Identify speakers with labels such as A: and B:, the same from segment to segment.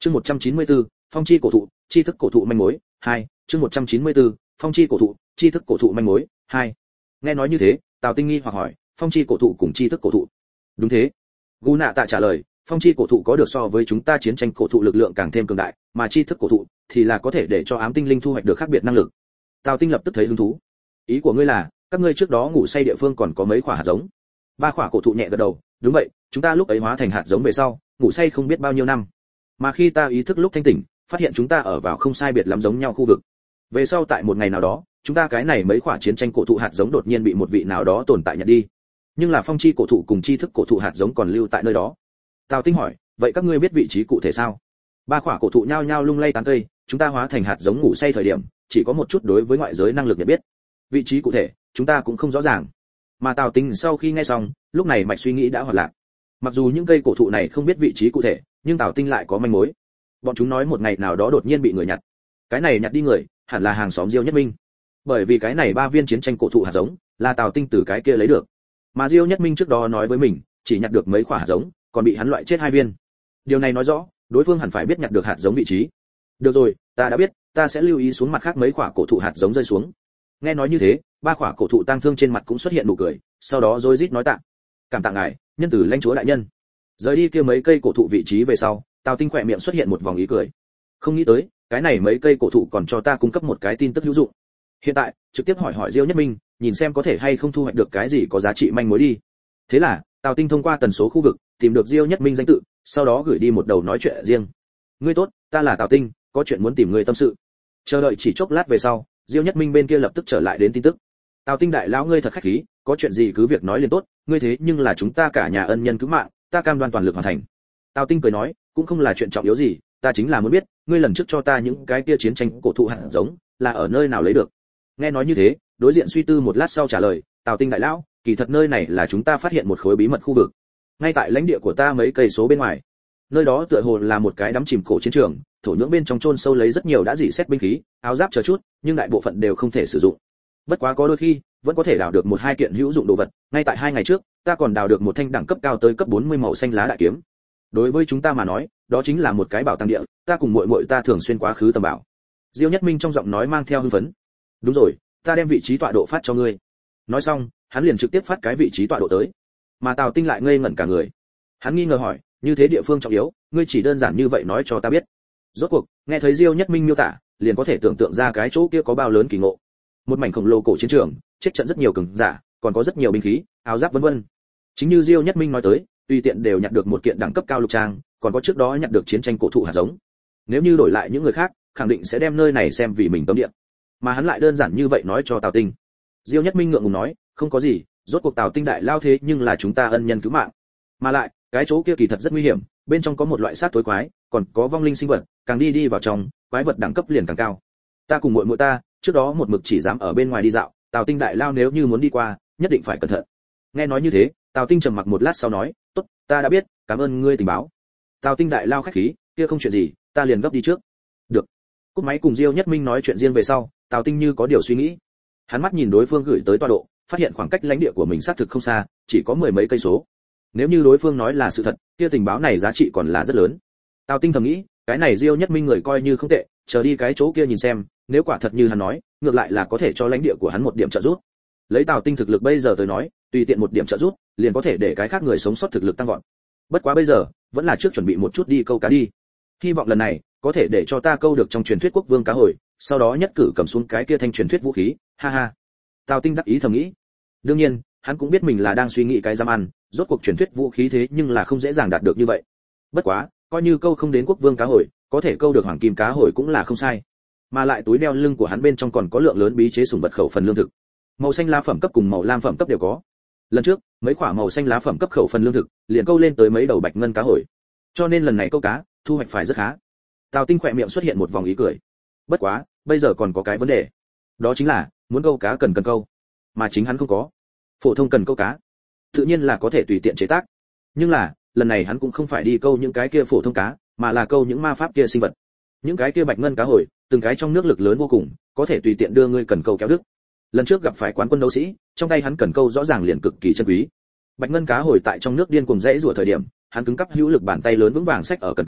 A: Chương 194, phong chi cổ thụ, tri thức cổ thụ manh mối 2. Chương 194, phong chi cổ thụ, tri thức cổ thụ manh mối 2. Nghe nói như thế, Tào Tinh nghi hoặc hỏi, phong chi cổ thụ cùng tri thức cổ thụ? Đúng thế. Gu Nạ Tạ trả lời, phong chi cổ thụ có được so với chúng ta chiến tranh cổ thụ lực lượng càng thêm cường đại, mà tri thức cổ thụ thì là có thể để cho ám tinh linh thu hoạch được khác biệt năng lực. Tào Tinh lập tức thấy hứng thú. Ý của ngươi là, các ngươi trước đó ngủ say địa phương còn có mấy quả hạt giống? Ba quả cổ thụ nhẹ gật đầu, đúng vậy, chúng ta lúc ấy hóa thành hạt giống về sau, ngủ say không biết bao nhiêu năm. Mà khi ta ý thức lúc thanh tỉnh, phát hiện chúng ta ở vào không sai biệt lắm giống nhau khu vực. Về sau tại một ngày nào đó, chúng ta cái này mấy quả chiến tranh cổ thụ hạt giống đột nhiên bị một vị nào đó tồn tại nhặt đi. Nhưng là phong chi cổ thụ cùng tri thức cổ thụ hạt giống còn lưu tại nơi đó. Tào Tinh hỏi, vậy các ngươi biết vị trí cụ thể sao? Ba quả cổ thụ nhao nhao lung lay tán cây, chúng ta hóa thành hạt giống ngủ say thời điểm, chỉ có một chút đối với ngoại giới năng lực nhận biết. Vị trí cụ thể, chúng ta cũng không rõ ràng. Mà Tào Tinh sau khi nghe xong, lúc này mạch suy nghĩ đã hoạt lạc. Mặc dù những cây cổ thụ này không biết vị trí cụ thể, nhưng Tào Tinh lại có manh mối. Bọn chúng nói một ngày nào đó đột nhiên bị người nhặt. Cái này nhặt đi người, hẳn là hàng xóm Diêu Nhất Minh. Bởi vì cái này 3 viên chiến tranh cổ thụ hạt giống, là Tào Tinh từ cái kia lấy được. Mà Diêu Nhất Minh trước đó nói với mình, chỉ nhặt được mấy quả hạt giống, còn bị hắn loại chết 2 viên. Điều này nói rõ, đối phương hẳn phải biết nhặt được hạt giống vị trí. Được rồi, ta đã biết, ta sẽ lưu ý xuống mặt khác mấy quả cổ thụ hạt giống rơi xuống. Nghe nói như thế, 3 quả cổ thụ tang thương trên mặt cũng xuất hiện nụ cười, sau đó rối rít nói tạ. Cảm tạ ngài, nhân tử lãnh chúa đại nhân. Rời đi kia mấy cây cổ thụ vị trí về sau, Tào Tinh khỏe miệng xuất hiện một vòng ý cười. Không nghĩ tới, cái này mấy cây cổ thụ còn cho ta cung cấp một cái tin tức hữu dụng. Hiện tại, trực tiếp hỏi Diêu Nhất Minh, nhìn xem có thể hay không thu hoạch được cái gì có giá trị manh mối đi. Thế là, Tào Tinh thông qua tần số khu vực, tìm được Diêu Nhất Minh danh tự, sau đó gửi đi một đầu nói chuyện riêng. Ngươi tốt, ta là Tào Tinh, có chuyện muốn tìm ngươi tâm sự. Chờ đợi chỉ chốc lát về sau, Diêu Nhất Minh bên kia lập tức trở lại đến tin tức. Tào Tinh đại lão ngươi thật khách khí, có chuyện gì cứ việc nói liền tốt, ngươi thế nhưng là chúng ta cả nhà ân nhân cứu mạng, ta cam đoan toàn lực hoàn thành. Tào Tinh cười nói, cũng không là chuyện trọng yếu gì, ta chính là muốn biết, ngươi lần trước cho ta những cái kia chiến tranh cổ thụ hạt giống, là ở nơi nào lấy được. Nghe nói như thế, đối diện suy tư một lát sau trả lời, Tào Tinh đại lão, kỳ thật nơi này là chúng ta phát hiện một khối bí mật khu vực, ngay tại lãnh địa của ta mấy cây số bên ngoài. Nơi đó tựa hồ là một cái đắm chìm cổ chiến trường, thổ nhưỡng bên trong chôn sâu lấy rất nhiều đã dỉ xét binh khí, áo giáp chờ chút, nhưng đại bộ phận đều không thể sử dụng. Bất quá có đôi khi, vẫn có thể đào được 1-2 kiện hữu dụng đồ vật, ngay tại 2 ngày trước, ta còn đào được một thanh đẳng cấp cao tới cấp 40 màu xanh lá đại kiếm. Đối với chúng ta mà nói, đó chính là một cái bảo tàng địa, ta cùng muội muội ta thường xuyên quá khứ tầm bảo. Diêu Nhất Minh trong giọng nói mang theo hưng phấn. Đúng rồi, ta đem vị trí tọa độ phát cho ngươi. Nói xong, hắn liền trực tiếp phát cái vị trí tọa độ tới. Mà Tào Tinh lại ngây ngẩn cả người. Hắn nghi ngờ hỏi, như thế địa phương trọng yếu, ngươi chỉ đơn giản như vậy nói cho ta biết. Rốt cuộc, nghe thấy Diêu Nhất Minh miêu tả, liền có thể tưởng tượng ra cái chỗ kia có bao lớn kỳ ngộ. Một mảnh khổng lồ cổ chiến trường, chết trận rất nhiều cường giả, còn có rất nhiều binh khí, áo giáp vân vân. Chính như Diêu Nhất Minh nói tới, tùy tiện đều nhặt được một kiện đẳng cấp cao lục trang, còn có trước đó nhặt được chiến tranh cổ thụ hạt giống. Nếu như đổi lại những người khác, khẳng định sẽ đem nơi này xem vì mình cấm địa. Mà hắn lại đơn giản như vậy nói cho Tào Tinh. Diêu Nhất Minh ngượng ngùng nói, không có gì, rốt cuộc Tào Tinh đại lao thế nhưng là chúng ta ân nhân cứu mạng. Mà lại, cái chỗ kia kỳ thật rất nguy hiểm, bên trong có một loại sát tối quái, còn có vong linh sinh vật, càng đi vào trong, quái vật đẳng cấp liền càng cao. Ta cùng muội muội ta, trước đó một mực chỉ dám ở bên ngoài đi dạo, Tào Tinh đại lao nếu như muốn đi qua, nhất định phải cẩn thận. Nghe nói như thế, Tào Tinh trầm mặc một lát sau nói, tốt, ta đã biết, cảm ơn ngươi tình báo. Tào Tinh đại lao khách khí, kia không chuyện gì, ta liền gấp đi trước. Được. Cúp máy cùng Diêu Nhất Minh nói chuyện riêng về sau, Tào Tinh như có điều suy nghĩ. Hắn mắt nhìn đối phương gửi tới tọa độ, phát hiện khoảng cách lãnh địa của mình xác thực không xa, chỉ có 10 mấy cây số. Nếu như đối phương nói là sự thật, kia tình báo này giá trị còn là rất lớn. Tào Tinh thầm nghĩ, cái này Diêu Nhất Minh người coi như không tệ, chờ đi cái chỗ kia nhìn xem, nếu quả thật như hắn nói, ngược lại là có thể cho lãnh địa của hắn một điểm trợ giúp. Lấy Tào Tinh thực lực bây giờ tới nói, tùy tiện một điểm trợ giúp, liền có thể để cái khác người sống sót thực lực tăng vọt. Bất quá bây giờ, vẫn là trước chuẩn bị một chút đi câu cá đi. Hy vọng lần này có thể để cho ta câu được trong truyền thuyết quốc vương cá hồi, sau đó nhất cử cầm xuống cái kia thanh truyền thuyết vũ khí, ha ha. Tào Tinh đắc ý thầm nghĩ. Đương nhiên, hắn cũng biết mình là đang suy nghĩ cái giam ăn, rốt cuộc truyền thuyết vũ khí thế nhưng là không dễ dàng đạt được như vậy. Bất quá, coi như câu không đến quốc vương cá hồi, có thể câu được hoàng kim cá hồi cũng là không sai. Mà lại túi đeo lưng của hắn bên trong còn có lượng lớn bí chế sủng vật khẩu phần lương thực. Màu xanh lá phẩm cấp cùng màu lam phẩm cấp đều có. Lần trước, mấy quả màu xanh lá phẩm cấp khẩu phần lương thực, liền câu lên tới mấy đầu bạch ngân cá hồi. Cho nên lần này câu cá, thu hoạch phải rất khá. Tào Tinh khỏe miệng xuất hiện một vòng ý cười. Bất quá, bây giờ còn có cái vấn đề. Đó chính là, muốn câu cá cần câu, mà chính hắn không có. Phổ thông cần câu cá, tự nhiên là có thể tùy tiện chế tác. Nhưng là, lần này hắn cũng không phải đi câu những cái kia phổ thông cá, mà là câu những ma pháp kia sinh vật. Những cái kia bạch ngân cá hồi, từng cái trong nước lực lớn vô cùng, có thể tùy tiện đưa ngươi cần câu kéo đứt. Lần trước gặp phải quán quân đấu sĩ, trong tay hắn cần câu rõ ràng liền cực kỳ chân quý. Bạch ngân cá hồi tại trong nước điên cuồng rẽ rủa thời điểm, hắn cứng cắp hữu lực bàn tay lớn vững vàng xách ở cần câu,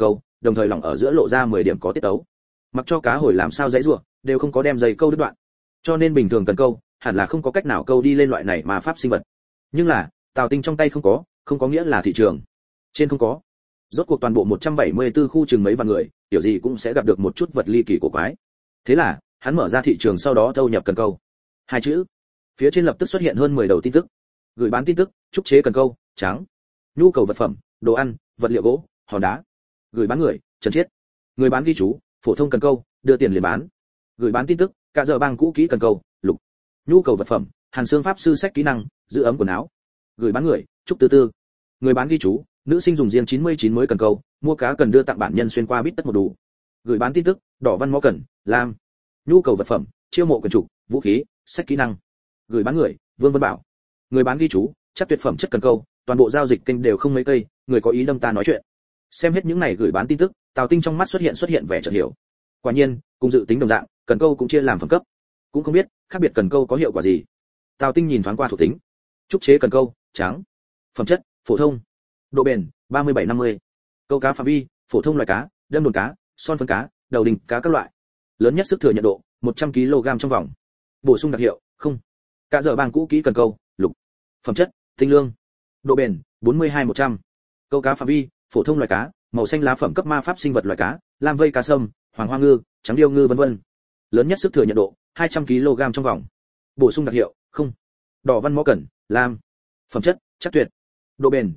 A: đồng thời lỏng ở giữa lộ ra 10 điểm có tiết tấu. Mặc cho cá hồi làm sao dãy rủa, đều không có đem dây câu đứt đoạn. Cho nên bình thường cần câu, hẳn là không có cách nào câu đi lên loại này mà pháp sinh vật. Nhưng là, Tào Tinh trong tay không có nghĩa là thị trường. Trên không có. Rốt cuộc toàn bộ 174 khu chừng mấy vạn người, tiểu gì cũng sẽ gặp được một chút vật ly kỳ cổ quái. Thế là, hắn mở ra thị trường sau đó thâu nhập cần câu. Hai chữ. Phía trên lập tức xuất hiện hơn 10 đầu tin tức. Gửi bán tin tức, trúc chế cần câu, trắng. Nhu cầu vật phẩm, đồ ăn, vật liệu gỗ, hòn đá. Gửi bán người, Trần Chiết. Người bán ghi chú, phổ thông cần câu, đưa tiền liền bán. Gửi bán tin tức, cả giờ bang cũ kỹ cần câu, Lục. Nhu cầu vật phẩm, Hàn Xương pháp sư sách kỹ năng, giữ ấm quần áo. Gửi bán người, Trúc Tư Tư. Người bán ghi chú, nữ sinh dùng riêng 99 mới cần câu, mua cá cần đưa tặng bản nhân xuyên qua bít tất một đủ. Gửi bán tin tức, đỏ văn mõ cần, lam. Nhu cầu vật phẩm, chiêu mộ quyền chủ, vũ khí, sách kỹ năng. Gửi bán người, Vương Vân Bảo. Người bán ghi chú, chắc tuyệt phẩm chất cần câu, toàn bộ giao dịch kênh đều không mấy cây, người có ý đâm ta nói chuyện. Xem hết những này gửi bán tin tức, Tào Tinh trong mắt xuất hiện vẻ chợt hiểu. Quả nhiên, cùng dự tính đồng dạng, cần câu cũng chia làm phẩm cấp. Cũng không biết, khác biệt cần câu có hiệu quả gì. Tào Tinh nhìn thoáng qua thuộc tính. Trúc chế cần câu, trắng. Phẩm chất, phổ thông. Độ bền, 37-50. Câu cá phạm vi, phổ thông loài cá, đâm đồn cá, son phấn cá, đầu đình cá các loại. Lớn nhất sức thừa nhận độ, 100 kg trong vòng. Bổ sung đặc hiệu, không. Cả giờ bang cũ kỹ cần câu, Lục. Phẩm chất, tinh lương. Độ bền, 42-100. Câu cá phạm vi, phổ thông loài cá, màu xanh lá phẩm cấp ma pháp sinh vật loài cá, lam vây cá sâm, hoàng hoa ngư, trắng điêu ngư vân vân. Lớn nhất sức thừa nhận độ, 200 kg trong vòng. Bổ sung đặc hiệu, không. Đỏ văn mõ cẩn, lam. Phẩm chất, chắc tuyệt. Độ bền,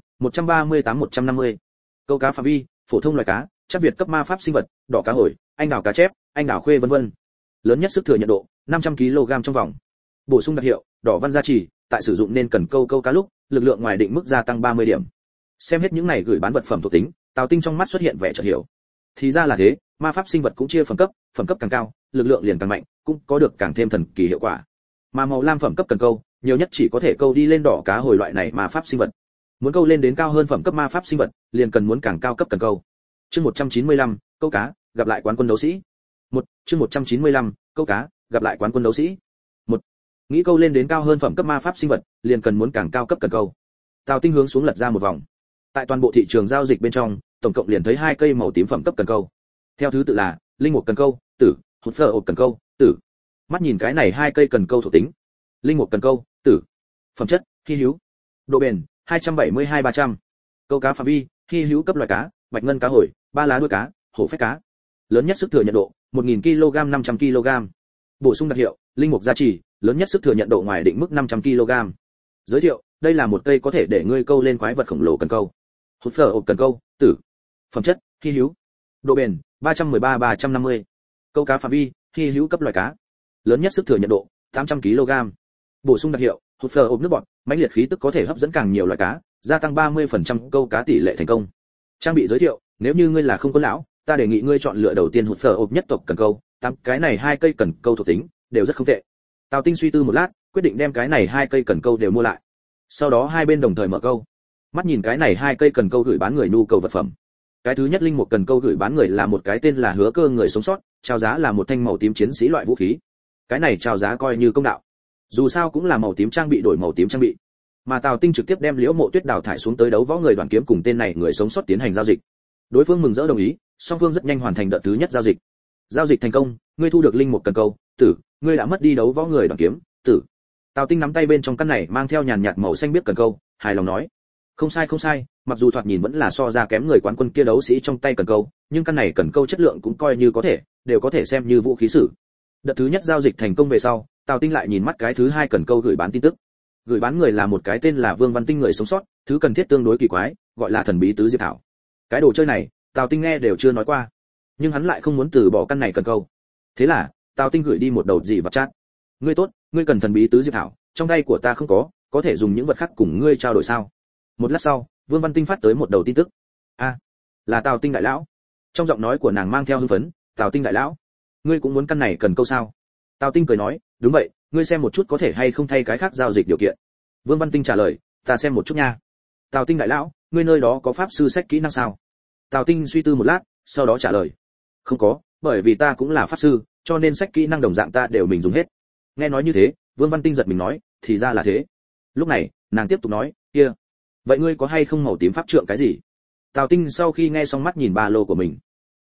A: 138-150. Câu cá phạm vi, phổ thông loài cá, chắc việt cấp ma pháp sinh vật, đỏ cá hồi, anh đào cá chép, anh đào khuê vân vân. Lớn nhất sức thừa nhận độ, 500 kg trong vòng. Bổ sung đặc hiệu, đỏ văn gia trì, tại sử dụng nên cần câu cá lúc, lực lượng ngoài định mức gia tăng 30 điểm. Xem hết những này gửi bán vật phẩm thuộc tính, Tào Tinh trong mắt xuất hiện vẻ chợt hiểu. Thì ra là thế, ma pháp sinh vật cũng chia phẩm cấp càng cao, lực lượng liền càng mạnh, cũng có được càng thêm thần kỳ hiệu quả. Mà màu lam phẩm cấp cần câu, nhiều nhất chỉ có thể câu đi lên đỏ cá hồi loại này ma pháp sinh vật. Muốn câu lên đến cao hơn phẩm cấp ma pháp sinh vật, liền cần muốn càng cao cấp cần câu. Chương 195, câu cá, gặp lại quán quân đấu sĩ. Chương 195, câu cá, gặp lại quán quân đấu sĩ. Nghĩ câu lên đến cao hơn phẩm cấp ma pháp sinh vật, liền cần muốn càng cao cấp cần câu. Tào Tinh hướng xuống lật ra một vòng. Tại toàn bộ thị trường giao dịch bên trong, tổng cộng liền thấy 2 cây màu tím phẩm cấp cần câu. Theo thứ tự là linh mục cần câu, tử, hụt phở ộp cần câu, tử. Mắt nhìn cái này 2 cây cần câu thuộc tính. Linh mục cần câu, tử. Phẩm chất, hi hữu. Độ bền, 272-300. Câu cá phạm vi, hi hữu cấp loài cá, bạch ngân cá hồi, ba lá đuôi cá, hổ phách cá. Lớn nhất sức thừa nhận độ, 1000 kg 500 kg. Bổ sung đặc hiệu, linh mục gia trì, lớn nhất sức thừa nhận độ ngoài định mức 500 kg. Giới thiệu, đây là một cây có thể để ngươi câu lên quái vật khổng lồ cần câu. Hút phở ộp cần câu, tử. Phẩm chất, hi hữu. Độ bền, 313-350. Câu cá phạm vi, hi hữu cấp loài cá. Lớn nhất sức thừa nhận độ, 800 kg. Bổ sung đặc hiệu, hút phở ộp nước bọt, mãnh liệt khí tức có thể hấp dẫn càng nhiều loài cá, gia tăng 30% câu cá tỷ lệ thành công. Trang bị giới thiệu, nếu như ngươi là không có lão, ta đề nghị ngươi chọn lựa đầu tiên hút phở ộp nhất tộc cần câu, cái này 2 cây cần câu thuộc tính đều rất không tệ. Tào Tinh suy tư một lát, quyết định đem cái này 2 cây cần câu đều mua lại. Sau đó hai bên đồng thời mở câu. Mắt nhìn cái này 2 cây cần câu gửi bán người nhu cầu vật phẩm. Cái thứ nhất linh mục cần câu gửi bán người là một cái tên là Hứa Cơ người sống sót, chào giá là một thanh màu tím chiến sĩ loại vũ khí. Cái này chào giá coi như công đạo. Dù sao cũng là màu tím trang bị đổi màu tím trang bị. Mà Tào Tinh trực tiếp đem Liễu Mộ Tuyết đào thải xuống tới đấu võ người đoàn kiếm cùng tên này người sống sót tiến hành giao dịch. Đối phương mừng rỡ đồng ý, song phương rất nhanh hoàn thành đợt thứ nhất giao dịch. Giao dịch thành công, ngươi thu được linh mục cần câu, tử, ngươi đã mất đi đấu võ người đoàn kiếm, tử. Tào Tinh nắm tay bên trong căn này mang theo nhàn nhạt màu xanh biếc cần câu, hài lòng nói: không sai, mặc dù thoạt nhìn vẫn là so ra kém người quán quân kia đấu sĩ trong tay cần câu, nhưng căn này cần câu chất lượng cũng coi như có thể, đều có thể xem như vũ khí sử. Đợt thứ nhất giao dịch thành công về sau, Tào Tinh lại nhìn mắt cái thứ hai cần câu gửi bán tin tức. Gửi bán người là một cái tên là Vương Văn Tinh người sống sót, thứ cần thiết tương đối kỳ quái, gọi là thần bí tứ diệp thảo. Cái đồ chơi này, Tào Tinh nghe đều chưa nói qua, nhưng hắn lại không muốn từ bỏ căn này cần câu. Thế là, Tào Tinh gửi đi một đầu dị vật chat. Ngươi tốt, ngươi cần thần bí tứ diệp thảo, trong tay của ta không có thể dùng những vật khác cùng ngươi trao đổi sao? Một lát sau, Vương Văn Tinh phát tới một đầu tin tức. Là Tào Tinh đại lão. Trong giọng nói của nàng mang theo hưng phấn, Tào Tinh đại lão, ngươi cũng muốn căn này cần câu sao? Tào Tinh cười nói, đúng vậy, ngươi xem một chút có thể hay không thay cái khác giao dịch điều kiện. Vương Văn Tinh trả lời, ta xem một chút nha. Tào Tinh đại lão, ngươi nơi đó có pháp sư sách kỹ năng sao? Tào Tinh suy tư một lát, sau đó trả lời, không có, bởi vì ta cũng là pháp sư, cho nên sách kỹ năng đồng dạng ta đều mình dùng hết. Nghe nói như thế, Vương Văn Tinh giật mình nói, thì ra là thế. Lúc này, nàng tiếp tục nói, kia, vậy ngươi có hay không màu tím pháp trượng cái gì? Tào Tinh sau khi nghe xong mắt nhìn ba lô của mình.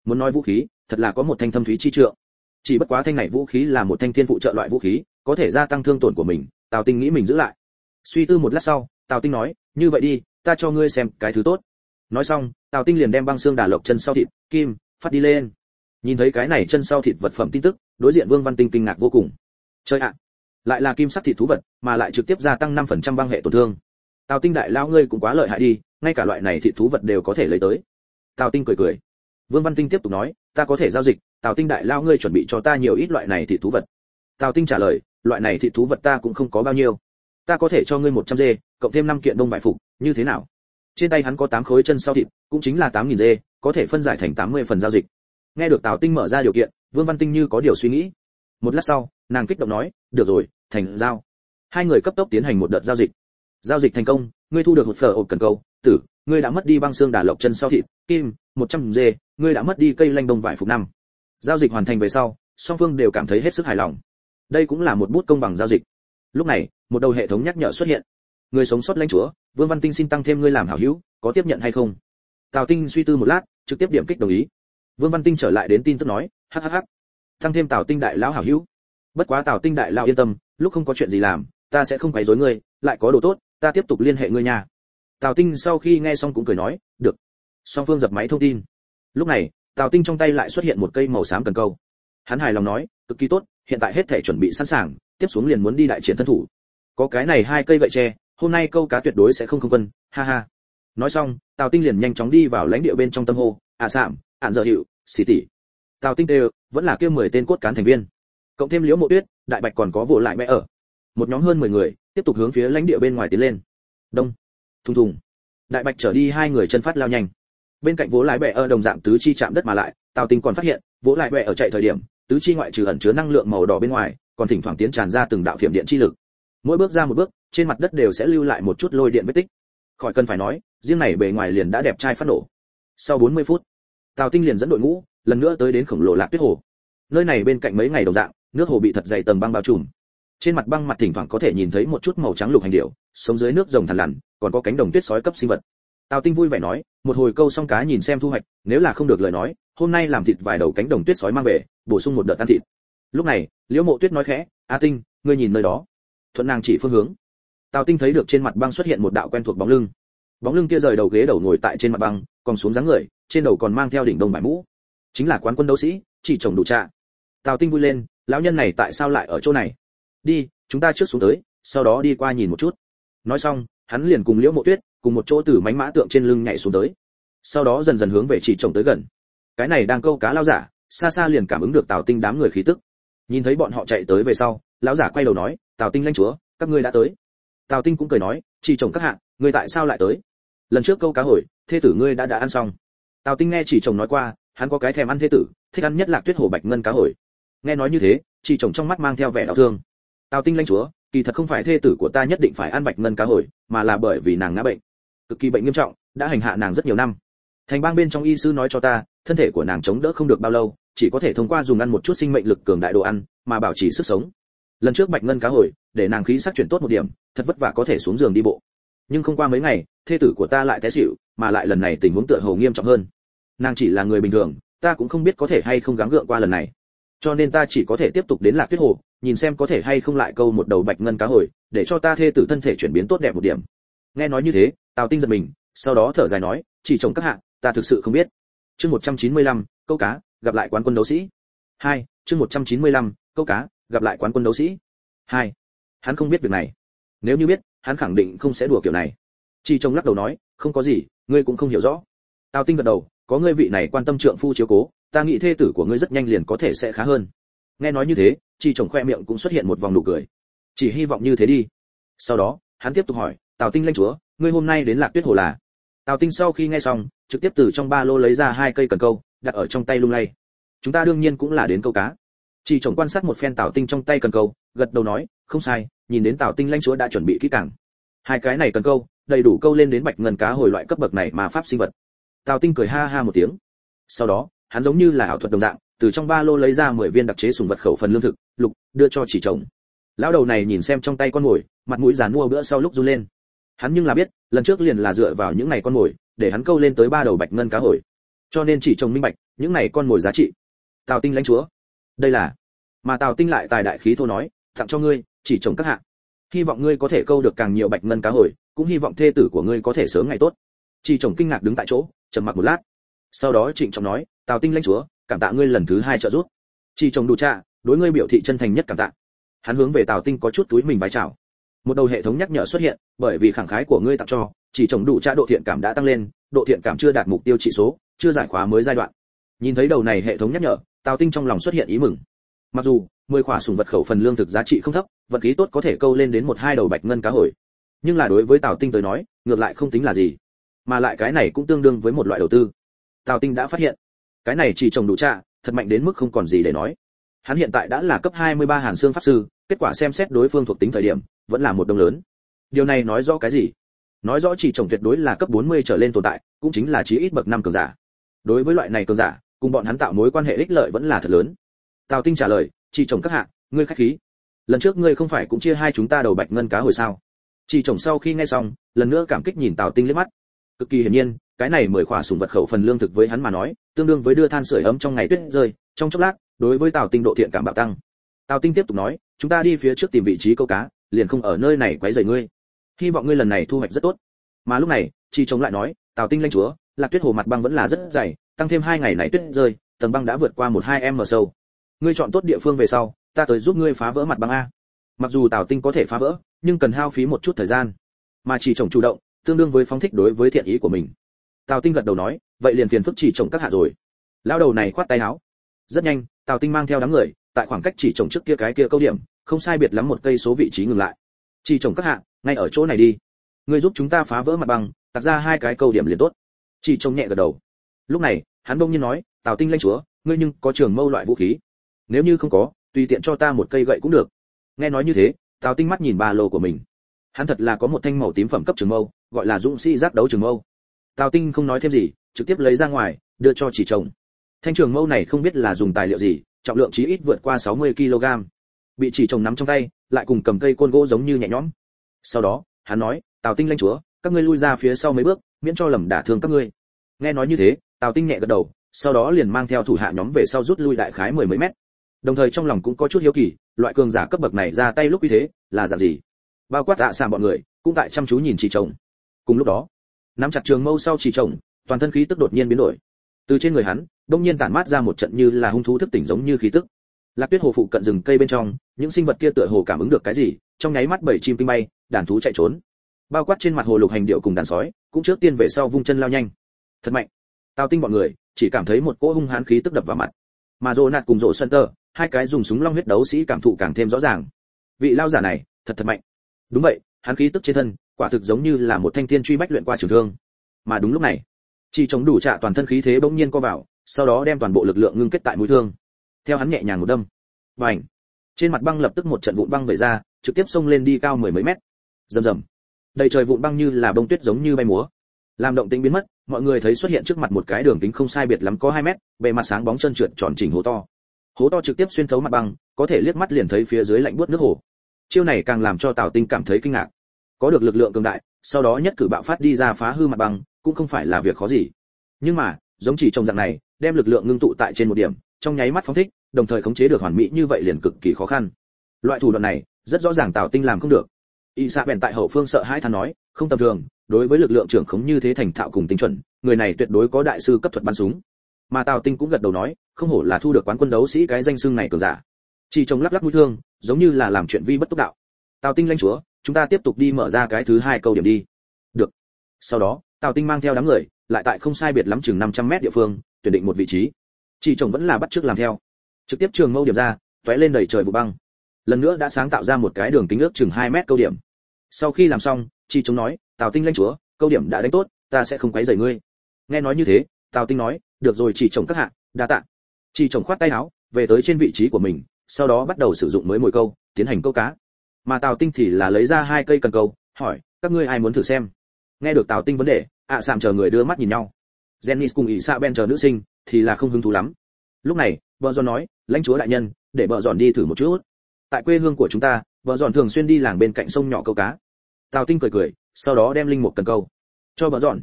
A: Muốn nói vũ khí, thật là có một thanh thâm thúy chi trượng. Chỉ bất quá thanh này vũ khí là một thanh thiên phụ trợ loại vũ khí, có thể gia tăng thương tổn của mình, Tào Tinh nghĩ mình giữ lại. Suy tư một lát sau, Tào Tinh nói, như vậy đi, ta cho ngươi xem cái thứ tốt. Nói xong, Tào Tinh liền đem băng xương đà lộc chân sau thịt, kim, phát đi lên. Nhìn thấy cái này chân sau thịt vật phẩm tin tức, đối diện Vương Văn Tinh kinh ngạc vô cùng. Chơi ạ, lại là kim sắc thịt thú vật, mà lại trực tiếp gia tăng 5% băng hệ tổn thương. Tào Tinh đại lao ngươi cũng quá lợi hại đi, ngay cả loại này thịt thú vật đều có thể lấy tới. Tào Tinh cười cười. Vương Văn Tinh tiếp tục nói, ta có thể giao dịch, Tào Tinh đại lao ngươi chuẩn bị cho ta nhiều ít loại này thịt thú vật. Tào Tinh trả lời, loại này thịt thú vật ta cũng không có bao nhiêu. Ta có thể cho ngươi 100 dê, cộng thêm 5 kiện đông vải phục, như thế nào? Trên tay hắn có 8 khối chân sau thịt, cũng chính là 8000 dê, có thể phân giải thành 80 phần giao dịch. Nghe được Tào Tinh mở ra điều kiện, Vương Văn Tinh như có điều suy nghĩ. Một lát sau, nàng kích động nói, được rồi, thành giao. Hai người cấp tốc tiến hành một đợt giao dịch. Giao dịch thành công, ngươi thu được hột phở ổ cần câu, tử, ngươi đã mất đi băng xương đà lộc chân sau thịt, kim, 100 dê, ngươi đã mất đi cây lanh đông vải phục 5. Giao dịch hoàn thành về sau, song phương đều cảm thấy hết sức hài lòng. Đây cũng là một bút công bằng giao dịch. Lúc này, một đầu hệ thống nhắc nhở xuất hiện. Người sống sót lãnh chúa, Vương Văn Tinh xin tăng thêm ngươi làm hảo hữu, có tiếp nhận hay không? Tào Tinh suy tư một lát, trực tiếp điểm kích đồng ý. Vương Văn Tinh trở lại đến tin tức nói, hắc, tăng thêm Tào Tinh đại lão hảo hữu. Bất quá Tào Tinh đại lão yên tâm, lúc không có chuyện gì làm, ta sẽ không quấy rối ngươi, lại có đồ tốt, ta tiếp tục liên hệ ngươi nha. Tào Tinh sau khi nghe xong cũng cười nói, được. Song phương dập máy thông tin. Lúc này, Tào Tinh trong tay lại xuất hiện một cây màu xám cần câu. Hắn hài lòng nói, cực kỳ tốt, hiện tại hết thể chuẩn bị sẵn sàng, tiếp xuống liền muốn đi đại chiến thân thủ. Có cái này 2 cây gậy tre, hôm nay câu cá tuyệt đối sẽ không quân, ha ha. Nói xong, Tào Tinh liền nhanh chóng đi vào lãnh địa bên trong tâm hồ, sạm, ản giờ hiệu, xì tỷ. Tào Tinh đều vẫn là kia 10 tên cốt cán thành viên. Cộng thêm Liễu Mộ Tuyết, Đại Bạch còn có Vô Lại Mẹ ở. Một nhóm hơn 10 người, tiếp tục hướng phía lãnh địa bên ngoài tiến lên. Đông, thùng thùng. Đại Bạch trở đi 2 người chân phát lao nhanh. Bên cạnh Vô Lại Mẹ ở đồng dạng tứ chi chạm đất mà lại, Tào Tinh còn phát hiện, Vô Lại Mẹ ở chạy thời điểm, tứ chi ngoại trừ ẩn chứa năng lượng màu đỏ bên ngoài, còn thỉnh thoảng tiến tràn ra từng đạo thiểm điện chi lực. Mỗi bước ra một bước, trên mặt đất đều sẽ lưu lại một chút lôi điện vết tích. Khỏi cần phải nói, riêng này bề ngoài liền đã đẹp trai phát nổ. Sau 40 phút, Tào Tinh liền dẫn đội ngũ, lần nữa tới đến khổng lồ Lạc Tuyết Hồ. Nơi này bên cạnh mấy ngày đồng dạng, nước hồ bị thật dày tầng băng bao trùm. Trên mặt băng mặt thỉnh thoảng có thể nhìn thấy một chút màu trắng lục hành điểu, sống dưới nước rồng thằn lằn, còn có cánh đồng tuyết sói cấp sinh vật. Tào Tinh vui vẻ nói, một hồi câu xong cá nhìn xem thu hoạch, nếu là không được lời nói, hôm nay làm thịt vài đầu cánh đồng tuyết sói mang về, bổ sung một đợt ăn thịt. Lúc này, Liễu Mộ Tuyết nói khẽ, A Tinh, ngươi nhìn nơi đó. Thuận nàng chỉ phương hướng. Tào Tinh thấy được trên mặt băng xuất hiện một đạo quen thuộc bóng lưng. Bóng lưng kia rời đầu ghế đầu ngồi tại trên mặt băng, còn xuống dáng người, trên đầu còn mang theo đỉnh đồng vải mũ. Chính là quán quân đấu sĩ, chỉ chồng đủ trạ. Tào Tinh vui lên, lão nhân này tại sao lại ở chỗ này? Đi, chúng ta trước xuống tới, sau đó đi qua nhìn một chút. Nói xong, hắn liền cùng Liễu Mộ Tuyết, cùng một chỗ từ mánh mã tượng trên lưng nhảy xuống tới. Sau đó dần dần hướng về chỉ chồng tới gần. Cái này đang câu cá lão giả, xa xa liền cảm ứng được Tào Tinh đám người khí tức. Nhìn thấy bọn họ chạy tới về sau, lão giả quay đầu nói, Tào Tinh lãnh chúa, các ngươi đã tới. Tào Tinh cũng cười nói, chỉ chồng các hạ, ngươi tại sao lại tới? Lần trước câu cá hồi, thê tử ngươi đã ăn xong. Tào Tinh nghe chỉ chồng nói qua, hắn có cái thèm ăn thê tử, thích ăn nhất Lạc Tuyết Hồ bạch ngân cá hồi. Nghe nói như thế, chỉ chồng trong mắt mang theo vẻ đau thương. Tào Tinh lãnh chúa, kỳ thật không phải thê tử của ta nhất định phải ăn bạch ngân cá hồi, mà là bởi vì nàng ngã bệnh, cực kỳ bệnh nghiêm trọng, đã hành hạ nàng rất nhiều năm. Thành bang bên trong y sư nói cho ta, thân thể của nàng chống đỡ không được bao lâu, chỉ có thể thông qua dùng ăn một chút sinh mệnh lực cường đại đồ ăn mà bảo trì sức sống. Lần trước bạch ngân cá hồi, để nàng khí sắc chuyển tốt một điểm, thật vất vả có thể xuống giường đi bộ. Nhưng không qua mấy ngày, thê tử của ta lại té xỉu, mà lại lần này tình huống tựa hồ nghiêm trọng hơn. Nàng chỉ là người bình thường, ta cũng không biết có thể hay không gắng gượng qua lần này. Cho nên ta chỉ có thể tiếp tục đến Lạc Tuyết Hồ, nhìn xem có thể hay không lại câu một đầu bạch ngân cá hồi, để cho ta thê tử thân thể chuyển biến tốt đẹp một điểm. Nghe nói như thế, Tào Tinh giật mình, sau đó thở dài nói, chỉ chồng các hạ, ta thực sự không biết. Chương 195, câu cá, gặp lại quán quân đấu sĩ. 2, chương 195, câu cá, gặp lại quán quân đấu sĩ. 2. Hắn không biết việc này. Nếu như biết, hắn khẳng định không sẽ đùa kiểu này. Chỉ chồng lắc đầu nói, không có gì, ngươi cũng không hiểu rõ. Tào Tinh gật đầu, có ngươi vị này quan tâm trượng phu chiếu cố, ta nghĩ thê tử của ngươi rất nhanh liền có thể sẽ khá hơn. Nghe nói như thế, chỉ chồng khoe miệng cũng xuất hiện một vòng nụ cười. Chỉ hy vọng như thế đi. Sau đó, hắn tiếp tục hỏi, Tào Tinh lãnh chúa, ngươi hôm nay đến Lạc Tuyết Hồ là? Tào Tinh sau khi nghe xong, trực tiếp từ trong ba lô lấy ra 2 cây cần câu, đặt ở trong tay lung lay. Chúng ta đương nhiên cũng là đến câu cá. Chỉ chồng quan sát một phen Tào Tinh trong tay cần câu, gật đầu nói, không sai, nhìn đến Tào Tinh lãnh chúa đã chuẩn bị kỹ càng. 2 cái này cần câu, đầy đủ câu lên đến bạch ngân cá hồi loại cấp bậc này mà pháp sinh vật. Tào Tinh cười ha ha một tiếng. Sau đó, hắn giống như là ảo thuật đồng dạng, từ trong ba lô lấy ra 10 viên đặc chế sùng vật khẩu phần lương thực, lục, đưa cho chỉ chồng. Lão đầu này nhìn xem trong tay con mồi, mặt mũi giàn mua bữa sau lúc run lên. Hắn nhưng là biết, lần trước liền là dựa vào những này con mồi, để hắn câu lên tới 3 đầu bạch ngân cá hồi. Cho nên chỉ chồng minh bạch, những này con mồi giá trị. Tào Tinh lãnh chúa, đây là. Mà Tào Tinh lại tài đại khí thô nói, tặng cho ngươi, chỉ trồng các hạ. Hy vọng ngươi có thể câu được càng nhiều bạch ngân cá hồi, cũng hy vọng thê tử của ngươi có thể sớm ngày tốt. Chỉ trồng kinh ngạc đứng tại chỗ, trầm mặc một lát. Sau đó trịnh trọng nói, Tào Tinh lãnh chúa, cảm tạ ngươi lần thứ hai trợ giúp. Chỉ trồng đủ trạ, đối ngươi biểu thị chân thành nhất cảm tạ. Hắn hướng về Tào Tinh có chút túi mình vái chào. Một đầu hệ thống nhắc nhở xuất hiện, bởi vì khẳng khái của ngươi tặng cho, chỉ trồng đủ trạ độ thiện cảm đã tăng lên, độ thiện cảm chưa đạt mục tiêu trị số, chưa giải khóa mới giai đoạn. Nhìn thấy đầu này hệ thống nhắc nhở, Tào Tinh trong lòng xuất hiện ý mừng. Mặc dù 10 khỏa sủng vật khẩu phần lương thực giá trị không thấp, vật khí tốt có thể câu lên đến 1-2 đầu bạch ngân cá hồi, nhưng là đối với Tào Tinh tới nói, ngược lại không tính là gì, mà lại cái này cũng tương đương với một loại đầu tư. Tào Tinh đã phát hiện, cái này chỉ trồng đủ trạ, thật mạnh đến mức không còn gì để nói. Hắn hiện tại đã là cấp 23 Hàn Xương pháp sư, kết quả xem xét đối phương thuộc tính thời điểm, vẫn là một đồng lớn. Điều này nói rõ cái gì? Nói rõ chỉ trồng tuyệt đối là cấp 40 trở lên tồn tại, cũng chính là chí ít bậc 5 cường giả. Đối với loại này cường giả, cùng bọn hắn tạo mối quan hệ ích lợi vẫn là thật lớn. Tào Tinh trả lời, chỉ trồng các hạ, ngươi khách khí. Lần trước ngươi không phải cũng chia hai chúng ta đầu bạch ngân cá hồi sao? Chỉ trồng sau khi nghe xong, lần nữa cảm kích nhìn Tào Tinh liếc mắt. Cực kỳ hiển nhiên, cái này 10 khỏa sủng vật khẩu phần lương thực với hắn mà nói, tương đương với đưa than sưởi ấm trong ngày tuyết rơi, trong chốc lát, đối với Tào Tinh độ thiện cảm bạo tăng. Tào Tinh tiếp tục nói, chúng ta đi phía trước tìm vị trí câu cá, liền không ở nơi này quấy rầy ngươi. Hy vọng ngươi lần này thu hoạch rất tốt. Mà lúc này, Chi Chống lại nói, Tào Tinh lãnh chúa, Lạc Tuyết Hồ mặt băng vẫn là rất dày, tăng thêm 2 ngày này tuyết rơi, tầng băng đã vượt qua 1-2 m sâu. Ngươi chọn tốt địa phương về sau, ta tới giúp ngươi phá vỡ mặt băng a. Mặc dù Tào Tinh có thể phá vỡ, nhưng cần hao phí một chút thời gian. Mà Chỉ Chống chủ động, tương đương với phóng thích đối với thiện ý của mình. Tào Tinh gật đầu nói, vậy liền phiền phức Chỉ Chống các hạ rồi. Lão đầu này khoát tay áo. Rất nhanh, Tào Tinh mang theo đám người, tại khoảng cách Chỉ Chống trước kia cái kia câu điểm, không sai biệt lắm 1 cây số vị trí ngừng lại. Chỉ Chống các hạ, ngay ở chỗ này đi. Ngươi giúp chúng ta phá vỡ mặt băng, đặt ra 2 cái câu điểm liền tốt. Chỉ Chống nhẹ gật đầu. Lúc này, hắn bỗng nhiên nói, Tào Tinh lãnh chúa, ngươi nhưng có trường mâu loại vũ khí? Nếu như không có, tùy tiện cho ta 1 cây gậy cũng được. Nghe nói như thế, Tào Tinh mắt nhìn ba lô của mình. Hắn thật là có một thanh màu tím phẩm cấp trường mâu, gọi là dũng sĩ giác đấu trường mâu. Tào Tinh không nói thêm gì, trực tiếp lấy ra ngoài, đưa cho Chỉ Chống. Thanh trường mâu này không biết là dùng tài liệu gì, trọng lượng chí ít vượt qua 60 kg. Bị Chỉ Chống nắm trong tay, lại cùng cầm cây côn gỗ giống như nhẹ nhõm. Sau đó, hắn nói, Tào Tinh lãnh chúa, các ngươi lui ra phía sau mấy bước, miễn cho lầm đả thương các ngươi. Nghe nói như thế, Tào Tinh nhẹ gật đầu, sau đó liền mang theo thủ hạ nhóm về sau rút lui đại khái 10 mấy mét. Đồng thời trong lòng cũng có chút hiếu kỳ, loại cường giả cấp bậc này ra tay lúc như thế, là dạng gì? Bao quát Sàm bọn người, cũng tại chăm chú nhìn Chỉ Chống. Cùng lúc đó, nắm chặt trường mâu sau Chỉ Chống, toàn thân khí tức đột nhiên biến đổi. Từ trên người hắn, đột nhiên tản mát ra một trận như là hung thú thức tỉnh giống như khí tức. Lạc Tuyết Hồ phụ cận rừng cây bên trong, những sinh vật kia tựa hồ cảm ứng được cái gì, trong nháy mắt bảy chim kinh bay, đàn thú chạy trốn. Bao quát trên mặt hồ lục hành điệu cùng đàn sói, cũng trước tiên về sau vung chân lao nhanh. Thật mạnh. Tào Tinh bọn người chỉ cảm thấy một cỗ hung hãn khí tức đập vào mặt. Mà Rồ Nạt cùng Rồ Center, hai cái dùng súng long huyết đấu sĩ cảm thụ càng thêm rõ ràng. Vị lao giả này, thật mạnh. Đúng vậy, hắn khí tức trên thân, quả thực giống như là một thanh thiên truy bách luyện qua trường thương. Mà đúng lúc này, Chỉ Chống đủ trạ toàn thân khí thế bỗng nhiên co vào, sau đó đem toàn bộ lực lượng ngưng kết tại mũi thương. Theo hắn nhẹ nhàng một đâm, bành, trên mặt băng lập tức một trận vụn băng vẩy ra, trực tiếp xông lên đi cao 10 mấy mét. Rầm rầm, đầy trời vụn băng như là bông tuyết giống như bay múa. Làm động tĩnh biến mất, mọi người thấy xuất hiện trước mặt một cái đường kính không sai biệt lắm có 2 mét, bề mặt sáng bóng trơn trượt tròn chỉnh hố to. Hố to trực tiếp xuyên thấu mặt băng, có thể liếc mắt liền thấy phía dưới lạnh buốt nước hồ. Chiêu này càng làm cho Tào Tinh cảm thấy kinh ngạc. Có được lực lượng cường đại, sau đó nhất cử bạo phát đi ra phá hư mặt băng, cũng không phải là việc khó gì. Nhưng mà, giống Chỉ Chống dạng này, đem lực lượng ngưng tụ tại trên một điểm, trong nháy mắt phóng thích, đồng thời khống chế được hoàn mỹ như vậy liền cực kỳ khó khăn. Loại thủ đoạn này, rất rõ ràng Tào Tinh làm không được. Y Sa bèn tại hậu phương sợ hãi than nói, không tầm thường, đối với lực lượng trưởng khống như thế thành thạo cùng tinh chuẩn, người này tuyệt đối có đại sư cấp thuật bắn súng. Mà Tào Tinh cũng gật đầu nói, không hổ là thu được quán quân đấu sĩ cái danh xưng này cường giả. Chỉ Chống lắc lắc mũi thương, giống như là làm chuyện vi bất túc đạo. Tào Tinh lãnh chúa, chúng ta tiếp tục đi mở ra cái thứ 2 câu điểm đi. Được. Sau đó, Tào Tinh mang theo đám người, lại tại không sai biệt lắm chừng 500 mét địa phương, tuyển định một vị trí. Chỉ Chống vẫn là bắt chước làm theo. Trực tiếp trường mâu điểm ra, tóe lên đầy trời vụ băng. Lần nữa đã sáng tạo ra một cái đường kính ước chừng 2 mét câu điểm. Sau khi làm xong, Chỉ Chống nói, Tào Tinh lãnh chúa, câu điểm đã đánh tốt, ta sẽ không quấy rầy ngươi. Nghe nói như thế, Tào Tinh nói, được rồi Chỉ Chống các hạ, đa tạ. Chỉ Chống khoát tay áo, về tới trên vị trí của mình, sau đó bắt đầu sử dụng mới mồi câu, tiến hành câu cá. Mà Tào Tinh thì là lấy ra 2 cây cần câu, hỏi, các ngươi ai muốn thử xem? Nghe được Tào Tinh vấn đề, Sàm chờ người đưa mắt nhìn nhau. Jennings cùng ỷ xạ ben chờ nữ sinh thì là không hứng thú lắm. Lúc này, vợ Giòn nói, lãnh chúa đại nhân, để vợ Giòn đi thử một chút. Tại quê hương của chúng ta, vợ Giòn thường xuyên đi làng bên cạnh sông nhỏ câu cá. Tào Tinh cười cười, sau đó đem linh mục cần câu cho vợ Giòn.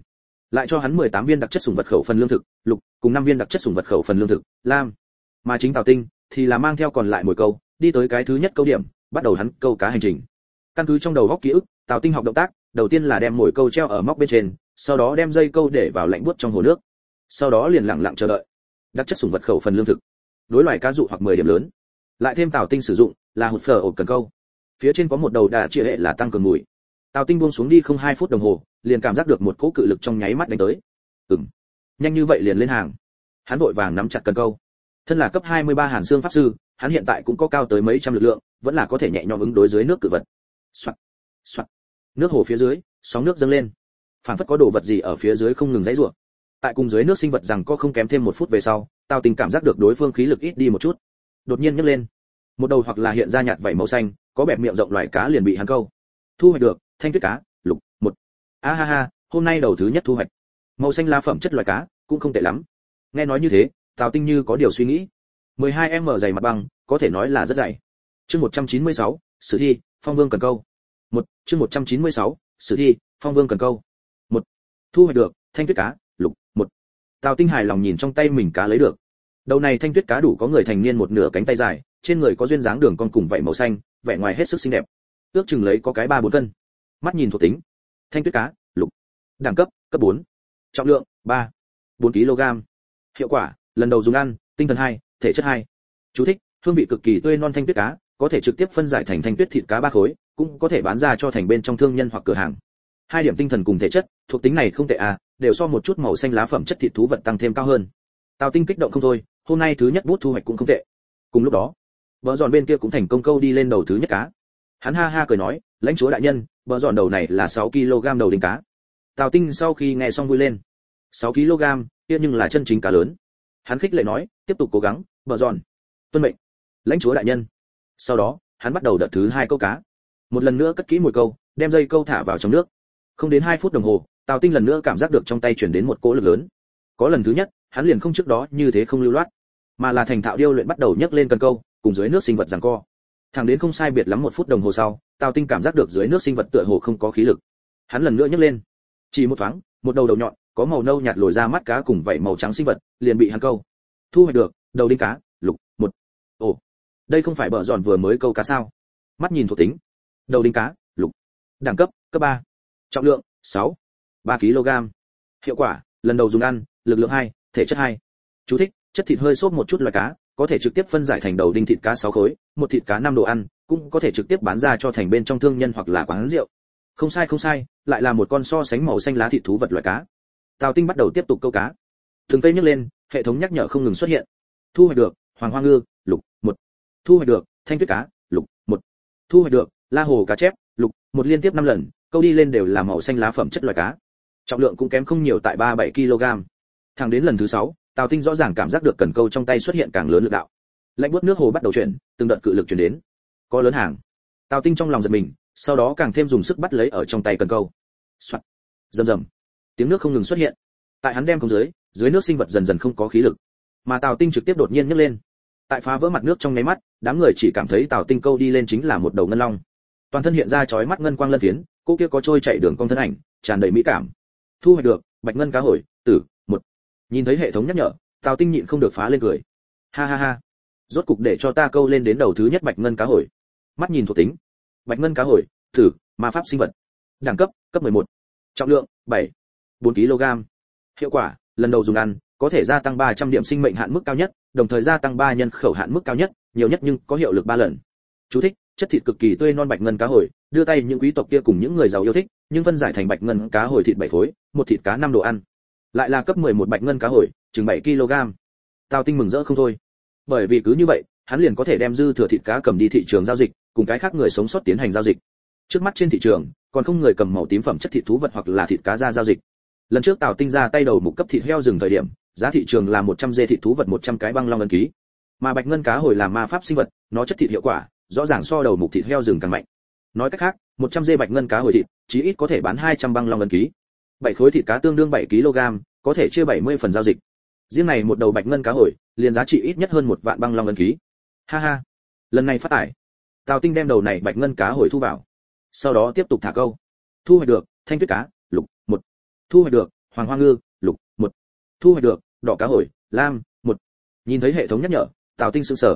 A: lại cho hắn 18 viên đặc chất sủng vật khẩu phần lương thực lục cùng 5 viên đặc chất sủng vật khẩu phần lương thực lam. Mà chính Tào Tinh thì là mang theo còn lại mồi câu, đi tới cái thứ nhất câu điểm, bắt đầu hắn câu cá hành trình. Căn cứ trong đầu góc ký ức, Tào Tinh học động tác, đầu tiên là đem mồi câu treo ở móc bên trên, sau đó đem dây câu để vào lạnh buốt trong hồ nước. Sau đó liền lặng lặng chờ đợi. Đặc chất sủng vật khẩu phần lương thực. Đối loài cá dụ hoặc 10 điểm lớn. Lại thêm Tào Tinh sử dụng là hụt phở ổ cần câu. Phía trên có một đầu đà chia hệ là tăng cường mùi. Tào Tinh buông xuống đi không 2 phút đồng hồ, liền cảm giác được một cỗ cự lực trong nháy mắt đánh tới. Nhanh như vậy liền lên hàng. Hắn vội vàng nắm chặt cần câu. Thân là cấp 23 Hàn Xương pháp sư, hắn hiện tại cũng có cao tới mấy trăm lực lượng, vẫn là có thể nhẹ nhõm ứng đối dưới nước cự vật. Soạt, soạt. Nước hồ phía dưới, sóng nước dâng lên. Phản phất có đồ vật gì ở phía dưới không ngừng giãy giụa. Tại cùng dưới nước sinh vật rằng có không kém thêm 1 phút về sau, Tào Tinh cảm giác được đối phương khí lực ít đi một chút. Đột nhiên nhấc lên. Một đầu hoặc là hiện ra nhạt vảy màu xanh, có bẹp miệng rộng loài cá liền bị hắn câu. Thu hoạch được, thanh tuyết cá, lục, 1. A ha ha, hôm nay đầu thứ nhất thu hoạch. Màu xanh lá phẩm chất loài cá, cũng không tệ lắm. Nghe nói như thế, Tào Tinh như có điều suy nghĩ. 12m dày mặt băng, có thể nói là rất dày. Chương 196, sử thi, Phong Vương cần câu. Chương 196, sử thi, Phong Vương cần câu. 1. Thu hoạch được, thanh tuyết cá, lục, 1. Tào Tinh hài lòng nhìn trong tay mình cá lấy được. Đầu này thanh tuyết cá đủ có người thành niên một nửa cánh tay dài, trên người có duyên dáng đường con cùng vảy màu xanh, vẻ ngoài hết sức xinh đẹp. Ước chừng lấy có cái 3-4 cân. Mắt nhìn thuộc tính. Thanh tuyết cá, lục. Đẳng cấp, cấp 4. Trọng lượng, 4 kg. Hiệu quả, lần đầu dùng ăn, tinh thần 2, thể chất 2. Chú thích, hương vị cực kỳ tươi non thanh tuyết cá, có thể trực tiếp phân giải thành thanh tuyết thịt cá 3 khối, cũng có thể bán ra cho thành bên trong thương nhân hoặc cửa hàng. 2 điểm tinh thần cùng thể chất, thuộc tính này không tệ à, đều so một chút màu xanh lá phẩm chất thịt thú vật tăng thêm cao hơn. Tào Tinh kích động không thôi, hôm nay thứ nhất bút thu hoạch cũng không tệ. Cùng lúc đó, bờ giòn bên kia cũng thành công câu đi lên đầu thứ nhất cá. Hắn ha ha cười nói, lãnh chúa đại nhân, bờ giòn đầu này là 6 kg đầu đinh cá. Tào Tinh sau khi nghe xong vui lên. 6 kg, kia nhưng là chân chính cá lớn. Hắn khích lệ nói, tiếp tục cố gắng, bờ giòn. Tuân mệnh, lãnh chúa đại nhân. Sau đó, hắn bắt đầu đợt thứ 2 câu cá. Một lần nữa cất kỹ mồi câu, đem dây câu thả vào trong nước. Không đến 2 phút đồng hồ, Tào Tinh lần nữa cảm giác được trong tay chuyển đến một cỗ lực lớn. Có lần thứ nhất, hắn liền không trước đó như thế không lưu loát, mà là thành thạo điêu luyện bắt đầu nhấc lên cần câu, cùng dưới nước sinh vật giằng co. Thẳng đến không sai biệt lắm 1 phút đồng hồ sau, Tào Tinh cảm giác được dưới nước sinh vật tựa hồ không có khí lực. Hắn lần nữa nhấc lên. Chỉ một thoáng, một đầu nhọn, có màu nâu nhạt lồi ra mắt cá cùng vảy màu trắng sinh vật, liền bị hắn câu. Thu hoạch được, đầu đinh cá, lục, 1. Ồ, đây không phải bờ giòn vừa mới câu cá sao? Mắt nhìn thuộc tính. Đầu đinh cá, lục. Đẳng cấp, cấp 3. Trọng lượng, 3 kg. Hiệu quả, lần đầu dùng ăn, lực lượng 2, thể chất 2. Chú thích, chất thịt hơi xốp một chút loài cá, có thể trực tiếp phân giải thành đầu đinh thịt cá 6 khối, một thịt cá 5 đồ ăn, cũng có thể trực tiếp bán ra cho thành bên trong thương nhân hoặc là quán rượu. Không sai, lại là một con so sánh màu xanh lá thịt thú vật loài cá. Tào Tinh bắt đầu tiếp tục câu cá. Từng cây nhấc lên, hệ thống nhắc nhở không ngừng xuất hiện. Thu hoạch được, hoàng hoa ngư, lục, 1. Thu hoạch được, thanh tuyết cá, lục, 1. Thu hoạch được, la hồ cá chép, lục, 1 liên tiếp 5 lần, câu đi lên đều là màu xanh lá phẩm chất loài cá. Trọng lượng cũng kém không nhiều tại 37 kg. Thẳng đến lần thứ 6, Tào Tinh rõ ràng cảm giác được cần câu trong tay xuất hiện càng lớn lực đạo. Lạnh buốt nước hồ bắt đầu chuyển, từng đợt cự lực truyền đến. Có lớn hàng. Tào Tinh trong lòng giật mình, sau đó càng thêm dùng sức bắt lấy ở trong tay cần câu. Soạt. Rầm rầm. Tiếng nước không ngừng xuất hiện. Tại hắn đem không dưới nước sinh vật dần dần không có khí lực, mà Tào Tinh trực tiếp đột nhiên nhấc lên. Tại phá vỡ mặt nước trong nháy mắt, đám người chỉ cảm thấy Tào Tinh câu đi lên chính là một đầu ngân long. Toàn thân hiện ra chói mắt ngân quang lân phiến, cô kia có trôi chạy đường cong thân ảnh, tràn đầy mỹ cảm. Thu hoạch được, bạch ngân cá hồi, tử, 1. Nhìn thấy hệ thống nhắc nhở, Tào Tinh nhịn không được phá lên cười. Ha ha ha. Rốt cục để cho ta câu lên đến đầu thứ nhất bạch ngân cá hồi. Mắt nhìn thuộc tính. Bạch ngân cá hồi, tử, ma pháp sinh vật. Đẳng cấp, cấp 11. Trọng lượng, 4 kg. Hiệu quả, lần đầu dùng ăn, có thể gia tăng 300 điểm sinh mệnh hạn mức cao nhất, đồng thời gia tăng 3 nhân khẩu hạn mức cao nhất, nhiều nhất nhưng có hiệu lực 3 lần. Chú thích, chất thịt cực kỳ tươi non bạch ngân cá hồi, đưa tay những quý tộc kia cùng những người giàu yêu thích, nhưng phân giải thành bạch ngân cá hồi thịt 7 khối, một thịt cá 5 đồ ăn. Lại là cấp 11 bạch ngân cá hồi, chừng 7 kg. Tào Tinh mừng rỡ không thôi. Bởi vì cứ như vậy, hắn liền có thể đem dư thừa thịt cá cầm đi thị trường giao dịch, cùng cái khác người sống sót tiến hành giao dịch. Trước mắt trên thị trường, còn không người cầm màu tím phẩm chất thịt thú vật hoặc là thịt cá ra giao dịch. Lần trước Tào Tinh ra tay đầu mục cấp thịt heo rừng thời điểm, giá thị trường là 100 dê thịt thú vật 100 cái băng long ấn ký. Mà bạch ngân cá hồi là ma pháp sinh vật, nó chất thịt hiệu quả rõ ràng so đầu mục thịt heo rừng càng mạnh. Nói cách khác, 100 dê bạch ngân cá hồi thịt, chí ít có thể bán 200 băng long ấn ký. 7 khối thịt cá tương đương 7 kg, có thể chia 70 phần giao dịch. Riêng này một đầu bạch ngân cá hồi, liền giá trị ít nhất hơn 1 vạn băng long ấn ký. Ha ha, lần này phát tải. Tào Tinh đem đầu này bạch ngân cá hồi thu vào. Sau đó tiếp tục thả câu. Thu hoạch được, thanh tuyết cá, lục, 1. Thu hoạch được, hoàng hoa ngư, lục, 1. Thu hoạch được, đỏ cá hồi, lam, 1. Nhìn thấy hệ thống nhắc nhở, Tào Tinh sững sờ,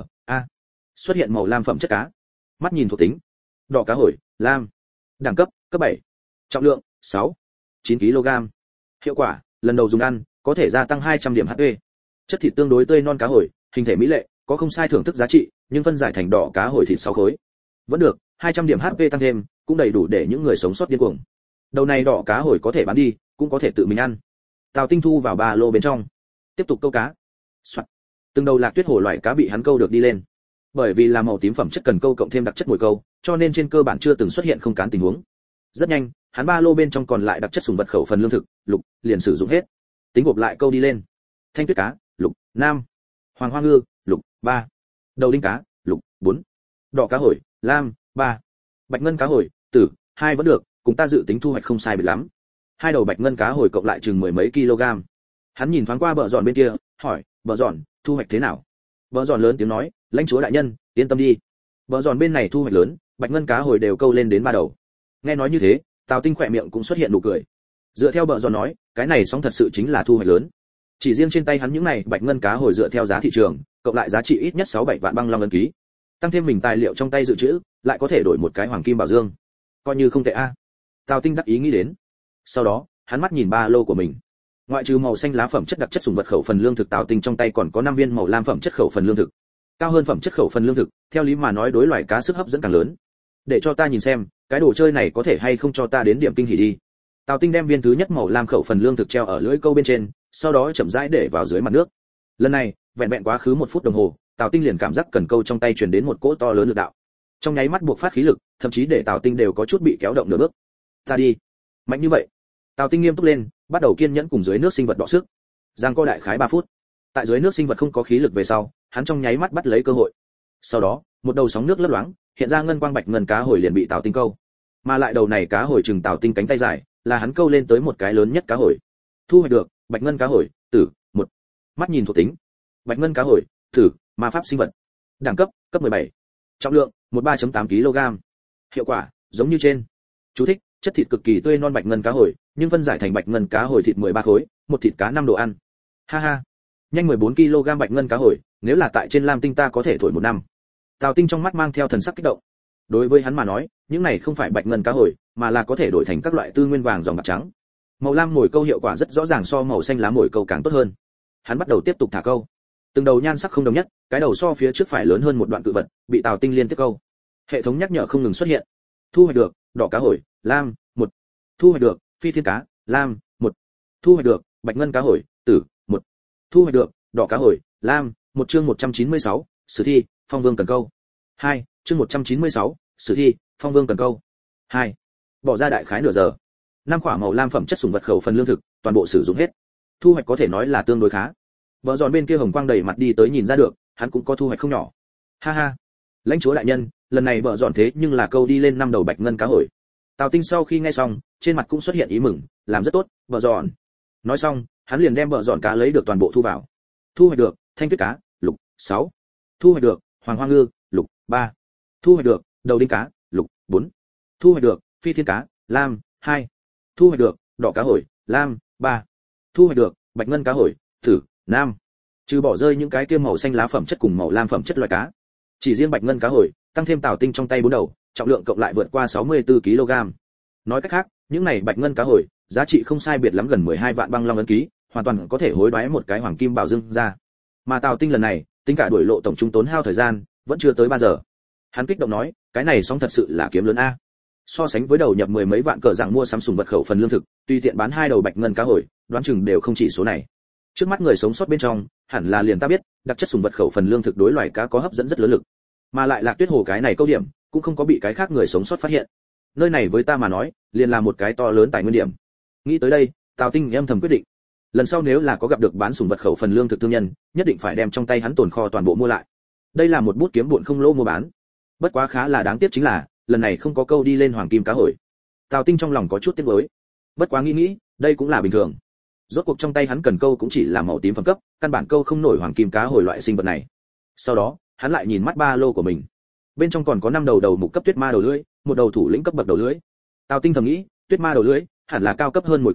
A: xuất hiện màu lam phẩm chất cá. Mắt nhìn thuộc tính, đỏ cá hồi, lam. Đẳng cấp, cấp 7. Trọng lượng, 6, 9 kg. Hiệu quả, lần đầu dùng ăn, có thể gia tăng 200 điểm HP. Chất thịt tương đối tươi non cá hồi, hình thể mỹ lệ, có không sai thưởng thức giá trị, nhưng phân giải thành đỏ cá hồi thịt 6 khối. Vẫn được, 200 điểm HP tăng thêm, cũng đầy đủ để những người sống sót điên cuồng. Đầu này đỏ cá hồi có thể bán đi, cũng có thể tự mình ăn. Tào Tinh thu vào ba lô bên trong, tiếp tục câu cá. Soạt. Từng đầu lạc tuyết hồ loại cá bị hắn câu được đi lên. Bởi vì là màu tím phẩm chất cần câu cộng thêm đặc chất mồi câu, cho nên trên cơ bản chưa từng xuất hiện không cán tình huống. Rất nhanh, hắn ba lô bên trong còn lại đặc chất sùng vật khẩu phần lương thực, lục, liền sử dụng hết. Tính gộp lại câu đi lên. Thanh tuyết cá, lục, nam. Hoàng hoa ngư, lục, 3. Đầu đinh cá, lục, 4. Đỏ cá hồi, lam, 3. Bạch ngân cá hồi, tử, 2 vẫn được, cùng ta dự tính thu hoạch không sai biệt lắm. Hai đầu bạch ngân cá hồi cộng lại chừng mười mấy kg. Hắn nhìn thoáng qua bờ giòn bên kia, hỏi, bờ giòn, thu hoạch thế nào? Bờ giòn lớn tiếng nói, lãnh chúa đại nhân, yên tâm đi. Bờ giòn bên này thu hoạch lớn, bạch ngân cá hồi đều câu lên đến 3 đầu. Nghe nói như thế, Tào Tinh khỏe miệng cũng xuất hiện nụ cười. Dựa theo bờ giòn nói, cái này sóng thật sự chính là thu hoạch lớn. Chỉ riêng trên tay hắn những này bạch ngân cá hồi dựa theo giá thị trường, cộng lại giá trị ít nhất 6-7 vạn băng long ngân ký. Tăng thêm mình tài liệu trong tay dự trữ, lại có thể đổi một cái hoàng kim bảo dương. Coi như không tệ a. Tào Tinh đắc ý nghĩ đến. Sau đó, hắn mắt nhìn ba lô của mình. Ngoại trừ màu xanh lá phẩm chất đặc chất sủng vật khẩu phần lương thực, Tào Tinh trong tay còn có 5 viên màu lam phẩm chất khẩu phần lương thực. Cao hơn phẩm chất khẩu phần lương thực, theo lý mà nói đối loài cá sức hấp dẫn càng lớn. Để cho ta nhìn xem, cái đồ chơi này có thể hay không cho ta đến điểm kinh hỉ đi. Tào Tinh đem viên thứ nhất màu lam khẩu phần lương thực treo ở lưỡi câu bên trên, sau đó chậm rãi để vào dưới mặt nước. Lần này, vẹn vẹn quá khứ 1 phút đồng hồ, Tào Tinh liền cảm giác cần câu trong tay truyền đến một cỗ to lớn lực đạo. Trong nháy mắt buộc phát khí lực, thậm chí để Tào Tinh đều có chút bị kéo động nửa bước. Ta đi, mạnh như vậy. Tào Tinh nghiêm túc lên, bắt đầu kiên nhẫn cùng dưới nước sinh vật đọ sức. Giang co đại khái 3 phút. Tại dưới nước sinh vật không có khí lực về sau, hắn trong nháy mắt bắt lấy cơ hội. Sau đó, một đầu sóng nước lấp loáng, hiện ra ngân quang bạch ngân cá hồi liền bị Tào Tinh câu. Mà lại đầu này cá hồi chừng Tào Tinh cánh tay dài, là hắn câu lên tới một cái lớn nhất cá hồi. Thu hoạch được, bạch ngân cá hồi, tử, 1. Mắt nhìn thuộc tính. Bạch ngân cá hồi, tử, ma pháp sinh vật. Đẳng cấp, cấp 17. Trọng lượng, 13.8 kg. Hiệu quả, giống như trên. Chú thích, chất thịt cực kỳ tươi non bạch ngân cá hồi, nhưng phân giải thành bạch ngân cá hồi thịt 13 khối, một thịt cá 5 đồ ăn. Ha ha. Nhanh 14 kg bạch ngân cá hồi, nếu là tại trên Lam Tinh ta có thể thổi 1 năm. Tào Tinh trong mắt mang theo thần sắc kích động. Đối với hắn mà nói, những này không phải bạch ngân cá hồi, mà là có thể đổi thành các loại tư nguyên vàng dòng bạc trắng. Màu lam mồi câu hiệu quả rất rõ ràng so màu xanh lá mồi câu càng tốt hơn. Hắn bắt đầu tiếp tục thả câu. Từng đầu nhan sắc không đồng nhất, cái đầu so phía trước phải lớn hơn một đoạn cự vật, bị Tào Tinh liên tiếp câu. Hệ thống nhắc nhở không ngừng xuất hiện. Thu hoạch được, đỏ cá hồi, lam, 1. Thu hoạch được, phi thiên cá, lam, 1. Thu hoạch được, bạch ngân cá hồi, tử, 1. Thu hoạch được, đỏ cá hồi, lam, 1. Chương 196, sử thi, phong vương cần câu. 2. Chương 196, sử thi, phong vương cần câu. 2. Bỏ ra đại khái nửa giờ. 5 quả màu lam phẩm chất sủng vật khẩu phần lương thực, toàn bộ sử dụng hết. Thu hoạch có thể nói là tương đối khá. Bờ giòn bên kia hồng quang đầy mặt đi tới nhìn ra được, hắn cũng có thu hoạch không nhỏ. Ha ha. Lãnh chúa đại nhân, lần này bờ giòn thế nhưng là câu đi lên 5 đầu bạch ngân cá hồi. Tào Tinh sau khi nghe xong, trên mặt cũng xuất hiện ý mừng, làm rất tốt, bờ giòn. Nói xong, hắn liền đem bờ giòn cá lấy được toàn bộ thu vào. Thu hoạch được, thanh tuyết cá, lục, 6. Thu hoạch được, hoàng hoa ngư, lục, 3. Thu hoạch được, đầu đinh cá, lục, 4. Thu hoạch được, phi thiên cá, lam, 2. Thu hoạch được, đỏ cá hồi, lam, 3. Thu hoạch được, bạch ngân cá hồi, tử, nam. Trừ bỏ rơi những cái kia màu xanh lá phẩm chất cùng màu lam phẩm chất loài cá, chỉ riêng bạch ngân cá hồi, tăng thêm Tào Tinh trong tay 4 đầu, trọng lượng cộng lại vượt qua 64 kg. Nói cách khác, những này bạch ngân cá hồi, giá trị không sai biệt lắm gần 12 vạn băng long ấn ký, hoàn toàn có thể hối đoái một cái hoàng kim bảo dương ra. Mà Tào Tinh lần này, tính cả đuổi lộ tổng trung tốn hao thời gian, vẫn chưa tới 3 giờ. Hắn kích động nói, cái này xong thật sự là kiếm lớn a. So sánh với đầu nhập 10 mấy vạn cờ dạng mua sắm sùng vật khẩu phần lương thực, tùy tiện bán 2 đầu bạch ngân cá hồi, đoán chừng đều không chỉ số này. Trước mắt người sống sót bên trong, hẳn là liền ta biết, đặc chất sùng vật khẩu phần lương thực đối loài cá có hấp dẫn rất lớn lực. Mà lại Lạc Tuyết Hồ cái này câu điểm, cũng không có bị cái khác người sống sót phát hiện. Nơi này với ta mà nói, liền là một cái to lớn tài nguyên điểm. Nghĩ tới đây, Tào Tinh âm thầm quyết định, lần sau nếu là có gặp được bán sùng vật khẩu phần lương thực thương nhân, nhất định phải đem trong tay hắn tồn kho toàn bộ mua lại. Đây là một bút kiếm bộn không lỗ mua bán. Bất quá khá là đáng tiếc chính là, lần này không có câu đi lên hoàng kim cá hồi. Tào Tinh trong lòng có chút tiếc nuối. Bất quá nghĩ, đây cũng là bình thường. Rốt cuộc trong tay hắn cần câu cũng chỉ là màu tím phẩm cấp, căn bản câu không nổi hoàng kim cá hồi loại sinh vật này. Sau đó, hắn lại nhìn mắt ba lô của mình. Bên trong còn có 5 đầu mục cấp tuyết ma đầu lưỡi, một đầu thủ lĩnh cấp bậc đầu lưỡi. Tào Tinh thầm nghĩ, tuyết ma đầu lưỡi hẳn là cao cấp hơn mồi câu,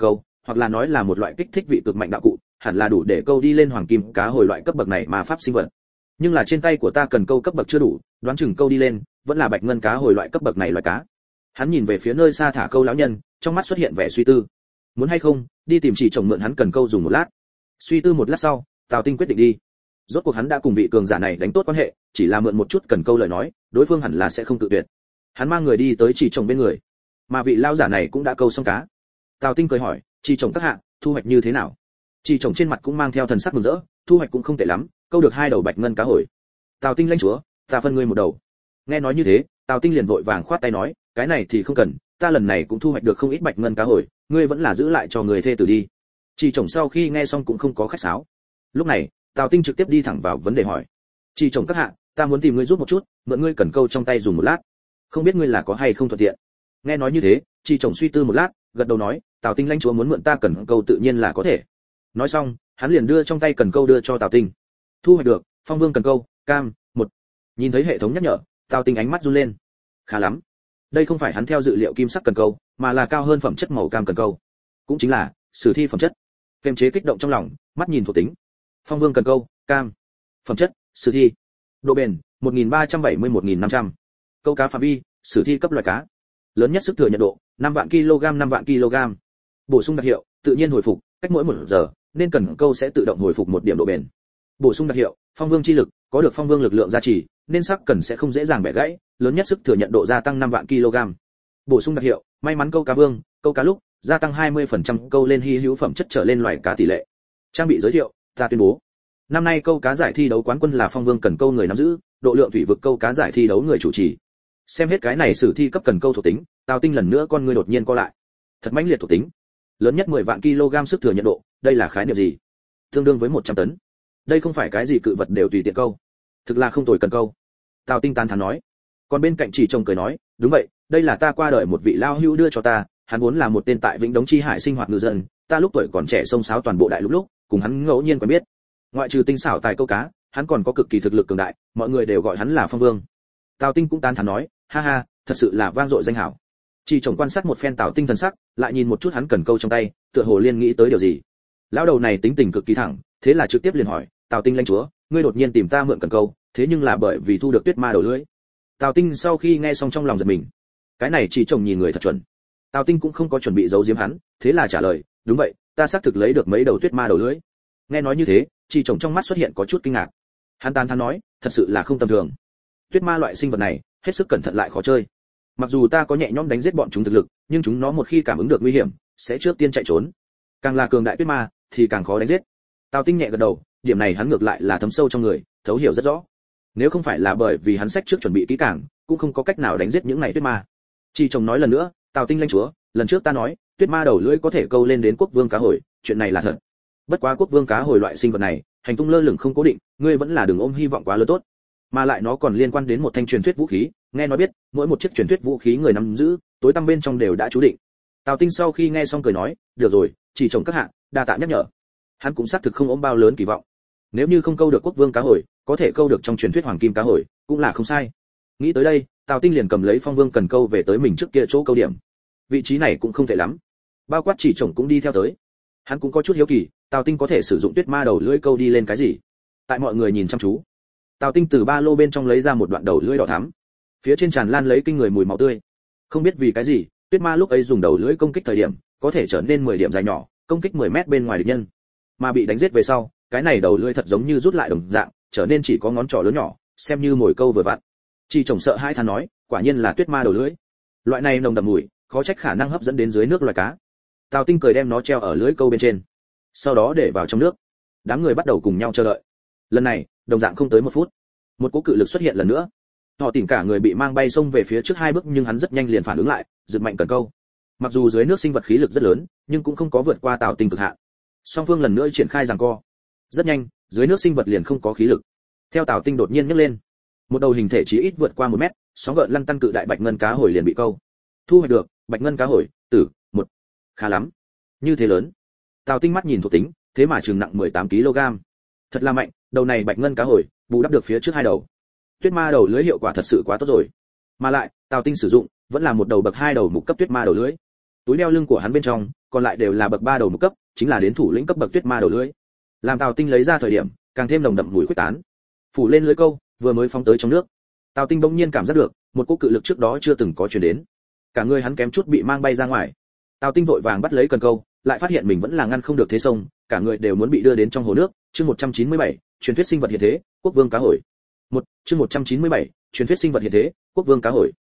A: hoặc là nói là một loại kích thích vị cực mạnh đạo cụ, hẳn là đủ để câu đi lên hoàng kim cá hồi loại cấp bậc này mà pháp sinh vật. Nhưng là trên tay của ta cần câu cấp bậc chưa đủ, đoán chừng câu đi lên vẫn là bạch ngân cá hồi loại cấp bậc này loại cá. Hắn nhìn về phía nơi xa thả câu lão nhân, trong mắt xuất hiện vẻ suy tư. Muốn hay không đi tìm chỉ chồng mượn hắn cần câu dùng một lát. Suy tư một lát sau, Tào Tinh quyết định đi. Rốt cuộc hắn đã cùng vị cường giả này đánh tốt quan hệ, chỉ là mượn một chút cần câu lời nói, đối phương hẳn là sẽ không tự tuyệt. Hắn mang người đi tới chỉ chồng bên người, mà vị lão giả này cũng đã câu xong cá. Tào Tinh cười hỏi, chỉ chồng các hạ, thu hoạch như thế nào? Chỉ chồng trên mặt cũng mang theo thần sắc mừng rỡ, thu hoạch cũng không tệ lắm, câu được 2 đầu bạch ngân cá hồi. Tào Tinh lãnh chúa, ta phân ngươi một đầu. Nghe nói như thế, Tào Tinh liền vội vàng khoát tay nói, cái này thì không cần, ta lần này cũng thu hoạch được không ít bạch ngân cá hồi, ngươi vẫn là giữ lại cho người thê tử đi. Chỉ chồng sau khi nghe xong cũng không có khách sáo. Lúc này, Tào Tinh trực tiếp đi thẳng vào vấn đề hỏi, chỉ chồng các hạ, ta muốn tìm ngươi giúp một chút, mượn ngươi cần câu trong tay dùng một lát, không biết ngươi là có hay không thuận tiện. Nghe nói như thế, chỉ chồng suy tư một lát, gật đầu nói, Tào Tinh lãnh chúa muốn mượn ta cần câu tự nhiên là có thể. Nói xong, hắn liền đưa trong tay cần câu đưa cho Tào Tinh. Thu hoạch được, Phong Vương cần câu, cam, 1. Nhìn thấy hệ thống nhắc nhở, Tào Tinh ánh mắt run lên. Khá lắm. Đây không phải hắn theo dự liệu kim sắc cần câu, mà là cao hơn phẩm chất màu cam cần câu. Cũng chính là sử thi phẩm chất. Kiềm chế kích động trong lòng, mắt nhìn thuộc tính. Phong Vương cần câu, cam. Phẩm chất, sử thi. Độ bền, 1370-1500. Câu cá phạm vi, sử thi cấp loại cá. Lớn nhất sức thừa nhận độ, 5 vạn kg 5 vạn kg. Bổ sung đặc hiệu, tự nhiên hồi phục, cách mỗi 1 giờ, nên cần câu sẽ tự động hồi phục 1 điểm độ bền. Bổ sung đặc hiệu, Phong Vương chi lực, có được Phong Vương lực lượng gia trì, nên sắc cần sẽ không dễ dàng bẻ gãy, lớn nhất sức thừa nhận độ gia tăng 5 vạn kg. Bổ sung đặc hiệu, may mắn câu cá vương, câu cá lúc, gia tăng 20% câu lên hy hữu phẩm chất trở lên loài cá tỷ lệ. Trang bị giới thiệu, ta tuyên bố. Năm nay câu cá giải thi đấu quán quân là Phong Vương cần câu người nắm giữ, độ lượng thủy vực câu cá giải thi đấu người chủ trì. Xem hết cái này sử thi cấp cần câu thuộc tính, Tào Tinh lần nữa con người đột nhiên co lại. Thật mãnh liệt thuộc tính. Lớn nhất 10 vạn kg sức thừa nhận độ, đây là khái niệm gì? Tương đương với 100 tấn. Đây không phải cái gì cự vật đều tùy tiện câu. Thực là không tồi cần câu. Tào Tinh tán thán nói. Còn bên cạnh chỉ chồng cười nói, đúng vậy, đây là ta qua đời một vị lao hữu đưa cho ta, hắn vốn là một tên tại Vĩnh Đống Chi Hải sinh hoạt ngư dân, ta lúc tuổi còn trẻ sông sáo toàn bộ đại lục lúc, cùng hắn ngẫu nhiên quen biết. Ngoại trừ tinh xảo tài câu cá, hắn còn có cực kỳ thực lực cường đại, mọi người đều gọi hắn là Phong Vương. Tào Tinh cũng tán thán nói, ha ha, thật sự là vang dội danh hảo. Chỉ chồng quan sát một phen Tào Tinh thần sắc, lại nhìn một chút hắn cần câu trong tay, tựa hồ liên nghĩ tới điều gì. Lão đầu này tính tình cực kỳ thẳng, thế là trực tiếp liền hỏi, Tào Tinh lãnh chúa, ngươi đột nhiên tìm ta mượn cần câu, thế nhưng là bởi vì thu được tuyết ma đầu lưỡi. Tào Tinh sau khi nghe xong trong lòng giật mình. Cái này chỉ chồng nhìn người thật chuẩn. Tào Tinh cũng không có chuẩn bị giấu giếm hắn, thế là trả lời, đúng vậy, ta xác thực lấy được mấy đầu tuyết ma đầu lưỡi. Nghe nói như thế, chỉ chồng trong mắt xuất hiện có chút kinh ngạc. Hắn tán thán nói, thật sự là không tầm thường. Tuyết ma loại sinh vật này, hết sức cẩn thận lại khó chơi. Mặc dù ta có nhẹ nhõm đánh giết bọn chúng thực lực, nhưng chúng nó một khi cảm ứng được nguy hiểm, sẽ trước tiên chạy trốn. Càng là cường đại tuyết ma, thì càng khó đánh giết. Tào Tinh nhẹ gật đầu, điểm này hắn ngược lại là thấm sâu trong người, thấu hiểu rất rõ. Nếu không phải là bởi vì hắn sách trước chuẩn bị kỹ càng, cũng không có cách nào đánh giết những này tuyết ma. Chỉ chồng nói lần nữa, Tào Tinh lãnh chúa, lần trước ta nói, tuyết ma đầu lưỡi có thể câu lên đến quốc vương cá hồi, chuyện này là thật. Bất quá quốc vương cá hồi loại sinh vật này, hành tung lơ lửng không cố định, ngươi vẫn là đừng ôm hy vọng quá lớn tốt. Mà lại nó còn liên quan đến một thanh truyền thuyết vũ khí, nghe nói biết, mỗi một chiếc truyền thuyết vũ khí người nắm giữ, tối tăm bên trong đều đã chú định. Tào Tinh sau khi nghe xong cười nói, được rồi, chỉ chồng các hạ, đa tạ nhắc nhở. Hắn cũng xác thực không ôm bao lớn kỳ vọng. Nếu như không câu được quốc vương cá hồi, có thể câu được trong truyền thuyết hoàng kim cá hồi, cũng là không sai. Nghĩ tới đây, Tào Tinh liền cầm lấy Phong Vương cần câu về tới mình trước kia chỗ câu điểm. Vị trí này cũng không tệ lắm. Bao quát chỉ chồng cũng đi theo tới. Hắn cũng có chút hiếu kỳ, Tào Tinh có thể sử dụng tuyết ma đầu lưỡi câu đi lên cái gì? Tại mọi người nhìn chăm chú, Tào Tinh từ ba lô bên trong lấy ra một đoạn đầu lưỡi đỏ thắm. Phía trên tràn lan lấy kinh người mùi máu tươi. Không biết vì cái gì, tuyết ma lúc ấy dùng đầu lưỡi công kích thời điểm, có thể trở nên 10 điểm dài nhỏ, công kích 10 mét bên ngoài địch nhân. Mà bị đánh giết về sau, cái này đầu lưỡi thật giống như rút lại đồng dạng, trở nên chỉ có ngón trỏ lớn nhỏ, xem như mồi câu vừa vặn. Chỉ chồng sợ hai than nói, quả nhiên là tuyết ma đầu lưỡi. Loại này nồng đậm mùi, khó trách khả năng hấp dẫn đến dưới nước loài cá. Tào Tinh cười đem nó treo ở lưỡi câu bên trên, sau đó để vào trong nước. Đám người bắt đầu cùng nhau chờ đợi. Lần này, đồng dạng không tới 1 phút, một cỗ cự lực xuất hiện lần nữa. Họ tìm cả người bị mang bay xông về phía trước 2 bước, nhưng hắn rất nhanh liền phản ứng lại, giật mạnh cần câu. Mặc dù dưới nước sinh vật khí lực rất lớn, nhưng cũng không có vượt qua Tào Tinh cực hạn. Song phương lần nữa triển khai giằng co. Rất nhanh, dưới nước sinh vật liền không có khí lực. Theo Tào Tinh đột nhiên nhấc lên, một đầu hình thể chỉ ít vượt qua 1 mét, sóng gợn lăn tăn cự đại bạch ngân cá hồi liền bị câu. Thu hoạch được bạch ngân cá hồi, tử 1. Khá lắm. Như thế lớn. Tào Tinh mắt nhìn thuộc tính, thế mà chừng nặng 18 kg. Thật là mạnh, đầu này bạch ngân cá hồi, bù đắp được phía trước 2 đầu. Tuyết ma đầu lưới hiệu quả thật sự quá tốt rồi. Mà lại, Tào Tinh sử dụng vẫn là một đầu bậc 2 đầu mục cấp tuyết ma đầu lưới. túi đeo lưng của hắn bên trong còn lại đều là bậc 3 đầu mục cấp, chính là đến thủ lĩnh cấp bậc tuyết ma đầu lưới. Làm Tào Tinh lấy ra thời điểm, càng thêm nồng đậm mùi khuếch tán. Phủ lên lưới câu, vừa mới phóng tới trong nước. Tào Tinh bỗng nhiên cảm giác được, một cỗ cự lực trước đó chưa từng có truyền đến. Cả người hắn kém chút bị mang bay ra ngoài. Tào Tinh vội vàng bắt lấy cần câu, lại phát hiện mình vẫn là ngăn không được thế sông, cả người đều muốn bị đưa đến trong hồ nước. Chương 197, truyền thuyết sinh vật hiện thế, quốc vương cá hồi. Chương 197, truyền thuyết sinh vật hiện thế, quốc vương cá hồi.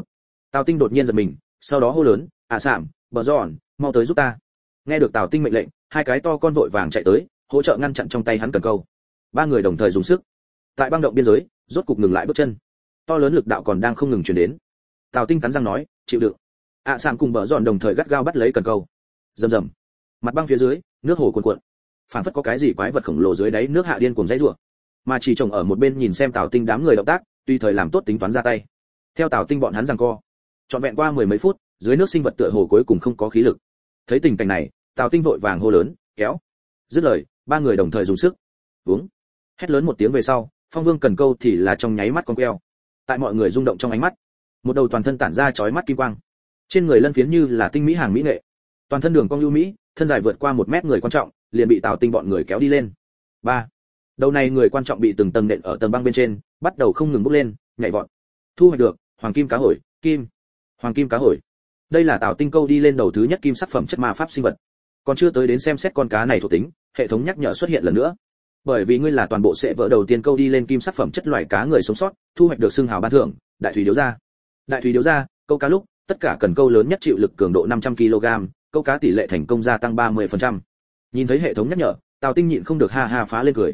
A: Tào Tinh đột nhiên giật mình, sau đó hô lớn, Sạm, bờ giòn, mau tới giúp ta. Nghe được Tào Tinh mệnh lệnh, hai cái to con vội vàng chạy tới, hỗ trợ ngăn chặn trong tay hắn cần câu. Ba người đồng thời dùng sức. Tại băng động biên giới, rốt cục ngừng lại bước chân. To lớn lực đạo còn đang không ngừng truyền đến. Tào Tinh cắn răng nói, chịu đựng. Sạm cùng bờ giòn đồng thời gắt gao bắt lấy cần câu. Rầm rầm. Mặt băng phía dưới, nước hồ cuồn cuộn. Phản phất có cái gì quái vật khổng lồ dưới đáy nước hạ điên cuồng dãy rủa. Mà chỉ chồng ở một bên nhìn xem Tào Tinh đám người động tác, tùy thời làm tốt tính toán ra tay. Theo Tào Tinh bọn hắn giằng co, trọn vẹn qua mười mấy phút, dưới nước sinh vật tựa hồ cuối cùng không có khí lực. Thấy tình cảnh này, Tào Tinh vội vàng hô lớn, kéo. Dứt lời, ba người đồng thời dùng sức. Uống. Hét lớn một tiếng về sau, Phong Vương cần câu thì là trong nháy mắt con queo. Tại mọi người rung động trong ánh mắt, một đầu toàn thân tản ra chói mắt kim quang. Trên người lân phiến như là tinh mỹ hàng mỹ nghệ. Toàn thân đường cong ưu mỹ, thân dài vượt qua 1 mét người quan trọng, liền bị Tào Tinh bọn người kéo đi lên. 3. Đầu này người quan trọng bị từng tầng nện ở tầng băng bên trên, bắt đầu không ngừng bốc lên, nhảy vọt. Thu hoạch được hoàng kim cá hồi, kim. Hoàng kim cá hồi. Đây là Tào Tinh câu đi lên đầu thứ nhất kim sắc phẩm chất ma pháp sinh vật. Còn chưa tới đến xem xét con cá này thuộc tính, hệ thống nhắc nhở xuất hiện lần nữa. Bởi vì ngươi là toàn bộ sẽ vỡ đầu tiên câu đi lên kim sắc phẩm chất loài cá người sống sót, thu hoạch được xưng hào ban thưởng, đại thủy điếu gia. Đại thủy điếu gia, câu cá lúc, tất cả cần câu lớn nhất chịu lực cường độ 500 kg, câu cá tỷ lệ thành công gia tăng 30%. Nhìn thấy hệ thống nhắc nhở, Tào Tinh nhịn không được ha ha phá lên cười.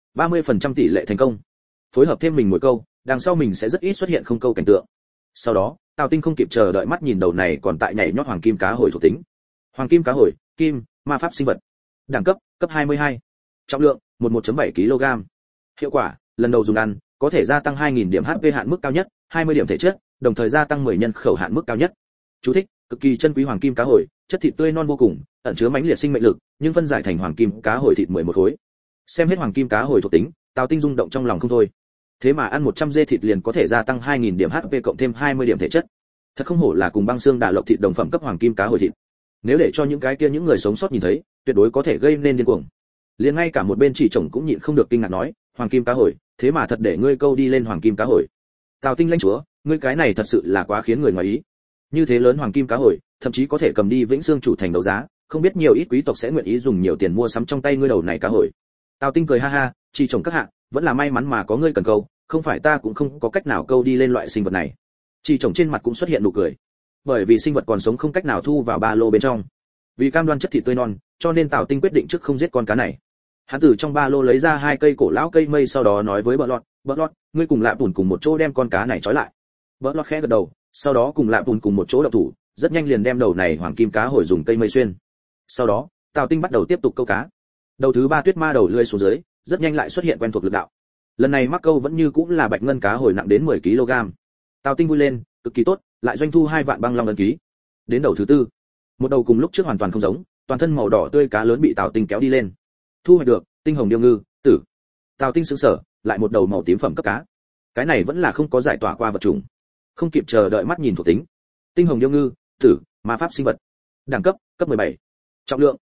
A: 30% tỷ lệ thành công. Phối hợp thêm mình mỗi câu, đằng sau mình sẽ rất ít xuất hiện không câu cảnh tượng. Sau đó, Tào Tinh không kịp chờ đợi mắt nhìn đầu này còn tại nhảy nhót hoàng kim cá hồi thuộc tính. Hoàng kim cá hồi, kim, ma pháp sinh vật. Đẳng cấp, cấp 22. Trọng lượng, 11.7 kg. Hiệu quả, lần đầu dùng ăn, có thể gia tăng 2000 điểm HP hạn mức cao nhất, 20 điểm thể chất, đồng thời gia tăng 10 nhân khẩu hạn mức cao nhất. Chú thích, cực kỳ chân quý hoàng kim cá hồi, chất thịt tươi non vô cùng, ẩn chứa mãnh liệt sinh mệnh lực, nhưng phân giải thành hoàng kim cá hồi thịt 11 khối. Xem hết hoàng kim cá hồi thuộc tính, Tào Tinh rung động trong lòng không thôi. Thế mà ăn 100 dê thịt liền có thể gia tăng 2000 điểm HP cộng thêm 20 điểm thể chất. Thật không hổ là cùng băng xương đả lộc thịt đồng phẩm cấp hoàng kim cá hồi thịt. Nếu để cho những cái kia những người sống sót nhìn thấy, tuyệt đối có thể gây nên điên cuồng. Liền ngay cả một bên chỉ chồng cũng nhịn không được kinh ngạc nói, hoàng kim cá hồi, thế mà thật để ngươi câu đi lên hoàng kim cá hồi. Tào Tinh lãnh chúa, ngươi cái này thật sự là quá khiến người ngoài ý. Như thế lớn hoàng kim cá hồi, thậm chí có thể cầm đi Vĩnh Xương chủ thành đấu giá, không biết nhiều ít quý tộc sẽ nguyện ý dùng nhiều tiền mua sắm trong tay ngươi đầu này cá hồi. Tào Tinh cười ha ha, chỉ chồng các hạ, vẫn là may mắn mà có ngươi cần câu, không phải ta cũng không có cách nào câu đi lên loại sinh vật này. Chỉ chồng trên mặt cũng xuất hiện nụ cười, bởi vì sinh vật còn sống không cách nào thu vào ba lô bên trong. Vì cam đoan chất thịt tươi non, cho nên Tào Tinh quyết định trước không giết con cá này. Hắn từ trong ba lô lấy ra 2 cây cổ lão cây mây, sau đó nói với Bợ Lọt, ngươi cùng Lạp Bùn cùng một chỗ đem con cá này trói lại. Bợ Lọt khẽ gật đầu, sau đó cùng Lạp Bùn cùng một chỗ động thủ, rất nhanh liền đem đầu này hoàng kim cá hồi dùng cây mây xuyên. Sau đó, Tào Tinh bắt đầu tiếp tục câu cá. Đầu thứ 3 tuyết ma đầu lưỡi xuống dưới, rất nhanh lại xuất hiện quen thuộc lực đạo. Lần này mắc câu vẫn như cũng là bạch ngân cá hồi nặng đến 10 kg. Tào Tinh vui lên, cực kỳ tốt, lại doanh thu 2 vạn băng long ấn ký. Đến đầu thứ 4, một đầu cùng lúc trước hoàn toàn không giống, toàn thân màu đỏ tươi cá lớn bị Tào Tinh kéo đi lên. Thu hoạch được tinh hồng điêu ngư, tử. Tào Tinh sững sờ, lại một đầu màu tím phẩm cấp cá. Cái này vẫn là không có giải tỏa qua vật chủng. Không kịp chờ đợi mắt nhìn thuộc tính. Tinh hồng điêu ngư, tử, ma pháp sinh vật. Đẳng cấp, cấp 17. Trọng lượng,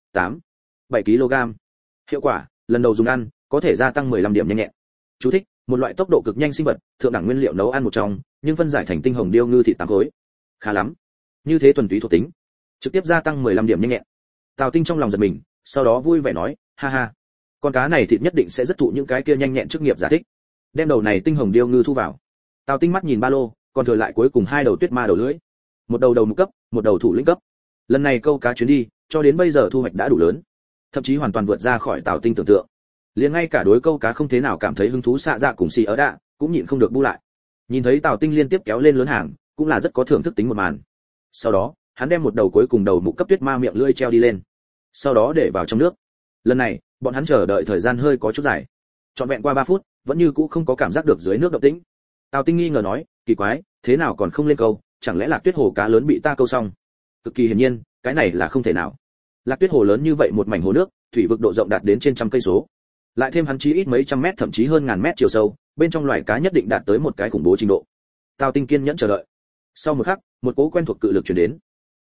A: 7 kg. Hiệu quả, lần đầu dùng ăn, có thể gia tăng 15 điểm nhanh nhẹn. Chú thích, một loại tốc độ cực nhanh sinh vật, thượng đẳng nguyên liệu nấu ăn một trong, nhưng phân giải thành tinh hồng điêu ngư thịt 8 khối. Khá lắm. Như thế thuần túy thuộc tính, trực tiếp gia tăng 15 điểm nhanh nhẹn. Tào Tinh trong lòng giật mình, sau đó vui vẻ nói, ha ha, con cá này thịt nhất định sẽ rất thụ những cái kia nhanh nhẹn chức nghiệp giả thích. Đem đầu này tinh hồng điêu ngư thu vào. Tào Tinh mắt nhìn ba lô, còn thừa lại cuối cùng 2 đầu tuyết ma đầu lưỡi. Một đầu đầu mục cấp, một đầu thủ lĩnh cấp. Lần này câu cá chuyến đi, cho đến bây giờ thu hoạch đã đủ lớn, thậm chí hoàn toàn vượt ra khỏi Tào Tinh tưởng tượng. Liền ngay cả đối câu cá không thế nào cảm thấy hứng thú xạ dạ cùng xì ở đạ, cũng nhịn không được bu lại. Nhìn thấy Tào Tinh liên tiếp kéo lên lớn hàng, cũng là rất có thưởng thức tính một màn. Sau đó, hắn đem một đầu cuối cùng đầu mục cấp tuyết ma miệng lưỡi treo đi lên, sau đó để vào trong nước. Lần này, bọn hắn chờ đợi thời gian hơi có chút dài, trọn vẹn qua 3 phút, vẫn như cũ không có cảm giác được dưới nước động tĩnh. Tào Tinh nghi ngờ nói, kỳ quái, thế nào còn không lên câu, chẳng lẽ Lạc Tuyết hồ cá lớn bị ta câu xong? Cực kỳ hiển nhiên, cái này là không thể nào. Lạc Tuyết hồ lớn như vậy một mảnh hồ nước, thủy vực độ rộng đạt đến trên trăm cây số, lại thêm hắn chí ít mấy trăm mét thậm chí hơn ngàn mét chiều sâu, bên trong loài cá nhất định đạt tới một cái khủng bố trình độ. Tào Tinh kiên nhẫn chờ đợi. Sau một khắc, một cỗ quen thuộc cự lực truyền đến.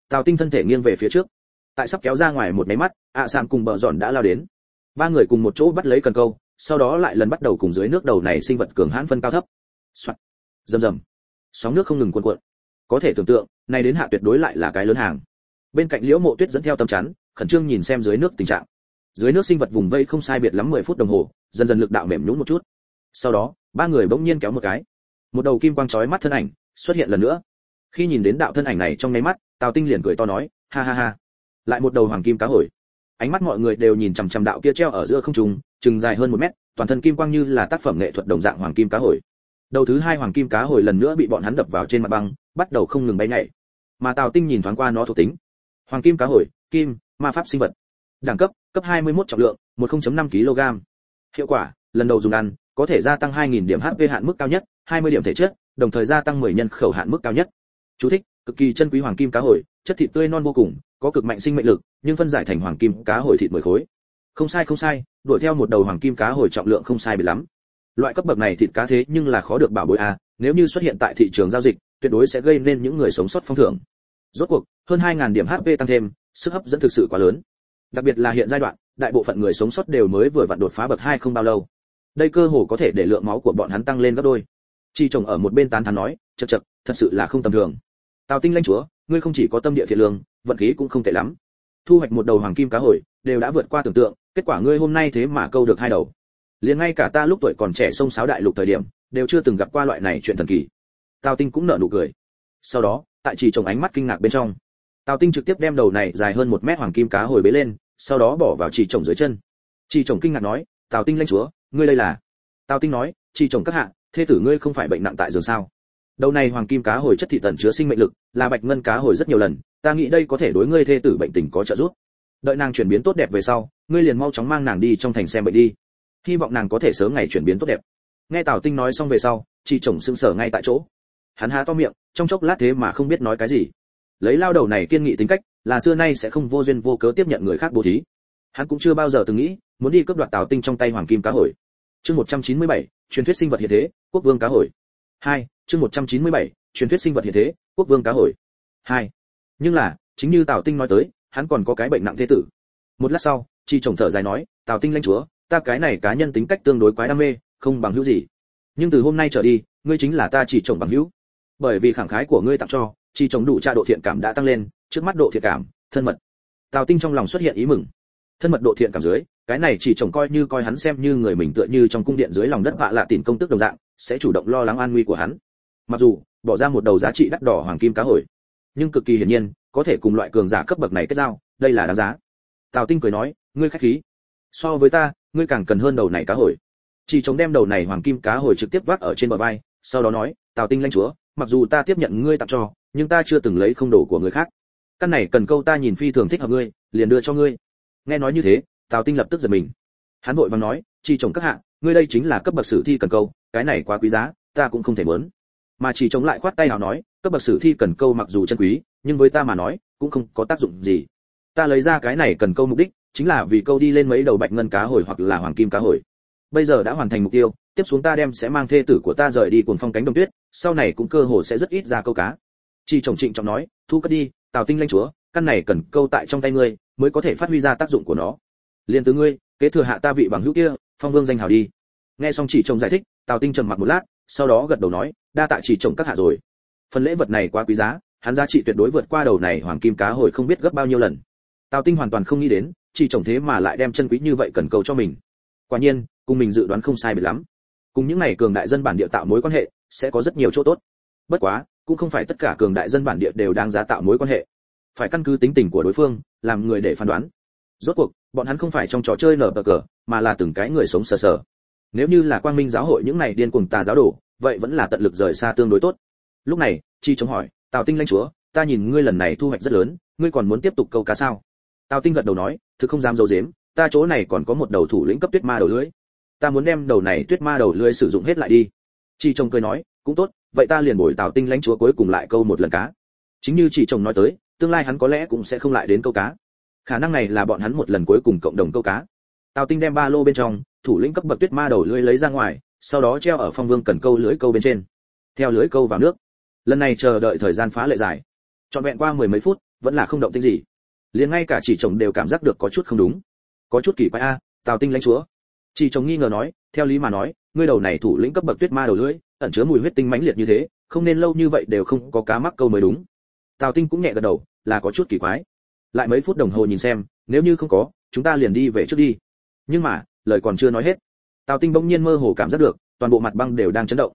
A: Tào Tinh thân thể nghiêng về phía trước, tại sắp kéo ra ngoài một máy mắt, Sạm cùng Bờ Dọn đã lao đến. Ba người cùng một chỗ bắt lấy cần câu, sau đó lại lần bắt đầu cùng dưới nước đầu này sinh vật cường hãn phân cao thấp. Soạt, rầm rầm, sóng nước không ngừng cuộn cuộn. Có thể tưởng tượng, này đến hạ tuyệt đối lại là cái lớn hàng. Bên cạnh Liễu Mộ Tuyết dẫn theo tấm chắn, khẩn trương nhìn xem dưới nước tình trạng. Dưới nước sinh vật vùng vây không sai biệt lắm 10 phút đồng hồ, dần dần lực đạo mềm nhũn một chút. Sau đó, ba người bỗng nhiên kéo một cái, một đầu kim quang chói mắt thân ảnh xuất hiện lần nữa. Khi nhìn đến đạo thân ảnh này trong nháy mắt, Tào Tinh liền cười to nói, ha ha ha, lại một đầu hoàng kim cá hồi. Ánh mắt mọi người đều nhìn chằm chằm đạo kia treo ở giữa không trung, chừng dài hơn 1 mét, toàn thân kim quang như là tác phẩm nghệ thuật đồng dạng hoàng kim cá hồi. Đầu thứ hai hoàng kim cá hồi lần nữa bị bọn hắn đập vào trên mặt băng, bắt đầu không ngừng bay nhảy. Mà Tào Tinh nhìn thoáng qua nó thuộc tính. Hoàng kim cá hồi, kim, ma pháp sinh vật. Đẳng cấp, cấp 21 trọng lượng, 10.5 kg. Hiệu quả, lần đầu dùng ăn, có thể gia tăng 2000 điểm HP hạn mức cao nhất, 20 điểm thể chất, đồng thời gia tăng 10 nhân khẩu hạn mức cao nhất. Chú thích, cực kỳ chân quý hoàng kim cá hồi, chất thịt tươi non vô cùng, có cực mạnh sinh mệnh lực, nhưng phân giải thành hoàng kim cá hồi thịt 10 khối. Không sai, đuổi theo một đầu hoàng kim cá hồi trọng lượng không sai biệt lắm. Loại cấp bậc này thịt cá thế nhưng là khó được bảo bối a, nếu như xuất hiện tại thị trường giao dịch, tuyệt đối sẽ gây nên những người sống sót phong thưởng. Rốt cuộc, hơn 2000 điểm HP tăng thêm, sức hấp dẫn thực sự quá lớn. Đặc biệt là hiện giai đoạn, đại bộ phận người sống sót đều mới vừa vặn đột phá bậc 2 không bao lâu. Đây cơ hồ có thể để lượng máu của bọn hắn tăng lên gấp đôi. Chi chồng ở một bên tán thán nói, chậc, thật sự là không tầm thường. Tào Tinh lãnh chúa, ngươi không chỉ có tâm địa thiện lương, vận khí cũng không tệ lắm. Thu hoạch một đầu hoàng kim cá hồi, đều đã vượt qua tưởng tượng, kết quả ngươi hôm nay thế mà câu được 2 đầu. Liền ngay cả ta lúc tuổi còn trẻ sông sáo đại lục thời điểm, đều chưa từng gặp qua loại này chuyện thần kỳ. Tào Tinh cũng nở nụ cười. Sau đó, tại chỉ chồng ánh mắt kinh ngạc bên trong, Tào Tinh trực tiếp đem đầu này dài hơn 1 mét hoàng kim cá hồi bế lên, sau đó bỏ vào chỉ chồng dưới chân. Chỉ chồng kinh ngạc nói, Tào Tinh lãnh chúa, ngươi đây là? Tào Tinh nói, chỉ chồng các hạ, thê tử ngươi không phải bệnh nặng tại giường sao? Đầu này hoàng kim cá hồi chất thị tận chứa sinh mệnh lực, là bạch ngân cá hồi rất nhiều lần, ta nghĩ đây có thể đối ngươi thê tử bệnh tình có trợ giúp. Đợi nàng chuyển biến tốt đẹp về sau, ngươi liền mau chóng mang nàng đi trong thành xem bệnh đi. Hy vọng nàng có thể sớm ngày chuyển biến tốt đẹp. Nghe Tào Tinh nói xong về sau, chỉ chồng sững sờ ngay tại chỗ. Hắn há to miệng, trong chốc lát thế mà không biết nói cái gì. Lấy lao đầu này kiên nghị tính cách, là xưa nay sẽ không vô duyên vô cớ tiếp nhận người khác bố thí. Hắn cũng chưa bao giờ từng nghĩ muốn đi cướp đoạt Tào Tinh trong tay hoàng kim cá hồi. Chương 197, truyền thuyết sinh vật hiện thế, quốc vương cá hồi. 2, chương 197, truyền thuyết sinh vật hiện thế, quốc vương cá hồi. 2. Nhưng là, chính như Tào Tinh nói tới, hắn còn có cái bệnh nặng thế tử. Một lát sau, Chi chồng thở dài nói, Tào Tinh lãnh chúa, ta cái này cá nhân tính cách tương đối quái đam mê, không bằng hữu gì. Nhưng từ hôm nay trở đi, ngươi chính là ta chỉ chồng bằng hữu. Bởi vì khẳng khái của ngươi tặng cho, Chi chồng đủ tra độ thiện cảm đã tăng lên, trước mắt độ thiện cảm, thân mật. Tào Tinh trong lòng xuất hiện ý mừng. Thân mật độ thiện cảm dưới, cái này chỉ chồng coi hắn xem như người mình tựa như trong cung điện dưới lòng đất vạ lạ tìm công tước đồng dạng, sẽ chủ động lo lắng an nguy của hắn. Mặc dù bỏ ra một đầu giá trị đắt đỏ hoàng kim cá hồi, nhưng cực kỳ hiển nhiên, có thể cùng loại cường giả cấp bậc này kết giao, đây là đáng giá. Tào Tinh cười nói, ngươi khách khí. So với ta, ngươi càng cần hơn đầu này cá hồi. Chỉ chống đem đầu này hoàng kim cá hồi trực tiếp vác ở trên bờ vai, sau đó nói, Tào Tinh lãnh chúa, mặc dù ta tiếp nhận ngươi tặng cho, nhưng ta chưa từng lấy không đồ của người khác. Căn này cần câu ta nhìn phi thường thích hợp ngươi, liền đưa cho ngươi. Nghe nói như thế, Tào Tinh lập tức giật mình. Hắn vội vàng nói, chỉ chống các hạ, ngươi đây chính là cấp bậc sử thi cần câu, cái này quá quý giá, ta cũng không thể muốn. Mà chỉ chống lại khoát tay nào nói, cấp bậc sử thi cần câu mặc dù chân quý, nhưng với ta mà nói, cũng không có tác dụng gì. Ta lấy ra cái này cần câu mục đích, chính là vì câu đi lên mấy đầu bạch ngân cá hồi hoặc là hoàng kim cá hồi. Bây giờ đã hoàn thành mục tiêu, tiếp xuống ta đem sẽ mang thê tử của ta rời đi cuồng phong cánh đồng tuyết, sau này cũng cơ hồ sẽ rất ít ra câu cá. Chỉ chồng trịnh trọng nói, thu cất đi, Tào Tinh lãnh chúa, căn này cần câu tại trong tay ngươi, mới có thể phát huy ra tác dụng của nó. Liên từ ngươi, kế thừa hạ ta vị bằng hữu kia, phong vương danh hào đi. Nghe xong chỉ chồng giải thích, Tào Tinh trầm mặc một lát, sau đó gật đầu nói, đa tạ chỉ chồng các hạ rồi. Phần lễ vật này quá quý giá, hắn giá trị tuyệt đối vượt qua đầu này hoàng kim cá hồi không biết gấp bao nhiêu lần. Tào Tinh hoàn toàn không nghĩ đến, chỉ chồng thế mà lại đem chân quý như vậy cần câu cho mình. Quả nhiên, cùng mình dự đoán không sai biệt lắm. Cùng những này cường đại dân bản địa tạo mối quan hệ, sẽ có rất nhiều chỗ tốt. Bất quá, cũng không phải tất cả cường đại dân bản địa đều đáng giá tạo mối quan hệ. Phải căn cứ tính tình của đối phương, làm người để phán đoán. Rốt cuộc, bọn hắn không phải trong trò chơi nở cờ, mà là từng cái người sống sờ sờ. Nếu như là Quang Minh giáo hội những này điên cuồng tà giáo đồ, vậy vẫn là tận lực rời xa tương đối tốt. Lúc này, Chi chống hỏi, Tào Tinh lãnh chúa, ta nhìn ngươi lần này thu hoạch rất lớn, ngươi còn muốn tiếp tục câu cá sao? Tào Tinh gật đầu nói, thực không dám giấu giếm, ta chỗ này còn có một đầu thủ lĩnh cấp tuyết ma đầu lưới, ta muốn đem đầu này tuyết ma đầu lưới sử dụng hết lại đi. Chi chồng cười nói, cũng tốt, vậy ta liền bồi Tào Tinh lãnh chúa cuối cùng lại câu một lần cá. Chính như Chi chồng nói tới, tương lai hắn có lẽ cũng sẽ không lại đến câu cá. Khả năng này là bọn hắn một lần cuối cùng cộng đồng câu cá. Tào Tinh đem ba lô bên trong thủ lĩnh cấp bậc tuyết ma đầu lưới lấy ra ngoài, sau đó treo ở phong vương cần câu lưới câu bên trên. Theo lưới câu vào nước, lần này chờ đợi thời gian phá lệ dài, trọn vẹn qua 10 mấy phút, vẫn là không động tĩnh gì. Liền ngay cả Chỉ Chồng đều cảm giác được có chút không đúng, có chút kỳ quái a. Tào Tinh lãnh chúa. Chỉ Chồng nghi ngờ nói, theo lý mà nói, ngươi đầu này thủ lĩnh cấp bậc tuyết ma đầu lưỡi, ẩn chứa mùi huyết tinh mãnh liệt như thế, không nên lâu như vậy đều không có cá mắc câu mới đúng. Tào Tinh cũng nhẹ gật đầu, là có chút kỳ quái. Lại mấy phút đồng hồ nhìn xem, nếu như không có, chúng ta liền đi về trước đi. Nhưng mà, lời còn chưa nói hết, Tào Tinh bỗng nhiên mơ hồ cảm giác được, toàn bộ mặt băng đều đang chấn động.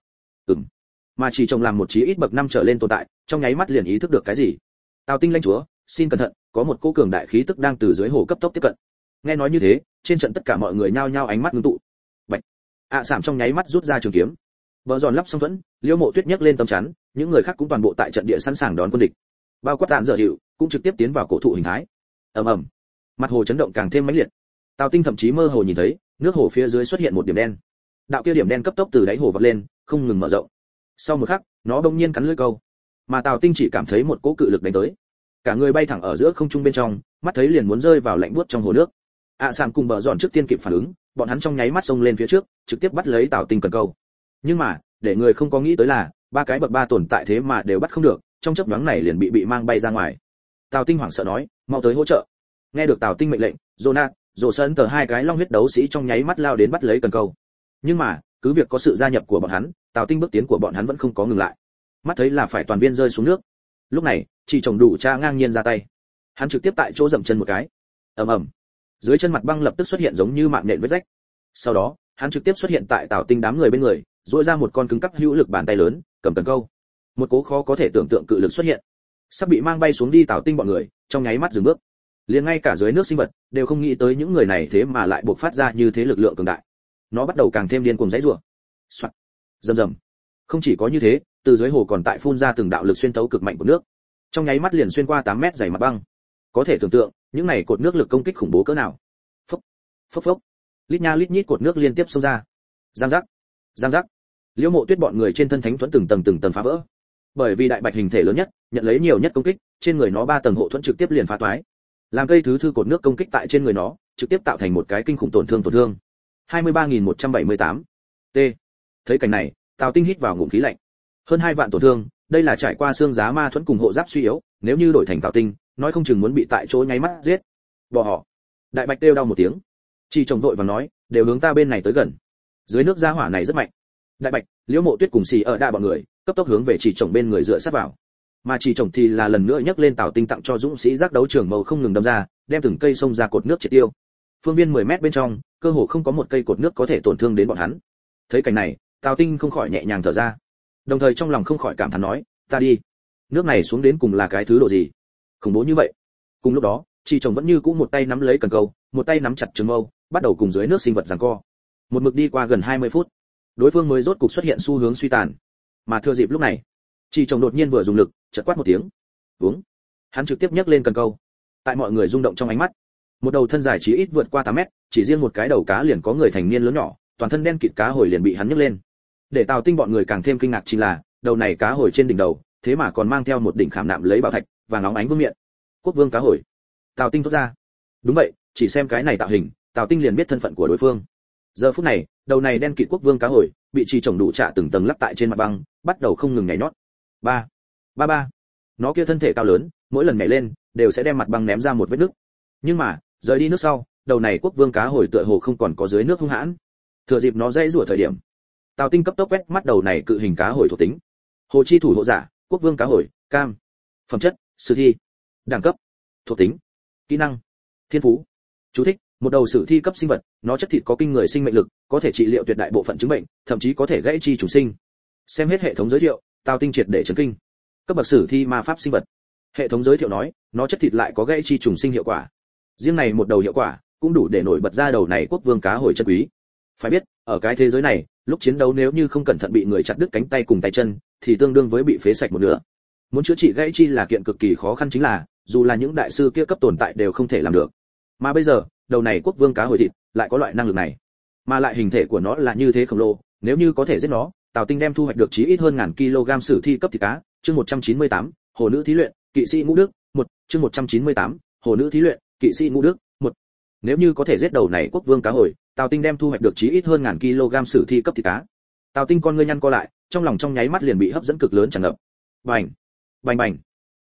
A: Mà Chỉ Chồng làm một chí ít bậc 5 trở lên tồn tại, trong nháy mắt liền ý thức được cái gì. Tào Tinh lãnh chúa, xin cẩn thận, có một cỗ cường đại khí tức đang từ dưới hồ cấp tốc tiếp cận. Nghe nói như thế, trên trận tất cả mọi người nhao nhao ánh mắt ngưng tụ. Bạch. Sảm trong nháy mắt rút ra trường kiếm. Bờ giòn lắp xong thuẫn, Liêu Mộ Tuyết nhấc lên tấm chắn, những người khác cũng toàn bộ tại trận địa sẵn sàng đón quân địch. Bao quát Tạn Dở Hiệu cũng trực tiếp tiến vào cổ thụ hình thái. Ầm ầm. Mặt hồ chấn động càng thêm mãnh liệt. Tào Tinh thậm chí mơ hồ nhìn thấy, nước hồ phía dưới xuất hiện một điểm đen. Đạo kia điểm đen cấp tốc từ đáy hồ vọt lên, không ngừng mở rộng. Sau một khắc, nó đột nhiên cắn lưỡi câu. Mà Tào Tinh chỉ cảm thấy một cỗ cự lực đánh tới. Cả người bay thẳng ở giữa không trung bên trong, mắt thấy liền muốn rơi vào lạnh buốt trong hồ nước. Sảm cùng Bờ Giòn trước tiên kịp phản ứng, bọn hắn trong nháy mắt xông lên phía trước, trực tiếp bắt lấy Tào Tinh cần câu. Nhưng mà, để người không có nghĩ tới là, ba cái bậc 3 tồn tại thế mà đều bắt không được, trong chớp nhoáng này liền bị mang bay ra ngoài. Tào Tinh hoảng sợ nói, mau tới hỗ trợ. Nghe được Tào Tinh mệnh lệnh, Jonat, Rồ Sơn tờ hai cái long huyết đấu sĩ trong nháy mắt lao đến bắt lấy cần câu. Nhưng mà, cứ việc có sự gia nhập của bọn hắn, Tào Tinh bước tiến của bọn hắn vẫn không có ngừng lại. Mắt thấy là phải toàn viên rơi xuống nước. Lúc này, Chỉ Chồng đủ cha ngang nhiên ra tay. Hắn trực tiếp tại chỗ dậm chân một cái. Ầm ầm. Dưới chân mặt băng lập tức xuất hiện giống như mạng nện vết rách. Sau đó, hắn trực tiếp xuất hiện tại Tào Tinh đám người bên người, duỗi ra một con cứng cắp hữu lực bàn tay lớn, cầm cần câu. Một cố khó có thể tưởng tượng cự lực xuất hiện. Sắp bị mang bay xuống đi Tào Tinh bọn người, trong nháy mắt dừng bước. Liền ngay cả dưới nước sinh vật đều không nghĩ tới những người này thế mà lại bộc phát ra như thế lực lượng cường đại. Nó bắt đầu càng thêm điên cuồng giãy giụa. Soạt. Rầm rầm. Không chỉ có như thế, từ dưới hồ còn tại phun ra từng đạo lực xuyên tấu cực mạnh của nước. Trong nháy mắt liền xuyên qua 8 mét dày mặt băng. Có thể tưởng tượng, những này cột nước lực công kích khủng bố cỡ nào. Phốc, phốc phốc. Lít nha lít nhít cột nước liên tiếp xông ra. Giang giác, giang giác. Liễu Mộ Tuyết bọn người trên thân thánh thuẫn từng tầng phá vỡ. Bởi vì đại bạch hình thể lớn nhất, nhận lấy nhiều nhất công kích, trên người nó 3 tầng hộ thuẫn trực tiếp liền phá toái. Làm cây thứ thư cột nước công kích tại trên người nó, trực tiếp tạo thành một cái kinh khủng tổn thương. 23.178. T. Thấy cảnh này, Tào Tinh hít vào ngụm khí lạnh. Hơn 2 vạn tổn thương, đây là trải qua xương giá ma thuẫn cùng hộ giáp suy yếu, nếu như đổi thành Tào Tinh, nói không chừng muốn bị tại chỗ nháy mắt giết. Bỏ họ. Đại bạch kêu đau một tiếng. Chỉ Chồng vội vàng nói, đều hướng ta bên này tới gần. Dưới nước gia hỏa này rất mạnh. Đại bạch, Liễu Mộ Tuyết cùng Xì ở đa bọn người, cấp tốc hướng về Chỉ Chồng bên người dựa sát vào. Mà Chỉ Chồng thì là lần nữa nhấc lên Tào Tinh tặng cho dũng sĩ giác đấu trường màu không ngừng đâm ra, đem từng cây sông ra cột nước triệt tiêu. Phương viên 10 mét bên trong, cơ hồ không có một cây cột nước có thể tổn thương đến bọn hắn. Thấy cảnh này, Tào Tinh không khỏi nhẹ nhàng thở ra, đồng thời trong lòng không khỏi cảm thán nói, ta đi, nước này xuống đến cùng là cái thứ độ gì, khủng bố như vậy. Cùng lúc đó, Chỉ Chồng vẫn như cũ một tay nắm lấy cần câu, một tay nắm chặt trường mâu, bắt đầu cùng dưới nước sinh vật giằng co. Một mực đi qua gần 20 phút, đối phương mới rốt cục xuất hiện xu hướng suy tàn. Mà thừa dịp lúc này, Chỉ Chồng đột nhiên vừa dùng lực, chợt quát một tiếng, uống. Hắn trực tiếp nhấc lên cần câu. Tại mọi người rung động trong ánh mắt, một đầu thân dài chí ít vượt qua 8 mét, chỉ riêng một cái đầu cá liền có người thành niên lớn nhỏ, toàn thân đen kịt cá hồi liền bị hắn nhấc lên. Để Tào Tinh bọn người càng thêm kinh ngạc chính là, đầu này cá hồi trên đỉnh đầu, thế mà còn mang theo một đỉnh khảm nạm lấy bảo thạch và nóng ánh vương miện. Quốc vương cá hồi. Tào Tinh thốt ra. Đúng vậy, chỉ xem cái này tạo hình, Tào Tinh liền biết thân phận của đối phương. Giờ phút này, đầu này đen kịt quốc vương cá hồi, bị Chỉ Chồng đủ trạ từng tầng lắp tại trên mặt băng, bắt đầu không ngừng nhảy nhót. Ba, ba ba. Nó kia thân thể cao lớn, mỗi lần nhảy lên, đều sẽ đem mặt băng ném ra một vết nứt. Nhưng mà, rời đi nước sau, đầu này quốc vương cá hồi tựa hồ không còn có dưới nước hung hãn. Thừa dịp nó dãy rủa thời điểm, Tào Tinh cấp tốc quét mắt đầu này cự hình cá hồi thuộc tính. Hồ chi thủ hộ giả, quốc vương cá hồi, cam. Phẩm chất, sử thi. Đẳng cấp, thuộc tính. Kỹ năng, thiên phú. Chú thích, một đầu sử thi cấp sinh vật, nó chất thịt có kinh người sinh mệnh lực, có thể trị liệu tuyệt đại bộ phận chứng bệnh, thậm chí có thể gãy chi trùng sinh. Xem hết hệ thống giới thiệu, Tào Tinh triệt để chấn kinh. Cấp bậc sử thi ma pháp sinh vật. Hệ thống giới thiệu nói, nó chất thịt lại có gãy chi trùng sinh hiệu quả. Riêng này một đầu hiệu quả, cũng đủ để nổi bật ra đầu này quốc vương cá hồi chân quý. Phải biết, ở cái thế giới này, lúc chiến đấu nếu như không cẩn thận bị người chặt đứt cánh tay cùng tay chân, thì tương đương với bị phế sạch một nửa. Muốn chữa trị gãy chi là kiện cực kỳ khó khăn chính là, dù là những đại sư kia cấp tồn tại đều không thể làm được. Mà bây giờ, đầu này quốc vương cá hồi thịt lại có loại năng lực này, mà lại hình thể của nó là như thế khổng lồ, nếu như có thể giết nó, Tào Tinh đem thu hoạch được chí ít hơn 1000 kg sử thi cấp thịt cá. Chương 198, hồ nữ thí luyện, kỵ sĩ ngũ đức, 1, chương 198, hồ nữ thí luyện, kỵ sĩ ngũ đức, 1. Nếu như có thể giết đầu này quốc vương cá hồi, Tào Tinh đem thu hoạch được chí ít hơn 1000 kg sử thi cấp thịt cá. Tào Tinh con ngươi nhăn co lại, trong lòng trong nháy mắt liền bị hấp dẫn cực lớn tràn ngập. Bành, bành bành.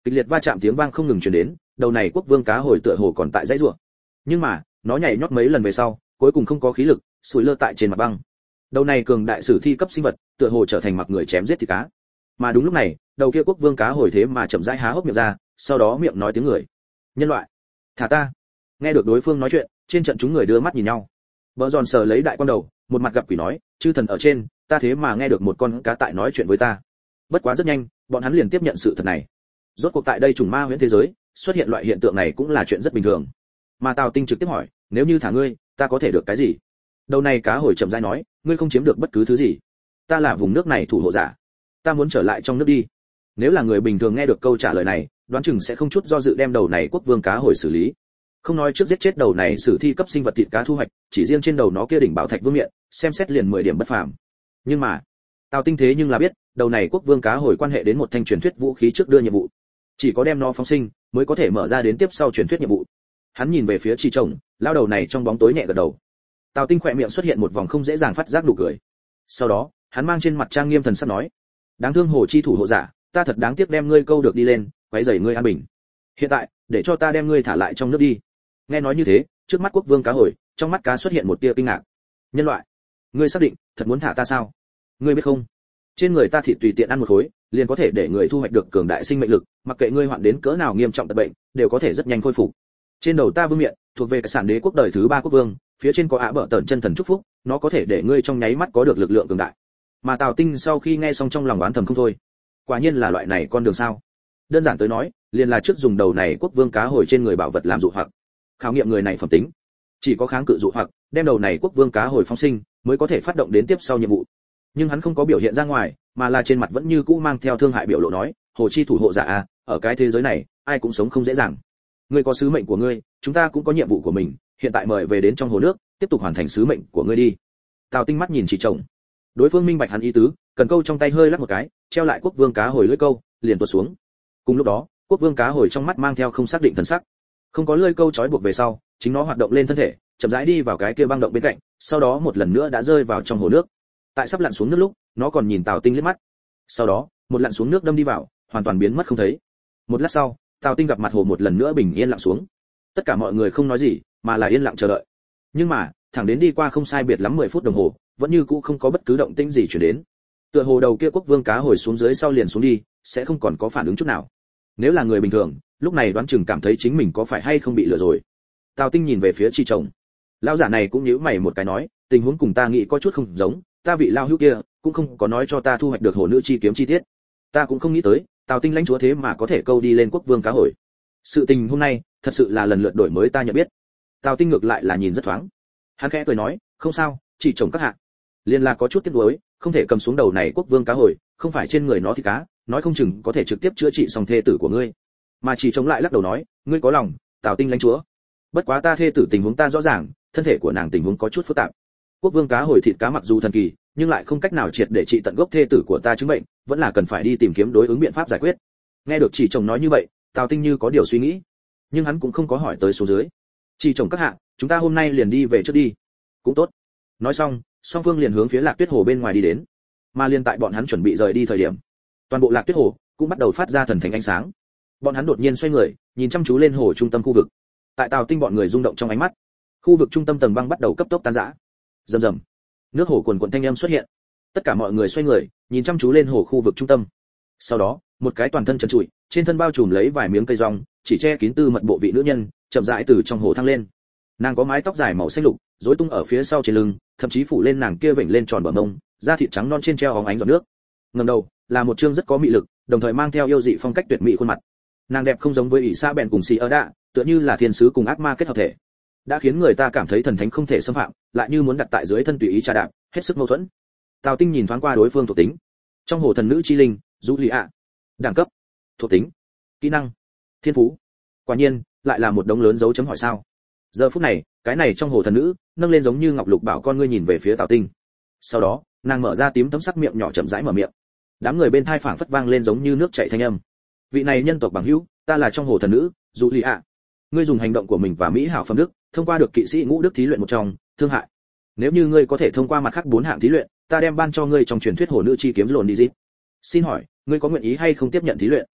A: Kịch liệt va chạm tiếng vang không ngừng truyền đến, đầu này quốc vương cá hồi tựa hồ còn tại dãy rủa. Nhưng mà, nó nhảy nhót mấy lần về sau, cuối cùng không có khí lực, sủi lơ tại trên mặt băng. Đầu này cường đại sử thi cấp sinh vật, tựa hồ trở thành mặc người chém giết thịt cá. Mà đúng lúc này, đầu kia quốc vương cá hồi thế mà chậm rãi há hốc miệng ra, sau đó miệng nói tiếng người. Nhân loại, thả ta. Nghe được đối phương nói chuyện, trên trận chúng người đưa mắt nhìn nhau. Bờ giòn sờ lấy đại quan đầu, một mặt gặp quỷ nói, chư thần ở trên, ta thế mà nghe được một con cá tại nói chuyện với ta. Bất quá rất nhanh, bọn hắn liền tiếp nhận sự thật này. Rốt cuộc tại đây trùng ma huyễn thế giới, xuất hiện loại hiện tượng này cũng là chuyện rất bình thường. Mà Tào Tinh trực tiếp hỏi, nếu như thả ngươi, ta có thể được cái gì? Đầu này cá hồi chậm rãi nói, ngươi không chiếm được bất cứ thứ gì. Ta là vùng nước này thủ hộ giả, ta muốn trở lại trong nước đi. Nếu là người bình thường nghe được câu trả lời này, đoán chừng sẽ không chút do dự đem đầu này quốc vương cá hồi xử lý. Không nói trước giết chết đầu này sử thi cấp sinh vật thịt cá thu hoạch, chỉ riêng trên đầu nó kia đỉnh bảo thạch vương miện, xem xét liền 10 điểm bất phàm. Nhưng mà, Tào Tinh thế nhưng là biết, đầu này quốc vương cá hồi quan hệ đến một thanh truyền thuyết vũ khí trước đưa nhiệm vụ. Chỉ có đem nó phóng sinh, mới có thể mở ra đến tiếp sau truyền thuyết nhiệm vụ. Hắn nhìn về phía Chi chồng, lao đầu này trong bóng tối nhẹ gật đầu. Tào Tinh khỏe miệng xuất hiện một vòng không dễ dàng phát giác nụ cười. Sau đó, hắn mang trên mặt trang nghiêm thần sắc nói: đáng thương hồ chi thủ hộ giả, ta thật đáng tiếc đem ngươi câu được đi lên, quấy rầy ngươi an bình. Hiện tại, để cho ta đem ngươi thả lại trong nước đi. Nghe nói như thế, trước mắt quốc vương cá hồi, trong mắt cá xuất hiện một tia kinh ngạc. Nhân loại, ngươi xác định thật muốn thả ta sao? Ngươi biết không, trên người ta thịt tùy tiện ăn một khối, liền có thể để người thu hoạch được cường đại sinh mệnh lực, mặc kệ ngươi hoạn đến cỡ nào nghiêm trọng tật bệnh, đều có thể rất nhanh khôi phục. Trên đầu ta vương miện, thuộc về cái sản đế quốc đời thứ 3 quốc vương, phía trên có ạ bợ tẩn chân thần chúc phúc, nó có thể để ngươi trong nháy mắt có được lực lượng cường đại. Mà Tào Tinh sau khi nghe xong trong lòng oán thầm không thôi. Quả nhiên là loại này con đường sao? Đơn giản tới nói, liền là trước dùng đầu này quốc vương cá hồi trên người bảo vật làm dụ hoặc, khảo nghiệm người này phẩm tính. Chỉ có kháng cự dụ hoặc, đem đầu này quốc vương cá hồi phóng sinh, mới có thể phát động đến tiếp sau nhiệm vụ. Nhưng hắn không có biểu hiện ra ngoài, mà là trên mặt vẫn như cũ mang theo thương hại biểu lộ nói, hồ chi thủ hộ giả à, ở cái thế giới này, ai cũng sống không dễ dàng. Ngươi có sứ mệnh của ngươi, chúng ta cũng có nhiệm vụ của mình, hiện tại mời về đến trong hồ nước, tiếp tục hoàn thành sứ mệnh của ngươi đi. Tào Tinh mắt nhìn chỉ chồng, đối phương minh bạch hắn ý tứ, cần câu trong tay hơi lắc một cái, treo lại quốc vương cá hồi lưỡi câu, liền tuột xuống. Cùng lúc đó, quốc vương cá hồi trong mắt mang theo không xác định thần sắc. Không có lưỡi câu trói buộc về sau, chính nó hoạt động lên thân thể, chậm rãi đi vào cái kia băng động bên cạnh, sau đó một lần nữa đã rơi vào trong hồ nước. Tại sắp lặn xuống nước lúc, nó còn nhìn Tào Tinh liếc mắt. Sau đó, một lặn xuống nước đâm đi vào, hoàn toàn biến mất không thấy. Một lát sau, Tào Tinh gặp mặt hồ một lần nữa bình yên lặng xuống. Tất cả mọi người không nói gì, mà là yên lặng chờ đợi. Nhưng mà, thẳng đến đi qua không sai biệt lắm 10 phút đồng hồ, vẫn như cũ không có bất cứ động tĩnh gì truyền đến. Tựa hồ đầu kia quốc vương cá hồi xuống dưới sau liền xuống đi, sẽ không còn có phản ứng chút nào. Nếu là người bình thường, lúc này đoán chừng cảm thấy chính mình có phải hay không bị lừa rồi. Tào Tinh nhìn về phía Chi chồng. Lão giả này cũng nhíu mày một cái nói, tình huống cùng ta nghĩ có chút không giống, ta vị lao hữu kia cũng không có nói cho ta thu hoạch được hồ nữ chi kiếm chi tiết. Ta cũng không nghĩ tới, Tào Tinh lãnh chúa thế mà có thể câu đi lên quốc vương cá hồi. Sự tình hôm nay, thật sự là lần lượt đổi mới ta nhận biết. Tào Tinh ngược lại là nhìn rất thoáng. Hắn khẽ cười nói, không sao, chỉ chồng các hạ. Liên là có chút tiếc nuối, không thể cầm xuống đầu này quốc vương cá hồi, không phải trên người nó thì cá, nói không chừng có thể trực tiếp chữa trị xong thê tử của ngươi. Mà chỉ chống lại lắc đầu nói, ngươi có lòng, Tào Tinh lãnh chúa. Bất quá ta thê tử tình huống ta rõ ràng, thân thể của nàng tình huống có chút phức tạp. Quốc vương cá hồi thịt cá mặc dù thần kỳ, nhưng lại không cách nào triệt để trị tận gốc thê tử của ta chứng bệnh, vẫn là cần phải đi tìm kiếm đối ứng biện pháp giải quyết. Nghe được chỉ chồng nói như vậy, Tào Tinh như có điều suy nghĩ, nhưng hắn cũng không có hỏi tới số dưới. Chỉ chồng các hạ, chúng ta hôm nay liền đi về trước đi. Cũng tốt. Nói xong, song phương liền hướng phía Lạc Tuyết Hồ bên ngoài đi đến. Mà liên tại bọn hắn chuẩn bị rời đi thời điểm, toàn bộ Lạc Tuyết Hồ cũng bắt đầu phát ra thần thánh ánh sáng. Bọn hắn đột nhiên xoay người, nhìn chăm chú lên hồ trung tâm khu vực. Tại Tào Tinh bọn người rung động trong ánh mắt, khu vực trung tâm tầng băng bắt đầu cấp tốc tan rã. Rầm rầm, nước hồ cuồn cuộn thanh âm xuất hiện. Tất cả mọi người xoay người, nhìn chăm chú lên hồ khu vực trung tâm. Sau đó, một cái toàn thân trần trụi, trên thân bao trùm lấy vài miếng cây rong, chỉ che kín tư mật bộ vị nữ nhân, chậm rãi từ trong hồ thăng lên. Nàng có mái tóc dài màu xanh lục, rối tung ở phía sau trên lưng, thậm chí phủ lên nàng kia vểnh lên tròn bờ mông, da thịt trắng non trên treo óng ánh giọt nước. Ngẩng đầu, là một trương rất có mị lực, đồng thời mang theo yêu dị phong cách tuyệt mỹ khuôn mặt. Nàng đẹp không giống với ỷ sa bèn cùng xì ở đạ, tựa như là thiên sứ cùng ác ma kết hợp thể, đã khiến người ta cảm thấy thần thánh không thể xâm phạm, lại như muốn đặt tại dưới thân tùy ý trà đạp, hết sức mâu thuẫn. Tào Tinh nhìn thoáng qua đối phương thuộc tính. Trong hồ thần nữ chi linh, Julia. Đẳng cấp, thuộc tính, kỹ năng, thiên phú. Quả nhiên, lại là một đống lớn dấu chấm hỏi sao. Giờ phút này, cái này trong hồ thần nữ, nâng lên giống như ngọc lục bảo con ngươi nhìn về phía Tào Tinh. Sau đó, nàng mở ra tím tấm sắc miệng nhỏ chậm rãi mở miệng. Đám người bên thai phảng phất vang lên giống như nước chảy thanh âm. Vị này nhân tộc bằng hữu, ta là trong hồ thần nữ, Julia. Ngươi dùng hành động của mình và mỹ hảo phẩm đức, thông qua được kỵ sĩ ngũ đức thí luyện một trong, thương hại. Nếu như ngươi có thể thông qua mặt khác 4 hạng thí luyện, ta đem ban cho ngươi trong truyền thuyết hồ nữ chi kiếm lồn đi dít. Xin hỏi, ngươi có nguyện ý hay không tiếp nhận thí luyện?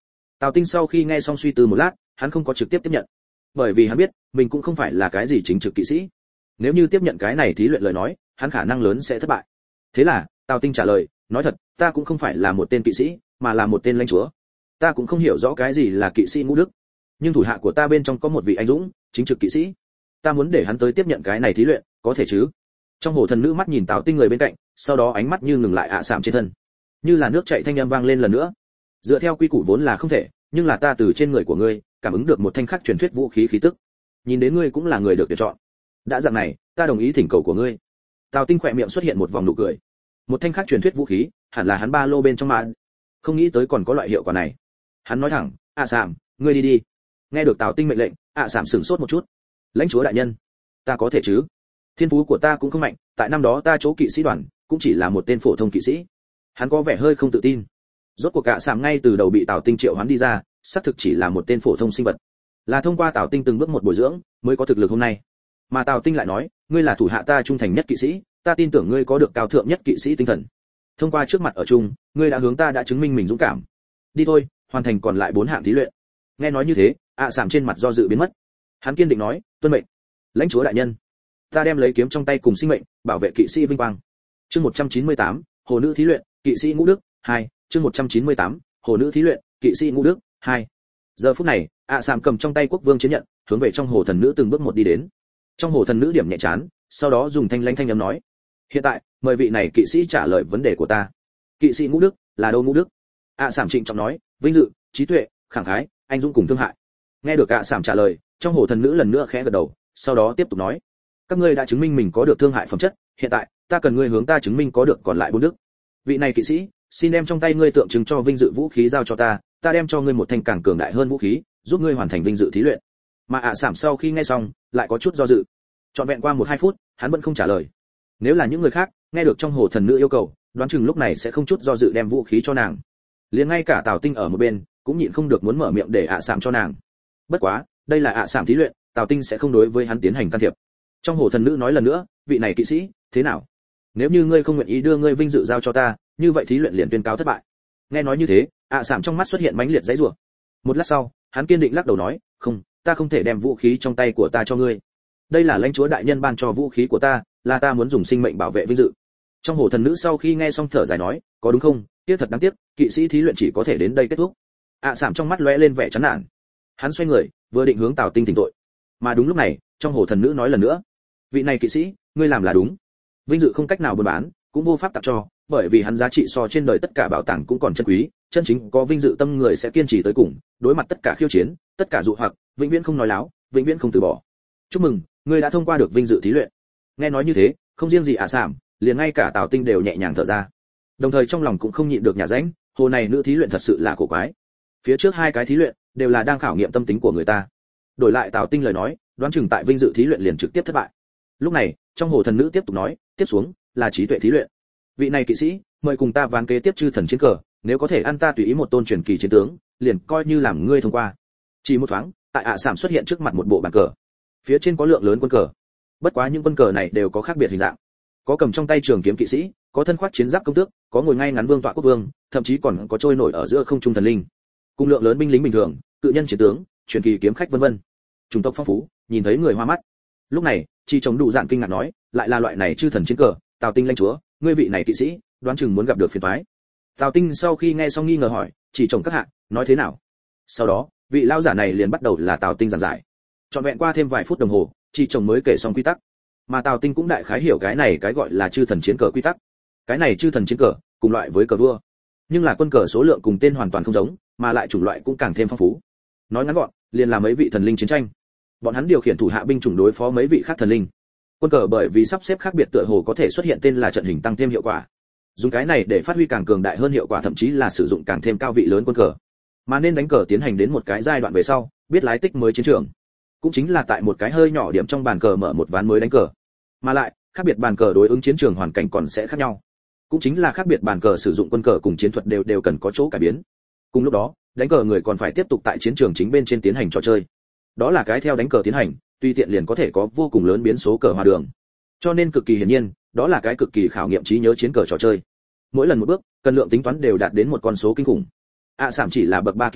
A: Tào Tinh sau khi nghe xong suy tư một lát, hắn không có trực tiếp tiếp nhận, bởi vì hắn biết mình cũng không phải là cái gì chính trực kỵ sĩ. Nếu như tiếp nhận cái này thí luyện lời nói, hắn khả năng lớn sẽ thất bại. Thế là Tào Tinh trả lời, nói thật, ta cũng không phải là một tên kỵ sĩ, mà là một tên lãnh chúa. Ta cũng không hiểu rõ cái gì là kỵ sĩ ngũ đức, nhưng thủ hạ của ta bên trong có một vị anh dũng chính trực kỵ sĩ, ta muốn để hắn tới tiếp nhận cái này thí luyện, có thể chứ? Trong hồ thần nữ mắt nhìn Tào Tinh người bên cạnh, sau đó ánh mắt như ngừng lại ạ sạm trên thân, như là nước chảy thanh âm vang lên lần nữa. Dựa theo quy củ vốn là không thể, nhưng là ta từ trên người của ngươi cảm ứng được một thanh khắc truyền thuyết vũ khí khí tức, nhìn đến ngươi cũng là người được tuyển chọn. Đã dạng này, ta đồng ý thỉnh cầu của ngươi. Tào Tinh khỏe miệng xuất hiện một vòng nụ cười. Một thanh khắc truyền thuyết vũ khí, hẳn là hắn ba lô bên trong mà. Không nghĩ tới còn có loại hiệu quả này. Hắn nói thẳng, ạ sạm, ngươi đi đi. Nghe được Tào Tinh mệnh lệnh, ạ sạm sửng sốt một chút. Lãnh chúa đại nhân, ta có thể chứ? Thiên phú của ta cũng không mạnh, tại năm đó ta chỗ kỵ sĩ đoàn cũng chỉ là một tên phổ thông kỵ sĩ. Hắn có vẻ hơi không tự tin. Rốt cuộc ạ sạm ngay từ đầu bị Tào Tinh triệu hoán đi ra, xác thực chỉ là một tên phổ thông sinh vật, là thông qua Tào Tinh từng bước một bồi dưỡng mới có thực lực hôm nay. Mà Tào Tinh lại nói, ngươi là thủ hạ ta trung thành nhất kỵ sĩ, ta tin tưởng ngươi có được cao thượng nhất kỵ sĩ tinh thần. Thông qua trước mặt ở chung, ngươi đã hướng ta đã chứng minh mình dũng cảm. Đi thôi, hoàn thành còn lại 4 hạng thí luyện. Nghe nói như thế, ạ sạm trên mặt do dự biến mất. Hắn kiên định nói, tuân mệnh. Lãnh chúa đại nhân, ta đem lấy kiếm trong tay cùng sinh mệnh bảo vệ kỵ sĩ vinh quang. Chương 198, hồ nữ thí luyện, kỵ sĩ ngũ đức 2. Chương 198, hồ nữ thí luyện, kỵ sĩ ngũ đức 2. Giờ phút này, ạ sạm cầm trong tay quốc vương chiến nhận, hướng về trong hồ thần nữ từng bước một đi đến. Trong hồ thần nữ điểm nhẹ chán, sau đó dùng thanh lãnh thanh âm nói, hiện tại mời vị này kỵ sĩ trả lời vấn đề của ta. Kỵ sĩ ngũ đức là đâu ngũ đức? ạ sạm trịnh trọng nói, vinh dự, trí tuệ, khẳng khái, anh dũng cùng thương hại. Nghe được ạ sạm trả lời, trong hồ thần nữ lần nữa khẽ gật đầu, sau đó tiếp tục nói, các ngươi đã chứng minh mình có được thương hại phẩm chất, hiện tại ta cần ngươi hướng ta chứng minh có được còn lại 4 đức. Vị này kỵ sĩ, xin đem trong tay ngươi tượng trưng cho vinh dự vũ khí giao cho ta, ta đem cho ngươi một thanh càng cường đại hơn vũ khí, giúp ngươi hoàn thành vinh dự thí luyện. Mà ạ sạm sau khi nghe xong, lại có chút do dự. Trọn vẹn qua 1-2 phút, hắn vẫn không trả lời. Nếu là những người khác, nghe được trong hồ thần nữ yêu cầu, đoán chừng lúc này sẽ không chút do dự đem vũ khí cho nàng. Liền ngay cả Tào Tinh ở một bên, cũng nhịn không được muốn mở miệng để ạ sạm cho nàng. Bất quá, đây là ạ sạm thí luyện, Tào Tinh sẽ không đối với hắn tiến hành can thiệp. Trong hồ thần nữ nói lần nữa, vị này kỵ sĩ, thế nào? Nếu như ngươi không nguyện ý đưa ngươi vinh dự giao cho ta, như vậy thí luyện liền tuyên cáo thất bại. Nghe nói như thế, ạ sạm trong mắt xuất hiện mãnh liệt dãy rủa. Một lát sau, hắn kiên định lắc đầu nói, không, ta không thể đem vũ khí trong tay của ta cho ngươi. Đây là lãnh chúa đại nhân ban cho vũ khí của ta, là ta muốn dùng sinh mệnh bảo vệ vinh dự. Trong hồ thần nữ sau khi nghe xong thở dài nói, có đúng không? Tiếc thật đáng tiếc, kỵ sĩ thí luyện chỉ có thể đến đây kết thúc. ạ sạm trong mắt lóe lên vẻ chán nản. Hắn xoay người, vừa định hướng Tào Tinh thỉnh tội. Mà đúng lúc này, trong hồ thần nữ nói lần nữa, vị này kỵ sĩ, ngươi làm là đúng. Vinh dự không cách nào buôn bán, cũng vô pháp tặng cho, bởi vì hắn giá trị so trên đời tất cả bảo tàng cũng còn chân quý, chân chính có vinh dự tâm người sẽ kiên trì tới cùng, đối mặt tất cả khiêu chiến, tất cả dụ hoặc, vĩnh viễn không nói láo, vĩnh viễn không từ bỏ. Chúc mừng, ngươi đã thông qua được vinh dự thí luyện. Nghe nói như thế, không riêng gì ạ sạm, liền ngay cả Tào Tinh đều nhẹ nhàng thở ra. Đồng thời trong lòng cũng không nhịn được nhả rãnh, hồ này nữ thí luyện thật sự là cổ quái. Phía trước 2 cái thí luyện đều là đang khảo nghiệm tâm tính của người ta. Đổi lại Tào Tinh lời nói, đoán chừng tại vinh dự thí luyện liền trực tiếp thất bại. Lúc này, trong hồ thần nữ tiếp tục nói, tiếp xuống là trí tuệ thí luyện. Vị này kỵ sĩ, mời cùng ta ván kế tiếp chư thần chiến cờ, nếu có thể ăn ta tùy ý một tôn truyền kỳ chiến tướng, liền coi như làm ngươi thông qua. Chỉ một thoáng, tại ạ sạm xuất hiện trước mặt một bộ bàn cờ. Phía trên có lượng lớn quân cờ. Bất quá những quân cờ này đều có khác biệt hình dạng. Có cầm trong tay trường kiếm kỵ sĩ, có thân khoác chiến giáp công tước, có ngồi ngay ngắn vương tọa quốc vương, thậm chí còn có trôi nổi ở giữa không trung thần linh. Cùng lượng lớn binh lính bình thường, cự nhân chiến tướng, truyền kỳ kiếm khách vân vân. Chủng tộc phong phú, nhìn thấy người hoa mắt. Lúc này, chi chống đủ dạng kinh ngạc nói, lại là loại này chư thần chiến cờ, Tào Tinh lãnh chúa, ngươi vị này kỵ sĩ, đoán chừng muốn gặp được phiền toái. Tào Tinh sau khi nghe xong nghi ngờ hỏi, chỉ chồng các hạ, nói thế nào? Sau đó, vị lão giả này liền bắt đầu là Tào Tinh giảng giải. Trọn vẹn qua thêm vài phút đồng hồ, chỉ chồng mới kể xong quy tắc. Mà Tào Tinh cũng đại khái hiểu cái này cái gọi là chư thần chiến cờ quy tắc. Cái này chư thần chiến cờ, cùng loại với cờ vua, nhưng là quân cờ số lượng cùng tên hoàn toàn không giống, mà lại chủng loại cũng càng thêm phong phú. Nói ngắn gọn, liền là mấy vị thần linh chiến tranh. Bọn hắn điều khiển thủ hạ binh chủng đối phó mấy vị khác thần linh. Quân cờ bởi vì sắp xếp khác biệt tựa hồ có thể xuất hiện tên là trận hình tăng thêm hiệu quả. Dùng cái này để phát huy càng cường đại hơn hiệu quả, thậm chí là sử dụng càng thêm cao vị lớn quân cờ. Mà nên đánh cờ tiến hành đến một cái giai đoạn về sau, biết lái tích mới chiến trường. Cũng chính là tại một cái hơi nhỏ điểm trong bàn cờ mở một ván mới đánh cờ. Mà lại, khác biệt bàn cờ đối ứng chiến trường hoàn cảnh còn sẽ khác nhau. Cũng chính là khác biệt bàn cờ sử dụng quân cờ cùng chiến thuật đều cần có chỗ cải biến. Cùng lúc đó, đánh cờ người còn phải tiếp tục tại chiến trường chính bên trên tiến hành trò chơi. Đó là cái theo đánh cờ tiến hành, tùy tiện liền có thể có vô cùng lớn biến số cờ hòa đường. Cho nên cực kỳ hiển nhiên, đó là cái cực kỳ khảo nghiệm trí nhớ chiến cờ trò chơi. Mỗi lần một bước, cần lượng tính toán đều đạt đến một con số kinh khủng. Sạm chỉ là bậc 3 kỵ sĩ,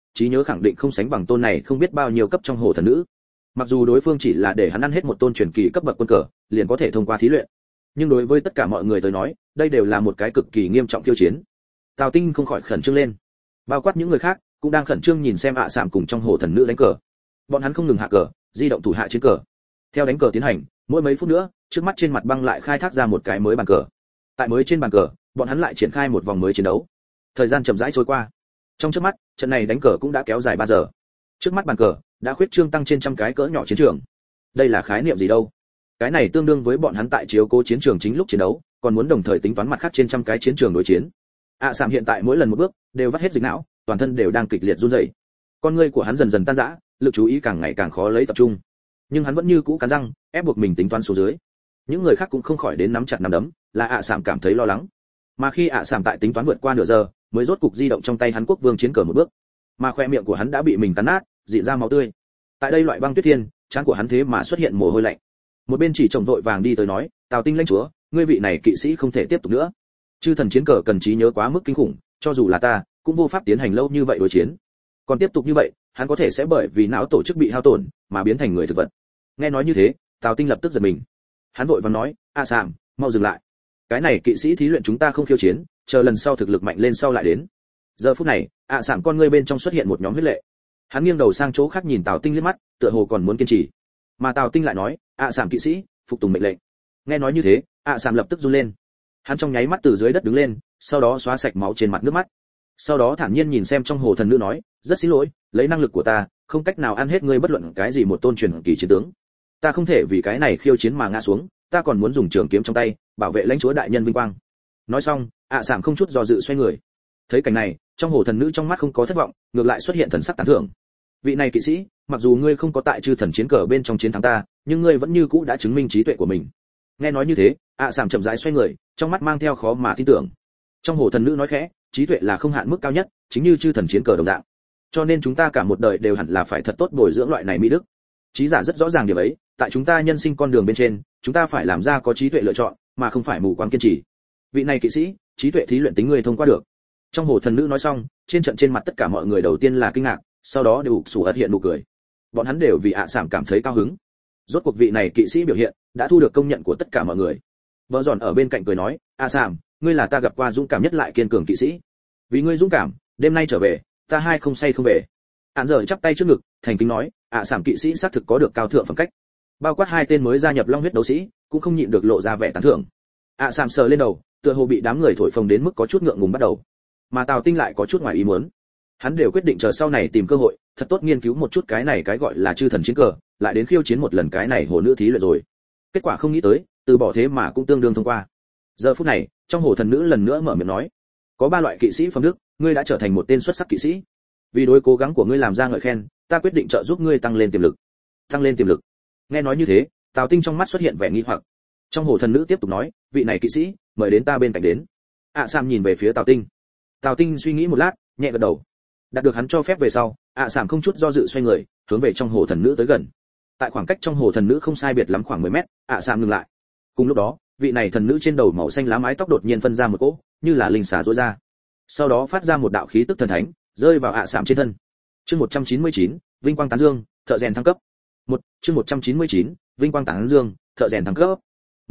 A: trí nhớ khẳng định không sánh bằng tôn này không biết bao nhiêu cấp trong hồ thần nữ. Mặc dù đối phương chỉ là để hắn ăn hết một tôn truyền kỳ cấp bậc quân cờ, liền có thể thông qua thí luyện, nhưng đối với tất cả mọi người tới nói, đây đều là một cái cực kỳ nghiêm trọng khiêu chiến. Tào Tinh không khỏi khẩn trương lên, bao quát những người khác cũng đang khẩn trương nhìn xem ạ sạm cùng trong hồ thần nữ đánh cờ. Bọn hắn không ngừng hạ cờ, di động thủ hạ chiến cờ. Theo đánh cờ tiến hành, mỗi mấy phút nữa, trước mắt trên mặt băng lại khai thác ra một cái mới bàn cờ. Tại mới trên bàn cờ, bọn hắn lại triển khai một vòng mới chiến đấu. Thời gian chậm rãi trôi qua. Trong chớp mắt, trận này đánh cờ cũng đã kéo dài 3 giờ. Trước mắt bàn cờ đã khuyết trương tăng trên trăm cái cỡ nhỏ chiến trường. Đây là khái niệm gì đâu? Cái này tương đương với bọn hắn tại chiếu cố chiến trường chính lúc chiến đấu, còn muốn đồng thời tính toán mặt khác trên trăm cái chiến trường đối chiến. Sạm hiện tại mỗi lần một bước đều vắt hết dịch não, toàn thân đều đang kịch liệt run rẩy. Con ngươi của hắn dần dần tan rã, lực chú ý càng ngày càng khó lấy tập trung. Nhưng hắn vẫn như cũ cắn răng, ép buộc mình tính toán số dưới. Những người khác cũng không khỏi đến nắm chặt nắm đấm, là Sạm cảm thấy lo lắng. Mà khi Sạm tại tính toán vượt qua nửa giờ, mới rốt cục di động trong tay hắn quốc vương chiến cờ một bước. Mà khoe miệng của hắn đã bị mình cắn nát, rỉ ra máu tươi. Tại đây loại băng tuyết thiên, trán của hắn thế mà xuất hiện mồ hôi lạnh. Một bên chỉ chồng vội vàng đi tới nói, Tào Tinh lãnh chúa, ngươi vị này kỵ sĩ không thể tiếp tục nữa. Chư thần chiến cờ cần trí nhớ quá mức kinh khủng, cho dù là ta, cũng vô pháp tiến hành lâu như vậy đối chiến. Còn tiếp tục như vậy, hắn có thể sẽ bởi vì não tổ chức bị hao tổn mà biến thành người thực vật. Nghe nói như thế, Tào Tinh lập tức giật mình. Hắn vội vàng nói, Sạm, mau dừng lại. Cái này kỵ sĩ thí luyện chúng ta không khiêu chiến, chờ lần sau thực lực mạnh lên sau lại đến. Giờ phút này, Sạm con ngươi bên trong xuất hiện một nhóm huyết lệ. Hắn nghiêng đầu sang chỗ khác nhìn Tào Tinh liếc mắt, tựa hồ còn muốn kiên trì. Mà Tào Tinh lại nói, Sạm kỵ sĩ, phục tùng mệnh lệnh. Nghe nói như thế, Sạm lập tức run lên. Hắn trong nháy mắt từ dưới đất đứng lên, sau đó xóa sạch máu trên mặt nước mắt. Sau đó thản nhiên nhìn xem trong hồ thần nữ nói, rất xin lỗi, lấy năng lực của ta, không cách nào ăn hết ngươi bất luận cái gì một tôn truyền kỳ chiến tướng. Ta không thể vì cái này khiêu chiến mà ngã xuống, ta còn muốn dùng trường kiếm trong tay, bảo vệ lãnh chúa đại nhân vinh quang. Nói xong, Sạm không chút do dự xoay người. Thấy cảnh này, trong hồ thần nữ trong mắt không có thất vọng, ngược lại xuất hiện thần sắc tán thưởng. Vị này kỵ sĩ, mặc dù ngươi không có tại chư thần chiến cờ bên trong chiến thắng ta, nhưng ngươi vẫn như cũ đã chứng minh trí tuệ của mình. Nghe nói như thế, Sạm chậm rãi xoay người, trong mắt mang theo khó mà tin tưởng. Trong hồ thần nữ nói khẽ, trí tuệ là không hạn mức cao nhất, chính như chư thần chiến cờ đồng dạng. Cho nên chúng ta cả một đời đều hẳn là phải thật tốt bồi dưỡng loại này mỹ đức. Trí giả rất rõ ràng điều ấy, tại chúng ta nhân sinh con đường bên trên, chúng ta phải làm ra có trí tuệ lựa chọn, mà không phải mù quáng kiên trì. Vị này kỵ sĩ, trí tuệ thí luyện tính ngươi thông qua được. Trong hồ thần nữ nói xong, trên trận trên mặt tất cả mọi người đầu tiên là kinh ngạc, sau đó đều sủ ật hiện nụ cười. Bọn hắn đều vì Sạm cảm thấy cao hứng. Rốt cuộc vị này kỵ sĩ biểu hiện đã thu được công nhận của tất cả mọi người. Vợ giòn ở bên cạnh cười nói, Sạm, ngươi là ta gặp qua dũng cảm nhất lại kiên cường kỵ sĩ. Vì ngươi dũng cảm, đêm nay trở về, ta hai không say không về. Án giờ chắp tay trước ngực, thành kính nói, Sạm kỵ sĩ xác thực có được cao thượng phẩm cách. Bao quát hai tên mới gia nhập Long huyết đấu sĩ, cũng không nhịn được lộ ra vẻ tán thưởng. Sạm sờ lên đầu, tựa hồ bị đám người thổi phồng đến mức có chút ngượng ngùng bắt đầu. Mà Tào Tinh lại có chút ngoài ý muốn. Hắn đều quyết định chờ sau này tìm cơ hội, thật tốt nghiên cứu một chút cái này cái gọi là chư thần chiến cờ, lại đến khiêu chiến một lần cái này hồ nữ thí luyện rồi. Kết quả không nghĩ tới, từ bỏ thế mà cũng tương đương thông qua. Giờ phút này, trong hồ thần nữ lần nữa mở miệng nói, có 3 loại kỵ sĩ phẩm đức, ngươi đã trở thành một tên xuất sắc kỵ sĩ. Vì đối cố gắng của ngươi làm ra ngợi khen, ta quyết định trợ giúp ngươi tăng lên tiềm lực. Tăng lên tiềm lực. Nghe nói như thế, Tào Tinh trong mắt xuất hiện vẻ nghi hoặc. Trong hồ thần nữ tiếp tục nói, vị này kỵ sĩ, mời đến ta bên cạnh đến. Sạm nhìn về phía Tào Tinh. Tào Tinh suy nghĩ một lát, nhẹ gật đầu. Đạt được hắn cho phép về sau, Sạm không chút do dự xoay người, hướng về trong hồ thần nữ tới gần. Tại khoảng cách trong hồ thần nữ không sai biệt lắm khoảng 10 mét, Sạm ngừng lại. Cùng lúc đó, vị này thần nữ trên đầu màu xanh lá mái tóc đột nhiên phân ra một cỗ, như là linh xà rũa ra. Sau đó phát ra một đạo khí tức thần thánh, rơi vào Sạm trên thân. Chương 199, vinh quang tán dương, thợ rèn thăng cấp. Chương 199, vinh quang tán dương, thợ rèn thăng cấp.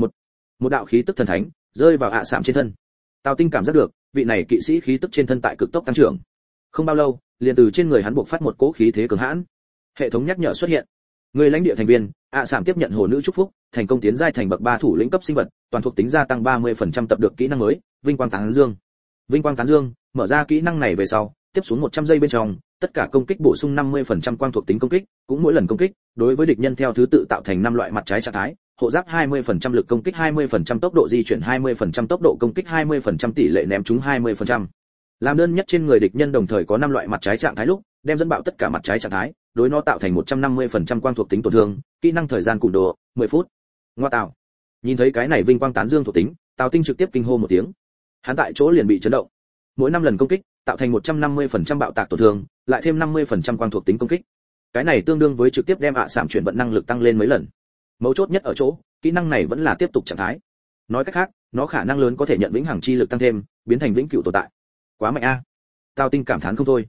A: Một đạo khí tức thần thánh rơi vào Sạm trên thân. Tào Tinh cảm giác được, vị này kỵ sĩ khí tức trên thân tại cực tốc tăng trưởng. Không bao lâu, liền từ trên người hắn bộc phát một cỗ khí thế cường hãn. Hệ thống nhắc nhở xuất hiện. Người lãnh địa thành viên, Sạm tiếp nhận hồ nữ chúc phúc, thành công tiến giai thành bậc 3 thủ lĩnh cấp sinh vật, toàn thuộc tính gia tăng 30% tập được kỹ năng mới, vinh quang tán dương. Vinh quang tán dương, mở ra kỹ năng này về sau, tiếp xuống 100 giây bên trong, tất cả công kích bổ sung 50% quang thuộc tính công kích, cũng mỗi lần công kích, đối với địch nhân theo thứ tự tạo thành 5 loại mặt trái trạng thái, hộ giáp 20% lực công kích 20% tốc độ di chuyển 20% tốc độ công kích 20% tỷ lệ ném trúng 20%. Làm đơn nhất trên người địch nhân đồng thời có 5 loại mặt trái trạng thái lúc, đem dẫn bạo tất cả mặt trái trạng thái, đối nó tạo thành 150% quang thuộc tính tổn thương, kỹ năng thời gian cùn đồ 10 phút. Ngoa tạo. Nhìn thấy cái này vinh quang tán dương thuộc tính, Tào Tinh trực tiếp kinh hô một tiếng. Hắn tại chỗ liền bị chấn động. Mỗi 5 lần công kích, tạo thành 150% bạo tạc tổn thương, lại thêm 50% quang thuộc tính công kích. Cái này tương đương với trực tiếp đem Sạm chuyển vận năng lực tăng lên mấy lần. Mấu chốt nhất ở chỗ, kỹ năng này vẫn là tiếp tục trạng thái. Nói cách khác, nó khả năng lớn có thể nhận vĩnh hằng chi lực tăng thêm, biến thành vĩnh cửu tồn tại. Quá mạnh a. Tào Tinh cảm thán không thôi.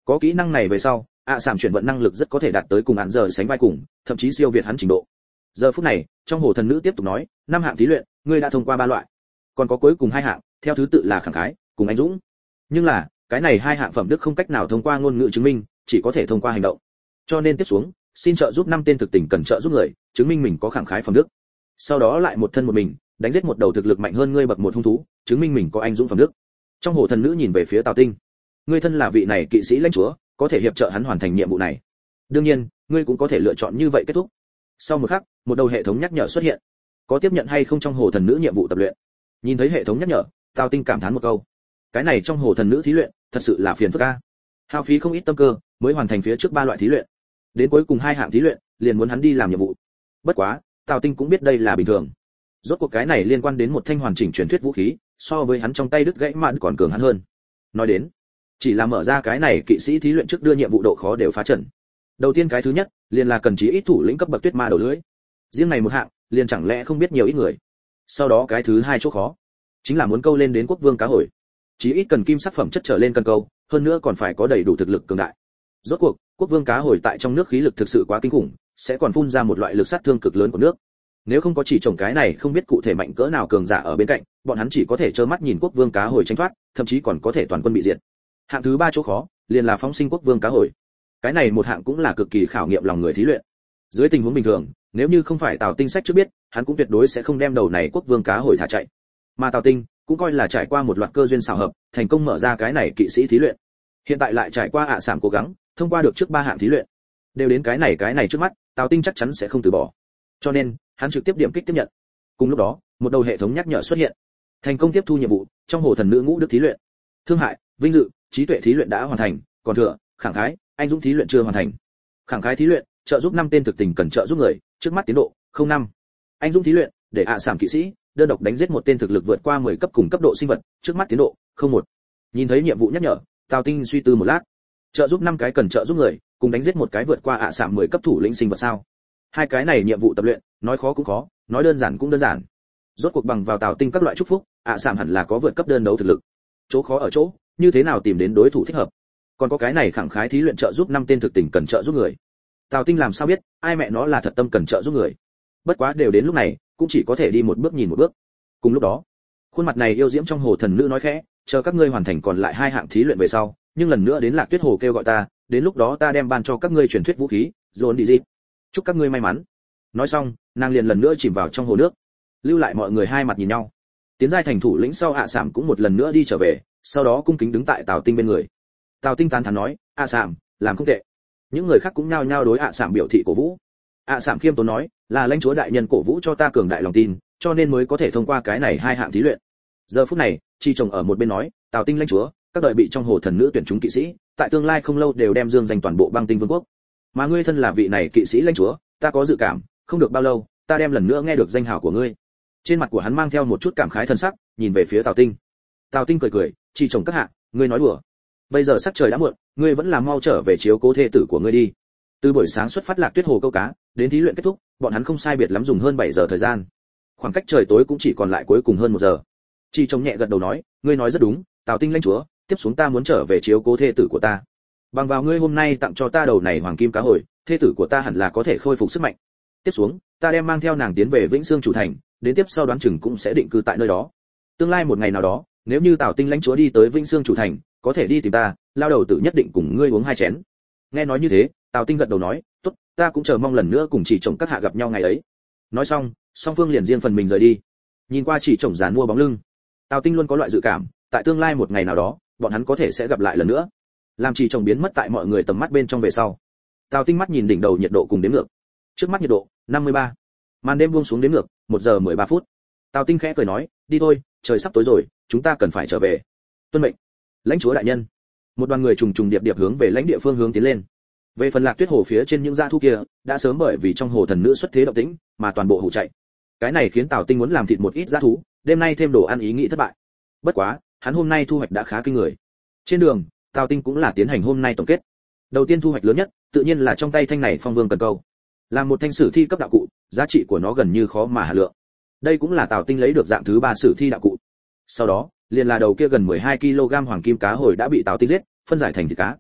A: Có kỹ năng này về sau, sảm chuyển vận năng lực rất có thể đạt tới cùng hạn giờ sánh vai cùng, thậm chí siêu việt hắn trình độ. Giờ phút này, trong hồ thần nữ tiếp tục nói, 5 hạng thí luyện, ngươi đã thông qua 3 loại, còn có cuối cùng 2 hạng, theo thứ tự là khẳng khái cùng anh dũng. Nhưng là, cái này 2 hạng phẩm đức không cách nào thông qua ngôn ngữ chứng minh, chỉ có thể thông qua hành động. Cho nên tiếp xuống, xin trợ giúp 5 tên thực tình cần trợ giúp người, chứng minh mình có khẳng khái phẩm đức. Sau đó lại một thân một mình, đánh giết một đầu thực lực mạnh hơn ngươi bậc 1 hung thú, chứng minh mình có anh dũng phẩm đức. Trong hồ thần nữ nhìn về phía Tào Tinh, ngươi thân là vị này kỵ sĩ lãnh chúa, có thể hiệp trợ hắn hoàn thành nhiệm vụ này. Đương nhiên, ngươi cũng có thể lựa chọn như vậy kết thúc. Sau một khắc, một đầu hệ thống nhắc nhở xuất hiện. Có tiếp nhận hay không trong hồ thần nữ nhiệm vụ tập luyện? Nhìn thấy hệ thống nhắc nhở, Tào Tinh cảm thán một câu. Cái này trong hồ thần nữ thí luyện, thật sự là phiền phức a. Hao phí không ít tâm cơ, mới hoàn thành phía trước 3 loại thí luyện. Đến cuối cùng 2 hạng thí luyện, liền muốn hắn đi làm nhiệm vụ. Bất quá, Tào Tinh cũng biết đây là bình thường. Rốt cuộc cái này liên quan đến một thanh hoàn chỉnh truyền thuyết vũ khí, so với hắn trong tay đứt gãy mà còn cường hắn hơn. Nói đến, chỉ là mở ra cái này kỵ sĩ thí luyện trước đưa nhiệm vụ độ khó đều phá trận. Đầu tiên cái thứ nhất, liền là cần chí ít thủ lĩnh cấp bậc tuyết ma đầu lưỡi. Riêng này một hạng, liền chẳng lẽ không biết nhiều ít người. Sau đó cái thứ hai chỗ khó, chính là muốn câu lên đến quốc vương cá hồi. Chí ít cần kim sắc phẩm chất trở lên cần câu, hơn nữa còn phải có đầy đủ thực lực cường đại. Rốt cuộc, quốc vương cá hồi tại trong nước khí lực thực sự quá kinh khủng, sẽ còn phun ra một loại lực sát thương cực lớn của nước. Nếu không có chỉ trồng cái này không biết cụ thể mạnh cỡ nào cường giả ở bên cạnh, bọn hắn chỉ có thể trơ mắt nhìn quốc vương cá hồi tránh thoát, thậm chí còn có thể toàn quân bị diệt. Hạng thứ 3 chỗ khó, liền là phóng sinh quốc vương cá hồi. Cái này một hạng cũng là cực kỳ khảo nghiệm lòng người thí luyện. Dưới tình huống bình thường, nếu như không phải Tào Tinh sách trước biết, hắn cũng tuyệt đối sẽ không đem đầu này quốc vương cá hồi thả chạy. Mà Tào Tinh cũng coi là trải qua một loạt cơ duyên xảo hợp, thành công mở ra cái này kỵ sĩ thí luyện. Hiện tại lại trải qua sảm cố gắng, thông qua được trước 3 hạng thí luyện. Đều đến cái này trước mắt, Tào Tinh chắc chắn sẽ không từ bỏ. Cho nên, hắn trực tiếp điểm kích tiếp nhận. Cùng lúc đó, một đầu hệ thống nhắc nhở xuất hiện. Thành công tiếp thu nhiệm vụ, trong hồ thần nữ ngũ đức thí luyện. Thương hại, vinh dự, trí tuệ thí luyện đã hoàn thành, còn thừa, khẳng khái, anh dũng thí luyện chưa hoàn thành. Khẳng khái thí luyện, trợ giúp 5 tên thực tình cần trợ giúp người, trước mắt tiến độ 05. Anh dũng thí luyện, để sảm kỵ sĩ, đơn độc đánh giết một tên thực lực vượt qua 10 cấp cùng cấp độ sinh vật, trước mắt tiến độ 01. Nhìn thấy nhiệm vụ nhắc nhở, Tào Tinh suy tư một lát. Trợ giúp 5 cái cần trợ giúp người, cùng đánh giết một cái vượt qua sảm 10 cấp thủ lĩnh sinh vật sao? 2 cái này nhiệm vụ tập luyện, nói khó cũng khó, nói đơn giản cũng đơn giản. Rốt cuộc bằng vào Tào Tinh các loại chúc phúc, sảm hẳn là có vượt cấp đơn đấu thực lực. Chỗ khó ở chỗ, như thế nào tìm đến đối thủ thích hợp. Còn có cái này khẳng khái thí luyện trợ giúp 5 tên thực tình cần trợ giúp người. Tào Tinh làm sao biết, ai mẹ nó là thật tâm cần trợ giúp người. Bất quá đều đến lúc này, cũng chỉ có thể đi một bước nhìn một bước. Cùng lúc đó, khuôn mặt này yêu diễm trong hồ thần nữ nói khẽ, chờ các ngươi hoàn thành còn lại 2 hạng thí luyện về sau, nhưng lần nữa đến Lạc Tuyết Hồ kêu gọi ta, đến lúc đó ta đem ban cho các ngươi truyền thuyết vũ khí, dồn đi gì. Chúc các ngươi may mắn. Nói xong, nàng liền lần nữa chìm vào trong hồ nước, lưu lại mọi người hai mặt nhìn nhau. Tiến giai thành thủ lĩnh sau sảm cũng một lần nữa đi trở về, sau đó cung kính đứng tại Tào Tinh bên người. Tào Tinh tán thán nói, sảm, làm không tệ. Những người khác cũng nhao nhao đối sảm biểu thị cổ vũ. Sảm khiêm tốn nói, là lãnh chúa đại nhân cổ vũ cho ta cường đại lòng tin, cho nên mới có thể thông qua cái này 2 hạng thí luyện. Giờ phút này, Chi chồng ở một bên nói, Tào Tinh lãnh chúa, các đời bị trong hồ thần nữ tuyển chúng kỵ sĩ, tại tương lai không lâu đều đem dương danh toàn bộ băng tinh vương quốc. Mà ngươi thân là vị này kỵ sĩ lãnh chúa, ta có dự cảm, không được bao lâu, ta đem lần nữa nghe được danh hào của ngươi. Trên mặt của hắn mang theo một chút cảm khái thân sắc, nhìn về phía Tào Tinh. Tào Tinh cười cười, Chi chồng các hạ, ngươi nói đùa. Bây giờ sắc trời đã muộn, ngươi vẫn là mau trở về chiếu cố thê tử của ngươi đi. Từ buổi sáng xuất phát Lạc Tuyết Hồ câu cá, đến thí luyện kết thúc, bọn hắn không sai biệt lắm dùng hơn 7 giờ thời gian. Khoảng cách trời tối cũng chỉ còn lại cuối cùng hơn 1 giờ. Chi chồng nhẹ gật đầu nói, ngươi nói rất đúng, Tào Tinh lãnh chúa, tiếp xuống ta muốn trở về chiếu cố thê tử của ta. Bằng vào ngươi hôm nay tặng cho ta đầu này hoàng kim cá hồi, thê tử của ta hẳn là có thể khôi phục sức mạnh. Tiếp xuống, ta đem mang theo nàng tiến về Vĩnh Sương chủ thành, đến tiếp sau đoán chừng cũng sẽ định cư tại nơi đó. Tương lai một ngày nào đó, nếu như Tào Tinh lãnh chúa đi tới Vĩnh Sương chủ thành, có thể đi tìm ta, lao đầu tử nhất định cùng ngươi uống 2 chén. Nghe nói như thế, Tào Tinh gật đầu nói, tốt, ta cũng chờ mong lần nữa cùng chỉ chồng các hạ gặp nhau ngày ấy. Nói xong, song phương liền riêng phần mình rời đi. Nhìn qua chỉ chồng dàn mua bóng lưng, Tào Tinh luôn có loại dự cảm, tại tương lai một ngày nào đó, bọn hắn có thể sẽ gặp lại lần nữa. Làm chỉ chồng biến mất tại mọi người tầm mắt bên trong về sau, Tào Tinh mắt nhìn đỉnh đầu nhiệt độ cùng đếm ngược. Trước mắt nhiệt độ 53. Màn đêm buông xuống đếm ngược, 1 giờ 13 phút. Tào Tinh khẽ cười nói, đi thôi, trời sắp tối rồi, chúng ta cần phải trở về. Tuân mệnh, lãnh chúa đại nhân. Một đoàn người trùng trùng điệp điệp hướng về lãnh địa phương hướng tiến lên. Về phần Lạc Tuyết Hồ phía trên những dã thú kia, đã sớm bởi vì trong hồ thần nữ xuất thế động tĩnh, mà toàn bộ hủ chạy. Cái này khiến Tào Tinh muốn làm thịt một ít dã thú, đêm nay thêm đồ ăn ý nghĩ thất bại. Bất quá, hắn hôm nay thu hoạch đã khá kinh người. Trên đường, Tào Tinh cũng là tiến hành hôm nay tổng kết. Đầu tiên thu hoạch lớn nhất, tự nhiên là trong tay thanh này Phong Vương cần câu. Là một thanh sử thi cấp đạo cụ, giá trị của nó gần như khó mà hạ lượng. Đây cũng là Tào Tinh lấy được dạng thứ 3 sử thi đạo cụ. Sau đó, liền là đầu kia gần 12 kg hoàng kim cá hồi đã bị Tào Tinh giết, phân giải thành thịt cá.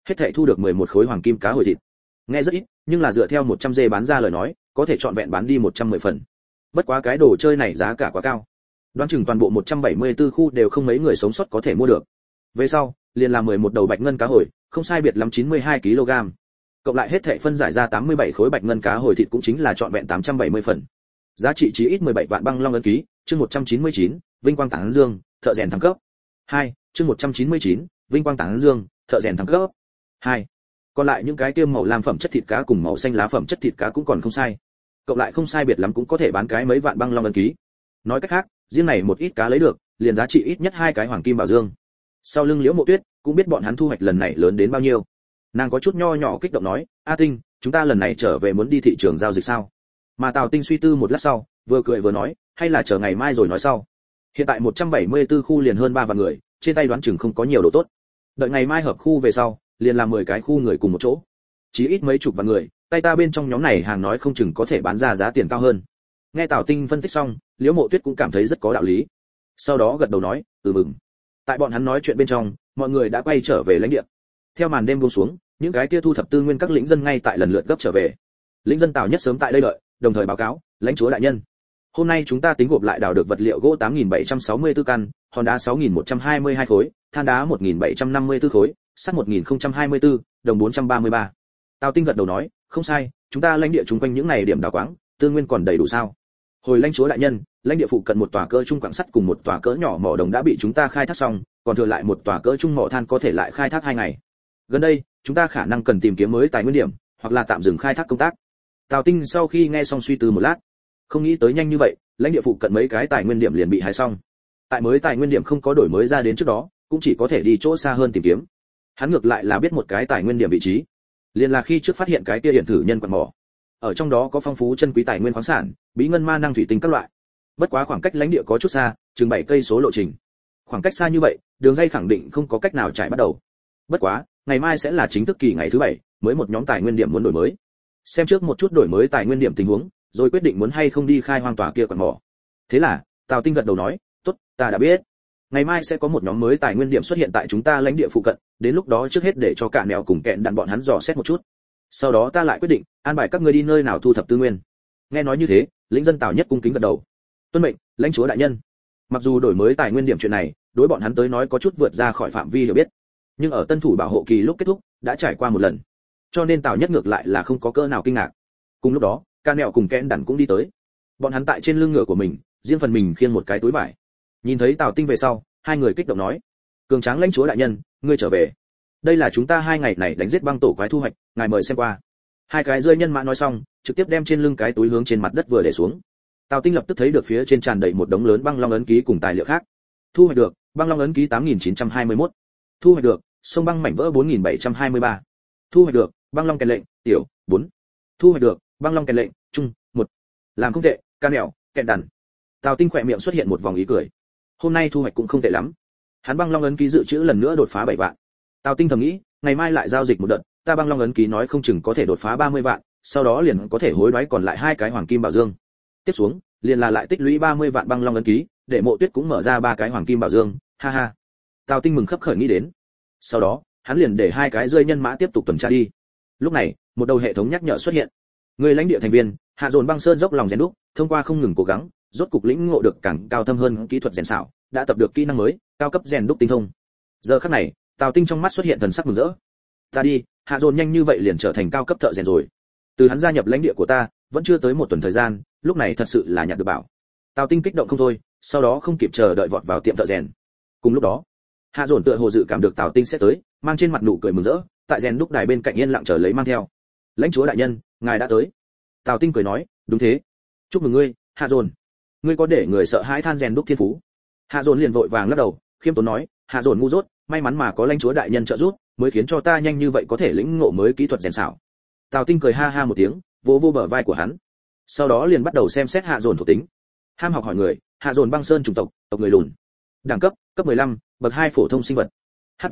A: Hết thảy thu được 11 khối hoàng kim cá hồi thịt. Nghe rất ít, nhưng là dựa theo 100 dê bán ra lời nói, có thể chọn vẹn bán đi 110 phần. Bất quá cái đồ chơi này giá cả quá cao. Đoán chừng toàn bộ 174 khu đều không mấy người sống sót có thể mua được. Về sau, liền là 11 đầu bạch ngân cá hồi, không sai biệt lắm 92 kg. Cộng lại hết thảy phân giải ra 87 khối bạch ngân cá hồi thịt cũng chính là chọn vẹn 870 phần. Giá trị chí ít 17 vạn băng long ấn ký, chương 199, vinh quang tản dương, thợ rèn thăng cấp. 2, chương 199, vinh quang tản dương, thợ rèn thăng cấp. 2. Còn lại những cái tiêm màu lam phẩm chất thịt cá cùng màu xanh lá phẩm chất thịt cá cũng còn không sai. Cộng lại không sai biệt lắm cũng có thể bán cái mấy vạn băng long ấn ký. Nói cách khác, riêng này một ít cá lấy được, liền giá trị ít nhất 2 cái hoàng kim bảo dương. Sau lưng Liễu Mộ Tuyết cũng biết bọn hắn thu hoạch lần này lớn đến bao nhiêu. Nàng có chút nho nhỏ kích động nói, "A Tinh, chúng ta lần này trở về muốn đi thị trường giao dịch sao?" Mà Tào Tinh suy tư một lát sau, vừa cười vừa nói, "Hay là chờ ngày mai rồi nói sau. Hiện tại 174 khu liền hơn 3 vạn người, trên tay đoán chừng không có nhiều đồ tốt. Đợi ngày mai hợp khu về sau, liền làm 10 cái khu người cùng một chỗ. Chí ít mấy chục vạn người, tay ta bên trong nhóm này hàng nói không chừng có thể bán ra giá tiền cao hơn." Nghe Tào Tinh phân tích xong, Liễu Mộ Tuyết cũng cảm thấy rất có đạo lý. Sau đó gật đầu nói, mừng." Tại bọn hắn nói chuyện bên trong, mọi người đã quay trở về lãnh địa. Theo màn đêm buông xuống, những cái kia thu thập tư nguyên các lĩnh dân ngay tại lần lượt gấp trở về. Lĩnh dân Tào Nhất sớm tại đây đợi, đồng thời báo cáo, "Lãnh chúa đại nhân, hôm nay chúng ta tính gộp lại đào được vật liệu gỗ 8764 căn, hòn đá 6122 khối, than đá 1754 khối, sắt 1024, đồng 433." Tào Tinh gật đầu nói, "Không sai, chúng ta lãnh địa chung quanh những này điểm đào quáng, tư nguyên còn đầy đủ sao?" "Hồi lãnh chúa đại nhân, lãnh địa phụ cận một tòa cỡ trung quặng sắt cùng một tòa cỡ nhỏ mỏ đồng đã bị chúng ta khai thác xong, còn thừa lại một tòa cỡ trung mỏ than có thể lại khai thác 2 ngày. Gần đây, chúng ta khả năng cần tìm kiếm mới tài nguyên điểm, hoặc là tạm dừng khai thác công tác." Tào Tinh sau khi nghe xong suy tư một lát, không nghĩ tới nhanh như vậy, lãnh địa phụ cận mấy cái tài nguyên điểm liền bị hái xong. Tại mới tài nguyên điểm không có đổi mới ra đến trước đó, cũng chỉ có thể đi chỗ xa hơn tìm kiếm. Hắn ngược lại là biết một cái tài nguyên điểm vị trí, liền là khi trước phát hiện cái kia hiển thử nhân quặng mỏ. Ở trong đó có phong phú chân quý tài nguyên khoáng sản, bí ngân ma năng thủy tinh các loại. Bất quá khoảng cách lãnh địa có chút xa, chừng 7 cây số lộ trình. Khoảng cách xa như vậy, đường dây khẳng định không có cách nào trải bắt đầu. Bất quá, ngày mai sẽ là chính thức kỳ ngày thứ 7, mới một nhóm tài nguyên điểm muốn đổi mới. Xem trước một chút đổi mới tài nguyên điểm tình huống, rồi quyết định muốn hay không đi khai hoang tòa kia quặng mỏ. Thế là, Tào Tinh gật đầu nói, "Tốt, ta đã biết. Ngày mai sẽ có một nhóm mới tài nguyên điểm xuất hiện tại chúng ta lãnh địa phụ cận, đến lúc đó trước hết để cho cả mèo cùng kẹn đàn bọn hắn dò xét một chút. Sau đó ta lại quyết định an bài các ngươi đi nơi nào thu thập tư nguyên." Nghe nói như thế, lĩnh dân Tào Nhất cung kính gật đầu. "Tuân mệnh, lãnh chúa đại nhân." Mặc dù đổi mới tài nguyên điểm chuyện này, đối bọn hắn tới nói có chút vượt ra khỏi phạm vi hiểu biết, nhưng ở tân thủ bảo hộ kỳ lúc kết thúc, đã trải qua một lần. Cho nên Tào Nhất ngược lại là không có cỡ nào kinh ngạc. Cùng lúc đó, ca nẹo cùng kẽn đàn cũng đi tới. Bọn hắn tại trên lưng ngựa của mình, riêng phần mình khiêng một cái túi vải. Nhìn thấy Tào Tinh về sau, hai người kích động nói, "Cường tráng lãnh chúa đại nhân, ngươi trở về. Đây là chúng ta 2 ngày này đánh giết băng tổ quái thu hoạch, ngài mời xem qua." Hai cái rơi nhân mã nói xong, trực tiếp đem trên lưng cái túi hướng trên mặt đất vừa để xuống. Tào Tinh lập tức thấy được phía trên tràn đầy một đống lớn băng long ấn ký cùng tài liệu khác. Thu hoạch được, băng long ấn ký 8921. Thu hoạch được, sông băng mảnh vỡ 4723. Thu hoạch được, băng long kèn lệnh, tiểu, 4. Thu hoạch được, băng long kèn lệnh, trung, 1. Làm không tệ, ca nẹo, kèn đàn. Tào Tinh khỏe miệng xuất hiện một vòng ý cười. Hôm nay thu hoạch cũng không tệ lắm. Hắn băng long ấn ký dự trữ lần nữa đột phá 7 vạn. Tào Tinh thầm nghĩ, ngày mai lại giao dịch một đợt, ta băng long ấn ký nói không chừng có thể đột phá 30 vạn, sau đó liền có thể hối đoái còn lại 2 cái hoàng kim bảo dương. Tiếp xuống, liền là lại tích lũy 30 vạn băng long ấn ký, để Mộ Tuyết cũng mở ra 3 cái hoàng kim bảo dương, ha ha. Tào Tinh mừng khấp khởi nghĩ đến. Sau đó, hắn liền để 2 cái rơi nhân mã tiếp tục tuần tra đi. Lúc này, một đầu hệ thống nhắc nhở xuất hiện. Người lãnh địa thành viên, hạ dồn băng sơn dốc lòng rèn đúc, thông qua không ngừng cố gắng, rốt cục lĩnh ngộ được càng cao thâm hơn kỹ thuật rèn xảo, đã tập được kỹ năng mới, cao cấp rèn đúc tinh thông. Giờ khắc này, Tào Tinh trong mắt xuất hiện thần sắc mừng rỡ. Ta đi, hạ dồn nhanh như vậy liền trở thành cao cấp thợ rèn rồi. Từ hắn gia nhập lãnh địa của ta, vẫn chưa tới 1 tuần thời gian, lúc này thật sự là nhặt được bảo. Tào Tinh kích động không thôi, sau đó không kịp chờ đợi vọt vào tiệm thợ rèn. Cùng lúc đó, hạ dồn tựa hồ dự cảm được Tào Tinh sẽ tới, mang trên mặt nụ cười mừng rỡ, tại rèn đúc đài bên cạnh yên lặng chờ lấy mang theo. "Lãnh chúa đại nhân, ngài đã tới." Tào Tinh cười nói, "Đúng thế. Chúc mừng ngươi, hạ dồn. Ngươi có để người sợ hãi than rèn đúc thiên phú." Hạ dồn liền vội vàng lắc đầu, khiêm tốn nói, "Hạ dồn ngu dốt, may mắn mà có lãnh chúa đại nhân trợ giúp, mới khiến cho ta nhanh như vậy có thể lĩnh ngộ mới kỹ thuật rèn xảo." Tào Tinh cười ha ha một tiếng, vỗ vỗ bờ vai của hắn. Sau đó liền bắt đầu xem xét hạ dồn thuộc tính. Ham học hỏi người, hạ dồn băng sơn chủng tộc, tộc người lùn. Đẳng cấp, cấp 15, bậc 2 phổ thông sinh vật. HP,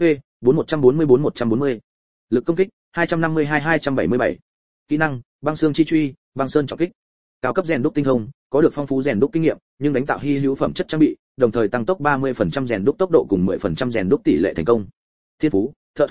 A: 4144-140. Lực công kích, 252-277. Kỹ năng, băng xương chi truy, băng sơn trọng kích. Cao cấp rèn đúc tinh thông, có được phong phú rèn đúc kinh nghiệm, nhưng đánh tạo hy hữu phẩm chất trang bị, đồng thời tăng tốc 30% rèn đúc tốc độ cùng 10% rèn đúc tỷ lệ thành công. Thiên phú, thợ thủ công,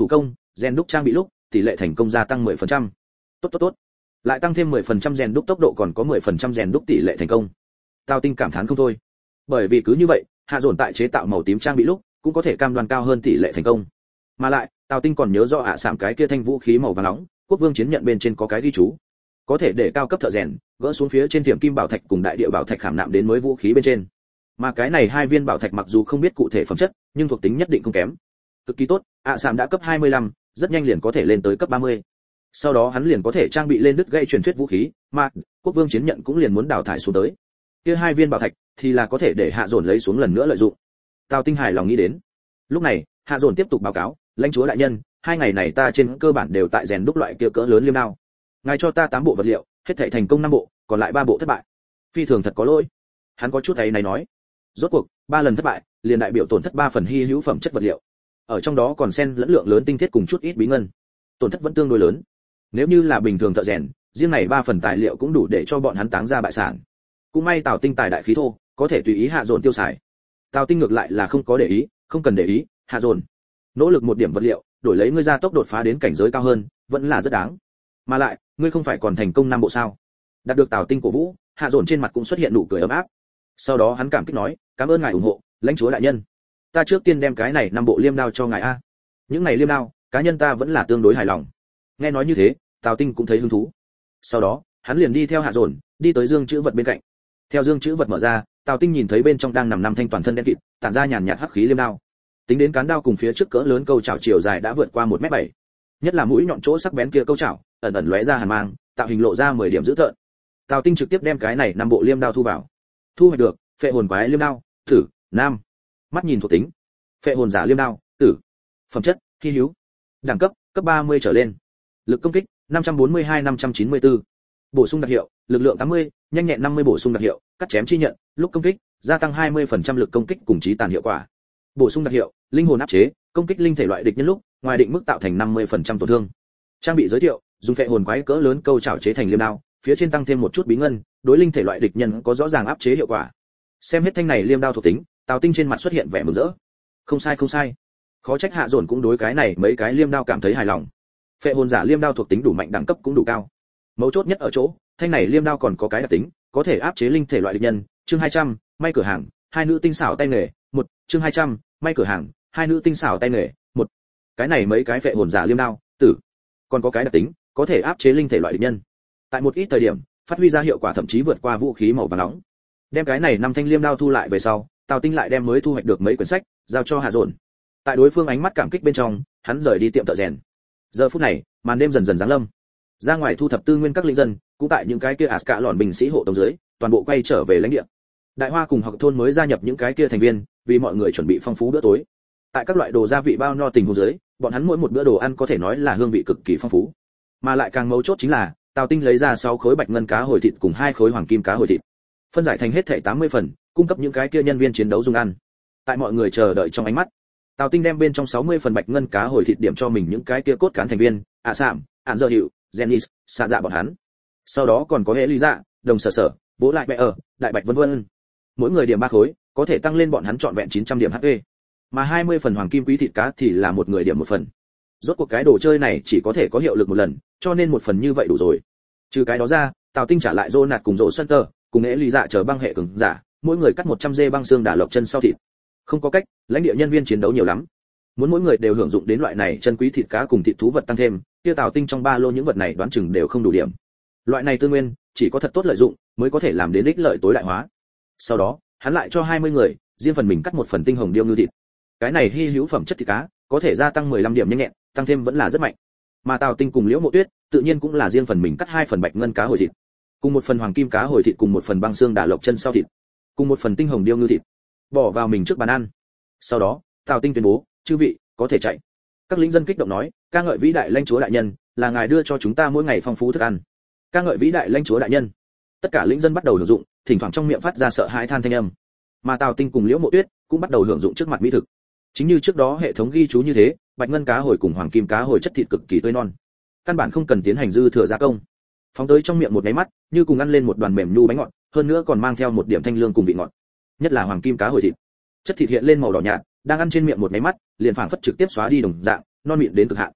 A: rèn đúc trang bị lúc tỷ lệ thành công gia tăng 10%. Tốt. Lại tăng thêm 10% rèn đúc tốc độ còn có 10% rèn đúc tỷ lệ thành công. Tào Tinh cảm thán không thôi. Bởi vì cứ như vậy, Hạ Dồn tại chế tạo màu tím trang bị lúc cũng có thể cam đoan cao hơn tỷ lệ thành công. Mà lại, Tào Tinh còn nhớ rõ ạ sạm cái kia thanh vũ khí màu vàng nóng, quốc vương chiến nhận bên trên có cái ghi chú, có thể để cao cấp thợ rèn gỡ xuống phía trên tiềm kim bảo thạch cùng đại địa bảo thạch khảm nạm đến mới vũ khí bên trên. Mà cái này hai viên bảo thạch mặc dù không biết cụ thể phẩm chất, nhưng thuộc tính nhất định không kém. Cực kỳ tốt, ạ sạm đã cấp 25, rất nhanh liền có thể lên tới cấp 30. Sau đó hắn liền có thể trang bị lên đứt gãy truyền thuyết vũ khí, mà quốc vương chiến nhận cũng liền muốn đào thải xuống tới. Kia hai viên bảo thạch thì là có thể để Hạ Dồn lấy xuống lần nữa lợi dụng. Tào Tinh hài lòng nghĩ đến. Lúc này, Hạ Dồn tiếp tục báo cáo, lãnh chúa đại nhân, 2 ngày này ta trên cơ bản đều tại rèn đúc loại kia cỡ lớn liêm đao. Ngài cho ta 8 bộ vật liệu, hết thảy thành công 5 bộ, còn lại 3 bộ thất bại. Phi thường thật có lỗi. Hắn có chút ấy này nói. Rốt cuộc, 3 lần thất bại, liền đại biểu tổn thất 3 phần hy hữu phẩm chất vật liệu. Ở trong đó còn xen lẫn lượng lớn tinh thiết cùng chút ít bí ngân. Tổn thất vẫn tương đối lớn. Nếu như là bình thường thợ rèn, riêng này 3 phần tài liệu cũng đủ để cho bọn hắn táng ra bại sản. Cũng may Tào Tinh tài đại khí thô, có thể tùy ý Hạ Dồn tiêu xài. Tào Tinh ngược lại là không có để ý, không cần để ý, Hạ Dồn. Nỗ lực một điểm vật liệu, đổi lấy ngươi gia tốc đột phá đến cảnh giới cao hơn, vẫn là rất đáng. Mà lại, ngươi không phải còn thành công 5 bộ sao? Đạt được Tào Tinh cổ vũ, Hạ Dồn trên mặt cũng xuất hiện nụ cười ấm áp. Sau đó hắn cảm kích nói, cảm ơn ngài ủng hộ, lãnh chúa đại nhân. Ta trước tiên đem cái này 5 bộ liêm đao cho ngài a. Những này liêm đao, cá nhân ta vẫn là tương đối hài lòng. Nghe nói như thế, Tào Tinh cũng thấy hứng thú. Sau đó, hắn liền đi theo Hạ Dồn, đi tới dương chữ vật bên cạnh. Theo dương chữ vật mở ra, Tào Tinh nhìn thấy bên trong đang nằm 5 thanh toàn thân đen kịt, tản ra nhàn nhạt hắc khí liêm đao. Tính đến cán đao cùng phía trước cỡ lớn câu chảo chiều dài đã vượt qua 1m7. Nhất là mũi nhọn chỗ sắc bén kia câu chảo, ẩn ẩn lóe ra hàn mang, tạo hình lộ ra 10 điểm dữ tợn. Tào Tinh trực tiếp đem cái này 5 bộ liêm đao thu vào. Thu hoạch được, phệ hồn quái liêm đao, tử, nam. Mắt nhìn thuộc tính. Phệ hồn giả liêm đao, tử. Phẩm chất, hi hữu. Đẳng cấp, cấp 30 trở lên. Lực công kích, 542-594. Bổ sung đặc hiệu, lực lượng 80, nhanh nhẹn 50 bổ sung đặc hiệu, cắt chém chi nhận, lúc công kích, gia tăng 20% lực công kích cùng chí tàn hiệu quả. Bổ sung đặc hiệu, linh hồn áp chế, công kích linh thể loại địch nhân lúc, ngoài định mức tạo thành 50% tổn thương. Trang bị giới thiệu, dùng phệ hồn quái cỡ lớn câu chảo chế thành liêm đao, phía trên tăng thêm một chút bí ngân, đối linh thể loại địch nhân có rõ ràng áp chế hiệu quả. Xem hết thanh này liêm đao thuộc tính, Tào Tinh trên mặt xuất hiện vẻ mừng rỡ. Không sai. Khó trách Hạ Dồn cũng đối cái này mấy cái liêm đao cảm thấy hài lòng. Phệ hồn giả liêm đao thuộc tính đủ mạnh, đẳng cấp cũng đủ cao. Mấu chốt nhất ở chỗ, thanh này liêm đao còn có cái đặc tính, có thể áp chế linh thể loại địch nhân. Chương 200, may cửa hàng, 2 nữ tinh xảo tay nghề, 1, chương 200, may cửa hàng, 2 nữ tinh xảo tay nghề, 1. Cái này mấy cái phệ hồn giả liêm đao, tử, còn có cái đặc tính, có thể áp chế linh thể loại địch nhân. Tại một ít thời điểm, phát huy ra hiệu quả thậm chí vượt qua vũ khí màu vàng nóng. Đem cái này 5 thanh liêm đao thu lại về sau, Tào Tinh lại đem mới thu hoạch được mấy quyển sách, giao cho Hạ Dồn. Tại đối phương ánh mắt cảm kích bên trong, hắn rời đi tiệm thợ rèn. Giờ phút này, màn đêm dần dần giáng lâm. Ra ngoài thu thập tư nguyên các linh dân, cũng tại những cái kia cả lọn binh sĩ hộ tống dưới, toàn bộ quay trở về lãnh địa. Đại Hoa cùng Học thôn mới gia nhập những cái kia thành viên, vì mọi người chuẩn bị phong phú bữa tối. Tại các loại đồ gia vị bao no tình huống dưới, bọn hắn mỗi một bữa đồ ăn có thể nói là hương vị cực kỳ phong phú. Mà lại càng mấu chốt chính là, Tào Tinh lấy ra 6 khối bạch ngân cá hồi thịt cùng 2 khối hoàng kim cá hồi thịt, phân giải thành hết thảy 80 phần, cung cấp những cái kia nhân viên chiến đấu dùng ăn. Tại mọi người chờ đợi trong ánh mắt, Tào Tinh đem bên trong 60 phần bạch ngân cá hồi thịt điểm cho mình những cái kia cốt cán thành viên, Sạm, Ản Dơ Hiệu, Zenis, Sa Dạ bọn hắn. Sau đó còn có Elisa, Đồng Sở Sở, Vỗ Lại Bệ ở, Đại Bạch vân vân. Mỗi người điểm 3 khối, có thể tăng lên bọn hắn trọn vẹn 900 điểm HP. Mà 20 phần hoàng kim quý thịt cá thì là một người điểm một phần. Rốt cuộc cái đồ chơi này chỉ có thể có hiệu lực một lần, cho nên một phần như vậy đủ rồi. Trừ cái đó ra, Tào Tinh trả lại Jonat cùng Rỗ Center, cùng Elisa chờ băng hệ cường giả, mỗi người cắt 100 dê băng xương đả lộc chân sau thịt. Không có cách, lãnh địa nhân viên chiến đấu nhiều lắm. Muốn mỗi người đều hưởng dụng đến loại này chân quý thịt cá cùng thịt thú vật tăng thêm, kia Tào Tinh trong ba lô những vật này đoán chừng đều không đủ điểm. Loại này tư nguyên, chỉ có thật tốt lợi dụng mới có thể làm đến ích lợi tối đại hóa. Sau đó, hắn lại cho 20 người, riêng phần mình cắt một phần tinh hồng điêu ngư thịt. Cái này hi hữu phẩm chất thịt cá, có thể gia tăng 15 điểm nhanh nhẹn, tăng thêm vẫn là rất mạnh. Mà Tào Tinh cùng Liễu Mộ Tuyết, tự nhiên cũng là riêng phần mình cắt 2 phần bạch ngân cá hồi thịt, cùng một phần hoàng kim cá hồi thịt cùng một phần băng xương đả lộc chân sau thịt, cùng một phần tinh hồng điêu ngư thịt, bỏ vào mình trước bàn ăn. Sau đó, Tào Tinh tuyên bố, chư vị, có thể chạy. Các lính dân kích động nói, ca ngợi vĩ đại lãnh chúa đại nhân, là ngài đưa cho chúng ta mỗi ngày phong phú thức ăn. Ca ngợi vĩ đại lãnh chúa đại nhân. Tất cả lính dân bắt đầu hưởng dụng, thỉnh thoảng trong miệng phát ra sợ hãi than thanh âm. Mà Tào Tinh cùng Liễu Mộ Tuyết cũng bắt đầu hưởng dụng trước mặt mỹ thực. Chính như trước đó hệ thống ghi chú như thế, bạch ngân cá hồi cùng hoàng kim cá hồi chất thịt cực kỳ tươi non, căn bản không cần tiến hành dư thừa gia công. Phóng tới trong miệng một cái mắt, như cùng ăn lên một đoàn mềm nhu bánh ngọt, hơn nữa còn mang theo một điểm thanh lương cùng vị ngọt. Nhất là hoàng kim cá hồi thịt, chất thịt hiện lên màu đỏ nhạt, đang ăn trên miệng một cái mắt, liền phảng phất trực tiếp xóa đi đồng dạng, non mịn đến cực hạn.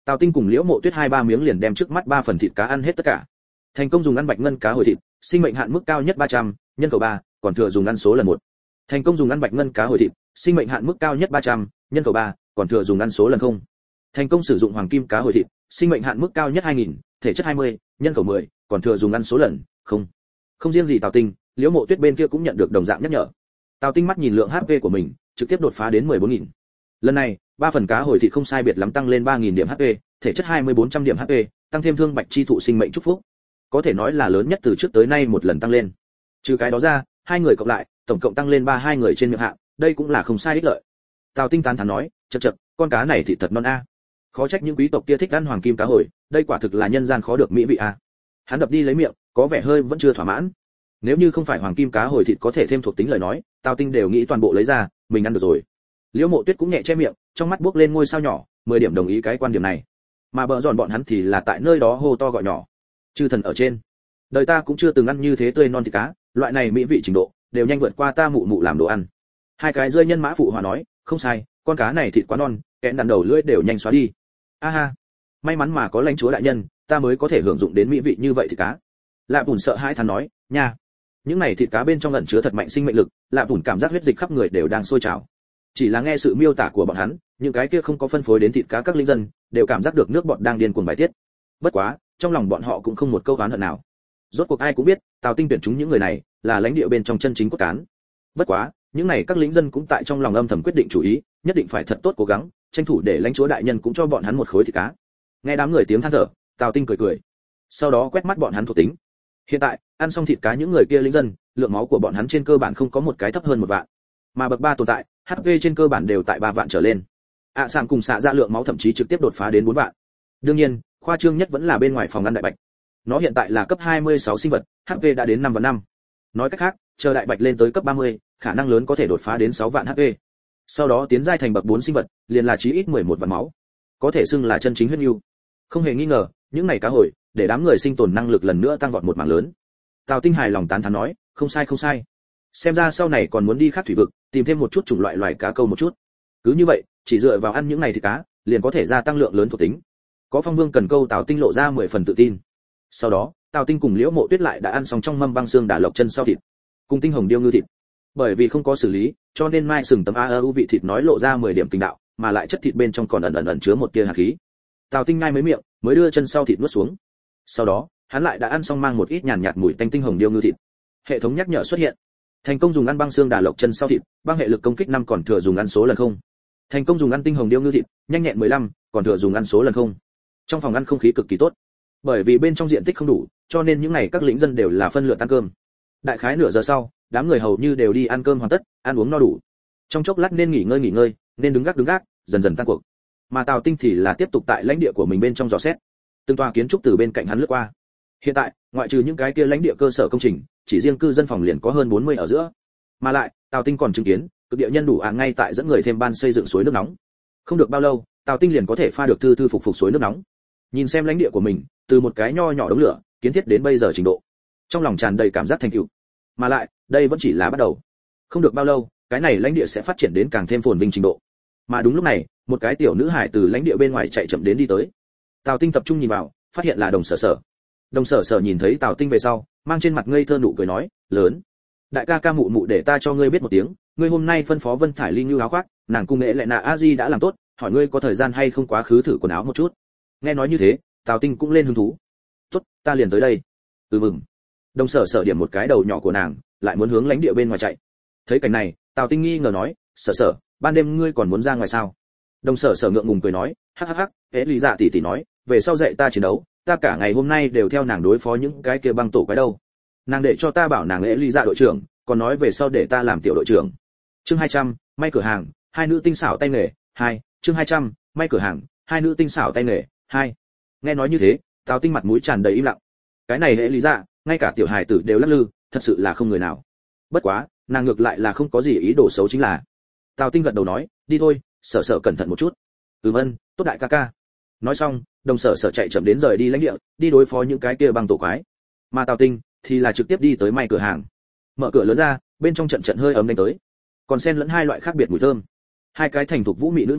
A: Tào Tinh cùng Liễu Mộ Tuyết 2-3 miếng liền đem trước mắt 3 phần thịt cá ăn hết tất cả. Thành công dùng ăn bạch ngân cá hồi thịt, sinh mệnh hạn mức cao nhất 300, nhân khẩu 3, còn thừa dùng ăn số lần 1. Thành công dùng ăn bạch ngân cá hồi thịt, sinh mệnh hạn mức cao nhất 300, nhân khẩu 3, còn thừa dùng ăn số lần 0. Thành công sử dụng hoàng kim cá hồi thịt, sinh mệnh hạn mức cao nhất 2000, thể chất 20, nhân khẩu 10, còn thừa dùng ăn số lần 0. Không riêng gì Tào Tinh, Liễu Mộ Tuyết bên kia cũng nhận được đồng dạng nhắc nhở. Tào Tinh mắt nhìn lượng HP của mình, trực tiếp đột phá đến 14000. Lần này, 3 phần cá hồi thịt không sai biệt lắm tăng lên 3000 điểm HP, thể chất 2400 điểm HP, tăng thêm thương bạch chi thụ sinh mệnh chúc phúc. Có thể nói là lớn nhất từ trước tới nay một lần tăng lên. Trừ cái đó ra, hai người cộng lại, tổng cộng tăng lên 32 người trên miệng hạng, đây cũng là không sai ích lợi. Tào Tinh tán thán nói, chậc, con cá này thì thật non a. Khó trách những quý tộc kia thích ăn hoàng kim cá hồi, đây quả thực là nhân gian khó được mỹ vị a. Hắn đập đi lấy miệng, có vẻ hơi vẫn chưa thỏa mãn. Nếu như không phải hoàng kim cá hồi thịt có thể thêm thuộc tính lời nói, Tào Tinh đều nghĩ toàn bộ lấy ra, mình ăn được rồi. Liễu Mộ Tuyết cũng nhẹ che miệng, trong mắt bước lên ngôi sao nhỏ, 10 điểm đồng ý cái quan điểm này. Mà bợ dọn bọn hắn thì là tại nơi đó hô to gọi nhỏ. Chư thần ở trên, đời ta cũng chưa từng ăn như thế tươi non thịt cá, loại này mỹ vị trình độ đều nhanh vượt qua ta mụ mụ làm đồ ăn. Hai cái rơi nhân mã phụ hòa nói, không sai, con cá này thịt quá non, kẽn đàn đầu lưỡi đều nhanh xóa đi. A ha, may mắn mà có lãnh chúa đại nhân, ta mới có thể hưởng dụng đến mỹ vị như vậy thịt cá. Lạ Bùn sợ hãi thán nói, nha, những này thịt cá bên trong ẩn chứa thật mạnh sinh mệnh lực, Lạ Bùn cảm giác huyết dịch khắp người đều đang sôi trào. Chỉ là nghe sự miêu tả của bọn hắn, những cái kia không có phân phối đến thịt cá các linh dân, đều cảm giác được nước bọt đang điên cuồng bài tiết. Bất quá, trong lòng bọn họ cũng không một câu oán hận nào. Rốt cuộc ai cũng biết, Tào Tinh tuyển chúng những người này là lãnh địa bên trong chân chính cốt cán. Bất quá, những này các lính dân cũng tại trong lòng âm thầm quyết định chủ ý, nhất định phải thật tốt cố gắng, tranh thủ để lãnh chúa đại nhân cũng cho bọn hắn một khối thịt cá. Nghe đám người tiếng than thở, Tào Tinh cười cười, sau đó quét mắt bọn hắn thuộc tính. Hiện tại, ăn xong thịt cá những người kia lính dân, lượng máu của bọn hắn trên cơ bản không có một cái thấp hơn 1 vạn, mà bậc 3 tồn tại, HP trên cơ bản đều tại 3 vạn trở lên. Sạm cùng xạ ra lượng máu thậm chí trực tiếp đột phá đến 4 vạn. Đương nhiên, khoa trương nhất vẫn là bên ngoài phòng ngăn đại bạch. Nó hiện tại là cấp 26 sinh vật, HP đã đến 5 vạn 5. Nói cách khác, chờ đại bạch lên tới cấp 30, khả năng lớn có thể đột phá đến 6 vạn HP. Sau đó tiến giai thành bậc 4 sinh vật, liền là chí ít 11 vạn máu. Có thể xưng là chân chính huyết nhu. Không hề nghi ngờ, những này cá hồi, để đám người sinh tồn năng lực lần nữa tăng vọt một mảng lớn. Tào Tinh hài lòng tán thán nói, không sai không sai. Xem ra sau này còn muốn đi khác thủy vực, tìm thêm một chút chủng loại loài cá câu một chút. Cứ như vậy, chỉ dựa vào ăn những này thì cá, liền có thể gia tăng lượng lớn thuộc tính. Có Phong Vương cần câu, Tào Tinh lộ ra 10 phần tự tin. Sau đó, Tào Tinh cùng Liễu Mộ Tuyết lại đã ăn xong trong mâm băng xương đả lộc chân sau thịt, cùng tinh hồng điêu ngư thịt. Bởi vì không có xử lý, cho nên mai sừng tấm AU vị thịt nói lộ ra 10 điểm kinh đạo, mà lại chất thịt bên trong còn ẩn chứa một tia hạt khí. Tào Tinh ngay mấy miệng, mới đưa chân sau thịt nuốt xuống. Sau đó, hắn lại đã ăn xong mang một ít nhàn nhạt mùi tanh tinh hồng điêu ngư thịt. Hệ thống nhắc nhở xuất hiện. Thành công dùng ăn băng xương đả lộc chân sau thịt, băng hệ lực công kích 5 còn thừa dùng ăn số lần 0. Thành công dùng ăn tinh hồng điêu ngư thịt, nhanh nhẹn 15, còn thừa dùng ăn số lần 0. Trong phòng ăn không khí cực kỳ tốt. Bởi vì bên trong diện tích không đủ, cho nên những ngày các lĩnh dân đều là phân lượt ăn cơm. Đại khái nửa giờ sau, đám người hầu như đều đi ăn cơm hoàn tất, ăn uống no đủ. Trong chốc lát nên nghỉ ngơi, nên đứng gác, dần dần tan cuộc. Mà Tào Tinh thì là tiếp tục tại lãnh địa của mình bên trong dò xét. Từng tòa kiến trúc từ bên cạnh hắn lướt qua. Hiện tại, ngoại trừ những cái kia lãnh địa cơ sở công trình, chỉ riêng cư dân phòng liền có hơn 40 ở giữa. Mà lại, Tào Tinh còn chứng kiến, cực địa nhân đủ ngay tại dẫn người thêm ban xây dựng suối nước nóng. Không được bao lâu, Tào Tinh liền có thể pha được thư phục suối nước nóng. Nhìn xem lãnh địa của mình, từ một cái nho nhỏ đống lửa, kiến thiết đến bây giờ trình độ. Trong lòng tràn đầy cảm giác thành tựu. Mà lại, đây vẫn chỉ là bắt đầu. Không được bao lâu, cái này lãnh địa sẽ phát triển đến càng thêm phồn vinh trình độ. Mà đúng lúc này, một cái tiểu nữ hải từ lãnh địa bên ngoài chạy chậm đến đi tới. Tào Tinh tập trung nhìn vào, phát hiện là Đồng Sở Sở. Đồng Sở Sở nhìn thấy Tào Tinh về sau, mang trên mặt ngây thơ nụ cười nói, lớn, đại ca ca mụ mụ để ta cho ngươi biết một tiếng, ngươi hôm nay phân phó Vân Thải Ly như áo khoác, nàng cung nghệ lệ nạ a di đã làm tốt, hỏi ngươi có thời gian hay không quá khứ thử quần áo một chút. Nghe nói như thế, Tào Tinh cũng lên hứng thú. Tốt, ta liền tới đây. Mừng. Đồng Sở Sở điểm một cái đầu nhỏ của nàng, lại muốn hướng lãnh địa bên ngoài chạy. Thấy cảnh này, Tào Tinh nghi ngờ nói, Sở Sở, ban đêm ngươi còn muốn ra ngoài sao? Đồng Sở Sở ngượng ngùng cười nói, hắc, hễ lý dạ tỷ tỷ nói, về sau dạy ta chiến đấu, ta cả ngày hôm nay đều theo nàng đối phó những cái kia băng tổ quái đâu. Nàng để cho ta bảo nàng lễ ly dạ đội trưởng, còn nói về sau để ta làm tiểu đội trưởng. Chương 200, may cửa hàng, hai nữ tinh xảo tay nghề, 2. Chương 200, may cửa hàng, hai nữ tinh xảo tay nghề, 2. Nghe nói như thế, Tào Tinh mặt mũi tràn đầy im lặng. Cái này lễ ly dạ, ngay cả tiểu hài tử đều lắc lư, thật sự là không người nào. Bất quá, nàng ngược lại là không có gì ý đồ xấu chính là. Tào Tinh gật đầu nói, đi thôi, Sở Sở cẩn thận một chút. Vâng, tốt đại ca ca. Nói xong, Đồng Sở Sở chạy chậm đến rời đi lãnh địa, đi đối phó những cái kia băng tổ quái. Mà Tào Tinh thì là trực tiếp đi tới may cửa hàng. Mở cửa lớn ra, bên trong trận hơi ấm đánh tới, còn xen lẫn hai loại khác biệt mùi thơm. Hai cái thành thục vũ mị nữ nhân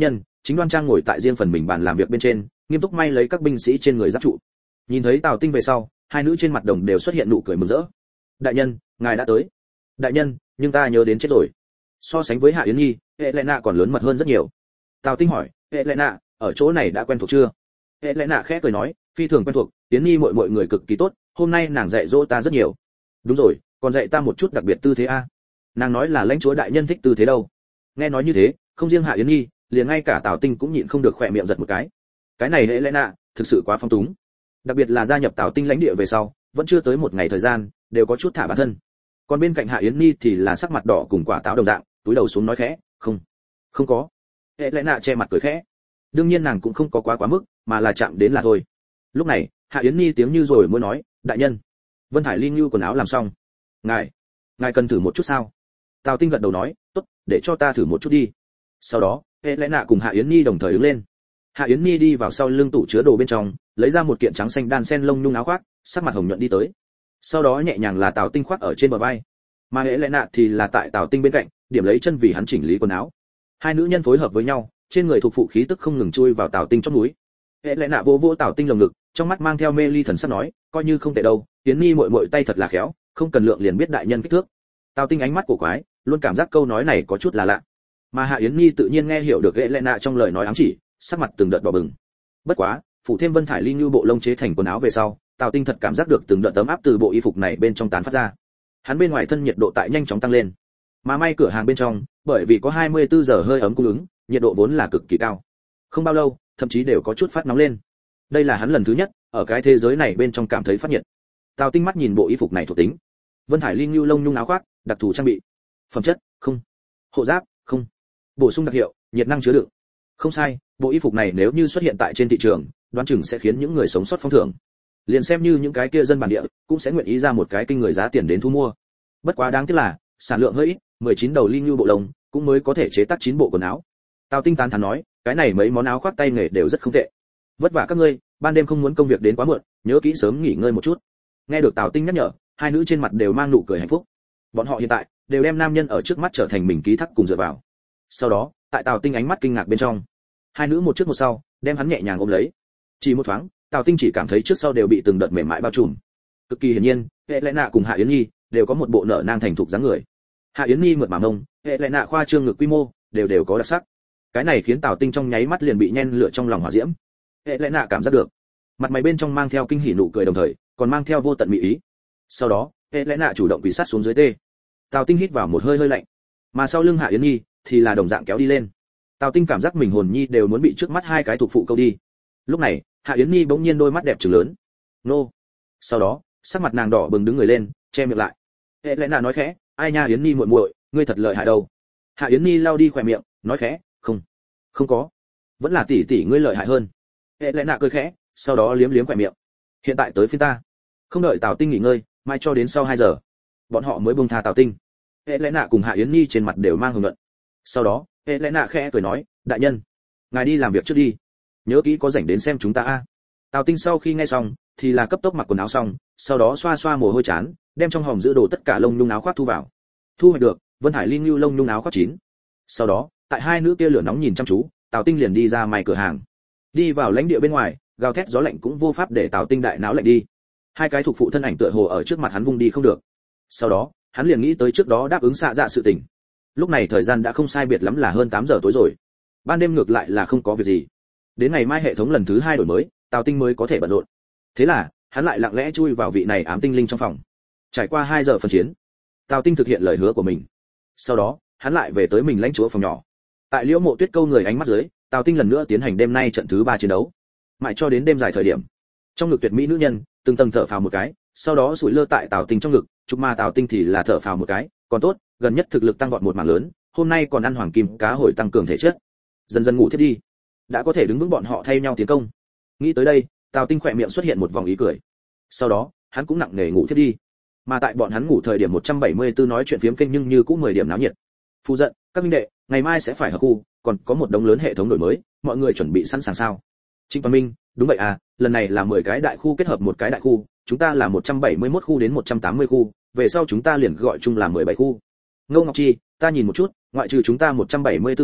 A: chính đoan trang ngồi tại riêng phần mình bàn làm việc bên trên, nghiêm túc may lấy các binh sĩ trên người giáp trụ. Nhìn thấy Tào Tinh về sau, hai nữ trên mặt đồng đều xuất hiện nụ cười mừng rỡ. Đại nhân, ngài đã tới. Đại nhân, nhưng ta nhớ đến chết rồi. So sánh với Hạ Yến Nhi, Helena còn lớn mật hơn rất nhiều. Tào Tinh hỏi, Helena, ở chỗ này đã quen thuộc chưa? Helena khẽ cười nói, phi thường quen thuộc, Yến Nhi mọi người cực kỳ tốt, hôm nay nàng dạy dỗ ta rất nhiều. Đúng rồi, còn dạy ta một chút đặc biệt tư thế a. Nàng nói là lãnh chúa đại nhân thích tư thế đâu. Nghe nói như thế, không riêng Hạ Yến Nhi, liền ngay cả Tào Tinh cũng nhịn không được khỏe miệng giật một cái. Cái này Helena, thực sự quá phong túng. Đặc biệt là gia nhập Tào Tinh lãnh địa về sau, vẫn chưa tới một ngày thời gian, đều có chút thả bản thân. Còn bên cạnh Hạ Yến Nhi thì là sắc mặt đỏ cùng quả táo đồng dạng, túi đầu xuống nói khẽ, không có. Helena che mặt cười khẽ. Đương nhiên nàng cũng không có quá mức, mà là chạm đến là thôi. Lúc này, Hạ Yến Nhi tiếng như rồi mới nói, đại nhân, Vân Thải Ly Nhu quần áo làm xong. Ngài cần thử một chút sao? Tào Tinh gật đầu nói, tốt, để cho ta thử một chút đi. Sau đó, Helena cùng Hạ Yến Nhi đồng thời đứng lên. Hạ Yến Nhi đi vào sau lưng tủ chứa đồ bên trong, lấy ra một kiện trắng xanh đan sen lông nhung áo khoác, sắc mặt hồng nhuận đi tới. Sau đó nhẹ nhàng là Tào Tinh khoác ở trên bờ vai, mà Helena thì là tại Tào Tinh bên cạnh, điểm lấy chân vì hắn chỉnh lý quần áo. Hai nữ nhân phối hợp với nhau, trên người thuộc phụ khí tức không ngừng chui vào Tào Tinh trong núi. Helena vỗ vỗ Tào Tinh lồng ngực, trong mắt mang theo mê ly thần sắc nói, coi như không tệ đâu, Yến Nhi muội tay thật là khéo, không cần lượng liền biết đại nhân kích thước. Tào Tinh ánh mắt cổ quái, luôn cảm giác câu nói này có chút là lạ. Mà Hạ Yến Nhi tự nhiên nghe hiểu được Helena trong lời nói ám chỉ, sắc mặt từng đợt đỏ bừng. Bất quá, phủ thêm Vân Thải Ly Như bộ lông chế thành quần áo về sau, Tào Tinh thật cảm giác được từng đợt ấm áp từ bộ y phục này bên trong tán phát ra. Hắn bên ngoài thân nhiệt độ tại nhanh chóng tăng lên. Mà may cửa hàng bên trong, bởi vì có 24 giờ hơi ấm cung ứng, nhiệt độ vốn là cực kỳ cao. Không bao lâu, thậm chí đều có chút phát nóng lên. Đây là hắn lần thứ nhất ở cái thế giới này bên trong cảm thấy phát nhiệt. Tào Tinh mắt nhìn bộ y phục này thuộc tính. Vân Thải Ly Như lông nhung áo khoác, đặc thù trang bị. Phẩm chất, không. Hộ giáp, không. Bổ sung đặc hiệu, nhiệt năng chứa đựng. Không sai, bộ y phục này nếu như xuất hiện tại trên thị trường, đoán chừng sẽ khiến những người sống sót phong thưởng. Liền xem như những cái kia dân bản địa, cũng sẽ nguyện ý ra một cái kinh người giá tiền đến thu mua. Bất quá đáng tiếc là, sản lượng hơi ít, 19 đầu Ly Như bộ lông, cũng mới có thể chế tác 9 bộ quần áo. Tào Tinh tán thán nói, cái này mấy món áo khoác tay nghề đều rất không tệ. Vất vả các ngươi, ban đêm không muốn công việc đến quá muộn, nhớ kỹ sớm nghỉ ngơi một chút. Nghe được Tào Tinh nhắc nhở, hai nữ trên mặt đều mang nụ cười hạnh phúc. Bọn họ hiện tại đều đem nam nhân ở trước mắt trở thành mình ký thác cùng dựa vào. Sau đó, tại Tào Tinh ánh mắt kinh ngạc bên trong, hai nữ một trước một sau, đem hắn nhẹ nhàng ôm lấy. Chỉ một thoáng, Tào Tinh chỉ cảm thấy trước sau đều bị từng đợt mềm mại bao trùm. Cực kỳ hiển nhiên, Helena cùng Hạ Yến Nhi đều có một bộ nở nang thành thục dáng người. Hạ Yến Nhi mượt mà mông, Helena khoa trương ngực quy mô, đều có đặc sắc. Cái này khiến Tào Tinh trong nháy mắt liền bị nhen lửa trong lòng hỏa diễm. Helena cảm giác được, mặt mày bên trong mang theo kinh hỉ nụ cười đồng thời, còn mang theo vô tận mỹ ý. Sau đó, Helena chủ động quỳ sát xuống dưới tê. Tào Tinh hít vào một hơi lạnh, mà sau lưng Hạ Yến Nhi thì là đồng dạng kéo đi lên. Tào Tinh cảm giác mình hồn nhi đều muốn bị trước mắt hai cái thuộc phụ câu đi. Lúc này, Hạ Yến Nhi bỗng nhiên đôi mắt đẹp trừng lớn. Nô. Sau đó, sắc mặt nàng đỏ bừng đứng người lên, che miệng lại. Helena nói khẽ, ai nha Yến Nhi muội muội, ngươi thật lợi hại đâu. Hạ Yến Nhi lau đi khóe miệng, nói khẽ, không có, vẫn là tỷ tỷ ngươi lợi hại hơn. Helena cười khẽ, sau đó liếm liếm khóe miệng. Hiện tại tới phiên ta. Không đợi Tào Tinh nghỉ ngơi, mai cho đến sau 2 giờ, bọn họ mới buông tha Tào Tinh. Helena cùng Hạ Yến Nhi trên mặt đều mang hưng luận. Sau đó, Helena khẽ cười nói, đại nhân, ngài đi làm việc trước đi, nhớ kỹ có rảnh đến xem chúng ta a. Tào Tinh sau khi nghe xong, thì là cấp tốc mặc quần áo xong, sau đó xoa xoa mồ hôi chán, đem trong hòm giữ đồ tất cả lông nhung áo khoác thu vào. Thu hoạch được, Vân Hải Linh Nhu lông nhung áo khoác 9. Sau đó, tại hai nữ kia lửa nóng nhìn chăm chú, Tào Tinh liền đi ra mày cửa hàng. Đi vào lãnh địa bên ngoài, gào thét gió lạnh cũng vô pháp để Tào Tinh đại náo lạnh đi. Hai cái thuộc phụ thân ảnh tựa hồ ở trước mặt hắn vung đi không được. Sau đó, hắn liền nghĩ tới trước đó đáp ứng xạ dạ sự tình. Lúc này thời gian đã không sai biệt lắm là hơn 8 giờ tối rồi. Ban đêm ngược lại là không có việc gì. Đến ngày mai hệ thống lần thứ 2 đổi mới, Tào Tinh mới có thể bận rộn. Thế là, hắn lại lặng lẽ chui vào vị này ám tinh linh trong phòng. Trải qua 2 giờ phân chiến, Tào Tinh thực hiện lời hứa của mình. Sau đó, hắn lại về tới mình lãnh chúa phòng nhỏ. Tại Liễu Mộ Tuyết câu người ánh mắt dưới, Tào Tinh lần nữa tiến hành đêm nay trận thứ 3 chiến đấu. Mãi cho đến đêm dài thời điểm, trong ngực tuyệt mỹ nữ nhân, từng tầng thở phào một cái, sau đó sủi lơ tại Tào Tinh trong ngực, chụp ma Tào Tinh thì là thở phào một cái, còn tốt, gần nhất thực lực tăng vọt một mảng lớn, hôm nay còn ăn hoàng kim cá hồi tăng cường thể chất. Dần dần ngủ thiếp đi, đã có thể đứng vững bọn họ thay nhau tiến công. Nghĩ tới đây, Tào Tinh khỏe miệng xuất hiện một vòng ý cười. Sau đó, hắn cũng nặng nề ngủ thiếp đi. Mà tại bọn hắn ngủ thời điểm 174 nói chuyện phiếm kênh nhưng như cũng 10 điểm náo nhiệt. Phu giận, các minh đệ, ngày mai sẽ phải hợp khu, còn có một đống lớn hệ thống đổi mới, mọi người chuẩn bị sẵn sàng sao? Trịnh Toàn Minh, đúng vậy à, lần này là 10 cái đại khu kết hợp một cái đại khu, chúng ta là 171 khu đến 180 khu, về sau chúng ta liền gọi chung là 17 khu. Ngô Ngọc Chi, ta nhìn một chút, ngoại trừ chúng ta 174 khu,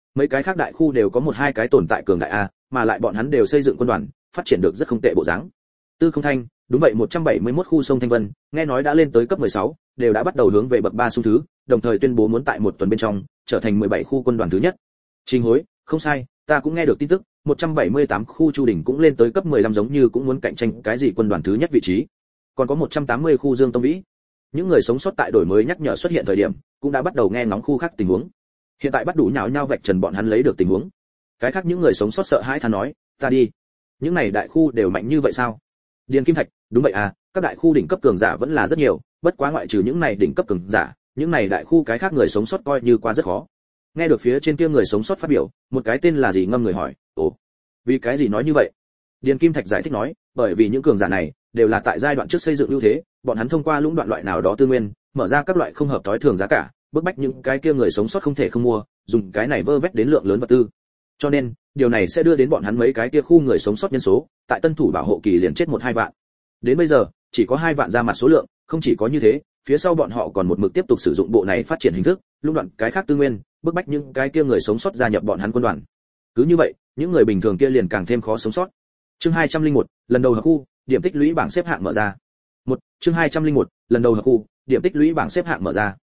A: mấy cái khác đại khu đều có một hai cái tồn tại cường đại a, mà lại bọn hắn đều xây dựng quân đoàn, phát triển được rất không tệ bộ dáng. Tư Không Thanh, đúng vậy 171 khu sông Thanh Vân, nghe nói đã lên tới cấp 16, đều đã bắt đầu hướng về bậc 3 xung thứ, đồng thời tuyên bố muốn tại một tuần bên trong trở thành 17 khu quân đoàn thứ nhất. Trình Hối, không sai, ta cũng nghe được tin tức, 178 khu Chu đỉnh cũng lên tới cấp 15 giống như cũng muốn cạnh tranh cái gì quân đoàn thứ nhất vị trí. Còn có 180 khu Dương Tông Vĩ. Những người sống sót tại đổi mới nhắc nhở xuất hiện thời điểm, cũng đã bắt đầu nghe ngóng khu khác tình huống. Hiện tại bắt đủ nhào nhao vạch trần bọn hắn lấy được tình huống. Cái khác những người sống sót sợ hãi than nói, ta đi. Những này đại khu đều mạnh như vậy sao? Điền Kim Thạch, đúng vậy à, các đại khu đỉnh cấp cường giả vẫn là rất nhiều, bất quá ngoại trừ những này đỉnh cấp cường giả, những này đại khu cái khác người sống sót coi như qua rất khó. Nghe được phía trên kia người sống sót phát biểu, một cái tên là gì ngâm người hỏi, ồ, vì cái gì nói như vậy? Điền Kim Thạch giải thích nói, bởi vì những cường giả này đều là tại giai đoạn trước xây dựng ưu thế, bọn hắn thông qua lũng đoạn loại nào đó tư nguyên, mở ra các loại không hợp tối thường giá cả, bức bách những cái kia người sống sót không thể không mua, dùng cái này vơ vét đến lượng lớn vật tư. Cho nên, điều này sẽ đưa đến bọn hắn mấy cái kia khu người sống sót nhân số, tại tân thủ bảo hộ kỳ liền chết 1-2 vạn. Đến bây giờ, chỉ có 2 vạn ra mặt số lượng, không chỉ có như thế, phía sau bọn họ còn một mực tiếp tục sử dụng bộ này phát triển hình thức, lũng đoạn cái khác tư nguyên, bức bách những cái kia người sống sót gia nhập bọn hắn quân đoàn. Cứ như vậy, những người bình thường kia liền càng thêm khó sống sót. Chương 201, lần đầu hợp khu, điểm tích lũy bảng xếp hạng mở ra. Chương 201, lần đầu hợp khu, điểm tích lũy bảng xếp hạng mở ra.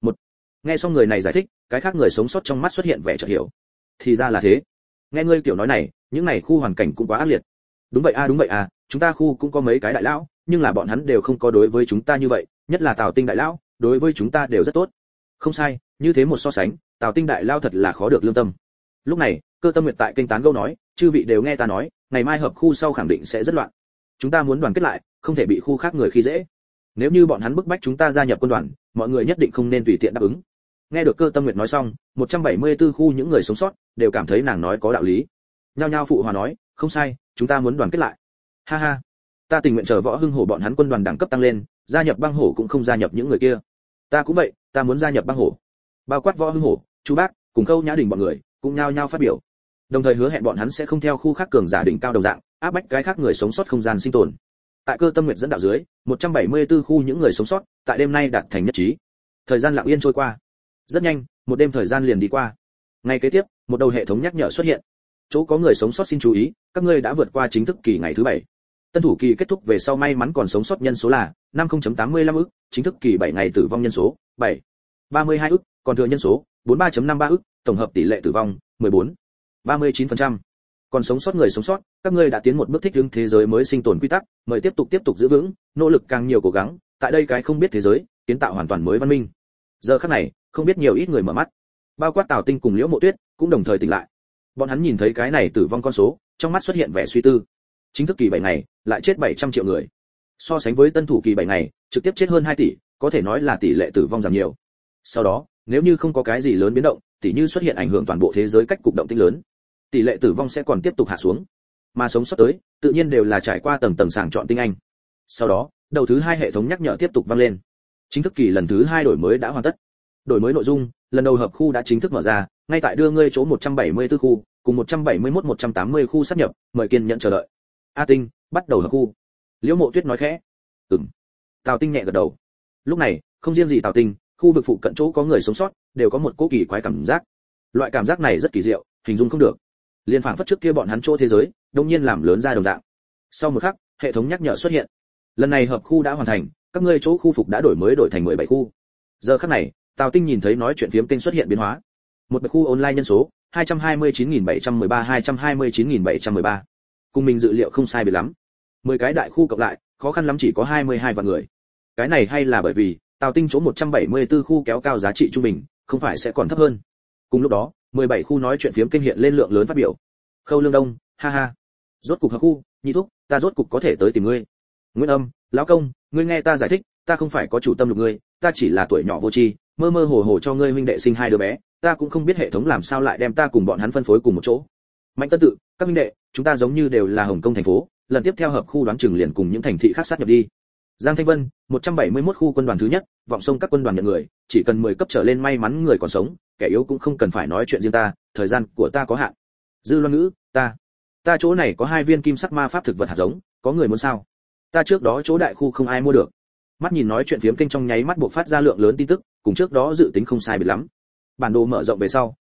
A: Nghe xong người này giải thích, cái khác người sống sót trong mắt xuất hiện vẻ chợt hiểu. Thì ra là thế. Nghe ngươi tiểu nói này, những này khu hoàn cảnh cũng quá ác liệt. Đúng vậy à, chúng ta khu cũng có mấy cái đại lão, nhưng là bọn hắn đều không có đối với chúng ta như vậy, nhất là Tào Tinh đại lão, đối với chúng ta đều rất tốt. Không sai, như thế một so sánh, Tào Tinh đại lão thật là khó được lương tâm. Lúc này, Cơ Tâm Nguyệt tại kênh tán gẫu nói, chư vị đều nghe ta nói, ngày mai hợp khu sau khẳng định sẽ rất loạn. Chúng ta muốn đoàn kết lại, không thể bị khu khác người khi dễ. Nếu như bọn hắn bức bách chúng ta gia nhập quân đoàn, mọi người nhất định không nên tùy tiện đáp ứng. Nghe được Cơ Tâm Nguyệt nói xong, 174 khu những người sống sót đều cảm thấy nàng nói có đạo lý. Nhao nhao phụ hòa nói, không sai, chúng ta muốn đoàn kết lại. Ha ha, ta tình nguyện chờ Võ Hưng Hổ bọn hắn quân đoàn đẳng cấp tăng lên, gia nhập băng hổ cũng không gia nhập những người kia. Ta cũng vậy, ta muốn gia nhập băng hổ. Bao quát Võ Hưng Hổ, Chu Bác, cùng Khâu Nhã Đình bọn người, cũng nhao nhao phát biểu. Đồng thời hứa hẹn bọn hắn sẽ không theo khu khác cường giả đỉnh cao đồng dạng, áp bách cái khác người sống sót không gian sinh tồn. Tại Cơ Tâm Nguyệt dẫn đạo dưới, 174 khu những người sống sót, tại đêm nay đạt thành nhất trí. Thời gian lặng yên trôi qua. Rất nhanh, một đêm thời gian liền đi qua. Ngày kế tiếp, một đầu hệ thống nhắc nhở xuất hiện. Chỗ có người sống sót xin chú ý, các ngươi đã vượt qua chính thức kỳ ngày thứ 7. Tân thủ kỳ kết thúc về sau may mắn còn sống sót nhân số là 50.85 ức, chính thức kỳ 7 ngày tử vong nhân số 32 ức, còn thừa nhân số 43.53 ức, tổng hợp tỷ lệ tử vong 39%. Còn sống sót người sống sót, các ngươi đã tiến một bước thích ứng thế giới mới sinh tồn quy tắc, mời tiếp tục giữ vững, nỗ lực càng nhiều cố gắng, tại đây cái không biết thế giới, kiến tạo hoàn toàn mới văn minh. Giờ khắc này, không biết nhiều ít người mở mắt, bao quát Tào Tinh cùng Liễu Mộ Tuyết cũng đồng thời tỉnh lại. Bọn hắn nhìn thấy cái này tử vong con số, trong mắt xuất hiện vẻ suy tư. Chính thức kỳ 7 ngày, lại chết 700 triệu người. So sánh với tân thủ kỳ 7 ngày, trực tiếp chết hơn 2 tỷ, có thể nói là tỷ lệ tử vong giảm nhiều. Sau đó, nếu như không có cái gì lớn biến động, tỷ như xuất hiện ảnh hưởng toàn bộ thế giới cách cục động tĩnh lớn, tỷ lệ tử vong sẽ còn tiếp tục hạ xuống. Mà sống sót tới, tự nhiên đều là trải qua tầng sàng chọn tinh anh. Sau đó, đầu thứ 2 hệ thống nhắc nhở tiếp tục vang lên. Chính thức kỳ lần thứ 2 đổi mới đã hoàn tất. Đổi mới nội dung, lần đầu hợp khu đã chính thức mở ra, ngay tại đưa ngươi chỗ 174 khu, cùng 180 khu sáp nhập, mời kiên nhẫn chờ đợi. A Tinh, bắt đầu hợp khu. Liễu Mộ Tuyết nói khẽ. Tào Tinh nhẹ gật đầu. Lúc này, không riêng gì Tào Tinh, khu vực phụ cận chỗ có người sống sót, đều có một cố kỳ quái cảm giác. Loại cảm giác này rất kỳ diệu, hình dung không được. Liên phảng phất trước kia bọn hắn chỗ thế giới, đột nhiên làm lớn ra đồng dạng. Sau một khắc, hệ thống nhắc nhở xuất hiện. Lần này hợp khu đã hoàn thành, các ngươi chỗ khu phục đã đổi thành 17 khu. Giờ khắc này, Tào Tinh nhìn thấy nói chuyện phiếm kênh xuất hiện biến hóa. Một bậc khu online nhân số 229.713. Cùng mình dự liệu không sai biệt lắm. 10 cái đại khu cộng lại, khó khăn lắm chỉ có 22 vạn người. Cái này hay là bởi vì Tào Tinh chỗ 174 khu kéo cao giá trị trung bình, không phải sẽ còn thấp hơn. Cùng lúc đó, 17 khu nói chuyện phiếm kênh hiện lên lượng lớn phát biểu. Khâu Lương Đông, ha ha. Rốt cục hợp khu, Nhị thúc, ta rốt cục có thể tới tìm ngươi. Nguyễn Âm, lão công, ngươi nghe ta giải thích, ta không phải có chủ tâm lục ngươi, ta chỉ là tuổi nhỏ vô tri, mơ mơ hồ hồ cho ngươi huynh đệ sinh 2 đứa bé, ta cũng không biết hệ thống làm sao lại đem ta cùng bọn hắn phân phối cùng một chỗ. Mạnh Tân Tự, các huynh đệ, chúng ta giống như đều là Hồng Kông thành phố, lần tiếp theo hợp khu đoán chừng liền cùng những thành thị khác sát nhập đi. Giang Thanh Vân, 171 khu quân đoàn thứ nhất, vọng sông các quân đoàn nhận người, chỉ cần 10 cấp trở lên may mắn người còn sống, kẻ yếu cũng không cần phải nói chuyện riêng ta, thời gian của ta có hạn. Dư Loan Ngữ, ta chỗ này có 2 viên kim sắc ma pháp thực vật hạt giống, có người muốn sao? Ta trước đó chỗ đại khu không ai mua được. Mắt nhìn nói chuyện phiếm kênh trong nháy mắt bộc phát ra lượng lớn tin tức, cùng trước đó dự tính không sai biệt lắm. Bản đồ mở rộng về sau,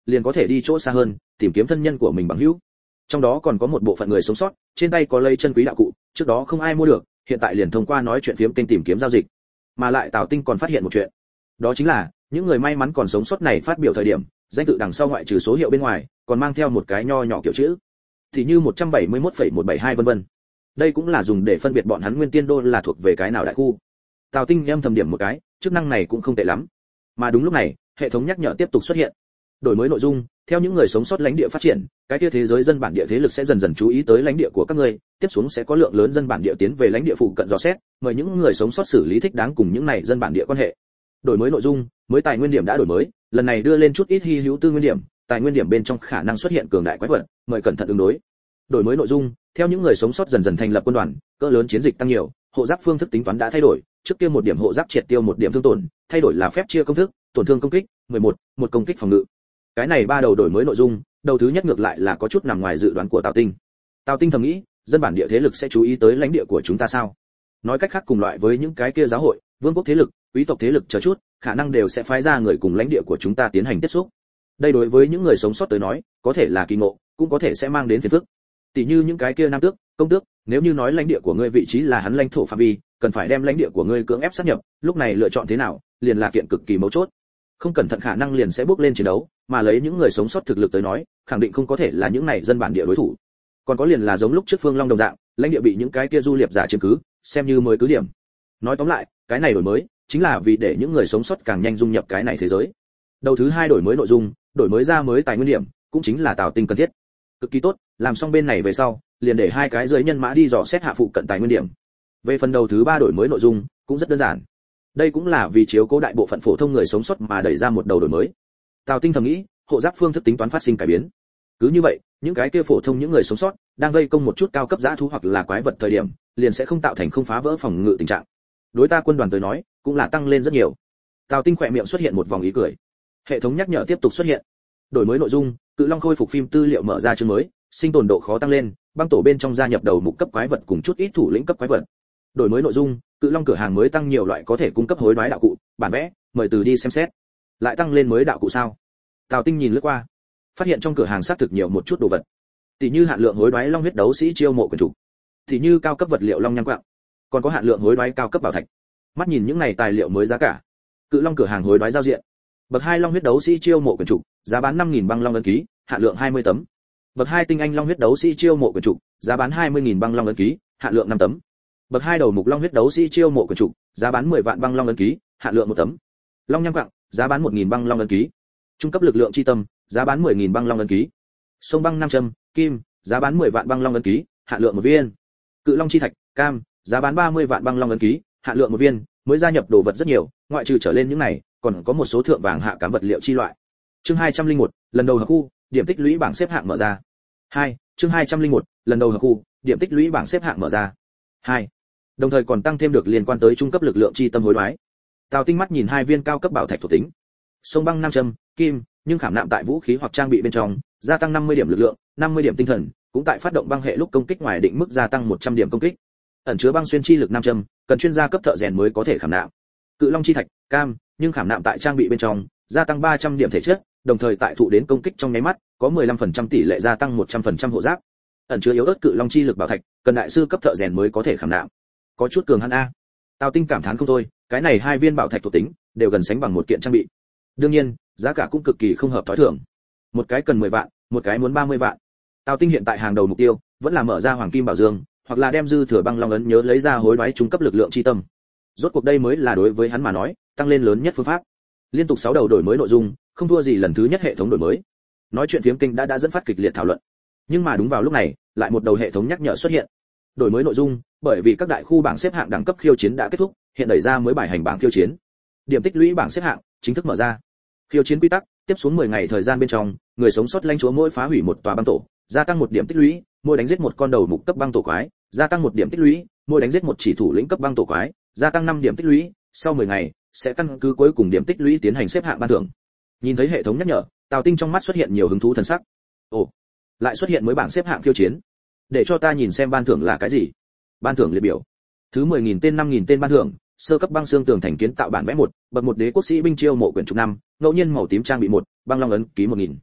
A: liền có thể đi chỗ xa hơn, tìm kiếm thân nhân của mình bằng hữu. Trong đó còn có một bộ phận người sống sót, trên tay có lấy chân quý đạo cụ, trước đó không ai mua được, hiện tại liền thông qua nói chuyện phiếm kênh tìm kiếm giao dịch. Mà lại Tào Tinh còn phát hiện một chuyện, đó chính là những người may mắn còn sống sót này phát biểu thời điểm, danh tự đằng sau ngoại trừ số hiệu bên ngoài, còn mang theo một cái nho nhỏ kiểu chữ, thì như 171,172 vân vân. Đây cũng là dùng để phân biệt bọn hắn nguyên tiên đô là thuộc về cái nào đại khu. Tào Tinh âm thầm điểm một cái, chức năng này cũng không tệ lắm. Mà đúng lúc này, hệ thống nhắc nhở tiếp tục xuất hiện. Đổi mới nội dung, theo những người sống sót lãnh địa phát triển, cái kia thế giới dân bản địa thế lực sẽ dần dần chú ý tới lãnh địa của các ngươi, tiếp xuống sẽ có lượng lớn dân bản địa tiến về lãnh địa phụ cận dò xét, mời những người sống sót xử lý thích đáng cùng những này dân bản địa quan hệ. Đổi mới nội dung, mới tài nguyên điểm đã đổi mới, lần này đưa lên chút ít hy hữu tư nguyên điểm, tài nguyên điểm bên trong khả năng xuất hiện cường đại quái vật, mời cẩn thận ứng đối. Đổi mới nội dung, theo những người sống sót dần dần thành lập quân đoàn, cỡ lớn chiến dịch tăng nhiều, hộ giáp phương thức tính toán đã thay đổi, trước kia một điểm hộ giáp triệt tiêu một điểm thương tổn, thay đổi là phép chia công thức, tổn thương công kích 11, một công kích phòng ngự. Cái này ba đầu đổi mới nội dung, đầu thứ nhất ngược lại là có chút nằm ngoài dự đoán của Tào Tinh. Tào Tinh thầm nghĩ, dân bản địa thế lực sẽ chú ý tới lãnh địa của chúng ta sao? Nói cách khác cùng loại với những cái kia giáo hội, vương quốc thế lực, quý tộc thế lực chờ chút, khả năng đều sẽ phái ra người cùng lãnh địa của chúng ta tiến hành tiếp xúc. Đây đối với những người sống sót tới nói, có thể là kỳ ngộ, cũng có thể sẽ mang đến phiền phức. Tỷ như những cái kia nam tước, công tước, nếu như nói lãnh địa của ngươi vị trí là hắn lãnh thổ phạm vi, cần phải đem lãnh địa của ngươi cưỡng ép sát nhập, lúc này lựa chọn thế nào, liền là kiện cực kỳ mấu chốt. Không cẩn thận khả năng liền sẽ bước lên chiến đấu, mà lấy những người sống sót thực lực tới nói, khẳng định không có thể là những này dân bản địa đối thủ. Còn có liền là giống lúc trước Phương Long đồng dạng, lãnh địa bị những cái kia du liệp giả chiếm cứ, xem như mới cứ điểm. Nói tóm lại, cái này đổi mới chính là vì để những người sống sót càng nhanh dung nhập cái này thế giới. Đầu thứ hai đổi mới nội dung, đổi mới ra mới tài nguyên điểm, cũng chính là Tào Tinh cần thiết. Cực kỳ tốt, làm xong bên này về sau, liền để hai cái dưới nhân mã đi dò xét hạ phụ cận tài nguyên điểm. Về phần đầu thứ ba đổi mới nội dung, cũng rất đơn giản. Đây cũng là vì chiếu cố đại bộ phận phổ thông người sống sót mà đẩy ra một đầu đổi mới. Tào Tinh thầm nghĩ, hộ giáp phương thức tính toán phát sinh cải biến. Cứ như vậy, những cái kia phổ thông những người sống sót đang vây công một chút cao cấp dã thú hoặc là quái vật thời điểm, liền sẽ không tạo thành không phá vỡ phòng ngự tình trạng. Đối ta quân đoàn tới nói, cũng là tăng lên rất nhiều. Tào Tinh khỏe miệng xuất hiện một vòng ý cười. Hệ thống nhắc nhở tiếp tục xuất hiện. Đổi mới nội dung, Cự Long khôi phục phim tư liệu mở ra chương mới, sinh tồn độ khó tăng lên, băng tổ bên trong gia nhập đầu mục cấp quái vật cùng chút ít thủ lĩnh cấp quái vật. Đổi mới nội dung, Cự Long cửa hàng mới tăng nhiều loại có thể cung cấp hối đoái đạo cụ, bản vẽ, mời từ đi xem xét. Lại tăng lên mới đạo cụ sao? Tào Tinh nhìn lướt qua, phát hiện trong cửa hàng xác thực nhiều một chút đồ vật. Tỷ như hạn lượng hối đoái long huyết đấu sĩ chiêu mộ quyển trục, tỷ như cao cấp vật liệu long nhang quạng, còn có hạn lượng hối đoái cao cấp bảo thạch. Mắt nhìn những này tài liệu mới giá cả, Cự Long cửa hàng hối đoái giao diện. Bậc 2 long huyết đấu sĩ chiêu mộ quyển trục, giá bán 5000 băng long ấn ký, hạn lượng 20 tấm. Bậc 2 tinh anh long huyết đấu sĩ chiêu mộ quyển trục, giá bán 20000 băng long ấn ký, hạn lượng 5 tấm. Bậc 2 đầu mục long huyết đấu sĩ chiêu mộ quyển trục, giá bán 10 vạn băng long ấn ký, hạn lượng 1 tấm. Long nhang quạng, giá bán 1000 băng long ấn ký. Trung cấp lực lượng chi tâm, giá bán 10000 băng long ấn ký. Sông băng 5 châm, kim, giá bán 10 vạn băng long ấn ký, hạn lượng 1 viên. Cự long chi thạch, cam, giá bán 30 vạn băng long ấn ký, hạn lượng 1 viên. Mới gia nhập đồ vật rất nhiều, ngoại trừ trở lên những này, còn có một số thượng vàng hạ cám vật liệu chi loại. Chương 201, lần đầu hợp khu, điểm tích lũy bảng xếp hạng mở ra. 2, chương 201, lần đầu hợp khu, điểm tích lũy bảng xếp hạng mở ra. 2. Đồng thời còn tăng thêm được liên quan tới trung cấp lực lượng chi tâm hối đoái. Tào Tinh mắt nhìn hai viên cao cấp bảo thạch thuộc tính. Sông băng 5 châm, kim, nhưng khảm nạm tại vũ khí hoặc trang bị bên trong, gia tăng 50 điểm lực lượng, 50 điểm tinh thần, cũng tại phát động băng hệ lúc công kích ngoài định mức gia tăng 100 điểm công kích. Ẩn chứa băng xuyên chi lực 5 châm, cần chuyên gia cấp thợ rèn mới có thể khảm nạm. Cự long chi thạch, cam, nhưng khảm nạm tại trang bị bên trong, gia tăng 300 điểm thể chất, đồng thời tại thụ đến công kích trong nháy mắt, có 15% tỷ lệ gia tăng 100% hộ giáp. Ẩn chứa yếu ớt cự long chi lực bảo thạch, cần đại sư cấp thợ rèn mới có thể khảm nạm. Có chút cường hắn a. Tào Tinh cảm thán không thôi, cái này hai viên bảo thạch thuộc tính đều gần sánh bằng một kiện trang bị. Đương nhiên, giá cả cũng cực kỳ không hợp thói thường. Một cái cần 10 vạn, một cái muốn 30 vạn. Tào Tinh hiện tại hàng đầu mục tiêu vẫn là mở ra hoàng kim bảo dương, hoặc là đem dư thừa băng long ấn nhớ lấy ra hối đoái trung cấp lực lượng chi tâm. Rốt cuộc đây mới là đối với hắn mà nói, tăng lên lớn nhất phương pháp. Liên tục 6 đầu đổi mới nội dung, không thua gì lần thứ nhất hệ thống đổi mới. Nói chuyện phiếm kinh đã dẫn phát kịch liệt thảo luận. Nhưng mà đúng vào lúc này, lại một đầu hệ thống nhắc nhở xuất hiện. Đổi mới nội dung, bởi vì các đại khu bảng xếp hạng đẳng cấp khiêu chiến đã kết thúc, hiện đẩy ra mới bài hành bảng khiêu chiến. Điểm tích lũy bảng xếp hạng chính thức mở ra. Khiêu chiến quy tắc, tiếp xuống 10 ngày thời gian bên trong, người sống sót lãnh chúa mỗi phá hủy một tòa băng tổ, gia tăng 1 điểm tích lũy, mỗi đánh giết một con đầu mục cấp băng tổ quái, gia tăng 1 điểm tích lũy, mỗi đánh giết một chỉ thủ lĩnh cấp băng tổ quái, gia tăng 5 điểm tích lũy, sau 10 ngày sẽ căn cứ cuối cùng điểm tích lũy tiến hành xếp hạng ban thưởng. Nhìn thấy hệ thống nhắc nhở, Tào Tinh trong mắt xuất hiện nhiều hứng thú thần sắc. Ồ, lại xuất hiện mới bảng xếp hạng khiêu chiến. Để cho ta nhìn xem ban thưởng là cái gì. Ban thưởng liệt biểu. Thứ 10.000 tên 5.000 tên ban thưởng, sơ cấp băng xương tường thành kiến tạo bản vẽ 1, bậc 1 đế quốc sĩ binh chiêu mộ quyển trục 5, ngẫu nhiên màu tím trang bị 1, băng long ấn ký 1000.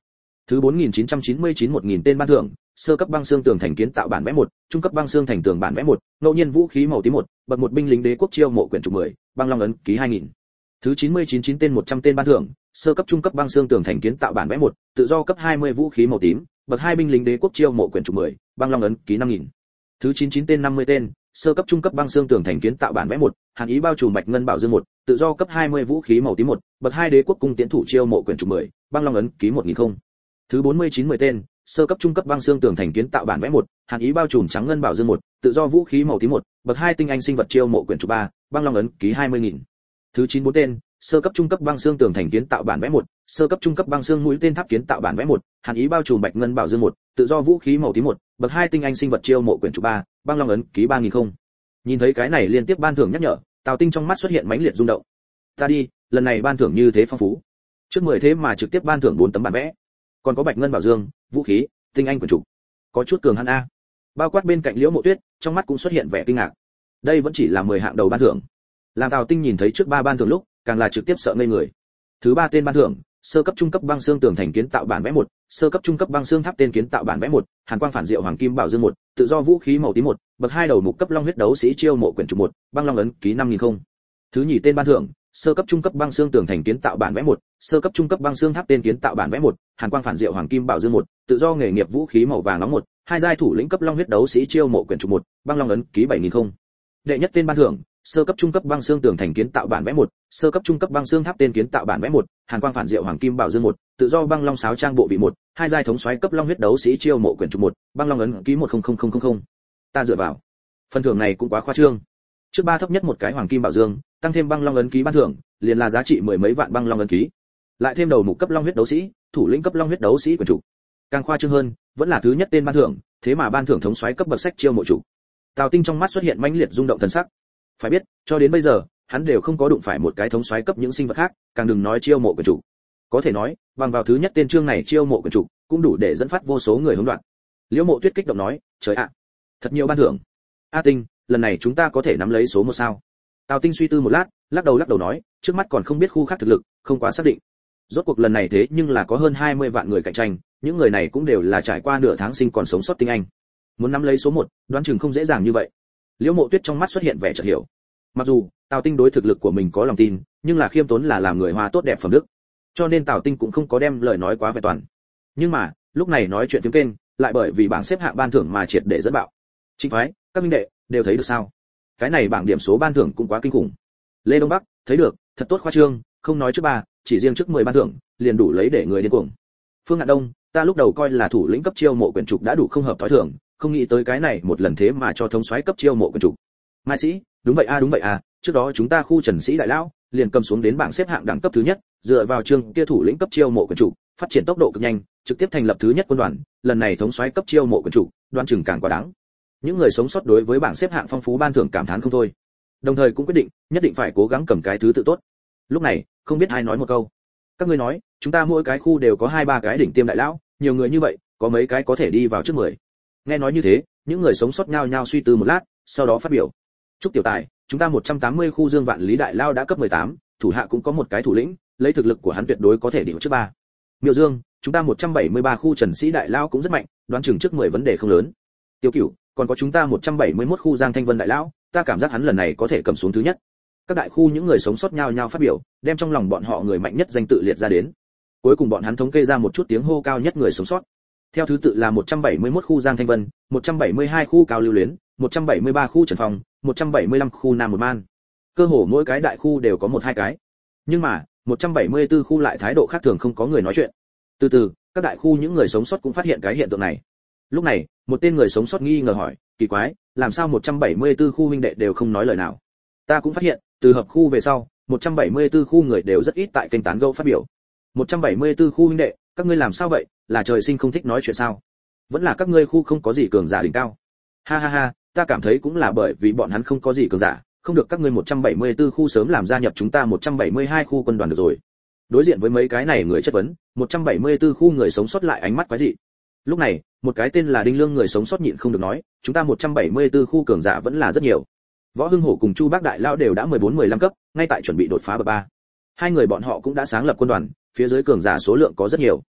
A: Thứ 4999 1000 tên ban thưởng, sơ cấp băng xương tường thành kiến tạo bản vẽ 1, trung cấp băng xương thành tường bản vẽ 1, ngẫu nhiên vũ khí màu tím 1, bậc 1 binh lính đế quốc chiêu mộ quyển trục 10, băng long ấn ký 2000. Thứ 999 tên 100 tên ban thưởng, sơ cấp trung cấp băng xương tường thành kiến tạo bản vẽ 1, tự do cấp 20 vũ khí màu tím, bậc 2 binh lính đế quốc chiêu mộ quyển trục 10, băng long ấn ký 5000. Thứ 99 tên 50 tên, sơ cấp trung cấp băng xương tường thành kiến tạo bản vẽ 1, hàn ý bao trùm bạch ngân bảo dương 1, tự do cấp 20 vũ khí màu tím 1, bậc 2 đế quốc cung tiễn thủ chiêu mộ quyển trục 10, băng long ấn ký 1000. Thứ 49 10 tên, sơ cấp trung cấp băng xương tường thành kiến tạo bản vẽ 1, hàn ý bao trùm trắng ngân bảo dương 1, tự do vũ khí màu tím 1, bậc 2 tinh anh sinh vật chiêu mộ quyển trục 3, băng long ấn ký 20000. Thứ 94 tên, sơ cấp trung cấp băng xương tường thành kiến tạo bản vẽ 1, sơ cấp trung cấp băng xương mũi tên tháp kiến tạo bản vẽ 1, hàn ý bao trùm bạch ngân bảo dương 1, tự do vũ khí màu tím 1, bậc 2 tinh anh sinh vật chiêu mộ quyển trục 3, băng long ấn ký 3000. Nhìn thấy cái này liên tiếp ban thưởng nhắc nhở, Tào Tinh trong mắt xuất hiện mãnh liệt rung động. Ta đi, lần này ban thưởng như thế phong phú. Trước 10 thế mà trực tiếp ban thưởng 4 tấm bản vẽ. Còn có bạch ngân bảo dương, vũ khí, tinh anh quyển trục. Có chút cường hắn a. Bao quát bên cạnh Liễu Mộ Tuyết, trong mắt cũng xuất hiện vẻ kinh ngạc. Đây vẫn chỉ là 10 hạng đầu ban thưởng. Làm Tào Tinh nhìn thấy trước 3 ban thưởng lúc, càng là trực tiếp sợ ngây người. Thứ 3 tên ban thưởng, sơ cấp trung cấp băng xương tường thành kiến tạo bản vẽ 1, sơ cấp trung cấp băng xương tháp tên kiến tạo bản vẽ 1, hàn quang phản diệu hoàng kim bảo dương 1, tự do vũ khí màu tím 1, bậc 2 đầu mục cấp long huyết đấu sĩ chiêu mộ quyển trục 1, băng long ấn ký 5000. Thứ nhì tên ban thưởng, sơ cấp trung cấp băng xương tường thành kiến tạo bản vẽ 1, sơ cấp trung cấp băng xương tháp tên kiến tạo bản vẽ 1, hàn quang phản diệu hoàng kim bảo dương 1, tự do nghề nghiệp vũ khí màu vàng nóng 1, hai giai thủ lĩnh cấp long huyết đấu sĩ chiêu mộ quyển trục 1, băng long ấn ký 7000. Đệ nhất tên ban thưởng, sơ cấp trung cấp băng xương tường thành kiến tạo bản vẽ 1, sơ cấp trung cấp băng xương tháp tên kiến tạo bản vẽ 1, hàn quang phản diệu hoàng kim bảo dương 1, tự do băng long sáo trang bộ vị 1, hai giai thống soái cấp long huyết đấu sĩ chiêu mộ quyển trục 1, băng long ấn ký 100000. Ta dựa vào. Phần thưởng này cũng quá khoa trương. Trước 3 thấp nhất một cái hoàng kim bảo dương, tăng thêm băng long ấn ký ban thưởng, liền là giá trị mười mấy vạn băng long ấn ký. Lại thêm đầu mục cấp long huyết đấu sĩ, thủ lĩnh cấp long huyết đấu sĩ quyển trục. Càng khoa trương hơn, vẫn là thứ nhất tên ban thưởng, thế mà ban thưởng thống soái cấp bậc sách chiêu mộ chủ. Tào Tinh trong mắt xuất hiện mãnh liệt rung động thần sắc. Phải biết, cho đến bây giờ, hắn đều không có đụng phải một cái thống soái cấp những sinh vật khác, càng đừng nói chiêu mộ quyển chủ. Có thể nói, bằng vào thứ nhất tên chương này chiêu mộ quyển chủ, cũng đủ để dẫn phát vô số người hỗn loạn. Liễu Mộ Tuyết kích động nói, trời ạ, thật nhiều ban thưởng. A Tinh, lần này chúng ta có thể nắm lấy số 1 sao? Tào Tinh suy tư một lát, lắc đầu nói, trước mắt còn không biết khu khác thực lực, không quá xác định. Rốt cuộc lần này thế nhưng là có hơn 20 vạn người cạnh tranh, những người này cũng đều là trải qua nửa tháng sinh còn sống sót tinh anh. Muốn nắm lấy số 1, đoán chừng không dễ dàng như vậy. Liễu Mộ Tuyết trong mắt xuất hiện vẻ chợt hiểu. Mặc dù Tào Tinh đối thực lực của mình có lòng tin, nhưng là khiêm tốn là làm người Hoa tốt đẹp phẩm đức, cho nên Tào Tinh cũng không có đem lời nói quá vẹn toàn. Nhưng mà lúc này nói chuyện tiếng kênh, lại bởi vì bảng xếp hạng ban thưởng mà triệt để dẫn bạo. Chính phái, các minh đệ đều thấy được sao? Cái này bảng điểm số ban thưởng cũng quá kinh khủng. Lê Đông Bắc thấy được, thật tốt khoa trương, không nói trước 3, chỉ riêng trước 10 ban thưởng, liền đủ lấy để người điên cuồng. Phương Ngạn Đông, ta lúc đầu coi là thủ lĩnh cấp chiêu mộ quyển trục đã đủ không hợp thói thường, không nghĩ tới cái này một lần thế mà cho thống soái cấp chiêu mộ quyển trục. Mai Sĩ, đúng vậy a, trước đó chúng ta khu Trần Sĩ đại lão liền cầm xuống đến bảng xếp hạng đẳng cấp thứ nhất, dựa vào chương kia thủ lĩnh cấp chiêu mộ quyển trục, phát triển tốc độ cực nhanh, trực tiếp thành lập thứ nhất quân đoàn, lần này thống soái cấp chiêu mộ quyển trục, đoan chừng càng quá đáng. Những người sống sót đối với bảng xếp hạng phong phú ban thưởng cảm thán không thôi. Đồng thời cũng quyết định, nhất định phải cố gắng cầm cái thứ tự tốt. Lúc này, không biết ai nói một câu. Các ngươi nói, chúng ta mỗi cái khu đều có 2-3 cái đỉnh tiêm đại lão, nhiều người như vậy, có mấy cái có thể đi vào trước 10. Nghe nói như thế, những người sống sót nhao nhao suy tư một lát, sau đó phát biểu. Trúc tiểu tài, chúng ta 180 khu Dương Vạn Lý đại lao đã cấp 18, thủ hạ cũng có một cái thủ lĩnh, lấy thực lực của hắn tuyệt đối có thể đỉnh trước 3. Miêu Dương, chúng ta 173 khu Trần Sĩ đại lao cũng rất mạnh, đoán chừng trước 10 vấn đề không lớn. Tiêu Cửu, còn có chúng ta 171 khu Giang Thanh Vân đại lão, ta cảm giác hắn lần này có thể cầm xuống thứ nhất. Các đại khu những người sống sót nhao nhao phát biểu, đem trong lòng bọn họ người mạnh nhất danh tự liệt ra đến. Cuối cùng bọn hắn thống kê ra một chút tiếng hô cao nhất người sống sót. Theo thứ tự là 171 khu Giang Thanh Vân, 172 khu Cao Lưu Luyến, 173 khu Trần Phong, 175 khu Nam Một Man. Cơ hồ mỗi cái đại khu đều có 1-2 cái. Nhưng mà, 174 khu lại thái độ khác thường không có người nói chuyện. Từ từ, các đại khu những người sống sót cũng phát hiện cái hiện tượng này. Lúc này, một tên người sống sót nghi ngờ hỏi, kỳ quái, làm sao 174 khu huynh đệ đều không nói lời nào? Ta cũng phát hiện, từ hợp khu về sau, 174 khu người đều rất ít tại kênh tán gẫu phát biểu. 174 khu huynh đệ, các ngươi làm sao vậy, là trời sinh không thích nói chuyện sao? Vẫn là các ngươi khu không có gì cường giả đỉnh cao? Ha ha ha, ta cảm thấy cũng là bởi vì bọn hắn không có gì cường giả, không được các ngươi 174 khu sớm làm gia nhập chúng ta 172 khu quân đoàn được rồi. Đối diện với mấy cái này người chất vấn, 174 khu người sống sót lại ánh mắt quái dị. Lúc này, một cái tên là Đinh Lương người sống sót nhịn không được nói, chúng ta 174 khu cường giả vẫn là rất nhiều. Võ Hưng Hổ cùng Chu Bác đại lão đều đã 14-15 cấp, ngay tại chuẩn bị đột phá bậc 3. Hai người bọn họ cũng đã sáng lập quân đoàn, phía dưới cường giả số lượng có rất nhiều.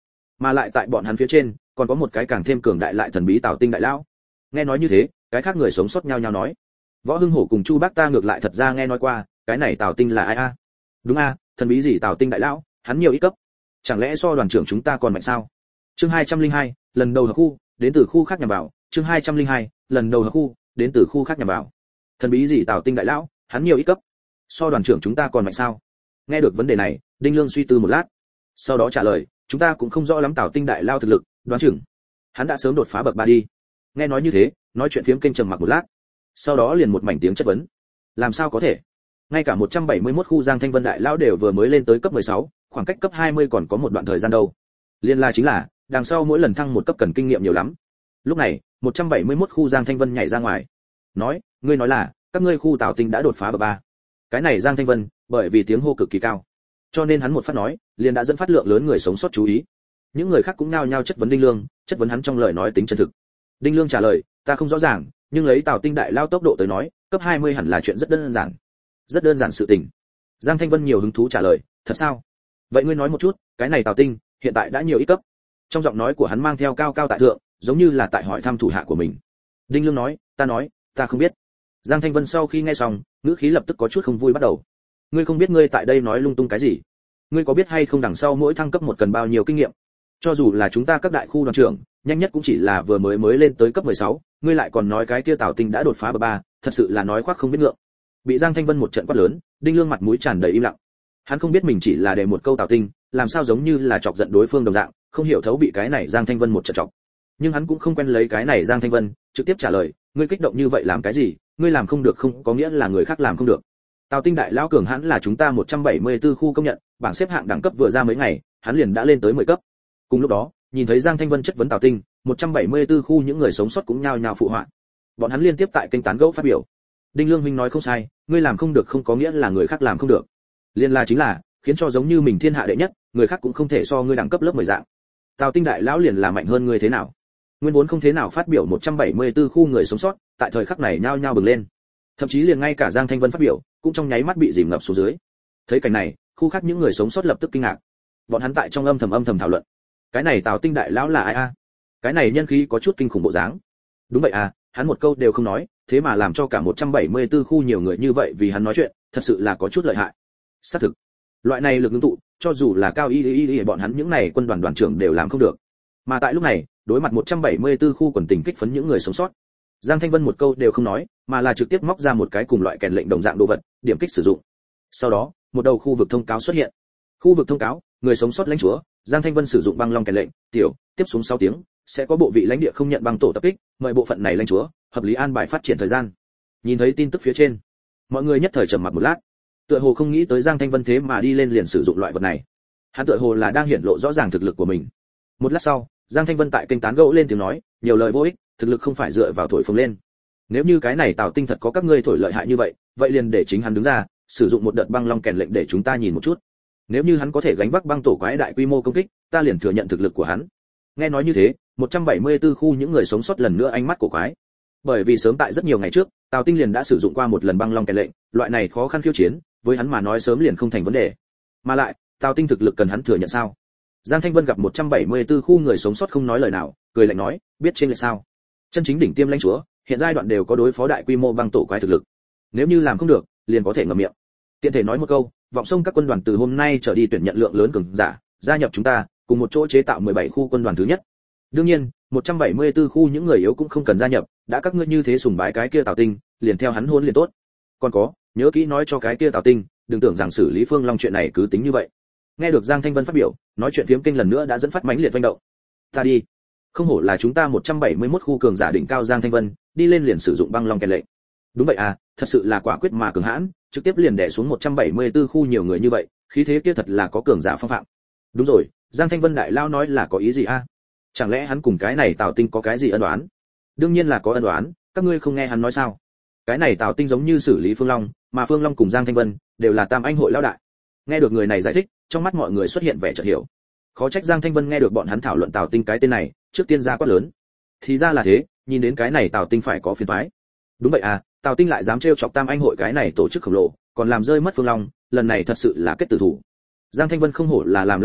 A: mà lại tại bọn hắn phía trên còn có một cái càng thêm cường đại lại thần bí Tào Tinh đại lão. Nghe nói như thế, cái khác người sống sót nhau nhau nói. Võ Hưng Hổ cùng Chu Bác ta ngược lại thật ra nghe nói qua, cái này Tào Tinh là ai a? Đúng a, thần bí gì Tào Tinh đại lão, hắn nhiều ít cấp. Chẳng lẽ so đoàn trưởng chúng ta còn mạnh sao? Chương 202, lần đầu hợp khu, đến từ khu khác nhằm vào, chương 202, lần đầu hợp khu, đến từ khu khác nhằm vào. Thần bí gì Tào Tinh đại lão, hắn nhiều ít cấp. So đoàn trưởng chúng ta còn mạnh sao? Nghe được vấn đề này, Đinh Lương suy tư một lát, sau đó trả lời, chúng ta cũng không rõ lắm Tào Tinh đại lao thực lực, đoán chừng hắn đã sớm đột phá bậc 3 đi. Nghe nói như thế, nói chuyện phiếm kênh trầm mặc một lát, sau đó liền một mảnh tiếng chất vấn. Làm sao có thể? Ngay cả 171 khu Giang Thanh Vân đại lão đều vừa mới lên tới cấp 16, khoảng cách cấp 20 còn có một đoạn thời gian đâu. Liên la chính là, đằng sau mỗi lần thăng một cấp cần kinh nghiệm nhiều lắm. Lúc này, 171 khu Giang Thanh Vân nhảy ra ngoài, nói, ngươi nói là, các ngươi khu Tào Tinh đã đột phá bậc 3. Cái này Giang Thanh Vân, bởi vì tiếng hô cực kỳ cao, cho nên hắn một phát nói, liền đã dẫn phát lượng lớn người sống sót chú ý. Những người khác cũng nao nhao chất vấn Đinh Lương, chất vấn hắn trong lời nói tính chân thực. Đinh Lương trả lời, ta không rõ ràng, nhưng lấy Tào Tinh đại lao tốc độ tới nói, cấp 20 hẳn là chuyện rất đơn giản. Rất đơn giản sự tình. Giang Thanh Vân nhiều hứng thú trả lời, thật sao? Vậy ngươi nói một chút, cái này Tào Tinh hiện tại đã nhiều ít cấp? Trong giọng nói của hắn mang theo cao cao tại thượng, giống như là tại hỏi thăm thủ hạ của mình. Đinh Lương nói, ta không biết. Giang Thanh Vân sau khi nghe xong, ngữ khí lập tức có chút không vui bắt đầu. Ngươi không biết ngươi tại đây nói lung tung cái gì? Ngươi có biết hay không đằng sau mỗi thăng cấp một cần bao nhiêu kinh nghiệm? Cho dù là chúng ta các đại khu đoàn trưởng, nhanh nhất cũng chỉ là vừa mới lên tới cấp 16, ngươi lại còn nói cái kia Tào Tinh đã đột phá bậc 3, thật sự là nói khoác không biết ngượng. Bị Giang Thanh Vân một trận quát lớn, Đinh Lương mặt mũi tràn đầy im lặng. Hắn không biết mình chỉ là để một câu Tào Tinh, làm sao giống như là chọc giận đối phương đồng dạng, không hiểu thấu bị cái này Giang Thanh Vân một trận chọc. Nhưng hắn cũng không quen lấy cái này Giang Thanh Vân, trực tiếp trả lời, ngươi kích động như vậy làm cái gì, ngươi làm không được không có nghĩa là người khác làm không được. Tào Tinh đại lão cường hãn là chúng ta 174 khu công nhận, bảng xếp hạng đẳng cấp vừa ra mấy ngày, hắn liền đã lên tới 10 cấp. Cùng lúc đó, nhìn thấy Giang Thanh Vân chất vấn Tào Tinh, 174 khu những người sống sót cũng nhao nhao phụ họa. Bọn hắn liên tiếp tại kênh tán gẫu phát biểu. Đinh Lương huynh nói không sai, ngươi làm không được không có nghĩa là người khác làm không được. Liên la chính là, khiến cho giống như mình thiên hạ đệ nhất, người khác cũng không thể so ngươi đẳng cấp lớp 10 dạng. Tào Tinh đại lão liền là mạnh hơn ngươi thế nào? Nguyên vốn không thế nào phát biểu 174 khu người sống sót, tại thời khắc này nhao nhao bừng lên. Thậm chí liền ngay cả Giang Thanh Vân phát biểu, cũng trong nháy mắt bị dìm ngập xuống dưới. Thấy cảnh này, khu khác những người sống sót lập tức kinh ngạc. Bọn hắn tại trong âm thầm thảo luận. Cái này Tào Tinh đại lão là ai a? Cái này nhân khí có chút kinh khủng bộ dáng. Đúng vậy à, hắn một câu đều không nói, thế mà làm cho cả 174 khu nhiều người như vậy vì hắn nói chuyện, thật sự là có chút lợi hại. Xác thực, loại này lực ngưng tụ, cho dù là cao y bọn hắn những này quân đoàn đoàn trưởng đều làm không được. Mà tại lúc này, đối mặt 174 khu quần tình kích phấn những người sống sót, Giang Thanh Vân một câu đều không nói, mà là trực tiếp móc ra một cái cùng loại kèn lệnh đồng dạng đồ vật, điểm kích sử dụng. Sau đó, một đầu khu vực thông cáo xuất hiện. Khu vực thông cáo, người sống sót lãnh chúa, Giang Thanh Vân sử dụng băng long kèn lệnh, tiểu, tiếp xuống 6 tiếng, sẽ có bộ vị lãnh địa không nhận băng tổ tập kích, mời bộ phận này lãnh chúa, hợp lý an bài phát triển thời gian. Nhìn thấy tin tức phía trên, mọi người nhất thời trầm mặc một lát. Tựa hồ không nghĩ tới Giang Thanh Vân thế mà đi lên liền sử dụng loại vật này. Hắn tựa hồ là đang hiển lộ rõ ràng thực lực của mình. Một lát sau, Giang Thanh Vân tại kênh tán gẫu lên tiếng nói, nhiều lời vô ích, thực lực không phải dựa vào thổi phồng lên. Nếu như cái này Tào Tinh thật có các ngươi thổi lợi hại như vậy, vậy liền để chính hắn đứng ra, sử dụng một đợt băng long kèn lệnh để chúng ta nhìn một chút. Nếu như hắn có thể gánh vác băng tổ quái đại quy mô công kích, ta liền thừa nhận thực lực của hắn. Nghe nói như thế, 174 khu những người sống sót lần nữa ánh mắt của quái. Bởi vì sớm tại rất nhiều ngày trước, Tào Tinh liền đã sử dụng qua một lần băng long kèn lệnh, loại này khó khăn khiêu chiến, với hắn mà nói sớm liền không thành vấn đề. Mà lại, Tào Tinh thực lực cần hắn thừa nhận sao? Giang Thanh Vân gặp 174 khu người sống sót không nói lời nào, cười lạnh nói, biết trên lệch sao? Chân chính đỉnh tiêm lãnh chúa, hiện giai đoạn đều có đối phó đại quy mô băng tổ quái thực lực. Nếu như làm không được, liền có thể ngậm miệng. Tiện thể nói một câu, vọng sông các quân đoàn từ hôm nay trở đi tuyển nhận lượng lớn cường giả, gia nhập chúng ta, cùng một chỗ chế tạo 17 khu quân đoàn thứ nhất. Đương nhiên, 174 khu những người yếu cũng không cần gia nhập, đã các ngươi như thế sùng bái cái kia Tào Tinh, liền theo hắn hôn liền tốt. Còn có, nhớ kỹ nói cho cái kia Tào Tinh, đừng tưởng rằng xử lý Phương Long chuyện này cứ tính như vậy. Nghe được Giang Thanh Vân phát biểu, nói chuyện phiếm kinh lần nữa đã dẫn phát mãnh liệt vận động. Ta đi, không hổ là chúng ta 171 khu cường giả đỉnh cao Giang Thanh Vân, đi lên liền sử dụng băng long kèn lệnh. Đúng vậy à, thật sự là quả quyết mà cường hãn, trực tiếp liền đè xuống 174 khu nhiều người như vậy, khí thế kia thật là có cường giả phong phạm. Đúng rồi, Giang Thanh Vân đại lao nói là có ý gì a? Chẳng lẽ hắn cùng cái này Tào Tinh có cái gì ân oán? Đương nhiên là có ân oán, các ngươi không nghe hắn nói sao? Cái này Tào Tinh giống như xử lý Phương Long, mà Phương Long cùng Giang Thanh Vân đều là tam anh hội lão đại. Nghe được người này giải thích, trong mắt mọi người xuất hiện vẻ chợt hiểu. Khó trách Giang Thanh Vân nghe được bọn hắn thảo luận Tào Tinh cái tên này, trước tiên ra quát lớn. Thì ra là thế, nhìn đến cái này Tào Tinh phải có phiền toái. Đúng vậy à, Tào Tinh lại dám trêu chọc tam anh hội cái này tổ chức khổng lồ, còn làm rơi mất Phương Long, lần này thật sự là kết tử thủ. Giang Thanh Vân không hổ là làm lão đại,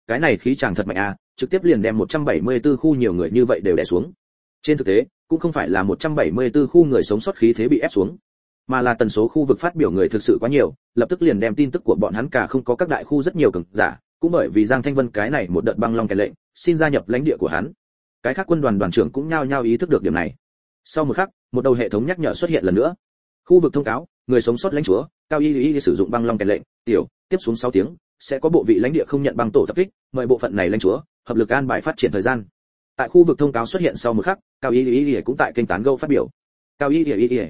A: cái này khí chàng thật mạnh a, trực tiếp liền đem 174 khu nhiều người như vậy đều đè xuống. Trên thực tế, cũng không phải là 174 khu người sống sót khí thế bị ép xuống, mà là tần số khu vực phát biểu người thực sự quá nhiều, lập tức liền đem tin tức của bọn hắn cả không có các đại khu rất nhiều cường giả, cũng bởi vì Giang Thanh Vân cái này một đợt băng long kèn lệnh, xin gia nhập lãnh địa của hắn. Cái khác quân đoàn đoàn trưởng cũng nhao nhao ý thức được điểm này. Sau một khắc, một đầu hệ thống nhắc nhở xuất hiện lần nữa. Khu vực thông cáo, người sống sót lãnh chúa, Cao Y sử dụng băng long kèn lệnh, tiểu, tiếp xuống 6 tiếng, sẽ có bộ vị lãnh địa không nhận băng tổ tập kích, mời bộ phận này lãnh chúa, hợp lực an bài phát triển thời gian. Tại khu vực thông cáo xuất hiện sau một khắc, Cao Y cũng tại kênh tán gẫu phát biểu. Cao Y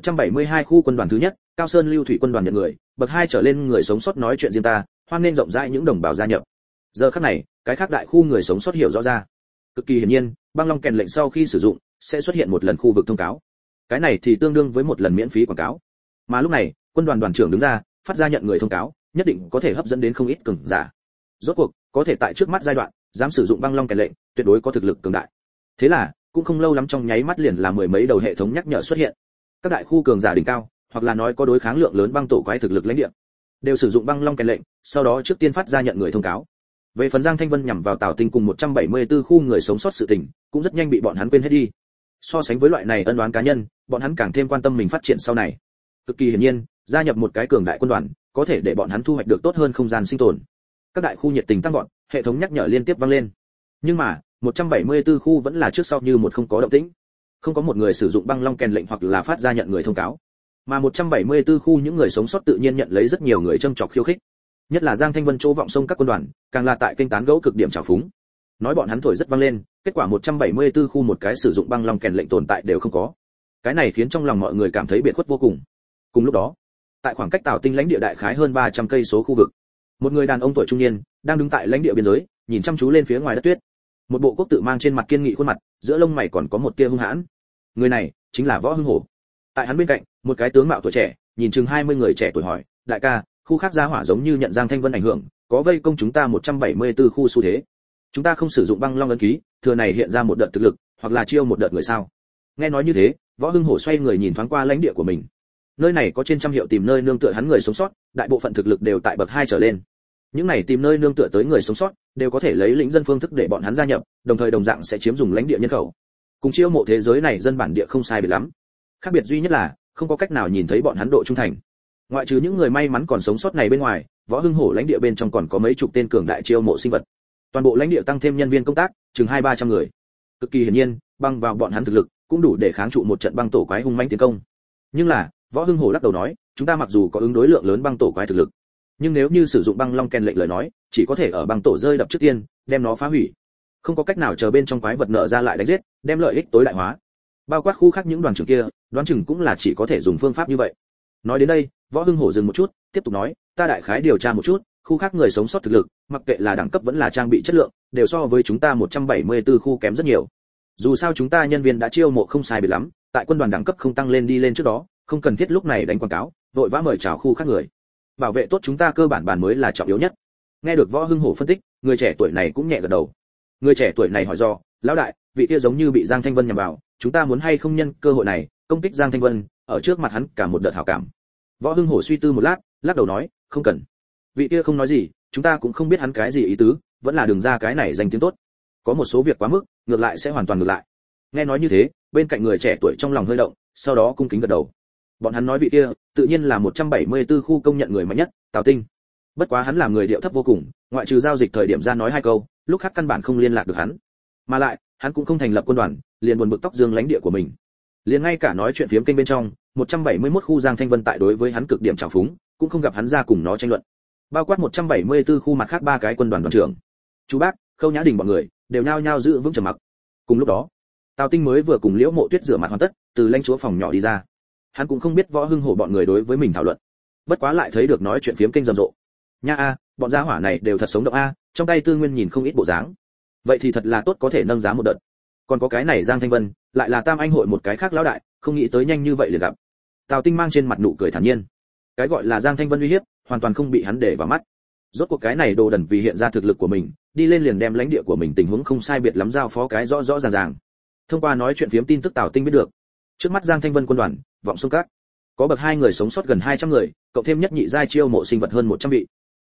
A: 172 khu quân đoàn thứ nhất, Cao Sơn Lưu Thủy quân đoàn nhận người, bậc 2 trở lên người sống sót nói chuyện riêng ta, hoan nên rộng rãi những đồng bào gia nhập. Giờ khắc này, cái khác đại khu người sống sót hiểu rõ ra. Cực kỳ hiển nhiên, băng long kèn lệnh sau khi sử dụng sẽ xuất hiện một lần khu vực thông cáo. Cái này thì tương đương với một lần miễn phí quảng cáo. Mà lúc này, quân đoàn đoàn trưởng đứng ra, phát ra nhận người thông cáo, nhất định có thể hấp dẫn đến không ít cường giả. Rốt cuộc, có thể tại trước mắt giai đoạn, dám sử dụng băng long kèn lệnh, tuyệt đối có thực lực cường đại. Thế là, cũng không lâu lắm trong nháy mắt liền là mười mấy đầu hệ thống nhắc nhở xuất hiện. Các đại khu cường giả đỉnh cao, hoặc là nói có đối kháng lượng lớn băng tổ quái thực lực lãnh địa, đều sử dụng băng long kèn lệnh, sau đó trước tiên phát ra nhận người thông cáo. Về phần Giang Thanh Vân nhằm vào Tào Tinh cùng 174 khu người sống sót sự tình, cũng rất nhanh bị bọn hắn quên hết đi. So sánh với loại này ân oán cá nhân, bọn hắn càng thêm quan tâm mình phát triển sau này. Cực kỳ hiển nhiên, gia nhập một cái cường đại quân đoàn, có thể để bọn hắn thu hoạch được tốt hơn không gian sinh tồn. Các đại khu nhiệt tình tăng vọt, hệ thống nhắc nhở liên tiếp vang lên. Nhưng mà, 174 khu vẫn là trước sau như một không có động tĩnh. Không có một người sử dụng băng long kèn lệnh hoặc là phát ra nhận người thông cáo. Mà 174 khu những người sống sót tự nhiên nhận lấy rất nhiều người châm chọc khiêu khích. Nhất là Giang Thanh Vân chỗ vọng sông các quân đoàn, càng là tại kênh tán gẫu cực điểm trào phúng. Nói bọn hắn thổi rất vang lên, kết quả 174 khu một cái sử dụng băng long kèn lệnh tồn tại đều không có. Cái này khiến trong lòng mọi người cảm thấy biệt khuất vô cùng. Cùng lúc đó, tại khoảng cách Tào Tinh lãnh địa đại khái hơn 300 cây số khu vực, một người đàn ông tuổi trung niên đang đứng tại lãnh địa biên giới, nhìn chăm chú lên phía ngoài đất tuyết. Một bộ quốc tự mang trên mặt kiên nghị khuôn mặt, giữa lông mày còn có một tia hung hãn. Người này chính là Võ Hưng Hổ. Tại hắn bên cạnh, một cái tướng mạo tuổi trẻ, nhìn chừng 20 người trẻ tuổi hỏi, đại ca, khu khác gia hỏa giống như nhận Giang Thanh Vân ảnh hưởng, có vây công chúng ta 174 khu xu thế. Chúng ta không sử dụng băng long ấn ký, thừa này hiện ra một đợt thực lực, hoặc là chiêu một đợt người sao? Nghe nói như thế, Võ Hưng Hổ xoay người nhìn thoáng qua lãnh địa của mình. Nơi này có trên trăm hiệu tìm nơi nương tựa hắn người sống sót, đại bộ phận thực lực đều tại bậc 2 trở lên. Những này tìm nơi nương tựa tới người sống sót, đều có thể lấy lĩnh dân phương thức để bọn hắn gia nhập, đồng thời đồng dạng sẽ chiếm dùng lãnh địa nhân khẩu. Cùng chiêu mộ thế giới này dân bản địa không sai biệt lắm. Khác biệt duy nhất là, không có cách nào nhìn thấy bọn hắn độ trung thành. Ngoại trừ những người may mắn còn sống sót này bên ngoài, Võ Hưng Hổ lãnh địa bên trong còn có mấy chục tên cường đại chiêu mộ sinh vật. Toàn bộ lãnh địa tăng thêm nhân viên công tác, chừng 200-300 người. Cực kỳ hiển nhiên, băng vào bọn hắn thực lực, cũng đủ để kháng trụ một trận băng tổ quái hung mãnh tiến công. Nhưng là, Võ Hưng Hổ lắc đầu nói, chúng ta mặc dù có ứng đối lượng lớn băng tổ quái thực lực, nhưng nếu như sử dụng băng long kèn lệnh lời nói, chỉ có thể ở băng tổ rơi đập trước tiên, đem nó phá hủy. Không có cách nào chờ bên trong quái vật nở ra lại đánh giết, đem lợi ích tối đại hóa. Bao quát khu khác những đoàn trưởng kia, đoán chừng cũng là chỉ có thể dùng phương pháp như vậy. Nói đến đây, Võ Hưng Hổ dừng một chút, tiếp tục nói, ta đại khái điều tra một chút, khu khác người sống sót thực lực, mặc kệ là đẳng cấp vẫn là trang bị chất lượng, đều so với chúng ta 174 khu kém rất nhiều. Dù sao chúng ta nhân viên đã chiêu mộ không sai biệt lắm, tại quân đoàn đẳng cấp không tăng lên đi lên trước đó, không cần thiết lúc này đánh quảng cáo, vội vã mời chào khu khác người. Bảo vệ tốt chúng ta cơ bản bàn mới là trọng yếu nhất. Nghe được Võ Hưng Hổ phân tích, người trẻ tuổi này cũng nhẹ gật đầu. Người trẻ tuổi này hỏi do, lão đại, vị kia giống như bị Giang Thanh Vân nhằm vào, chúng ta muốn hay không nhân cơ hội này công kích Giang Thanh Vân, ở trước mặt hắn cả một đợt hảo cảm. Võ Hưng Hổ suy tư một lát, lắc đầu nói, không cần. Vị kia không nói gì, chúng ta cũng không biết hắn cái gì ý tứ, vẫn là đường ra cái này danh tiếng tốt. Có một số việc quá mức, ngược lại sẽ hoàn toàn ngược lại. Nghe nói như thế, bên cạnh người trẻ tuổi trong lòng hơi động, sau đó cung kính gật đầu. Bọn hắn nói vị kia, tự nhiên là 174 khu công nhận người mạnh nhất, Tào Tinh. Bất quá hắn là người điệu thấp vô cùng, ngoại trừ giao dịch thời điểm ra nói hai câu, lúc khác căn bản không liên lạc được hắn. Mà lại, hắn cũng không thành lập quân đoàn, liền buồn bực tóc dương lãnh địa của mình. Liền ngay cả nói chuyện phiếm kênh bên trong, 171 khu Giang Thanh Vân tại đối với hắn cực điểm trào phúng, cũng không gặp hắn ra cùng nó tranh luận. Bao quát 174 khu mặt khác ba cái quân đoàn đoàn trưởng, chú Bác, Khâu Nhã Đình bọn người, đều nhao nhao giữ vững trầm mặc. Cùng lúc đó, Tào Tinh mới vừa cùng Liễu Mộ Tuyết rửa mặt hoàn tất, từ lãnh chúa phòng nhỏ đi ra. Hắn cũng không biết Võ Hưng Hổ bọn người đối với mình thảo luận, bất quá lại thấy được nói chuyện phiếm kênh rầm rộ. Nha a, bọn gia hỏa này đều thật sống động a, trong tay tư nguyên nhìn không ít bộ dáng. Vậy thì thật là tốt, có thể nâng giá một đợt. Còn có cái này Giang Thanh Vân, lại là Tam Anh hội một cái khác lão đại, không nghĩ tới nhanh như vậy liền gặp. Tào Tinh mang trên mặt nụ cười thản nhiên. Cái gọi là Giang Thanh Vân uy hiếp, hoàn toàn không bị hắn để vào mắt. Rốt cuộc cái này đồ đần vì hiện ra thực lực của mình, đi lên liền đem lãnh địa của mình tình huống không sai biệt lắm giao phó cái rõ rõ ràng ràng. Thông qua nói chuyện phiếm tin tức Tào Tinh biết được, trước mắt Giang Thanh Vân quân đoàn, vọng sông cát, có bậc 2 người sống sót gần 200 người, cộng thêm nhất nhị giai chiêu mộ sinh vật hơn 100 vị.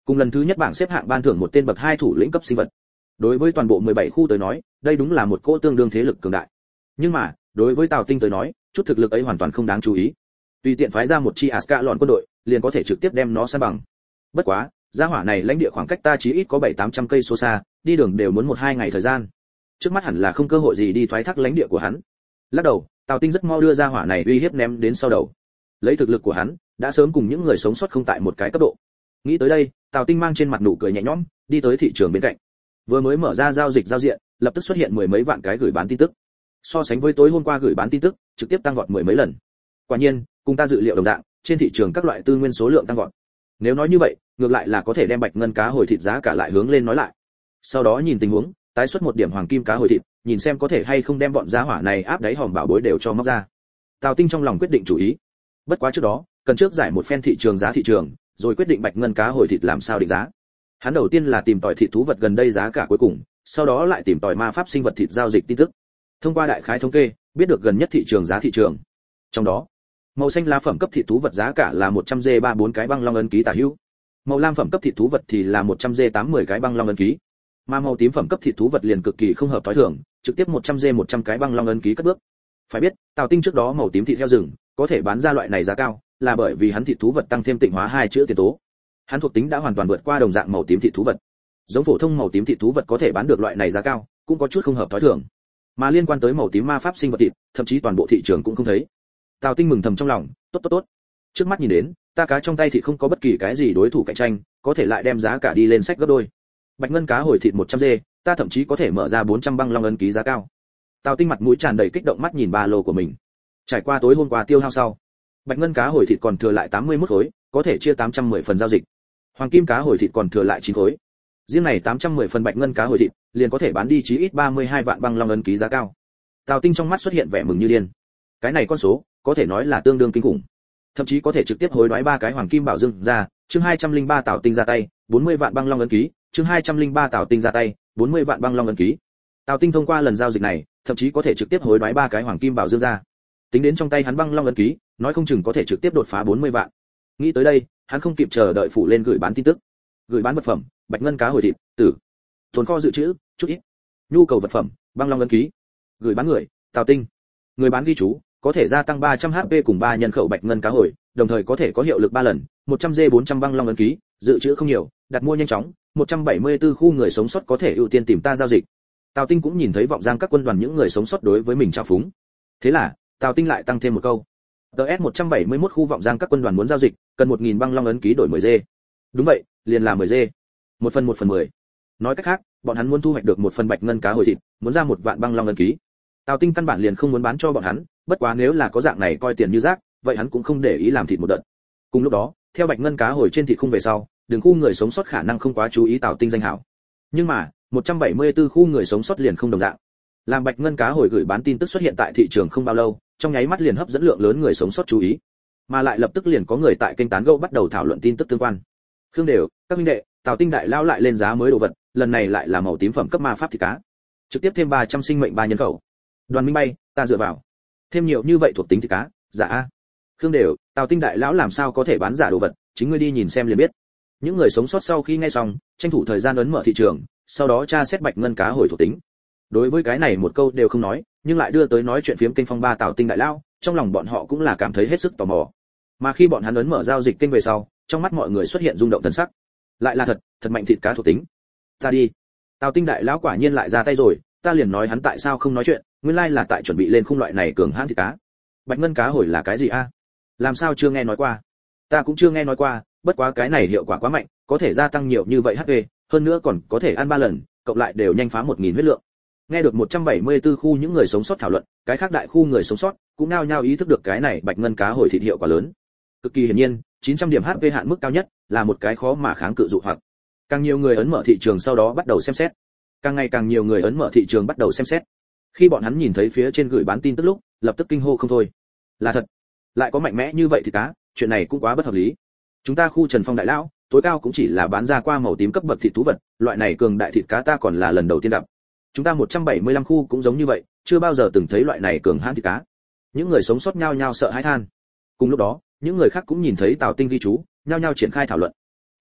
A: Cùng lần thứ nhất bảng xếp hạng ban thưởng một tên bậc 2 thủ lĩnh cấp sinh vật. Đối với toàn bộ 17 khu tới nói, đây đúng là một cỗ tương đương thế lực cường đại. Nhưng mà, đối với Tào Tinh tới nói, chút thực lực ấy hoàn toàn không đáng chú ý. Tùy tiện phái ra một chi Ascalon quân đội, liền có thể trực tiếp đem nó san bằng. Bất quá, gia hỏa này lãnh địa khoảng cách ta chí ít có 700-800 cây số xa, đi đường đều muốn 1-2 ngày thời gian. Trước mắt hẳn là không cơ hội gì đi thoái thác lãnh địa của hắn. Lắc đầu, Tào Tinh rất mau đưa gia hỏa này uy hiếp ném đến sau đầu. Lấy thực lực của hắn, đã sớm cùng những người sống sót không tại một cái cấp độ. Nghĩ tới đây, Tào Tinh mang trên mặt nụ cười nhẹ nhõm, đi tới thị trường bên cạnh. Vừa mới mở ra giao dịch giao diện, lập tức xuất hiện mười mấy vạn cái gửi bán tin tức. So sánh với tối hôm qua gửi bán tin tức, trực tiếp tăng vọt mười mấy lần. Quả nhiên, cùng ta dự liệu đồng dạng, trên thị trường các loại tư nguyên số lượng tăng vọt. Nếu nói như vậy, ngược lại là có thể đem bạch ngân cá hồi thịt giá cả lại hướng lên nói lại. Sau đó nhìn tình huống, tái xuất một điểm hoàng kim cá hồi thịt, nhìn xem có thể hay không đem bọn giá hỏa này áp đáy hòm bảo bối đều cho móc ra. Tào Tinh trong lòng quyết định chủ ý. Bất quá trước đó, cần trước giải một phen thị trường, rồi quyết định bạch ngân cá hồi thịt làm sao định giá. Hắn đầu tiên là tìm tòi thịt thú vật gần đây giá cả cuối cùng, sau đó lại tìm tòi ma pháp sinh vật thịt giao dịch tin tức. Thông qua đại khái thống kê, biết được gần nhất thị trường giá thị trường. Trong đó, màu xanh lá phẩm cấp thịt thú vật giá cả là 100 g 34 cái băng long ấn ký tả hữu. Màu lam phẩm cấp thịt thú vật thì là 100 g 80 cái băng long ấn ký. Mà màu tím phẩm cấp thịt thú vật liền cực kỳ không hợp tối thường, trực tiếp 100 g 100 cái băng long ấn ký cất bước. Phải biết, Tào Tinh trước đó màu tím thịt heo rừng, có thể bán ra loại này giá cao, là bởi vì hắn thịt thú vật tăng thêm tịnh hóa 2 chữ tiền tố. Hắn thuộc tính đã hoàn toàn vượt qua đồng dạng màu tím thịt thú vật. Giống phổ thông màu tím thịt thú vật có thể bán được loại này giá cao, cũng có chút không hợp tối thường. Mà liên quan tới màu tím ma pháp sinh vật thịt, thậm chí toàn bộ thị trường cũng không thấy. Tào Tinh mừng thầm trong lòng, tốt. Trước mắt nhìn đến, ta cá trong tay thì không có bất kỳ cái gì đối thủ cạnh tranh, có thể lại đem giá cả đi lên sách gấp đôi. Bạch ngân cá hồi thịt 100 g, ta thậm chí có thể mở ra 400 băng long ấn ký giá cao. Tào Tinh mặt mũi tràn đầy kích động mắt nhìn ba lô của mình. Trải qua tối hôm qua tiêu hao sau, bạch ngân cá hồi thịt còn thừa lại 81 khối, có thể chia 810 phần giao dịch. Hoàng kim cá hồi thịt còn thừa lại 9 khối. Riêng này 810 phần bạch ngân cá hồi thịt, liền có thể bán đi chí ít 32 vạn băng long ấn ký giá cao. Tào Tinh trong mắt xuất hiện vẻ mừng như điên. Cái này con số, có thể nói là tương đương kinh khủng. Thậm chí có thể trực tiếp hối đoái 3 cái hoàng kim bảo dương ra, chương 203 Tào Tinh ra tay, 40 vạn băng long ấn ký, chương 203 Tào Tinh ra tay, 40 vạn băng long ấn ký. Tào Tinh thông qua lần giao dịch này, thậm chí có thể trực tiếp hối đoái 3 cái hoàng kim bảo dương ra. Tính đến trong tay hắn băng long ấn ký, nói không chừng có thể trực tiếp đột phá 40 vạn. Nghĩ tới đây, hắn không kịp chờ đợi phủ lên gửi bán tin tức. Gửi bán vật phẩm, bạch ngân cá hồi thịt, tử. Tồn kho dự trữ, chút ít. Nhu cầu vật phẩm, băng long ấn ký. Gửi bán người, Tào Tinh. Người bán ghi chú, có thể gia tăng 300 HP cùng 3 nhân khẩu bạch ngân cá hồi, đồng thời có thể có hiệu lực 3 lần, 100 g 400 băng long ấn ký, dự trữ không nhiều, đặt mua nhanh chóng, 174 khu người sống sót có thể ưu tiên tìm ta giao dịch. Tào Tinh cũng nhìn thấy vọng giang các quân đoàn những người sống sót đối với mình trao phúng. Thế là, Tào Tinh lại tăng thêm một câu. DS 171 khu vọng giang các quân đoàn muốn giao dịch, cần 1000 băng long ấn ký đổi 10 g. Đúng vậy, liền là 10 g. 1 phần 10. Nói cách khác, bọn hắn muốn thu hoạch được một phần bạch ngân cá hồi thịt, muốn ra 1 vạn băng long ấn ký. Tào Tinh căn bản liền không muốn bán cho bọn hắn, bất quá nếu là có dạng này coi tiền như rác, vậy hắn cũng không để ý làm thịt một đợt. Cùng lúc đó, theo bạch ngân cá hồi trên thịt khung về sau, đường khu người sống sót khả năng không quá chú ý Tào Tinh danh hảo. Nhưng mà, 174 khu người sống sót liền không đồng dạng. Làm bạch ngân cá hồi gửi bán tin tức xuất hiện tại thị trường không bao lâu, trong nháy mắt liền hấp dẫn lượng lớn người sống sót chú ý, mà lại lập tức liền có người tại kênh tán gẫu bắt đầu thảo luận tin tức tương quan. Khương Đều, các huynh đệ, Tào Tinh đại lao lại lên giá mới đồ vật, lần này lại là màu tím phẩm cấp ma pháp thịt cá, trực tiếp thêm 300 sinh mệnh 3 nhân khẩu. Đoàn Minh Bay, ta dựa vào. Thêm nhiều như vậy thuộc tính thịt cá, giả a. Khương Đều, Tào Tinh đại lão làm sao có thể bán giả đồ vật, chính ngươi đi nhìn xem liền biết. Những người sống sót sau khi nghe xong, tranh thủ thời gian ấn mở thị trường, sau đó tra xét bạch ngân cá hồi thuộc tính. Đối với cái này một câu đều không nói, nhưng lại đưa tới nói chuyện phiếm kênh phong ba Tào Tinh đại lão, trong lòng bọn họ cũng là cảm thấy hết sức tò mò. Mà khi bọn hắn ấn mở giao dịch kênh về sau, trong mắt mọi người xuất hiện rung động thần sắc. Lại là thật mạnh thịt cá thuộc tính. Ta đi. Tào Tinh đại lão quả nhiên lại ra tay rồi, ta liền nói hắn tại sao không nói chuyện, nguyên lai là tại chuẩn bị lên khung loại này cường hãn thịt cá. Bạch ngân cá hồi là cái gì a? Làm sao chưa nghe nói qua? Ta cũng chưa nghe nói qua, bất quá cái này hiệu quả quá mạnh, có thể gia tăng nhiều như vậy HP, hơn nữa còn có thể ăn 3 lần, cộng lại đều nhanh phá 1000 huyết lượng. Nghe được 174 khu những người sống sót thảo luận, cái khác đại khu người sống sót cũng nao nhao ý thức được cái này bạch ngân cá hồi thịt hiệu quả lớn. Cực kỳ hiển nhiên, 900 điểm HP hạn mức cao nhất là một cái khó mà kháng cự dụ hoặc. Càng nhiều người ấn mở thị trường sau đó bắt đầu xem xét. Càng ngày càng nhiều người ấn mở thị trường bắt đầu xem xét. Khi bọn hắn nhìn thấy phía trên gửi bán tin tức lúc, lập tức kinh hô không thôi. Là thật, lại có mạnh mẽ như vậy thì cá, chuyện này cũng quá bất hợp lý. Chúng ta khu Trần Phong đại lão, tối cao cũng chỉ là bán ra qua màu tím cấp bậc thịt thú vật, loại này cường đại thịt cá ta còn là lần đầu tiên gặp. Chúng ta 175 khu cũng giống như vậy, chưa bao giờ từng thấy loại này cường hãn thịt cá. Những người sống sót nhao nhao sợ hãi than. Cùng lúc đó, những người khác cũng nhìn thấy Tào Tinh ghi chú, nhao nhao triển khai thảo luận.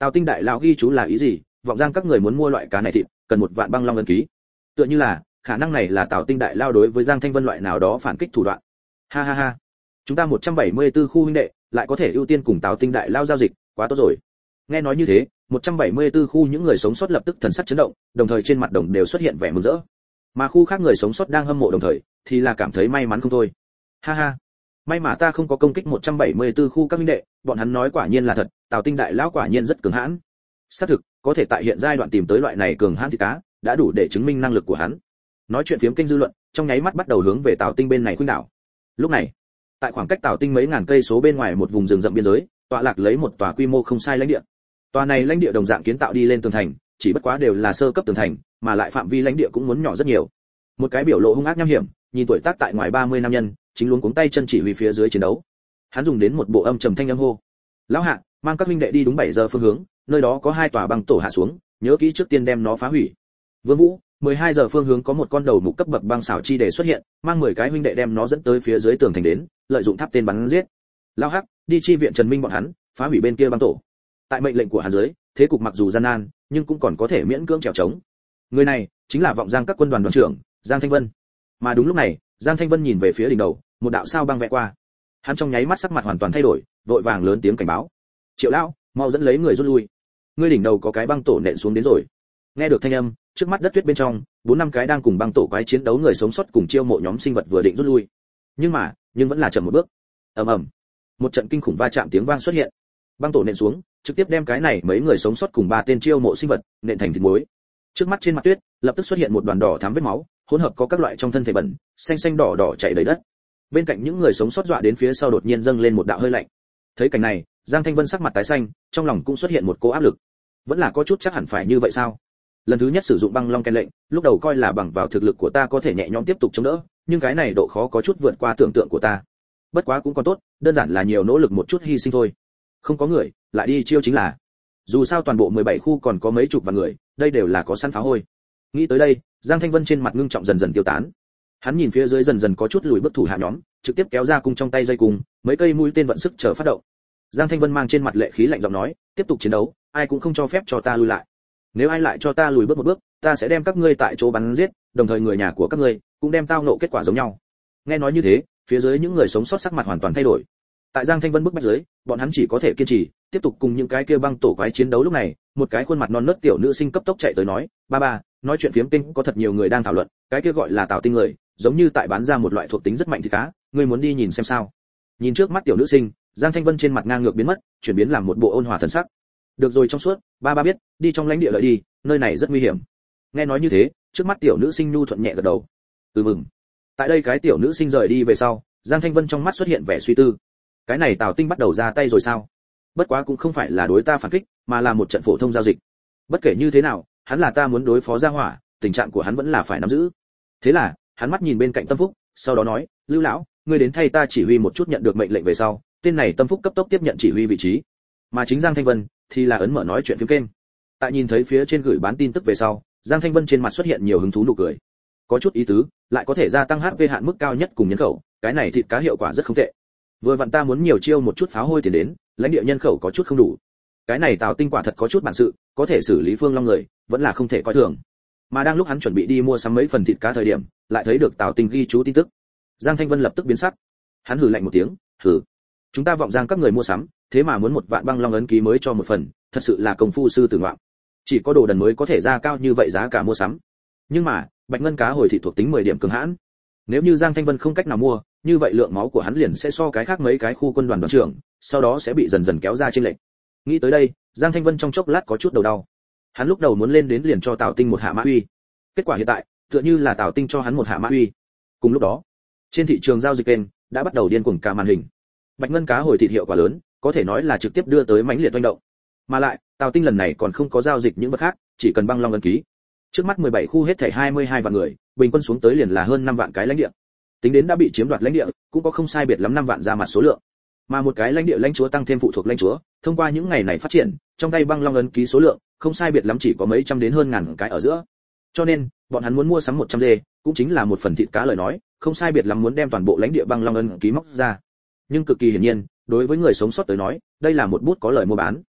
A: Tào Tinh đại lão ghi chú là ý gì? Vọng Giang các người muốn mua loại cá này thịt, cần 1 vạn băng long ấn ký. Tựa như là, khả năng này là Tào Tinh đại lao đối với Giang Thanh Vân loại nào đó phản kích thủ đoạn. Ha ha ha. Chúng ta 174 khu huynh đệ, lại có thể ưu tiên cùng Tào Tinh đại lao giao dịch, quá tốt rồi. Nghe nói như thế, 174 khu những người sống sót lập tức thần sắc chấn động, đồng thời trên mặt đồng đều xuất hiện vẻ mừng rỡ. Mà khu khác người sống sót đang hâm mộ đồng thời, thì là cảm thấy may mắn không thôi. Ha ha. May mà ta không có công kích 174 khu các huynh đệ, bọn hắn nói quả nhiên là thật, Tào Tinh đại lão quả nhiên rất cường hãn. Xác thực, có thể tại hiện giai đoạn tìm tới loại này cường hãn thịt cá, đã đủ để chứng minh năng lực của hắn. Nói chuyện phiếm kênh dư luận, trong nháy mắt bắt đầu hướng về Tào Tinh bên này khuynh đảo. Lúc này, tại khoảng cách Tào Tinh mấy ngàn cây số bên ngoài một vùng rừng rậm biên giới, tọa lạc lấy một tòa quy mô không sai lãnh địa. Tòa này lãnh địa đồng dạng kiến tạo đi lên tường thành, chỉ bất quá đều là sơ cấp tường thành, mà lại phạm vi lãnh địa cũng muốn nhỏ rất nhiều. Một cái biểu lộ hung ác nham hiểm, nhìn tuổi tác tại ngoài 30 nam nhân, chính luống cuống tay chân chỉ huy phía dưới chiến đấu. Hắn dùng đến một bộ âm trầm thanh âm hô: "Lão hạ, mang các huynh đệ đi đúng 7 giờ phương hướng, nơi đó có 2 tòa băng tổ hạ xuống, nhớ kỹ trước tiên đem nó phá hủy." Vương Vũ, 12 giờ phương hướng có một con đầu mục cấp bậc băng xảo chi để xuất hiện, mang 10 cái huynh đệ đem nó dẫn tới phía dưới tường thành đến, lợi dụng tháp tên bắn giết. Lão hắc, đi chi viện Trần Minh bọn hắn, phá hủy bên kia băng tổ. Tại mệnh lệnh của hắn dưới, thế cục mặc dù gian nan, nhưng cũng còn có thể miễn cưỡng trèo trống. Người này chính là Vọng Giang các quân đoàn đoàn trưởng, Giang Thanh Vân. Mà đúng lúc này, Giang Thanh Vân nhìn về phía đỉnh đầu, một đạo sao băng vẽ qua. Hắn trong nháy mắt sắc mặt hoàn toàn thay đổi, vội vàng lớn tiếng cảnh báo: "Triệu lão, mau dẫn lấy người rút lui. Ngươi đỉnh đầu có cái băng tổ nện xuống đến rồi." Nghe được thanh âm, trước mắt đất tuyết bên trong, 4-5 cái đang cùng băng tổ quái chiến đấu người sống sót cùng chiêu mộ nhóm sinh vật vừa định rút lui. Nhưng vẫn là chậm một bước. Ầm ầm. Một trận kinh khủng va chạm tiếng vang xuất hiện. Băng tổ nện xuống, trực tiếp đem cái này mấy người sống sót cùng 3 tên chiêu mộ sinh vật nện thành thịt muối. Trước mắt trên mặt tuyết, lập tức xuất hiện một đoàn đỏ thắm vết máu, hỗn hợp có các loại trong thân thể bẩn, xanh xanh đỏ đỏ chảy đầy đất. Bên cạnh những người sống sót dọa đến phía sau đột nhiên dâng lên một đạo hơi lạnh. Thấy cảnh này, Giang Thanh Vân sắc mặt tái xanh, trong lòng cũng xuất hiện một cỗ áp lực. Vẫn là có chút chắc hẳn phải như vậy sao? Lần thứ nhất sử dụng băng long ken lệnh, lúc đầu coi là bằng vào thực lực của ta có thể nhẹ nhõm tiếp tục chống đỡ, nhưng cái này độ khó có chút vượt qua tưởng tượng của ta. Bất quá cũng còn tốt, đơn giản là nhiều nỗ lực một chút hy sinh thôi. Không có người, lại đi chiêu chính là. Dù sao toàn bộ 17 khu còn có mấy chục vạn người, đây đều là có săn phá hôi. Nghĩ tới đây, Giang Thanh Vân trên mặt ngưng trọng dần dần tiêu tán. Hắn nhìn phía dưới dần dần có chút lùi bước thủ hạ nhóm, trực tiếp kéo ra cung trong tay dây cung, mấy cây mũi tên vận sức chờ phát động. Giang Thanh Vân mang trên mặt lệ khí lạnh giọng nói, tiếp tục chiến đấu, ai cũng không cho phép cho ta lùi lại. Nếu ai lại cho ta lùi bước một bước, ta sẽ đem các ngươi tại chỗ bắn giết, đồng thời người nhà của các ngươi cũng đem tao nộ kết quả giống nhau. Nghe nói như thế, phía dưới những người sống sót sắc mặt hoàn toàn thay đổi. Tại Giang Thanh Vân bức bách dưới, bọn hắn chỉ có thể kiên trì, tiếp tục cùng những cái kia băng tổ quái chiến đấu. Lúc này, một cái khuôn mặt non nớt tiểu nữ sinh cấp tốc chạy tới nói, ba, nói chuyện phiếm kênh có thật nhiều người đang thảo luận, cái kia gọi là Tào Tinh người, giống như tại bán ra một loại thuộc tính rất mạnh thịt cá, ngươi muốn đi nhìn xem sao? Nhìn trước mắt tiểu nữ sinh, Giang Thanh Vân trên mặt ngang ngược biến mất, chuyển biến làm một bộ ôn hòa thần sắc. Được rồi, trong suốt, ba biết, đi trong lãnh địa lợi đi, nơi này rất nguy hiểm. Nghe nói như thế, trước mắt tiểu nữ sinh nhu thuận nhẹ gật đầu. Mừng. Tại đây cái tiểu nữ sinh rời đi về sau, Giang Thanh Vân trong mắt xuất hiện vẻ suy tư. Cái này Tào Tinh bắt đầu ra tay rồi sao? Bất quá cũng không phải là đối ta phản kích, mà là một trận phổ thông giao dịch. Bất kể như thế nào, hắn là ta muốn đối phó gia hỏa, tình trạng của hắn vẫn là phải nắm giữ. Thế là, hắn mắt nhìn bên cạnh Tâm Phúc, sau đó nói, Lưu lão, ngươi đến thay ta chỉ huy một chút. Nhận được mệnh lệnh về sau, tên này Tâm Phúc cấp tốc tiếp nhận chỉ huy vị trí. Mà chính Giang Thanh Vân thì là ấn mở nói chuyện phiếm kênh. Tại nhìn thấy phía trên gửi bán tin tức về sau, Giang Thanh Vân trên mặt xuất hiện nhiều hứng thú nụ cười. Có chút ý tứ, lại có thể gia tăng HP hạn mức cao nhất cùng nhân khẩu, cái này thịt cá hiệu quả rất không tệ. Vừa vặn ta muốn nhiều chiêu một chút pháo hôi tiền đến, lãnh địa nhân khẩu có chút không đủ. Cái này Tào Tinh quả thật có chút bản sự, có thể xử lý Phương Long người, vẫn là không thể coi thường. Mà đang lúc hắn chuẩn bị đi mua sắm mấy phần thịt cá thời điểm, lại thấy được Tào Tinh ghi chú tin tức. Giang Thanh Vân lập tức biến sắc. Hắn hừ lạnh một tiếng, "Hừ, chúng ta Vọng Giang các người mua sắm, thế mà muốn 1 vạn băng long ấn ký mới cho một phần, thật sự là công phu sư tử ngoạm. Chỉ có đồ đần mới có thể ra cao như vậy giá cả mua sắm." Nhưng mà, Bạch Ngân cá hồi thị thuộc tính 10 điểm cường hãn. Nếu như Giang Thanh Vân không cách nào mua, như vậy lượng máu của hắn liền sẽ so cái khác mấy cái khu quân đoàn đoàn trưởng, sau đó sẽ bị dần dần kéo ra trên lệnh. Nghĩ tới đây, Giang Thanh Vân trong chốc lát có chút đầu đau. Hắn lúc đầu muốn lên đến liền cho Tào Tinh một hạ mã uy. Kết quả hiện tại, tựa như là Tào Tinh cho hắn một hạ mã uy. Cùng lúc đó, trên thị trường giao dịch kênh đã bắt đầu điên cuồng cả màn hình. Bạch Ngân cá hồi thịt hiệu quả lớn, có thể nói là trực tiếp đưa tới mãnh liệt oanh động. Mà lại, Tào Tinh lần này còn không có giao dịch những vật khác, chỉ cần băng long ấn ký. Trước mắt 17 khu hết thảy 22 vạn người, bình quân xuống tới liền là hơn 5 vạn cái lãnh địa. Tính đến đã bị chiếm đoạt lãnh địa, cũng có không sai biệt lắm 5 vạn ra mặt số lượng. Mà một cái lãnh địa lãnh chúa tăng thêm phụ thuộc lãnh chúa, thông qua những ngày này phát triển, trong tay băng long ấn ký số lượng, không sai biệt lắm chỉ có mấy trăm đến hơn ngàn cái ở giữa. Cho nên, bọn hắn muốn mua sắm 100 dê, cũng chính là một phần thịt cá lời nói, không sai biệt lắm muốn đem toàn bộ lãnh địa băng long ấn ký móc ra. Nhưng cực kỳ hiển nhiên, đối với người sống sót tới nói, đây là một bút có lời mua bán.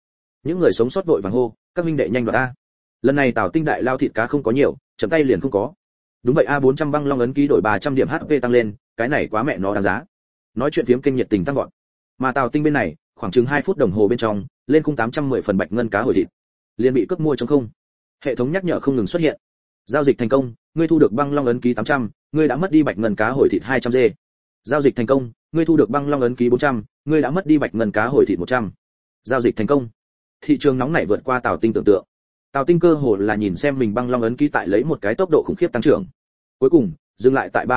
A: Những người sống sót vội vàng hô, các minh đệ nhanh đoạt a. Lần này Tào Tinh đại lao thịt cá không có nhiều, chậm tay liền không có. Đúng vậy a, 400 băng long ấn ký đổi 300 điểm HP tăng lên, cái này quá mẹ nó đáng giá. Nói chuyện phiếm kênh nhiệt tình tăng vọt. Mà Tào Tinh bên này, khoảng chừng 2 phút đồng hồ bên trong, lên khung 810 phần bạch ngân cá hồi thịt. Liền bị cướp mua trống không. Hệ thống nhắc nhở không ngừng xuất hiện. Giao dịch thành công, ngươi thu được băng long ấn ký 800, ngươi đã mất đi bạch ngân cá hồi thịt 200G. Giao dịch thành công, ngươi thu được băng long ấn ký 400, ngươi đã mất đi bạch ngân cá hồi thịt 100. Giao dịch thành công. Thị trường nóng nảy vượt qua Tào Tinh tưởng tượng. Tào Tinh cơ hồ là nhìn xem mình băng long ấn ký tại lấy một cái tốc độ khủng khiếp tăng trưởng. Cuối cùng, dừng lại tại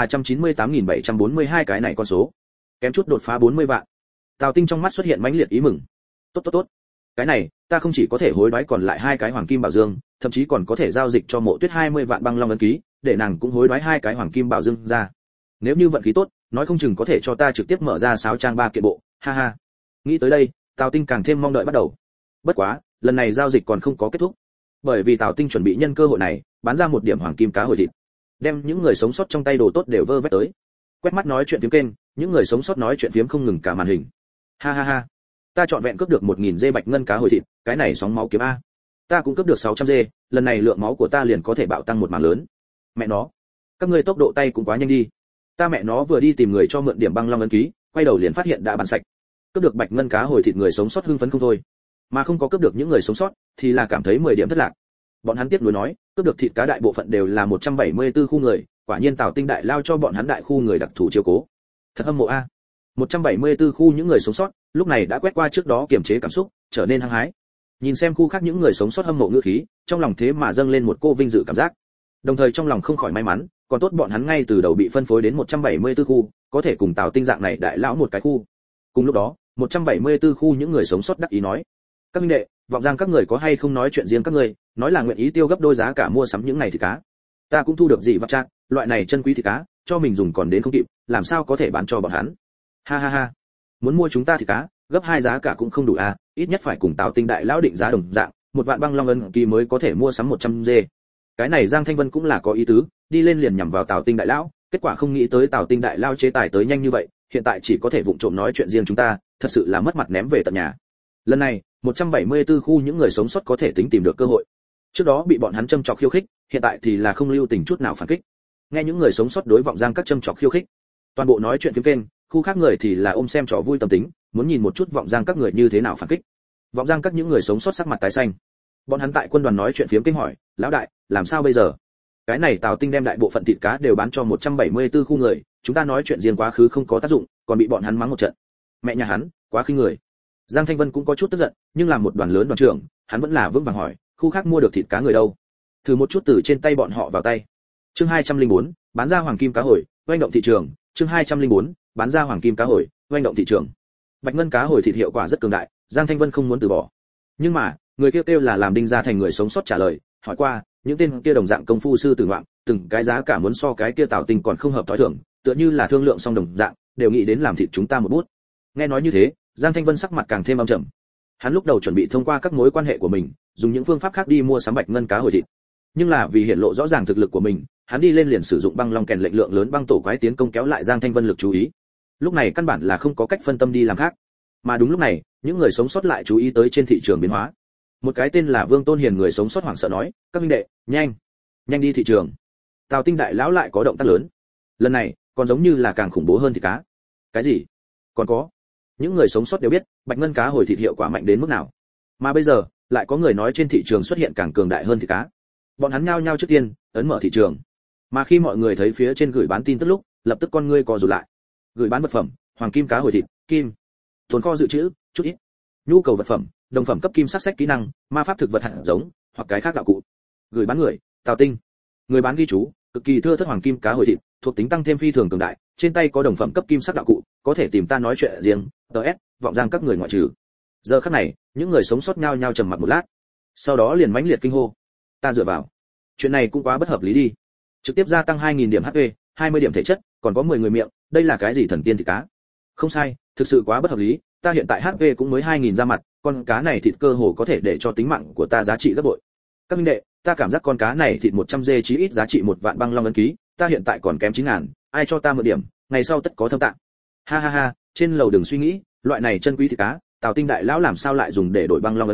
A: 398.742 cái này con số. Kém chút đột phá 40 vạn. Tào Tinh trong mắt xuất hiện mãnh liệt ý mừng. Tốt tốt tốt. Cái này, ta không chỉ có thể hối đoái còn lại 2 cái hoàng kim bảo dương, thậm chí còn có thể giao dịch cho Mộ Tuyết 20 vạn băng long ấn ký, để nàng cũng hối đoái 2 cái hoàng kim bảo dương ra. Nếu như vận khí tốt, nói không chừng có thể cho ta trực tiếp mở ra 6 trang 3 kiện bộ, ha ha. Nghĩ tới đây, Tào Tinh càng thêm mong đợi bắt đầu. Bất quá, lần này giao dịch còn không có kết thúc. Bởi vì Tào Tinh chuẩn bị nhân cơ hội này, bán ra một điểm hoàng kim cá hồi thịt, đem những người sống sót trong tay đồ tốt đều vơ vét tới. Quét mắt nói chuyện phiếm kênh, những người sống sót nói chuyện phiếm không ngừng cả màn hình. Ha ha ha, ta chọn vẹn cướp được 1000 dê bạch ngân cá hồi thịt, cái này sóng máu kiếm a. Ta cũng cướp được 600 dê, lần này lượng máu của ta liền có thể bạo tăng một mảng lớn. Mẹ nó, các ngươi tốc độ tay cũng quá nhanh đi. Ta mẹ nó vừa đi tìm người cho mượn điểm băng long ấn ký, quay đầu liền phát hiện đã bán sạch. Cướp được bạch ngân cá hồi thịt người sống sót hưng phấn không thôi, mà không có cướp được những người sống sót thì là cảm thấy 10 điểm thất lạc. Bọn hắn tiếp nối nói, cướp được thịt cá đại bộ phận đều là 174 khu người, quả nhiên Tào Tinh đại lao cho bọn hắn đại khu người đặc thù chiếu cố. Thật hâm mộ a. 174 khu những người sống sót, lúc này đã quét qua trước đó kiềm chế cảm xúc, trở nên hăng hái. Nhìn xem khu khác những người sống sót hâm mộ ngữ khí, trong lòng thế mà dâng lên một cô vinh dự cảm giác. Đồng thời trong lòng không khỏi may mắn, còn tốt bọn hắn ngay từ đầu bị phân phối đến 174 khu, có thể cùng Tào Tinh dạng này đại lão một cái khu. Cùng lúc đó, 174 khu những người sống sót đắc ý nói: "Các minh đệ, vọng rằng các người có hay không nói chuyện riêng các người, nói là nguyện ý tiêu gấp đôi giá cả mua sắm những này thịt cá. Ta cũng thu được gì vặt trạng, loại này chân quý thịt cá, cho mình dùng còn đến không kịp, làm sao có thể bán cho bọn hắn. Ha ha ha. Muốn mua chúng ta thịt cá, gấp 2 giá cả cũng không đủ à, ít nhất phải cùng Tào Tinh đại lão định giá đồng dạng, một vạn băng long ấn kỳ mới có thể mua sắm 100 dê." Cái này Giang Thanh Vân cũng là có ý tứ, đi lên liền nhằm vào Tào Tinh đại lão, kết quả không nghĩ tới Tào Tinh đại lão chế tài tới nhanh như vậy, hiện tại chỉ có thể vụng trộm nói chuyện riêng chúng ta, thật sự là mất mặt ném về tận nhà. Lần này, 174 khu những người sống sót có thể tính tìm được cơ hội. Trước đó bị bọn hắn châm chọc khiêu khích, hiện tại thì là không lưu tình chút nào phản kích. Nghe những người sống sót đối vọng Giang các châm chọc khiêu khích, toàn bộ nói chuyện phiếm kênh, khu khác người thì là ôm xem trò vui tâm tính, muốn nhìn một chút vọng Giang các người như thế nào phản kích. Vọng Giang các những người sống sót sắc mặt tái xanh. Bọn hắn tại quân đoàn nói chuyện phiếm kênh hỏi, lão đại, làm sao bây giờ? Cái này Tào Tinh đem đại bộ phận thịt cá đều bán cho 174 khu người, chúng ta nói chuyện riêng quá khứ không có tác dụng, còn bị bọn hắn mắng một trận. Mẹ nhà hắn, quá khinh người. Giang Thanh Vân cũng có chút tức giận, nhưng làm một đoàn lớn đoàn trưởng, hắn vẫn là vững vàng hỏi, khu khác mua được thịt cá người đâu? Thử một chút từ trên tay bọn họ vào tay. Chương 204, bán ra hoàng kim cá hồi, oanh động thị trường. Chương 204, bán ra hoàng kim cá hồi, oanh động thị trường. Bạch ngân cá hồi thịt hiệu quả rất cường đại, Giang Thanh Vân không muốn từ bỏ. Nhưng mà, người kia kêu là làm Đinh Gia Thành người sống sót trả lời, hỏi qua, những tên kia đồng dạng công phu sư tử ngoạm, từng cái giá cả muốn so cái kia Tào Tinh còn không hợp thói thường, tựa như là thương lượng xong đồng dạng, đều nghĩ đến làm thịt chúng ta một bút. Nghe nói như thế, Giang Thanh Vân sắc mặt càng thêm âm trầm. Hắn lúc đầu chuẩn bị thông qua các mối quan hệ của mình, dùng những phương pháp khác đi mua sắm bạch ngân cá hồi thịt. Nhưng là vì hiện lộ rõ ràng thực lực của mình, hắn đi lên liền sử dụng băng long kèn lệnh lượng lớn băng tổ quái tiến công kéo lại Giang Thanh Vân lực chú ý. Lúc này căn bản là không có cách phân tâm đi làm khác. Mà đúng lúc này, những người sống sót lại chú ý tới trên thị trường biến hóa. Một cái tên là Vương Tôn Hiền người sống sót hoảng sợ nói, các minh đệ, nhanh đi thị trường. Tào Tinh đại lão lại có động tác lớn. Lần này, còn giống như là càng khủng bố hơn thịt cá. Cái gì? Còn có. Những người sống sót đều biết, bạch ngân cá hồi thịt hiệu quả mạnh đến mức nào. Mà bây giờ, lại có người nói trên thị trường xuất hiện càng cường đại hơn thịt cá. Bọn hắn nhao nhao trước tiên ấn mở thị trường. Mà khi mọi người thấy phía trên gửi bán tin tức lúc, lập tức con ngươi co rụt lại. Gửi bán vật phẩm, hoàng kim cá hồi thịt, kim. Tồn kho dự trữ, chút ít. Nhu cầu vật phẩm, đồng phẩm cấp kim sắc sách kỹ năng, ma pháp thực vật hạt giống, hoặc cái khác đạo cụ. Gửi bán người, Tào Tinh. Người bán ghi chú, cực kỳ thưa thớt hoàng kim cá hồi thịt, thuộc tính tăng thêm phi thường cường đại, trên tay có đồng phẩm cấp kim sắc đạo cụ, có thể tìm ta nói chuyện riêng. DS, vọng Giang các người ngoại trừ. Giờ khắc này, những người sống sót nhao nhao trầm mặc một lát, sau đó liền mãnh liệt kinh hô. Ta dựa vào, chuyện này cũng quá bất hợp lý đi. Trực tiếp gia tăng 2000 điểm HP, 20 điểm thể chất, còn có 10 người miệng, đây là cái gì thần tiên thịt cá? Không sai, thực sự quá bất hợp lý, ta hiện tại HP cũng mới 2000 ra mặt, con cá này thịt cơ hồ có thể để cho tính mạng của ta giá trị gấp bội. Các minh đệ, ta cảm giác con cá này thịt 100 dê chí ít giá trị 1 vạn băng long ấn ký, ta hiện tại còn kém 9000, ai cho ta mượn điểm, ngày sau tất có thâm tạng. Ha ha ha, trên lầu đừng suy nghĩ, loại này chân quý thịt cá, Tào Tinh đại lão làm sao lại dùng để đổi băng long ấn ký,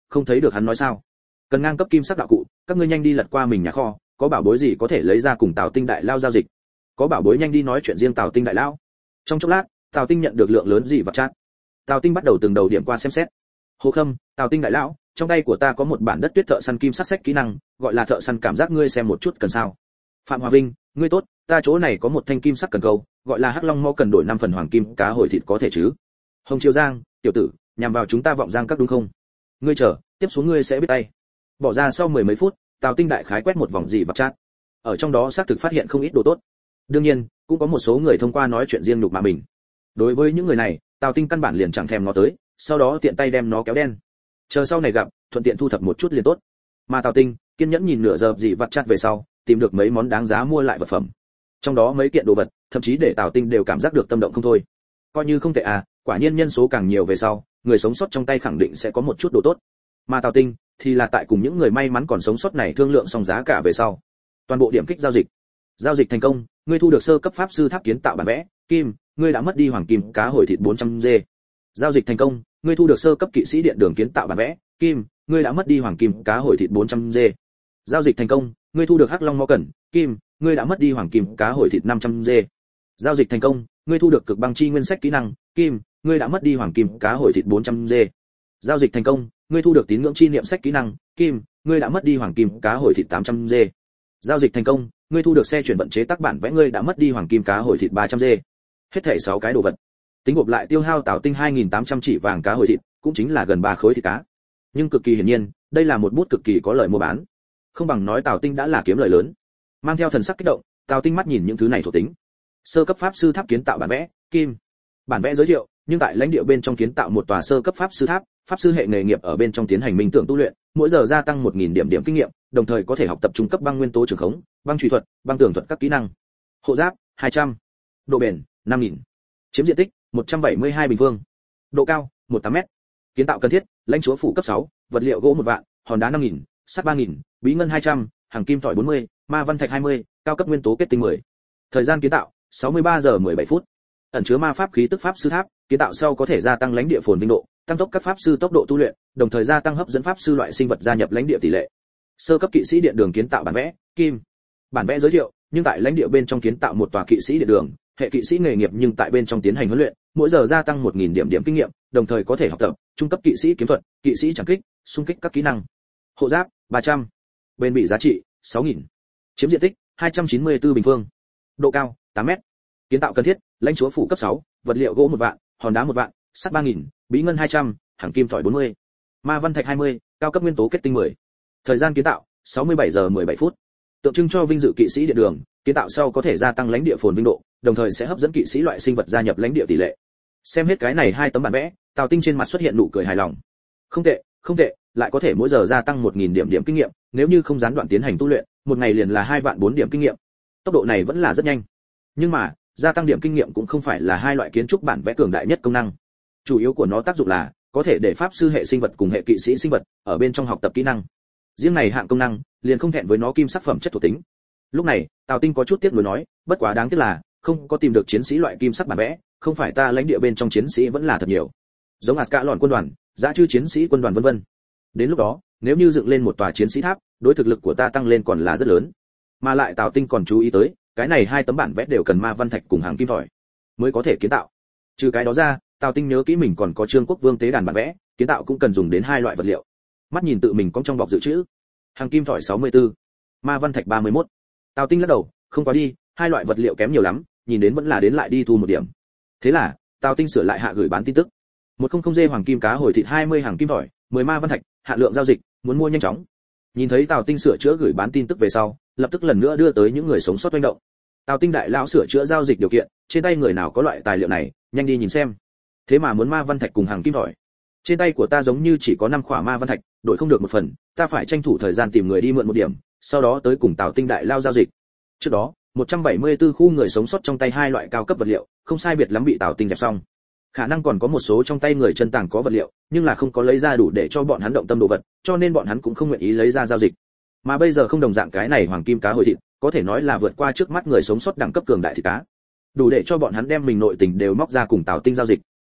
A: không thấy được hắn nói sao? Cần ngang cấp kim sắc đạo cụ, các ngươi nhanh đi lật qua mình nhà kho, có bảo bối gì có thể lấy ra cùng Tào Tinh đại lao giao dịch. Có bảo bối nhanh đi nói chuyện riêng Tào Tinh đại lao. Trong chốc lát, Tào Tinh nhận được lượng lớn dị vật chat. Tào Tinh bắt đầu từng đầu điểm qua xem xét. Hồ Khâm, Tào Tinh đại lão, trong tay của ta có một bản đất tuyết thợ săn kim sắc sách kỹ năng, gọi là thợ săn cảm giác, ngươi xem một chút cần sao? Phạm Hòa Vinh, ngươi tốt, ta chỗ này có một thanh kim sắc cần câu, gọi là Hắc Long Mo, cần đổi 5 phần hoàng kim cá hồi thịt có thể chứ? Hồng Triều Giang, tiểu tử, nhằm vào chúng ta Vọng Giang các đúng không? Ngươi chờ, tiếp xuống ngươi sẽ biết tay. Bỏ ra sau mười mấy phút, Tào Tinh đại khái quét một vòng dị vật chat. Ở trong đó xác thực phát hiện không ít đồ tốt. Đương nhiên, cũng có một số người thông qua nói chuyện riêng nhục mạ mình. Đối với những người này, Tào Tinh căn bản liền chẳng thèm nó tới, sau đó tiện tay đem nó kéo đen. Chờ sau này gặp, thuận tiện thu thập một chút liền tốt. Mà Tào Tinh kiên nhẫn nhìn nửa giờ dị vật chat về sau, tìm được mấy món đáng giá mua lại vật phẩm. Trong đó mấy kiện đồ vật, thậm chí để Tào Tinh đều cảm giác được tâm động không thôi. Coi như không tệ à, quả nhiên nhân số càng nhiều về sau, người sống sót trong tay khẳng định sẽ có một chút đồ tốt. Mà Tào Tinh thì là tại cùng những người may mắn còn sống sót này thương lượng xong giá cả về sau, toàn bộ điểm kích giao dịch. Giao dịch thành công, ngươi thu được sơ cấp pháp sư tháp kiến tạo bản vẽ, kim, ngươi đã mất đi hoàng kim cá hồi thịt 400G. Giao dịch thành công, ngươi thu được sơ cấp kỵ sĩ điện đường kiến tạo bản vẽ, kim, ngươi đã mất đi hoàng kim cá hồi thịt 400G. Giao dịch thành công, ngươi thu được Hắc Long Mo Cẩn, kim, ngươi đã mất đi hoàng kim cá hồi thịt 500G. Giao dịch thành công, ngươi thu được cực băng chi nguyên sách kỹ năng, kim, ngươi đã mất đi hoàng kim cá hồi thịt 400G. Giao dịch thành công, ngươi thu được tín ngưỡng chi niệm sách kỹ năng, kim, ngươi đã mất đi hoàng kim cá hồi thịt 800G. Giao dịch thành công, ngươi thu được xe chuyển vận chế tác bản vẽ, ngươi đã mất đi hoàng kim cá hồi thịt 300G. Hết thảy 6 cái đồ vật. Tính gộp lại tiêu hao Tào Tinh 2800 chỉ vàng cá hồi thịt, cũng chính là gần 3 khối thịt cá. Nhưng cực kỳ hiển nhiên, đây là một bút cực kỳ có lợi mua bán. Không bằng nói Tào Tinh đã là kiếm lợi lớn. Mang theo thần sắc kích động, Tào Tinh mắt nhìn những thứ này thuộc tính. Sơ cấp pháp sư tháp kiến tạo bản vẽ, kim. Bản vẽ giới thiệu, nhưng tại lãnh địa bên trong kiến tạo một tòa sơ cấp pháp sư tháp, pháp sư hệ nghề nghiệp ở bên trong tiến hành minh tưởng tu luyện, mỗi giờ gia tăng 1000 điểm kinh nghiệm, đồng thời có thể học tập trung cấp băng nguyên tố trường khống, băng truy thuật, băng tường thuật các kỹ năng. Hộ giáp 200, độ bền 5000, chiếm diện tích 172 bình phương, độ cao 18m. Kiến tạo cần thiết, lãnh chúa phủ cấp 6, vật liệu gỗ 1 vạn, hòn đá 5000, sắt 3000, bí ngân 200, hàng kim thỏi 40, ma văn thạch 20, cao cấp nguyên tố kết tinh 10. Thời gian kiến tạo 63 giờ 17 phút. Ẩn chứa ma pháp khí tức pháp sư tháp, kiến tạo sau có thể gia tăng lãnh địa phồn vinh độ, tăng tốc các pháp sư tốc độ tu luyện, đồng thời gia tăng hấp dẫn pháp sư loại sinh vật gia nhập lãnh địa tỷ lệ. Sơ cấp kỵ sĩ điện đường kiến tạo bản vẽ, kim. Bản vẽ giới thiệu, nhưng tại lãnh địa bên trong kiến tạo một tòa kỵ sĩ điện đường, hệ kỵ sĩ nghề nghiệp nhưng tại bên trong tiến hành huấn luyện, mỗi giờ gia tăng 1000 điểm kinh nghiệm, đồng thời có thể học tập trung cấp kỵ sĩ kiếm thuật, kỵ sĩ trảm kích, xung kích các kỹ năng. Hộ giáp 300, bền bỉ giá trị 6000, chiếm diện tích 294 bình phương, độ cao 8m. Kiến tạo cần thiết, lãnh chúa phủ cấp 6, vật liệu gỗ 1 vạn, hòn đá 1 vạn, sắt 3000, bí ngân 200, hàng kim thỏi 40, ma văn thạch 20, cao cấp nguyên tố kết tinh 10. Thời gian kiến tạo 67 giờ 17 phút. Tượng trưng cho vinh dự kỵ sĩ điện đường, kiến tạo sau có thể gia tăng lãnh địa phồn vinh độ, đồng thời sẽ hấp dẫn kỵ sĩ loại sinh vật gia nhập lãnh địa tỷ lệ. Xem hết cái này 2 tấm bản vẽ, Tào Tinh trên mặt xuất hiện nụ cười hài lòng. Không tệ, không tệ, lại có thể mỗi giờ gia tăng 1000 điểm kinh nghiệm, nếu như không gián đoạn tiến hành tu luyện, một ngày liền là 2 vạn 4 điểm kinh nghiệm. Tốc độ này vẫn là rất nhanh. Nhưng mà, gia tăng điểm kinh nghiệm cũng không phải là hai loại kiến trúc bản vẽ cường đại nhất công năng. Chủ yếu của nó tác dụng là có thể để pháp sư hệ sinh vật cùng hệ kỵ sĩ sinh vật ở bên trong học tập kỹ năng. Riêng này hạng công năng liền không thẹn với nó kim sắc phẩm chất thuộc tính. Lúc này, Tào Tinh có chút tiếc nuối nói, bất quá đáng tiếc là không có tìm được chiến sĩ loại kim sắc bản vẽ, không phải ta lãnh địa bên trong chiến sĩ vẫn là thật nhiều. Giống Ascalon quân đoàn, dã chư chiến sĩ quân đoàn vân vân. Đến lúc đó, nếu như dựng lên một tòa chiến sĩ tháp, đối thực lực của ta tăng lên còn là rất lớn. Mà lại Tào Tinh còn chú ý tới, cái này 2 tấm bản vẽ đều cần ma văn thạch cùng hàng kim thỏi mới có thể kiến tạo. Trừ cái đó ra, Tào Tinh nhớ kỹ mình còn có Trương Quốc Vương tế đàn bản vẽ, kiến tạo cũng cần dùng đến 2 loại vật liệu. Mắt nhìn tự mình có trong bọc dự trữ, hàng kim thỏi 64, ma văn thạch 31. Tào Tinh lắc đầu, không có đi, 2 loại vật liệu kém nhiều lắm, nhìn đến vẫn là đến lại đi thu một điểm. Thế là, Tào Tinh sửa lại hạ gửi bán tin tức. 100G hoàng kim cá hồi thịt 20 hàng kim thỏi, 10 ma văn thạch, hạn lượng giao dịch, muốn mua nhanh chóng. Nhìn thấy Tào Tinh sửa chữa gửi bán tin tức về sau, lập tức lần nữa đưa tới những người sống sót manh động. Tào Tinh đại lão sửa chữa giao dịch điều kiện, trên tay người nào có loại tài liệu này, nhanh đi nhìn xem. Thế mà muốn ma văn thạch cùng hàng kim thỏi. Trên tay của ta giống như chỉ có 5 khỏa ma văn thạch, đổi không được một phần, ta phải tranh thủ thời gian tìm người đi mượn một điểm, sau đó tới cùng Tào Tinh đại lao giao dịch. Trước đó, 174 khu người sống sót trong tay 2 loại cao cấp vật liệu, không sai biệt lắm bị Tào Tinh dẹp xong. Khả năng còn có một số trong tay người chân tàng có vật liệu, nhưng là không có lấy ra đủ để cho bọn hắn động tâm đồ vật, cho nên bọn hắn cũng không nguyện ý lấy ra giao dịch. Mà bây giờ không đồng dạng, cái này hoàng kim cá hồi thịt, có thể nói là vượt qua trước mắt người sống sót đẳng cấp cường đại thịt cá, đủ để cho bọn hắn đem mình nội tình đều móc ra cùng Tào Tinh giao dịch.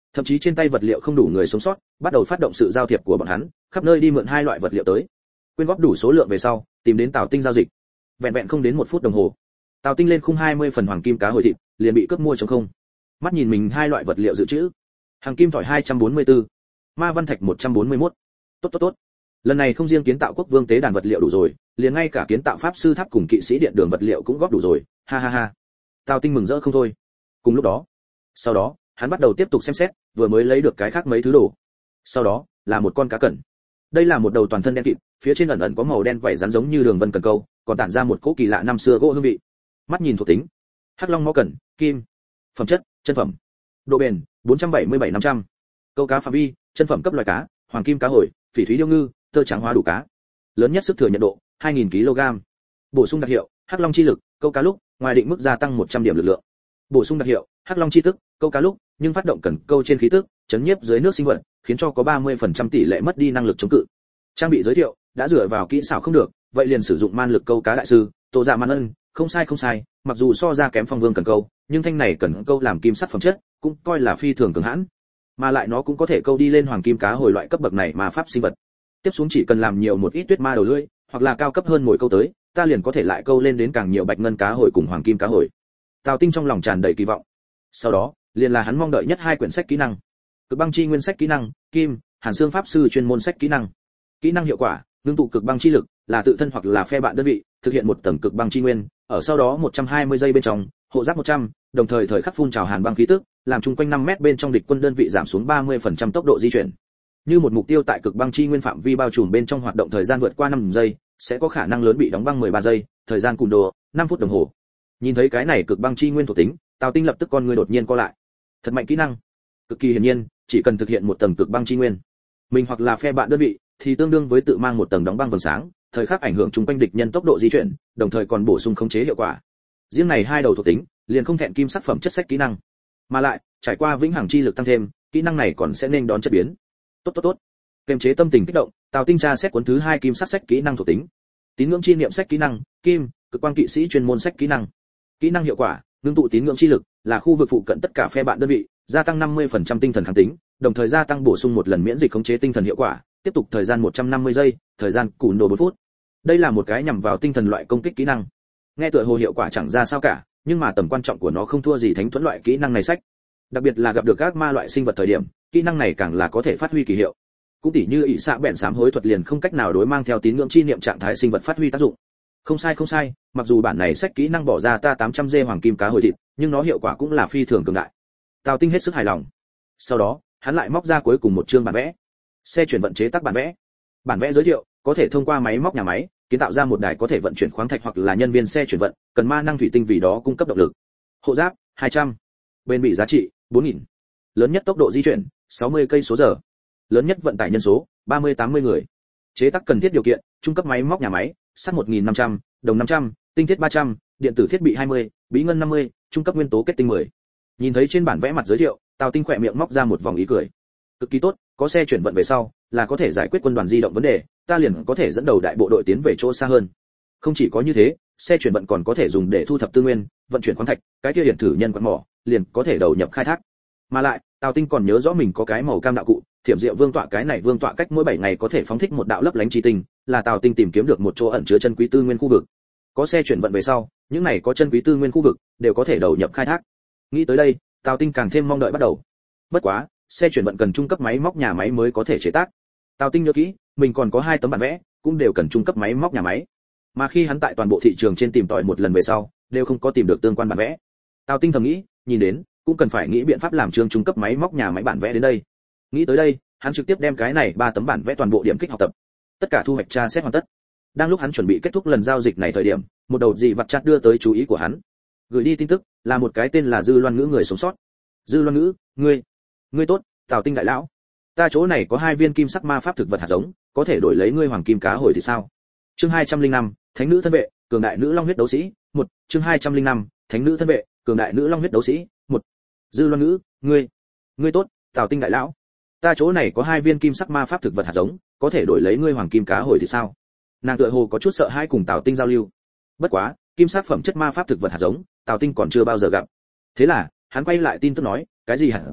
A: Thậm chí trên tay vật liệu không đủ người sống sót, bắt đầu phát động sự giao thiệp của bọn hắn, khắp nơi đi mượn hai loại vật liệu tới. Quyên góp đủ số lượng về sau, tìm đến Tào Tinh giao dịch. Vẹn vẹn không đến 1 phút đồng hồ, Tào Tinh lên khung 20 phần hoàng kim cá hồi thịt, liền bị cướp mua trống không. Mắt nhìn mình hai loại vật liệu dự trữ, hàng kim thỏi 244, ma văn thạch 141. Tốt. Lần này không riêng kiến tạo quốc vương tế đàn vật liệu đủ rồi, liền ngay cả kiến tạo pháp sư tháp cùng kỵ sĩ điện đường vật liệu cũng góp đủ rồi, ha. Tào Tinh mừng rỡ không thôi. Cùng lúc đó, sau đó, hắn bắt đầu tiếp tục xem xét, vừa mới lấy được cái khác mấy thứ đồ. Sau đó, là một con cá cẩn. Đây là một đầu toàn thân đen kịt, phía trên ẩn có màu đen vảy rắn giống như đường vân cần câu, còn tản ra một cỗ kỳ lạ năm xưa gỗ hương vị. Mắt nhìn thuộc tính, hắc long mõ cẩn, kim. Phẩm chất, chân phẩm. Độ bền, 477-500. Câu cá phạm vi, chân phẩm cấp loài cá, hoàng kim cá hồi, phỉ thúy điêu ngư, tơ trắng hóa đủ cá. Lớn nhất sức thừa nhận độ, 2000 kg. Bổ sung đặc hiệu, hắc long chi lực, câu cá lúc, ngoài định mức gia tăng 100 điểm lực lượng. Bổ sung đặc hiệu, hắc long chi tức, câu cá lúc, nhưng phát động cần câu trên khí tức, chấn nhiếp dưới nước sinh vật, khiến cho có 30% tỷ lệ mất đi năng lực chống cự. Trang bị giới thiệu, đã dựa vào kỹ xảo không được, vậy liền sử dụng man lực câu cá đại sư, Tô Dạ Man Ân, không sai, mặc dù so ra kém phong vương cần câu, nhưng thanh này cần câu làm kim sắc phẩm chất, cũng coi là phi thường cường hãn. Mà lại nó cũng có thể câu đi lên hoàng kim cá hồi loại cấp bậc này mà pháp sinh vật. Tiếp xuống chỉ cần làm nhiều một ít tuyết ma đầu lưỡi, hoặc là cao cấp hơn mồi câu tới, ta liền có thể lại câu lên đến càng nhiều bạch ngân cá hồi cùng hoàng kim cá hồi. Tào Tinh trong lòng tràn đầy kỳ vọng. Sau đó, liền là hắn mong đợi nhất hai quyển sách kỹ năng. Cực băng chi nguyên sách kỹ năng, kim, Hàn Xương pháp sư chuyên môn sách kỹ năng. Kỹ năng hiệu quả, ngưng tụ cực băng chi lực, là tự thân hoặc là phe bạn đơn vị, thực hiện một tầng cực băng chi nguyên, ở sau đó 120 giây bên trong, hộ giáp 100, đồng thời thời khắc phun trào hàn băng khí tức, làm chung quanh 5 mét bên trong địch quân đơn vị giảm xuống 30% tốc độ di chuyển. Như một mục tiêu tại cực băng chi nguyên phạm vi bao trùm bên trong hoạt động thời gian vượt qua 5 giây, sẽ có khả năng lớn bị đóng băng 13 giây, thời gian cùn đồ 5 phút đồng hồ. Nhìn thấy cái này cực băng chi nguyên thuộc tính, Tào Tinh lập tức con người đột nhiên co lại. Thật mạnh kỹ năng. Cực kỳ hiển nhiên, chỉ cần thực hiện một tầng cực băng chi nguyên, mình hoặc là phe bạn đơn vị thì tương đương với tự mang một tầng đóng băng vầng sáng, thời khắc ảnh hưởng chung quanh địch nhân tốc độ di chuyển, đồng thời còn bổ sung khống chế hiệu quả. Riêng này hai đầu thuộc tính, liền không thẹn kim sắc phẩm chất sách kỹ năng. Mà lại, trải qua vĩnh hằng chi lực tăng thêm, kỹ năng này còn sẽ nên đón chất biến. Tốt. Kiềm chế tâm tình kích động, Tào Tinh tra xét cuốn thứ 2 kim sắc sách kỹ năng thuộc tính. Tín ngưỡng chi niệm sách kỹ năng, kim, cực quang kỵ sĩ chuyên môn sách kỹ năng. Kỹ năng hiệu quả, ngưng tụ tín ngưỡng chi lực, là khu vực phụ cận tất cả phe bạn đơn vị, gia tăng 50% tinh thần kháng tính, đồng thời gia tăng bổ sung một lần miễn dịch khống chế tinh thần hiệu quả, tiếp tục thời gian 150 giây, thời gian cùn đồ 4 phút. Đây là một cái nhằm vào tinh thần loại công kích kỹ năng. Nghe tựa hồ hiệu quả chẳng ra sao cả, nhưng mà tầm quan trọng của nó không thua gì thánh thuẫn loại kỹ năng này sách. Đặc biệt là gặp được các ma loại sinh vật thời điểm, kỹ năng này càng là có thể phát huy kỳ hiệu. Cũng tỉ như ỷ xạ bẹn sám hối thuật liền không cách nào đối mang theo tín ngưỡng chi niệm trạng thái sinh vật phát huy tác dụng. Không sai, mặc dù bản này sách kỹ năng bỏ ra ta 800 dê hoàng kim cá hồi thịt, nhưng nó hiệu quả cũng là phi thường cường đại. Tào Tinh hết sức hài lòng. Sau đó, hắn lại móc ra cuối cùng một chương bản vẽ. Xe chuyển vận chế tác bản vẽ. Bản vẽ giới thiệu, có thể thông qua máy móc nhà máy, kiến tạo ra một đài có thể vận chuyển khoáng thạch hoặc là nhân viên xe chuyển vận, cần ma năng thủy tinh vì đó cung cấp động lực. Hộ giáp 200. Bền bỉ giá trị 4000. Lớn nhất tốc độ di chuyển 60 cây số giờ. Lớn nhất vận tải nhân số 30-80 người. Chế tác cần thiết điều kiện, trung cấp máy móc nhà máy, sắt 1500, đồng 500, tinh thiết 300, điện tử thiết bị 20, bí ngân 50, trung cấp nguyên tố kết tinh 10. Nhìn thấy trên bản vẽ mặt giới thiệu, Tào Tinh khỏe miệng móc ra một vòng ý cười. Cực kỳ tốt, có xe chuyển vận về sau, là có thể giải quyết quân đoàn di động vấn đề, ta liền có thể dẫn đầu đại bộ đội tiến về chỗ xa hơn. Không chỉ có như thế, xe chuyển vận còn có thể dùng để thu thập tư nguyên, vận chuyển khoáng thạch, cái kia hiển thử nhân quặng mỏ, liền có thể đầu nhập khai thác. Mà lại, Tào Tinh còn nhớ rõ mình có cái màu cam đạo cụ, Thiểm Diệu Vương tọa, cái này vương tọa cách mỗi 7 ngày có thể phóng thích một đạo lấp lánh chi tinh, là Tào Tinh tìm kiếm được một chỗ ẩn chứa chân quý tư nguyên khu vực. Có xe chuyển vận về sau, những này có chân quý tư nguyên khu vực đều có thể đầu nhập khai thác. Nghĩ tới đây, Tào Tinh càng thêm mong đợi bắt đầu. Bất quá, xe chuyển vận cần trung cấp máy móc nhà máy mới có thể chế tác. Tào Tinh nhớ kỹ, mình còn có 2 tấm bản vẽ, cũng đều cần trung cấp máy móc nhà máy. Mà khi hắn tại toàn bộ thị trường trên tìm tòi một lần về sau, đều không có tìm được tương quan bản vẽ. Tào Tinh thầm nghĩ, nhìn đến, cũng cần phải nghĩ biện pháp làm trường trung cấp máy móc nhà máy bản vẽ đến đây. Nghĩ tới đây, hắn trực tiếp đem cái này 3 tấm bản vẽ toàn bộ điểm kích học tập. Tất cả thu hoạch tra xét hoàn tất. Đang lúc hắn chuẩn bị kết thúc lần giao dịch này thời điểm, một đầu dị vật chặt đưa tới chú ý của hắn. Gửi đi tin tức là một cái tên là Dư Loan Ngữ người sống sót. Dư Loan Ngữ, ngươi tốt, Tào Tinh đại lão. Ta chỗ này có 2 viên kim sắc ma pháp thực vật hạt giống, có thể đổi lấy ngươi hoàng kim cá hồi thì sao? Chương 205, Thánh nữ thân vệ, cường đại nữ long huyết đấu sĩ, 1, chương 205, Thánh nữ thân vệ, cường đại nữ long huyết đấu sĩ, 1. Dư Loan Ngữ, ngươi tốt, Tào Tinh đại lão. Ta chỗ này có 2 viên kim sắc ma pháp thực vật hạt giống, có thể đổi lấy ngươi hoàng kim cá hồi thì sao? Nàng tựa hồ có chút sợ hãi cùng Tào Tinh giao lưu. Bất quá, kim sắc phẩm chất ma pháp thực vật hạt giống, Tào Tinh còn chưa bao giờ gặp. Thế là, hắn quay lại tin tức nói, cái gì hạt giống,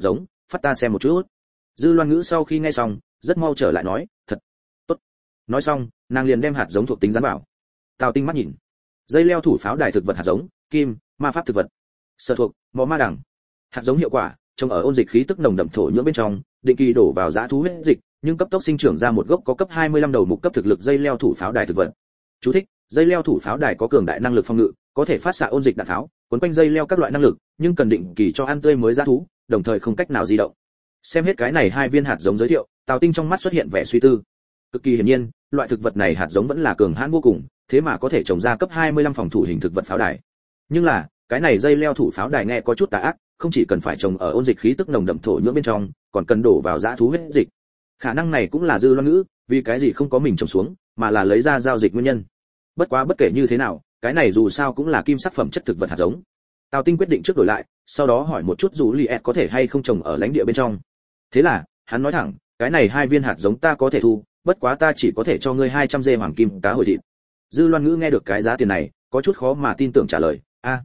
A: phát ta xem một chút. Dư Loan Ngữ sau khi nghe xong, rất mau trở lại nói, thật tốt. Nói xong, nàng liền đem hạt giống thuộc tính dán vào. Tào Tinh mắt nhìn, dây leo thủ pháo đài thực vật hạt giống, kim, ma pháp thực vật. Sở thuộc, mỏ ma đẳng. Hạt giống hiệu quả, trồng ở ôn dịch khí tức nồng đậm thổ nhưỡng bên trong, định kỳ đổ vào dã thú huyết dịch, nhưng cấp tốc sinh trưởng ra một gốc có cấp 25 đầu mục cấp thực lực dây leo thủ pháo đài thực vật. Chú thích: Dây leo thủ pháo đài có cường đại năng lực phòng ngự, có thể phát xạ ôn dịch đạn pháo, cuốn quanh dây leo các loại năng lực, nhưng cần định kỳ cho ăn tươi mới dã thú, đồng thời không cách nào di động. Xem hết cái này hai viên hạt giống giới thiệu, Tào Tinh trong mắt xuất hiện vẻ suy tư. Cực kỳ hiển nhiên, loại thực vật này hạt giống vẫn là cường hãn vô cùng, thế mà có thể trồng ra cấp 25 phòng thủ hình thực vật pháo đài. Nhưng là, cái này dây leo thủ pháo đài nghe có chút tà ác, không chỉ cần phải trồng ở ôn dịch khí tức nồng đậm thổ nhưỡng bên trong, còn cần đổ vào dã thú huyết dịch. Khả năng này cũng là Dư Loan Ngữ, vì cái gì không có mình trồng xuống, mà là lấy ra giao dịch nguyên nhân. Bất quá bất kể như thế nào, cái này dù sao cũng là kim sắc phẩm chất thực vật hạt giống. Tào Tinh quyết định trước đổi lại, sau đó hỏi một chút dù Liệt có thể hay không trồng ở lãnh địa bên trong. Thế là, hắn nói thẳng, cái này hai viên hạt giống ta có thể thu, bất quá ta chỉ có thể cho ngươi 200 dê hoàng kim cá hồi thịt. Dư Loan Ngữ nghe được cái giá tiền này, có chút khó mà tin tưởng trả lời,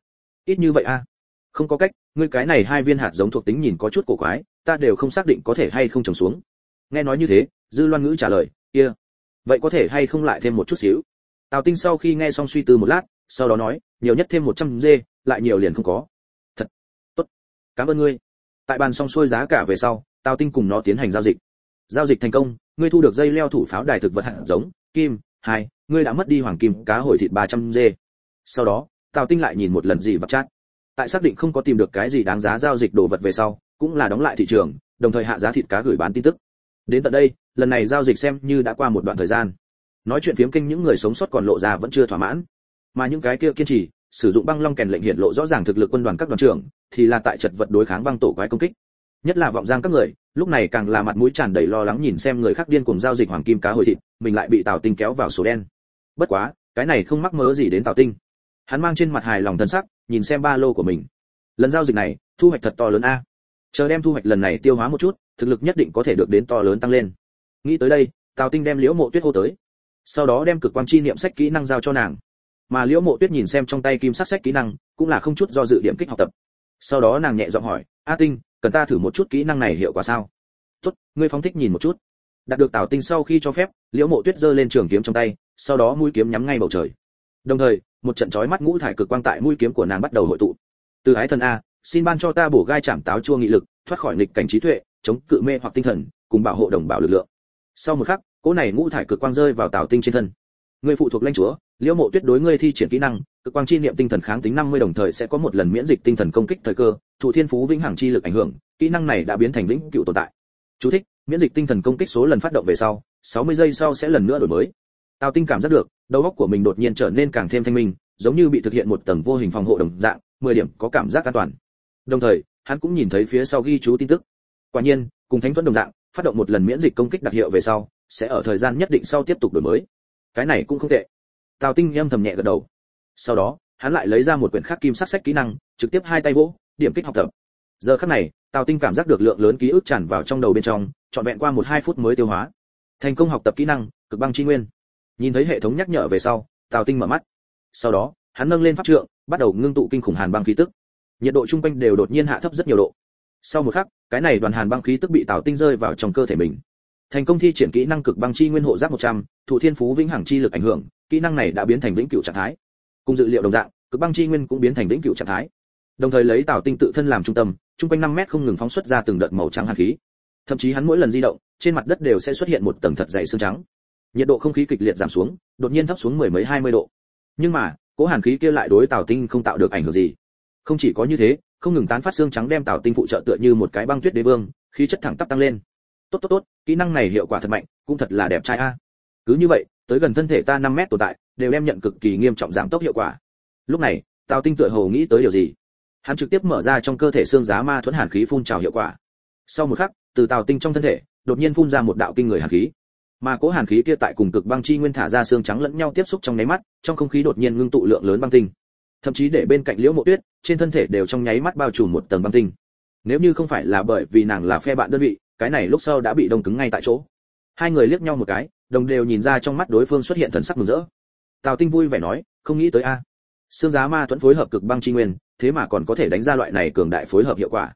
A: ít như vậy Không có cách, ngươi cái này hai viên hạt giống thuộc tính nhìn có chút cổ quái, ta đều không xác định có thể hay không trồng xuống. Nghe nói như thế, Dư Loan Ngữ trả lời, kia, vậy có thể hay không lại thêm một chút xíu. Tào Tinh sau khi nghe xong suy tư một lát, sau đó nói, nhiều nhất thêm 100 dê, lại nhiều liền không có. Thật tốt, cảm ơn ngươi. Tại bàn xong xuôi giá cả về sau, Tào Tinh cùng nó tiến hành giao dịch. Giao dịch thành công, ngươi thu được dây leo thủ pháo đài thực vật hạt giống, kim, 2, ngươi đã mất đi hoàng kim cá hồi thịt 300 dê. Sau đó, Tào Tinh lại nhìn một lần gì vật chat. Tại xác định không có tìm được cái gì đáng giá giao dịch đồ vật về sau, cũng là đóng lại thị trường, đồng thời hạ giá thịt cá gửi bán tin tức. Đến tận đây, lần này giao dịch xem như đã qua một đoạn thời gian. Nói chuyện phiếm kinh những người sống sót còn lộ ra vẫn chưa thỏa mãn, mà những cái kia kiên trì sử dụng băng long kèn lệnh hiện lộ rõ ràng thực lực quân đoàn các đoàn trưởng, thì là tại chật vật đối kháng băng tổ quái công kích. Nhất là vọng giang các người, lúc này càng là mặt mũi tràn đầy lo lắng nhìn xem người khác điên cuồng giao dịch hoàng kim cá hồi thịt, mình lại bị Tào Tinh kéo vào số đen. Bất quá, cái này không mắc mớ gì đến Tào Tinh. Hắn mang trên mặt hài lòng thân sắc, nhìn xem ba lô của mình. Lần giao dịch này, thu hoạch thật to lớn a. Chờ đem thu hoạch lần này tiêu hóa một chút, thực lực nhất định có thể được đến to lớn tăng lên. Nghĩ tới đây, Tào Tinh đem Liễu Mộ Tuyết hô tới, sau đó đem cực quang chi niệm sách kỹ năng giao cho nàng. Mà Liễu Mộ Tuyết nhìn xem trong tay kim sắc sách kỹ năng, cũng là không chút do dự điểm kích học tập. Sau đó nàng nhẹ giọng hỏi, "A Tinh, cần ta thử một chút kỹ năng này hiệu quả sao?" "Tốt, ngươi phóng thích nhìn một chút." Đạt được Tào Tinh sau khi cho phép, Liễu Mộ Tuyết giơ lên trường kiếm trong tay, sau đó mũi kiếm nhắm ngay bầu trời. Đồng thời, một trận chói mắt ngũ thải cực quang tại mũi kiếm của nàng bắt đầu hội tụ. "Từ ái thần a, xin ban cho ta bổ gai chạm táo chua nghị lực, thoát khỏi nghịch cảnh trí tuệ, chống cự mê hoặc tinh thần, cùng bảo hộ đồng bào lực lượng." Sau một khắc, cỗ này ngũ thải cực quang rơi vào Tào Tinh trên thân. "Ngươi phụ thuộc lãnh chúa, Liễu Mộ Tuyết đối ngươi thi triển kỹ năng, cực quang chi niệm tinh thần kháng tính 50 đồng thời sẽ có một lần miễn dịch tinh thần công kích thời cơ, thụ thiên phú vĩnh hằng chi lực ảnh hưởng, kỹ năng này đã biến thành vĩnh cửu tồn tại." Chú thích: Miễn dịch tinh thần công kích số lần phát động về sau, 60 giây sau sẽ lần nữa đổi mới. Tào Tinh cảm giác được, đầu óc của mình đột nhiên trở nên càng thêm thanh minh, giống như bị thực hiện một tầng vô hình phòng hộ đồng dạng, 10 điểm có cảm giác an toàn. Đồng thời, hắn cũng nhìn thấy phía sau ghi chú tin tức. Quả nhiên, cùng Thánh Thuẫn đồng dạng, phát động một lần miễn dịch công kích đặc hiệu về sau, sẽ ở thời gian nhất định sau tiếp tục đổi mới. Cái này cũng không tệ. Tào Tinh âm thầm nhẹ gật đầu. Sau đó, hắn lại lấy ra một quyển khắc kim sắc sách kỹ năng, trực tiếp hai tay vỗ, điểm kích học tập. Giờ khắc này, Tào Tinh cảm giác được lượng lớn ký ức tràn vào trong đầu bên trong, trọn vẹn qua 1-2 phút mới tiêu hóa. Thành công học tập kỹ năng, cực băng chi nguyên. Nhìn thấy hệ thống nhắc nhở về sau, Tào Tinh mở mắt. Sau đó, hắn nâng lên pháp trượng, bắt đầu ngưng tụ kinh khủng hàn băng khí tức. Nhiệt độ trung quanh đều đột nhiên hạ thấp rất nhiều độ. Sau một khắc, cái này đoàn hàn băng khí tức bị Tào Tinh rơi vào trong cơ thể mình. Thành công thi triển kỹ năng cực băng chi nguyên hộ giáp 100, thụ thiên phú vĩnh hằng chi lực ảnh hưởng, kỹ năng này đã biến thành vĩnh cửu trạng thái. Cùng dự liệu đồng dạng, cực băng chi nguyên cũng biến thành vĩnh cửu trạng thái. Đồng thời lấy Tào Tinh tự thân làm trung tâm, trung quanh 5 mét không ngừng phóng xuất ra từng đợt màu trắng hàn khí. Thậm chí hắn mỗi lần di động, trên mặt đất đều sẽ xuất hiện một tầng thật dày sương trắng. Nhiệt độ không khí kịch liệt giảm xuống, đột nhiên thấp xuống mười mấy 20 độ. Nhưng mà, cỗ hàn khí kia lại đối Tào Tinh không tạo được ảnh hưởng gì. Không chỉ có như thế, không ngừng tán phát sương trắng đem Tào Tinh phụ trợ tựa như một cái băng tuyết đế vương, khí chất thẳng tắp tăng lên. Tốt, kỹ năng này hiệu quả thật mạnh, cũng thật là đẹp trai a. Cứ như vậy, tới gần thân thể ta 5 mét tồn tại, đều đem nhận cực kỳ nghiêm trọng giảm tốc hiệu quả. Lúc này, Tào Tinh tựa hồ nghĩ tới điều gì. Hắn trực tiếp mở ra trong cơ thể xương giá ma thuẫn hàn khí phun trào hiệu quả. Sau một khắc, từ Tào Tinh trong thân thể, đột nhiên phun ra một đạo kinh người hàn khí. Mà cỗ hàn khí kia tại cùng cực băng chi nguyên thả ra xương trắng lẫn nhau tiếp xúc trong nháy mắt, trong không khí đột nhiên ngưng tụ lượng lớn băng tinh. Thậm chí để bên cạnh Liễu Mộ Tuyết, trên thân thể đều trong nháy mắt bao trùm một tầng băng tinh. Nếu như không phải là bởi vì nàng là phe bạn đơn vị, cái này lúc sau đã bị đông cứng ngay tại chỗ. Hai người liếc nhau một cái, đồng đều nhìn ra trong mắt đối phương xuất hiện thần sắc mừng rỡ. Tào Tinh vui vẻ nói, không nghĩ tới a, xương giá ma thuẫn phối hợp cực băng chi nguyên, thế mà còn có thể đánh ra loại này cường đại phối hợp hiệu quả.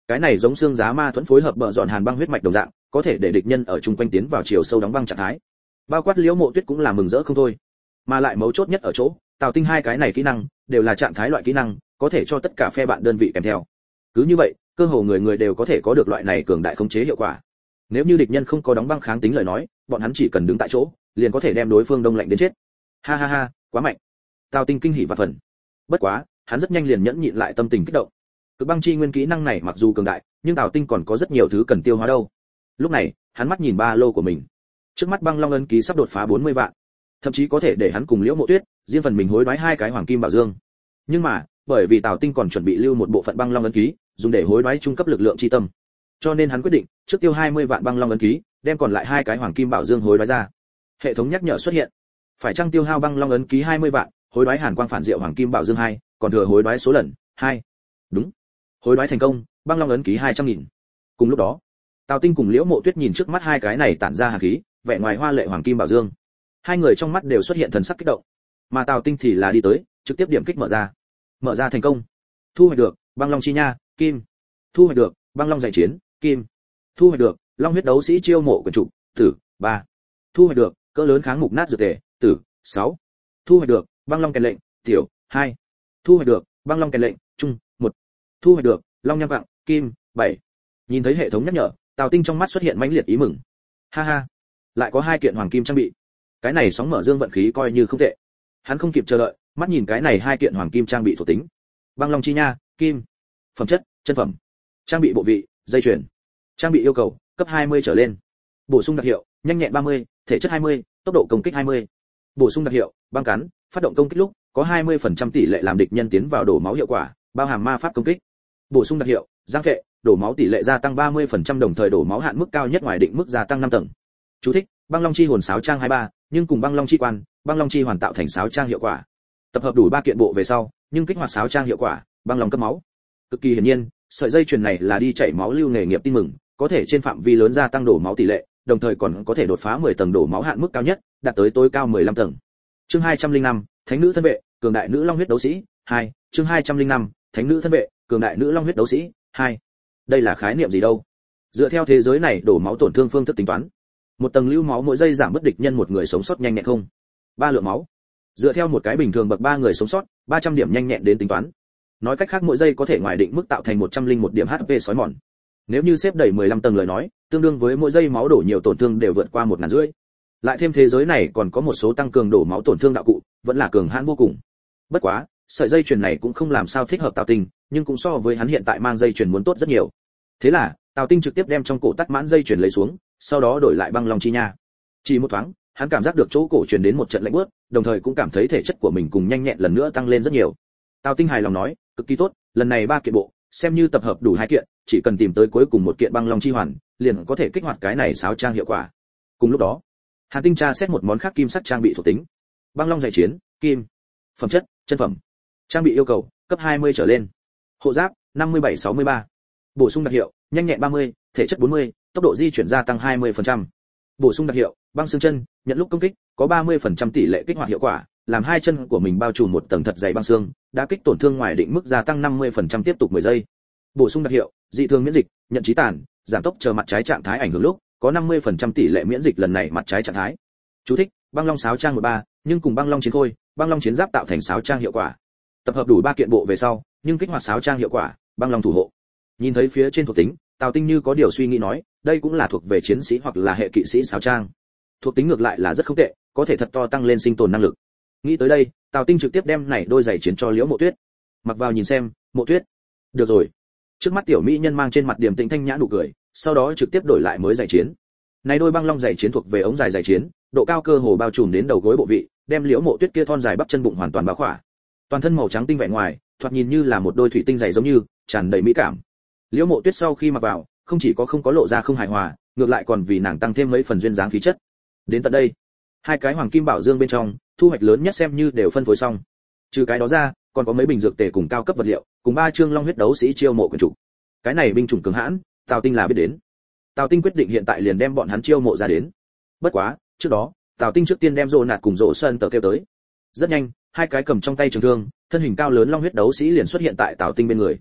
A: Cái này giống xương giá ma thuẫn phối hợp bờ dọn hàn băng huyết mạch đồng dạng, có thể để địch nhân ở chung quanh tiến vào chiều sâu đóng băng trạng thái. Bao quát Liễu Mộ Tuyết cũng là mừng rỡ không thôi. Mà lại mấu chốt nhất ở chỗ, Tào Tinh hai cái này kỹ năng đều là trạng thái loại kỹ năng, có thể cho tất cả phe bạn đơn vị kèm theo. Cứ như vậy, cơ hồ người người đều có thể có được loại này cường đại khống chế hiệu quả. Nếu như địch nhân không có đóng băng kháng tính lời nói, bọn hắn chỉ cần đứng tại chỗ, liền có thể đem đối phương đông lạnh đến chết. Ha ha ha, quá mạnh. Tào Tinh kinh hỉ và phần. Bất quá, hắn rất nhanh liền nhẫn nhịn lại tâm tình kích động. Cực băng chi nguyên kỹ năng này mặc dù cường đại, nhưng Tào Tinh còn có rất nhiều thứ cần tiêu hóa đâu. Lúc này, hắn mắt nhìn ba lô của mình. Trước mắt băng long ấn ký sắp đột phá 40 vạn, thậm chí có thể để hắn cùng Liễu Mộ Tuyết riêng phần mình hối đoái hai cái hoàng kim bảo dương. Nhưng mà, bởi vì Tào Tinh còn chuẩn bị lưu một bộ phận băng long ấn ký, dùng để hối đoái trung cấp lực lượng chi tâm, cho nên hắn quyết định trước tiêu 20 vạn băng long ấn ký, đem còn lại hai cái hoàng kim bảo dương hối đoái ra. Hệ thống nhắc nhở xuất hiện, phải chăng tiêu hao băng long ấn ký 20 vạn, hối đoái hàn quang phản diệu hoàng kim bảo dương 2, còn thừa hối đoái số lần 2. Đúng, hối đoái thành công, băng long ấn ký 200.000. Cùng lúc đó, Tào Tinh cùng Liễu Mộ Tuyết nhìn trước mắt hai cái này tản ra hàn khí, vẻ ngoài hoa lệ hoàng kim bảo dương. Hai người trong mắt đều xuất hiện thần sắc kích động. Mà Tào Tinh thì là đi tới, trực tiếp điểm kích mở ra. Mở ra thành công. Thu hoạch được băng long chi nha, kim. Thu hoạch được băng long dạy chiến, kim. Thu hoạch được long huyết đấu sĩ chiêu mộ quyển trục, tử 3. Thu hoạch được cỡ lớn kháng mục nát dược tề, tử 6. Thu hoạch được băng long kèn lệnh, tiểu 2. Thu hoạch được băng long kèn lệnh, trung 1. Thu hoạch được long nham vặng, kim 7. Nhìn thấy hệ thống nhắc nhở, Tào Tinh trong mắt xuất hiện mãnh liệt ý mừng. Ha ha, lại có hai kiện hoàng kim trang bị. Cái này sóng mở dương vận khí coi như không tệ. Hắn không kịp chờ đợi, mắt nhìn cái này hai kiện hoàng kim trang bị thuộc tính. Băng long chi nha, kim. Phẩm chất, chân phẩm. Trang bị bộ vị, dây chuyền. Trang bị yêu cầu, cấp 20 trở lên. Bổ sung đặc hiệu, nhanh nhẹn 30, thể chất 20, tốc độ công kích 20. Bổ sung đặc hiệu, băng cắn, phát động công kích lúc có 20% tỷ lệ làm địch nhân tiến vào đổ máu hiệu quả, bao hàm ma pháp công kích. Bổ sung đặc hiệu, giang phệ, đổ máu tỷ lệ gia tăng 30% đồng thời đổ máu hạn mức cao nhất ngoài định mức gia tăng 5 tầng. Chú thích: Băng Long chi hồn sáo trang 23, nhưng cùng Băng Long chi quan, Băng Long chi hoàn tạo thành sáo trang hiệu quả. Tập hợp đủ 3 kiện bộ về sau, nhưng kích hoạt sáo trang hiệu quả, Băng Long cấp máu. Cực kỳ hiển nhiên, sợi dây chuyền này là đi chảy máu lưu nghề nghiệp tin mừng, có thể trên phạm vi lớn gia tăng đổ máu tỷ lệ, đồng thời còn có thể đột phá 10 tầng đổ máu hạn mức cao nhất, đạt tới tối cao 15 tầng. Chương 205, Thánh nữ thân vệ, cường đại nữ long huyết đấu sĩ 2. Chương 205, Thánh nữ thân vệ, cường đại nữ long huyết đấu sĩ 2. Đây là khái niệm gì đâu? Dựa theo thế giới này đổ máu tổn thương phương thức tính toán, một tầng lưu máu mỗi giây giảm bất địch nhân một người sống sót nhanh nhẹn không? 3 lượng máu. Dựa theo một cái bình thường bậc 3 người sống sót, 300 điểm nhanh nhẹn đến tính toán. Nói cách khác mỗi giây có thể ngoài định mức tạo thành 101 điểm HP sói mòn. Nếu như xếp đẩy 15 tầng lời nói, tương đương với mỗi giây máu đổ nhiều tổn thương đều vượt qua 1.500. Lại thêm thế giới này còn có một số tăng cường đổ máu tổn thương đạo cụ, vẫn là cường hãn vô cùng. Bất quá, sợi dây chuyền này cũng không làm sao thích hợp Tào Tinh, nhưng cũng so với hắn hiện tại mang dây chuyền muốn tốt rất nhiều. Thế là, Tào Tinh trực tiếp đem trong cổ tắc mãn dây chuyền lấy xuống, sau đó đổi lại băng long chi nha. Chỉ một thoáng, hắn cảm giác được chỗ cổ truyền đến một trận lạnh buốt, đồng thời cũng cảm thấy thể chất của mình cùng nhanh nhẹn lần nữa tăng lên rất nhiều. Tào Tinh hài lòng nói, cực kỳ tốt, lần này 3 kiện bộ, xem như tập hợp đủ 2 kiện, chỉ cần tìm tới cuối cùng một kiện băng long chi hoàn, liền có thể kích hoạt cái này sáo trang hiệu quả. Cùng lúc đó, Hàn Tinh tra xét một món khác kim sắc trang bị thuộc tính. Băng long dạy chiến, kim. Phẩm chất, chân phẩm. Trang bị yêu cầu, cấp 20 trở lên. Hộ giáp, 57-63. Bổ sung đặc hiệu, nhanh nhẹn 30, thể chất 40, tốc độ di chuyển gia tăng 20%. Bổ sung đặc hiệu, băng xương chân, nhận lúc công kích, có 30% tỷ lệ kích hoạt hiệu quả, làm hai chân của mình bao trùm một tầng thật dày băng xương, đã kích tổn thương ngoài định mức gia tăng 50% tiếp tục 10 giây. Bổ sung đặc hiệu, dị thường miễn dịch, nhận chí tàn, giảm tốc chờ mặt trái trạng thái ảnh hưởng lúc, có 50% tỷ lệ miễn dịch lần này mặt trái trạng thái. Chú thích: Băng long sáo trang 13, nhưng cùng băng long chiến khôi, băng long chiến giáp tạo thành sáo trang hiệu quả. Tập hợp đủ 3 kiện bộ về sau, nhưng kích hoạt sáo trang hiệu quả, băng long thủ hộ. Nhìn thấy phía trên thuộc tính, Tào Tinh như có điều suy nghĩ nói, đây cũng là thuộc về chiến sĩ hoặc là hệ kỵ sĩ sáo trang. Thuộc tính ngược lại là rất không tệ, có thể thật to tăng lên sinh tồn năng lực. Nghĩ tới đây, Tào Tinh trực tiếp đem này đôi giày chiến cho Liễu Mộ Tuyết. Mặc vào nhìn xem, Mộ Tuyết. Được rồi. Trước mắt tiểu mỹ nhân mang trên mặt điềm tĩnh thanh nhã nụ cười, sau đó trực tiếp đổi lại mới giày chiến. Này đôi băng long giày chiến thuộc về ống dài giày chiến, độ cao cơ hồ bao trùm đến đầu gối bộ vị, đem Liễu Mộ Tuyết kia thon dài bắp chân bụng hoàn toàn bao khỏa. Toàn thân màu trắng tinh vẻ ngoài, thoạt nhìn như là một đôi thủy tinh giày giống như, tràn đầy mỹ cảm. Liễu Mộ Tuyết sau khi mặc vào, không chỉ có không có lộ ra không hài hòa, ngược lại còn vì nàng tăng thêm mấy phần duyên dáng khí chất. Đến tận đây, hai cái hoàng kim bảo dương bên trong, thu hoạch lớn nhất xem như đều phân phối xong. Trừ cái đó ra, còn có mấy bình dược tề cùng cao cấp vật liệu, cùng 3 chương long huyết đấu sĩ chiêu mộ quyển chủ. Cái này binh chủng cường hãn, Tào Tinh là biết đến. Tào Tinh quyết định hiện tại liền đem bọn hắn chiêu mộ ra đến. Bất quá, trước đó, Tào Tinh trước tiên đem Rồ Nạt cùng Rồ Sơn tờ kêu tới. Rất nhanh, hai cái cầm trong tay trường thương, thân hình cao lớn long huyết đấu sĩ liền xuất hiện tại Tào Tinh bên người.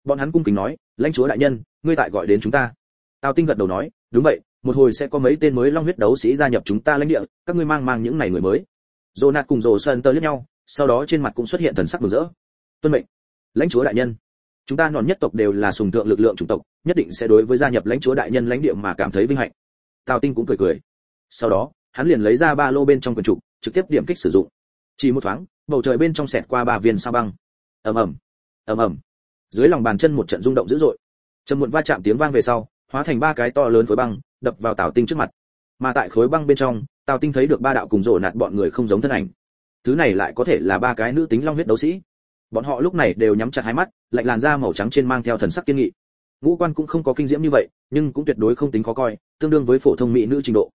A: Bọn hắn cung kính nói, lãnh chúa đại nhân, ngươi tại gọi đến chúng ta. Tào Tinh gật đầu nói, đúng vậy, một hồi sẽ có mấy tên mới long huyết đấu sĩ gia nhập chúng ta lãnh địa, các ngươi mang những này người mới. Jonat cùng Rồ Sơn tơ liếc nhau, sau đó trên mặt cũng xuất hiện thần sắc mừng rỡ. Tuân mệnh, lãnh chúa đại nhân. Chúng ta nòn nhất tộc đều là sùng thượng lực lượng chủng tộc, nhất định sẽ đối với gia nhập lãnh chúa đại nhân lãnh địa mà cảm thấy vinh hạnh. Tào Tinh cũng cười cười. Sau đó, hắn liền lấy ra ba lô bên trong quần trục, trực tiếp điểm kích sử dụng. Chỉ một thoáng, bầu trời bên trong xẹt qua ba viên sao băng. Ầm ầm, ầm ầm. Dưới lòng bàn chân một trận rung động dữ dội. Trầm muộn va chạm tiếng vang về sau, hóa thành ba cái to lớn khối băng, đập vào Tào Tinh trước mặt. Mà tại khối băng bên trong, Tào Tinh thấy được ba đạo cùng rồ nạt bọn người không giống thân ảnh. Thứ này lại có thể là ba cái nữ tính long huyết đấu sĩ. Bọn họ lúc này đều nhắm chặt hai mắt, lạnh làn da màu trắng trên mang theo thần sắc kiên nghị. Ngũ quan cũng không có kinh diễm như vậy, nhưng cũng tuyệt đối không tính khó coi, tương đương với phổ thông mỹ nữ trình độ.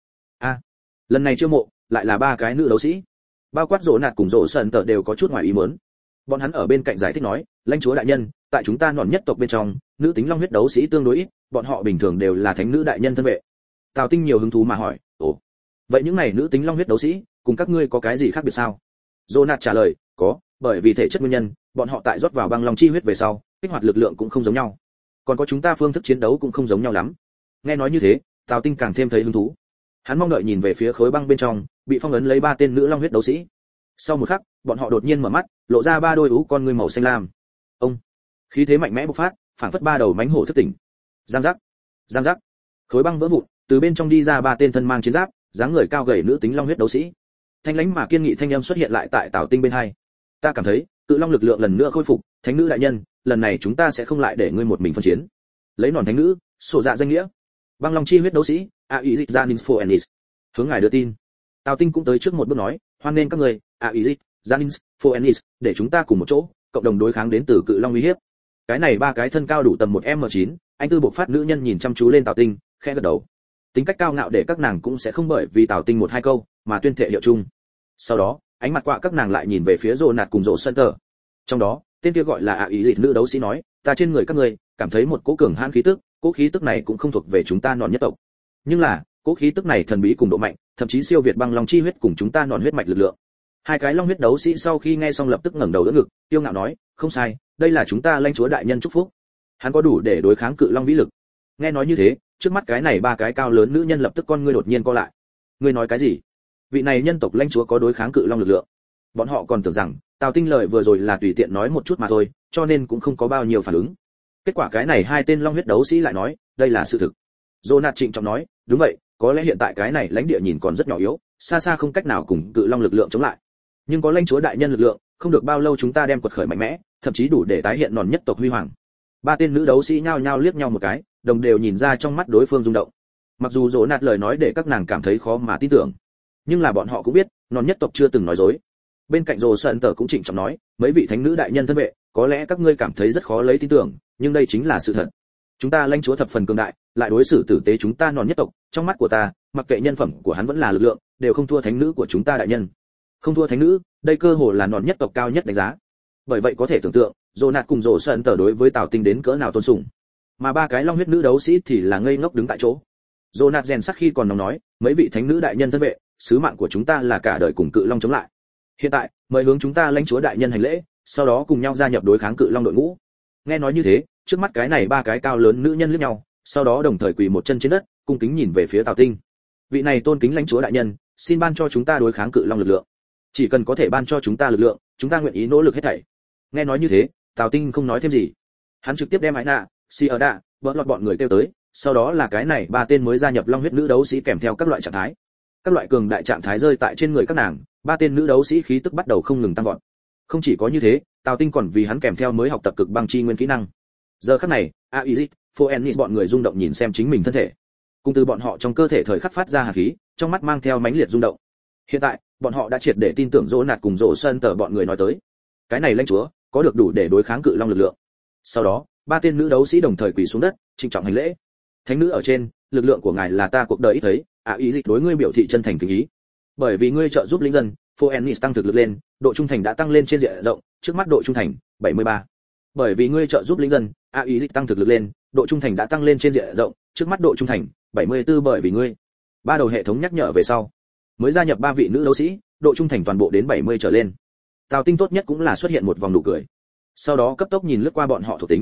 A: Lần này chiêu mộ lại là ba cái nữ đấu sĩ, bao quát rồ nạt cùng rồ sần tờ đều có chút ngoài ý muốn. Bọn hắn ở bên cạnh giải thích nói, lãnh chúa đại nhân, tại chúng ta nòn nhất tộc bên trong, nữ tính long huyết đấu sĩ tương đối ít, bọn họ bình thường đều là thánh nữ đại nhân thân vệ. Tào Tinh nhiều hứng thú mà hỏi, ồ, vậy những này nữ tính long huyết đấu sĩ cùng các ngươi có cái gì khác biệt sao? Jonat trả lời, có, bởi vì thể chất nguyên nhân, bọn họ tại rót vào băng long chi huyết về sau, kích hoạt lực lượng cũng không giống nhau. Còn có chúng ta phương thức chiến đấu cũng không giống nhau lắm. Nghe nói như thế, Tào Tinh càng thêm thấy hứng thú. Hắn mong đợi nhìn về phía khối băng bên trong, bị phong ấn lấy ba tên nữ long huyết đấu sĩ. Sau một khắc, bọn họ đột nhiên mở mắt, lộ ra ba đôi ú con ngươi màu xanh lam. Ông, khí thế mạnh mẽ bộc phát, phảng phất ba đầu mãnh hổ thức tỉnh. Giang giác, giang giác. Khối băng vỡ vụn, từ bên trong đi ra ba tên thân mang chiến giáp, dáng người cao gầy nữ tính long huyết đấu sĩ. Thanh lãnh mà kiên nghị thanh âm xuất hiện lại tại Tào Tinh bên hai. Ta cảm thấy, cự long lực lượng lần nữa khôi phục, thánh nữ đại nhân, lần này chúng ta sẽ không lại để ngươi một mình phân chiến. Lấy nòn thánh nữ, sổ dạ danh nghĩa. Băng long chi huyết đấu sĩ, Aizit Janins Phoenix. Hướng ngài đưa tin. Tào Tinh cũng tới trước một bước nói, hoan nên các người, Aizit Janins Phoenix, để chúng ta cùng một chỗ, cộng đồng đối kháng đến từ cự long uy hiếp. Cái này ba cái thân cao đủ tầm 1m9, anh tư bộc phát nữ nhân nhìn chăm chú lên Tào Tinh, khẽ gật đầu. Tính cách cao ngạo để các nàng cũng sẽ không bởi vì Tào Tinh một hai câu mà tuyên thệ hiệu chung. Sau đó, ánh mặt quạ các nàng lại nhìn về phía Rồ Nạt cùng Rồ Center. Trong đó, tên kia gọi là Aizit nữ đấu sĩ nói, ta trên người các ngươi cảm thấy một cỗ cường hãn khí tức, cỗ khí tức này cũng không thuộc về chúng ta nòn nhất tộc. Nhưng là, cỗ khí tức này thần bí cùng độ mạnh, thậm chí siêu việt băng long chi huyết cùng chúng ta nòn huyết mạch lực lượng. Hai cái long huyết đấu sĩ sau khi nghe xong lập tức ngẩng đầu đỡ ngực, tiêu ngạo nói, không sai, đây là chúng ta lãnh chúa đại nhân chúc phúc. Hắn có đủ để đối kháng cự long vĩ lực. Nghe nói như thế, trước mắt cái này ba cái cao lớn nữ nhân lập tức con ngươi đột nhiên co lại. Ngươi nói cái gì? Vị này nhân tộc lãnh chúa có đối kháng cự long lực lượng? Bọn họ còn tưởng rằng Tào Tinh lời vừa rồi là tùy tiện nói một chút mà thôi, cho nên cũng không có bao nhiêu phản ứng. Kết quả cái này hai tên long huyết đấu sĩ lại nói, đây là sự thực. Jonat trịnh trọng nói, đúng vậy, có lẽ hiện tại cái này lãnh địa nhìn còn rất nhỏ yếu, xa xa không cách nào cùng cự long lực lượng chống lại. Nhưng có lãnh chúa đại nhân lực lượng, không được bao lâu chúng ta đem quật khởi mạnh mẽ, thậm chí đủ để tái hiện nòn nhất tộc huy hoàng. Ba tên nữ đấu sĩ nhao nhao liếc nhau một cái, đồng đều nhìn ra trong mắt đối phương rung động. Mặc dù Jonat lời nói để các nàng cảm thấy khó mà tin tưởng, nhưng là bọn họ cũng biết, nòn nhất tộc chưa từng nói dối. Bên cạnh Rồ Sơn Tở cũng trịnh trọng nói, mấy vị thánh nữ đại nhân thân vệ, có lẽ các ngươi cảm thấy rất khó lấy tin tưởng, nhưng đây chính là sự thật. Chúng ta lãnh chúa thập phần cường đại, lại đối xử tử tế chúng ta nòn nhất tộc, trong mắt của ta, mặc kệ nhân phẩm của hắn vẫn là lực lượng, đều không thua thánh nữ của chúng ta đại nhân. Không thua thánh nữ, đây cơ hồ là nòn nhất tộc cao nhất đánh giá. Bởi vậy có thể tưởng tượng, Jonat cùng Rồ Sơn Tở đối với Tào Tinh đến cỡ nào tôn sùng. Mà ba cái long huyết nữ đấu sĩ thì là ngây ngốc đứng tại chỗ. Jonat rèn sắc khi còn nóng nói, mấy vị thánh nữ đại nhân thân vệ, sứ mạng của chúng ta là cả đời cùng cự long chống lại. Hiện tại, mời hướng chúng ta lãnh chúa đại nhân hành lễ, sau đó cùng nhau gia nhập đối kháng cự long đội ngũ. Nghe nói như thế, trước mắt cái này ba cái cao lớn nữ nhân liếc nhau, sau đó đồng thời quỳ một chân trên đất, cung kính nhìn về phía Tào Tinh. Vị này tôn kính lãnh chúa đại nhân, xin ban cho chúng ta đối kháng cự long lực lượng. Chỉ cần có thể ban cho chúng ta lực lượng, chúng ta nguyện ý nỗ lực hết thảy. Nghe nói như thế, Tào Tinh không nói thêm gì. Hắn trực tiếp đem Ái Nạ, Sierra, vỡ lọt bọn người kêu tới, sau đó là cái này ba tên mới gia nhập long huyết nữ đấu sĩ kèm theo các loại trạng thái. Các loại cường đại trạng thái rơi tại trên người các nàng, ba tên nữ đấu sĩ khí tức bắt đầu không ngừng tăng vọt. Không chỉ có như thế, Tào Tinh còn vì hắn kèm theo mới học tập cực băng chi nguyên kỹ năng. Giờ khắc này, Aizit, Phoenix bọn người rung động nhìn xem chính mình thân thể. Cùng từ bọn họ trong cơ thể thời khắc phát ra hàn khí, trong mắt mang theo mãnh liệt rung động. Hiện tại, bọn họ đã triệt để tin tưởng Jonat cùng Rồ Sơn Tở bọn người nói tới. Cái này lãnh chúa, có được đủ để đối kháng cự long lực lượng. Sau đó, ba tên nữ đấu sĩ đồng thời quỳ xuống đất, trịnh trọng hành lễ. Thánh nữ ở trên, lực lượng của ngài là ta cuộc đời ít thấy, Aizit đối ngươi biểu thị chân thành kính ý. Bởi vì ngươi trợ giúp lính dân, Phoenix tăng thực lực lên, độ trung thành đã tăng lên trên diện rộng, trước mắt độ trung thành 73. Bởi vì ngươi trợ giúp lính dân, Aizit tăng thực lực lên, độ trung thành đã tăng lên trên diện rộng, trước mắt độ trung thành 74. Bởi vì ngươi, ba đầu hệ thống nhắc nhở về sau, mới gia nhập ba vị nữ đấu sĩ, độ trung thành toàn bộ đến 70 trở lên. Tào Tinh tốt nhất cũng là xuất hiện một vòng nụ cười. Sau đó cấp tốc nhìn lướt qua bọn họ thuộc tính.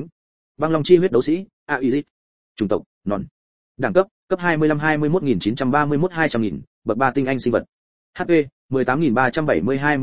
A: Băng Long chi huyết đấu sĩ, Aizit. Chủng tộc, non. Đẳng cấp, cấp 25 21931 200.000, bậc 3 tinh anh sinh vật. HP, 18372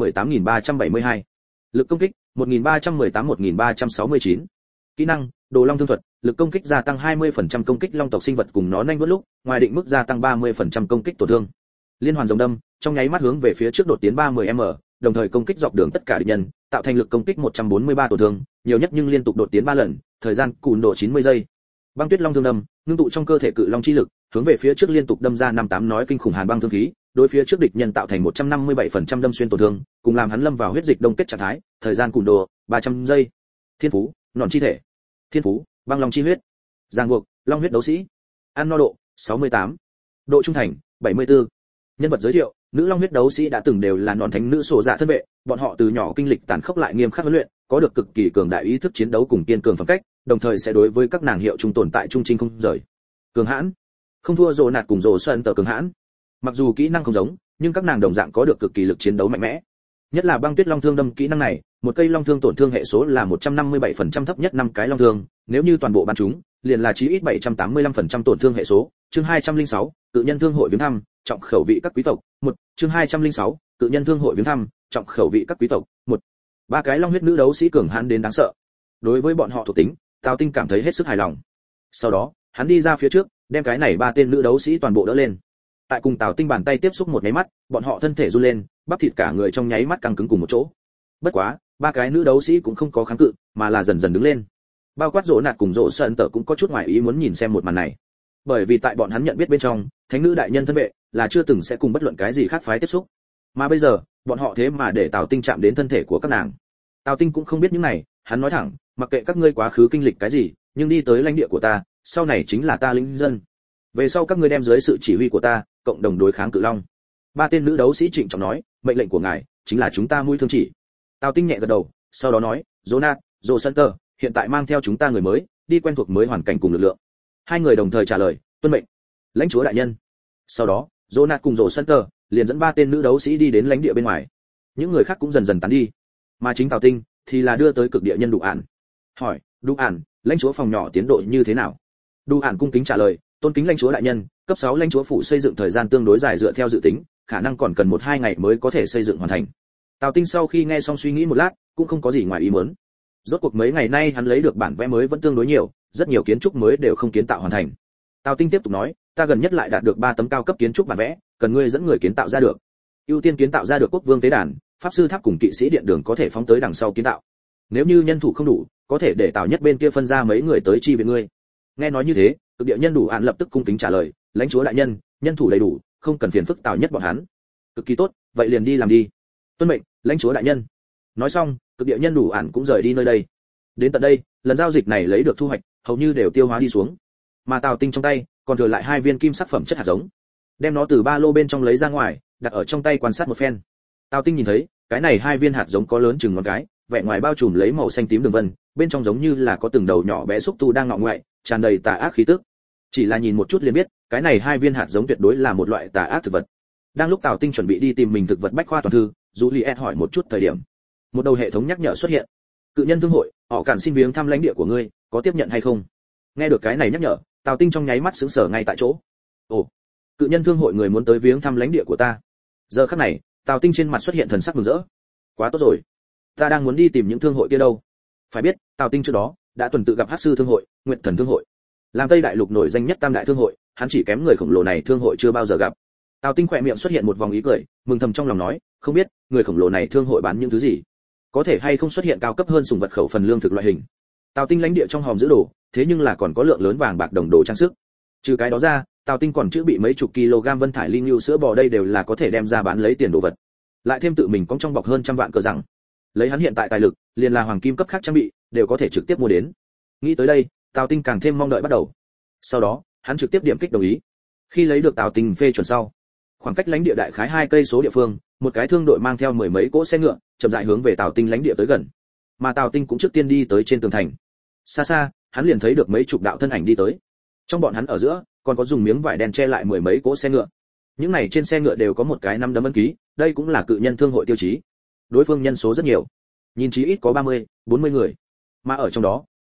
A: 18372. Lực công kích, 1318 1369. Kỹ năng, Đồ Long thương thuật, lực công kích gia tăng 20% công kích long tộc sinh vật cùng nó nhanh vút lúc, ngoài định mức gia tăng 30% công kích tổn thương. Liên hoàn rồng đâm, trong nháy mắt hướng về phía trước đột tiến 30m, đồng thời công kích dọc đường tất cả địch nhân, tạo thành lực công kích 143 tổn thương, nhiều nhất nhưng liên tục đột tiến 3 lần, thời gian cùn độ 90 giây. Băng Tuyết Long thương đâm, ngưng tụ trong cơ thể cự long chi lực, hướng về phía trước liên tục đâm ra 58 nói kinh khủng hàn băng thương khí, đối phía trước địch nhân tạo thành 157% đâm xuyên tổn thương, cùng làm hắn lâm vào huyết dịch đông kết trạng thái, thời gian cùn độ 300 giây. Thiên phú, nọn chi thể. Thiên phú, băng long chi huyết. Ràng buộc, long huyết đấu sĩ. Ăn no độ, 68. Độ trung thành, 74. Nhân vật giới thiệu, nữ long huyết đấu sĩ đã từng đều là nọn thánh nữ sổ dạ thân vệ, bọn họ từ nhỏ kinh lịch tàn khốc lại nghiêm khắc huấn luyện, có được cực kỳ cường đại ý thức chiến đấu cùng kiên cường phẩm cách, đồng thời sẽ đối với các nàng hiệu trung tồn tại trung trinh không rời. Cường hãn, không thua Rồ Nạt cùng Rồ Sơn tờ cường hãn. Mặc dù kỹ năng không giống, nhưng các nàng đồng dạng có được cực kỳ lực chiến đấu mạnh mẽ. Nhất là băng tuyết long thương đâm kỹ năng này, một cây long thương tổn thương hệ số là 157% thấp nhất 5 cái long thương, nếu như toàn bộ bắn chúng, liền là chí ít 785% tổn thương hệ số. Chương 206, cự nhân thương hội viếng thăm, trọng khẩu vị các quý tộc. 1, chương 206, cự nhân thương hội viếng thăm, trọng khẩu vị các quý tộc. 1. Ba cái long huyết nữ đấu sĩ cường hãn đến đáng sợ. Đối với bọn họ thuộc tính, Tào Tinh cảm thấy hết sức hài lòng. Sau đó, hắn đi ra phía trước, đem cái này ba tên nữ đấu sĩ toàn bộ đỡ lên. Tại cùng Tào Tinh bàn tay tiếp xúc một nháy mắt, bọn họ thân thể run lên, bắp thịt cả người trong nháy mắt căng cứng cùng một chỗ. Bất quá, ba cái nữ đấu sĩ cũng không có kháng cự, mà là dần dần đứng lên. Bao quát Rỗ Nạt cùng Rỗ Sơn tở cũng có chút ngoài ý muốn nhìn xem một màn này. Bởi vì tại bọn hắn nhận biết bên trong, thánh nữ đại nhân thân vệ là chưa từng sẽ cùng bất luận cái gì khác phái tiếp xúc. Mà bây giờ, bọn họ thế mà để Tào Tinh chạm đến thân thể của các nàng. Tào Tinh cũng không biết những này, hắn nói thẳng, mặc kệ các ngươi quá khứ kinh lịch cái gì, nhưng đi tới lãnh địa của ta, sau này chính là ta lính dân. Về sau các ngươi đem dưới sự chỉ huy của ta, cộng đồng đối kháng cự long. Ba tên nữ đấu sĩ trịnh trọng nói, mệnh lệnh của ngài chính là chúng ta mũi thương chỉ. Tào Tinh nhẹ gật đầu, sau đó nói, Jonat, Joe Center, hiện tại mang theo chúng ta người mới, đi quen thuộc mới hoàn cảnh cùng lực lượng. Hai người đồng thời trả lời, tuân mệnh. Lãnh chúa đại nhân. Sau đó, Jonat cùng Joe Center liền dẫn ba tên nữ đấu sĩ đi đến lãnh địa bên ngoài. Những người khác cũng dần dần tán đi, mà chính Tào Tinh thì là đưa tới cực địa nhân Đủ Ản. Hỏi, Đủ Ản, lãnh chúa phòng nhỏ tiến độ như thế nào? Đủ Ản cung kính trả lời, tôn kính lãnh chúa đại nhân, cấp 6 lãnh chúa phủ xây dựng thời gian tương đối dài dựa theo dự tính, khả năng còn cần 1-2 ngày mới có thể xây dựng hoàn thành. Tào Tinh sau khi nghe xong suy nghĩ một lát, cũng không có gì ngoài ý muốn. Rốt cuộc mấy ngày nay hắn lấy được bản vẽ mới vẫn tương đối nhiều, rất nhiều kiến trúc mới đều không kiến tạo hoàn thành. Tào Tinh tiếp tục nói, ta gần nhất lại đạt được 3 tấm cao cấp kiến trúc bản vẽ, cần ngươi dẫn người kiến tạo ra được. Ưu tiên kiến tạo ra được quốc vương tế đàn, pháp sư tháp cùng kỵ sĩ điện đường có thể phóng tới đằng sau kiến tạo. Nếu như nhân thủ không đủ, có thể để Tào Nhất bên kia phân ra mấy người tới chi viện ngươi. Nghe nói như thế, cực địa nhân Đủ Ản lập tức cung kính trả lời, lãnh chúa đại nhân, nhân thủ đầy đủ, không cần phiền phức Tào Nhất bọn hắn. Cực kỳ tốt, vậy liền đi làm đi. Tuân mệnh, lãnh chúa đại nhân. Nói xong, cực địa nhân Đủ Ản cũng rời đi nơi đây. Đến tận đây, lần giao dịch này lấy được thu hoạch, hầu như đều tiêu hóa đi xuống. Mà Tào Tinh trong tay còn thừa lại 2 viên kim sắc phẩm chất hạt giống. Đem nó từ ba lô bên trong lấy ra ngoài, đặt ở trong tay quan sát một phen. Tào Tinh nhìn thấy, cái này 2 viên hạt giống có lớn chừng ngón cái, vẻ ngoài bao trùm lấy màu xanh tím đường vân, bên trong giống như là có từng đầu nhỏ bé xúc tu đang ngọ ngoại, tràn đầy tà ác khí tức. Chỉ là nhìn một chút liền biết, cái này 2 viên hạt giống tuyệt đối là một loại tà ác thực vật. Đang lúc Tào Tinh chuẩn bị đi tìm mình thực vật bách khoa toàn thư, Juliet hỏi một chút thời điểm, một đầu hệ thống nhắc nhở xuất hiện. Cự nhân thương hội, họ cản xin viếng thăm lãnh địa của ngươi, có tiếp nhận hay không? Nghe được cái này nhắc nhở, Tào Tinh trong nháy mắt sững sờ ngay tại chỗ. Ồ, cự nhân thương hội người muốn tới viếng thăm lãnh địa của ta. Giờ khắc này, Tào Tinh trên mặt xuất hiện thần sắc mừng rỡ. Quá tốt rồi, ta đang muốn đi tìm những thương hội kia đâu. Phải biết, Tào Tinh trước đó đã tuần tự gặp Hắc sư thương hội, Nguyệt thần thương hội, làm Tây đại lục nổi danh nhất tam đại thương hội, hắn chỉ kém người khổng lồ này thương hội chưa bao giờ gặp. Tào Tinh khỏe miệng xuất hiện một vòng ý cười, mừng thầm trong lòng nói, không biết người khổng lồ này thương hội bán những thứ gì, có thể hay không xuất hiện cao cấp hơn sủng vật khẩu phần lương thực loại hình. Tào Tinh lãnh địa trong hòm giữ đồ, thế nhưng là còn có lượng lớn vàng bạc đồng đồ trang sức. Trừ cái đó ra, Tào Tinh còn chữ bị mấy chục kg vân thải linh lưu sữa bò, đây đều là có thể đem ra bán lấy tiền đồ vật. Lại thêm tự mình có trong bọc hơn 100 vạn cờ rằng, lấy hắn hiện tại tài lực, liền là hoàng kim cấp khác trang bị, đều có thể trực tiếp mua đến. Nghĩ tới đây, Tào Tinh càng thêm mong đợi bắt đầu. Sau đó, hắn trực tiếp điểm kích đồng ý. Khi lấy được Tào Tinh phê chuẩn sau, khoảng cách lãnh địa đại khái 2 cây số địa phương, một cái thương đội mang theo 10 mấy cỗ xe ngựa, chậm rãi hướng về Tào Tinh lãnh địa tới gần. Mà Tào Tinh cũng trước tiên đi tới trên tường thành. Xa xa, hắn liền thấy được mấy chục đạo thân ảnh đi tới. Trong bọn hắn ở giữa, còn có dùng miếng vải đen che lại 10 mấy cỗ xe ngựa. Những này trên xe ngựa đều có một cái năm đấm ấn ký, đây cũng là cự nhân thương hội tiêu chí. Đối phương nhân số rất nhiều, nhìn chí ít có 30, 40 người. Mà ở trong đó,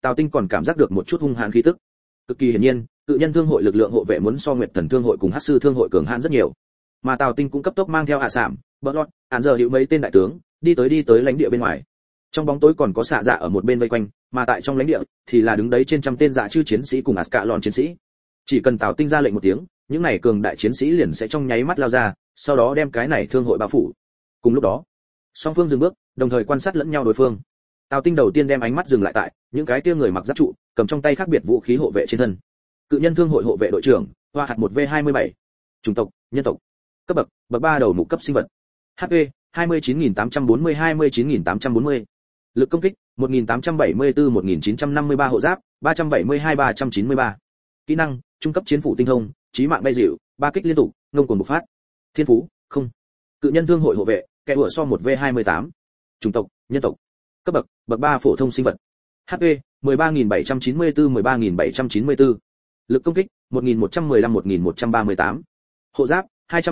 A: Tào Tinh còn cảm giác được một chút hung hãn khí tức. Cực kỳ hiển nhiên, cự nhân thương hội lực lượng hộ vệ muốn so Nguyệt Thần thương hội cùng Hắc sư thương hội cường hãn rất nhiều. Mà Tào Tinh cũng cấp tốc mang theo hạ sảm, bớt lót, án giờ hữu mấy tên đại tướng, đi tới lãnh địa bên ngoài. Trong bóng tối còn có xạ dạ ở một bên vây quanh, mà tại trong lãnh địa thì là đứng đấy trên trăm tên dạ chư chiến sĩ cùng Ascalon chiến sĩ. Chỉ cần Tào Tinh ra lệnh một tiếng, những này cường đại chiến sĩ liền sẽ trong nháy mắt lao ra, sau đó đem cái này thương hội bao phủ. Cùng lúc đó, song phương dừng bước, đồng thời quan sát lẫn nhau đối phương. Tào Tinh đầu tiên đem ánh mắt dừng lại tại những cái kia người mặc giáp trụ, cầm trong tay khác biệt vũ khí hộ vệ trên thân. Cự nhân thương hội hộ vệ đội trưởng, Hoa hạt 1V27. Chủng tộc, nhân tộc. Cấp bậc, bậc 3 đầu mục cấp sinh vật. HP, 29840-29840. Lực công kích, 1874-1953 hộ giáp, 372-393. Kỹ năng, trung cấp chiến phủ tinh thông, chí mạng bay dịu, 3 kích liên tục, ngông cuồng bộc phát. Thiên phú, không. Cự nhân thương hội hộ vệ, kẻ ủa so 1V28. Chủng tộc, nhân tộc. Cấp bậc, bậc 3 phổ thông sinh vật. HP, 13794-13794. Lực công kích, 1115-1138. Hộ giáp,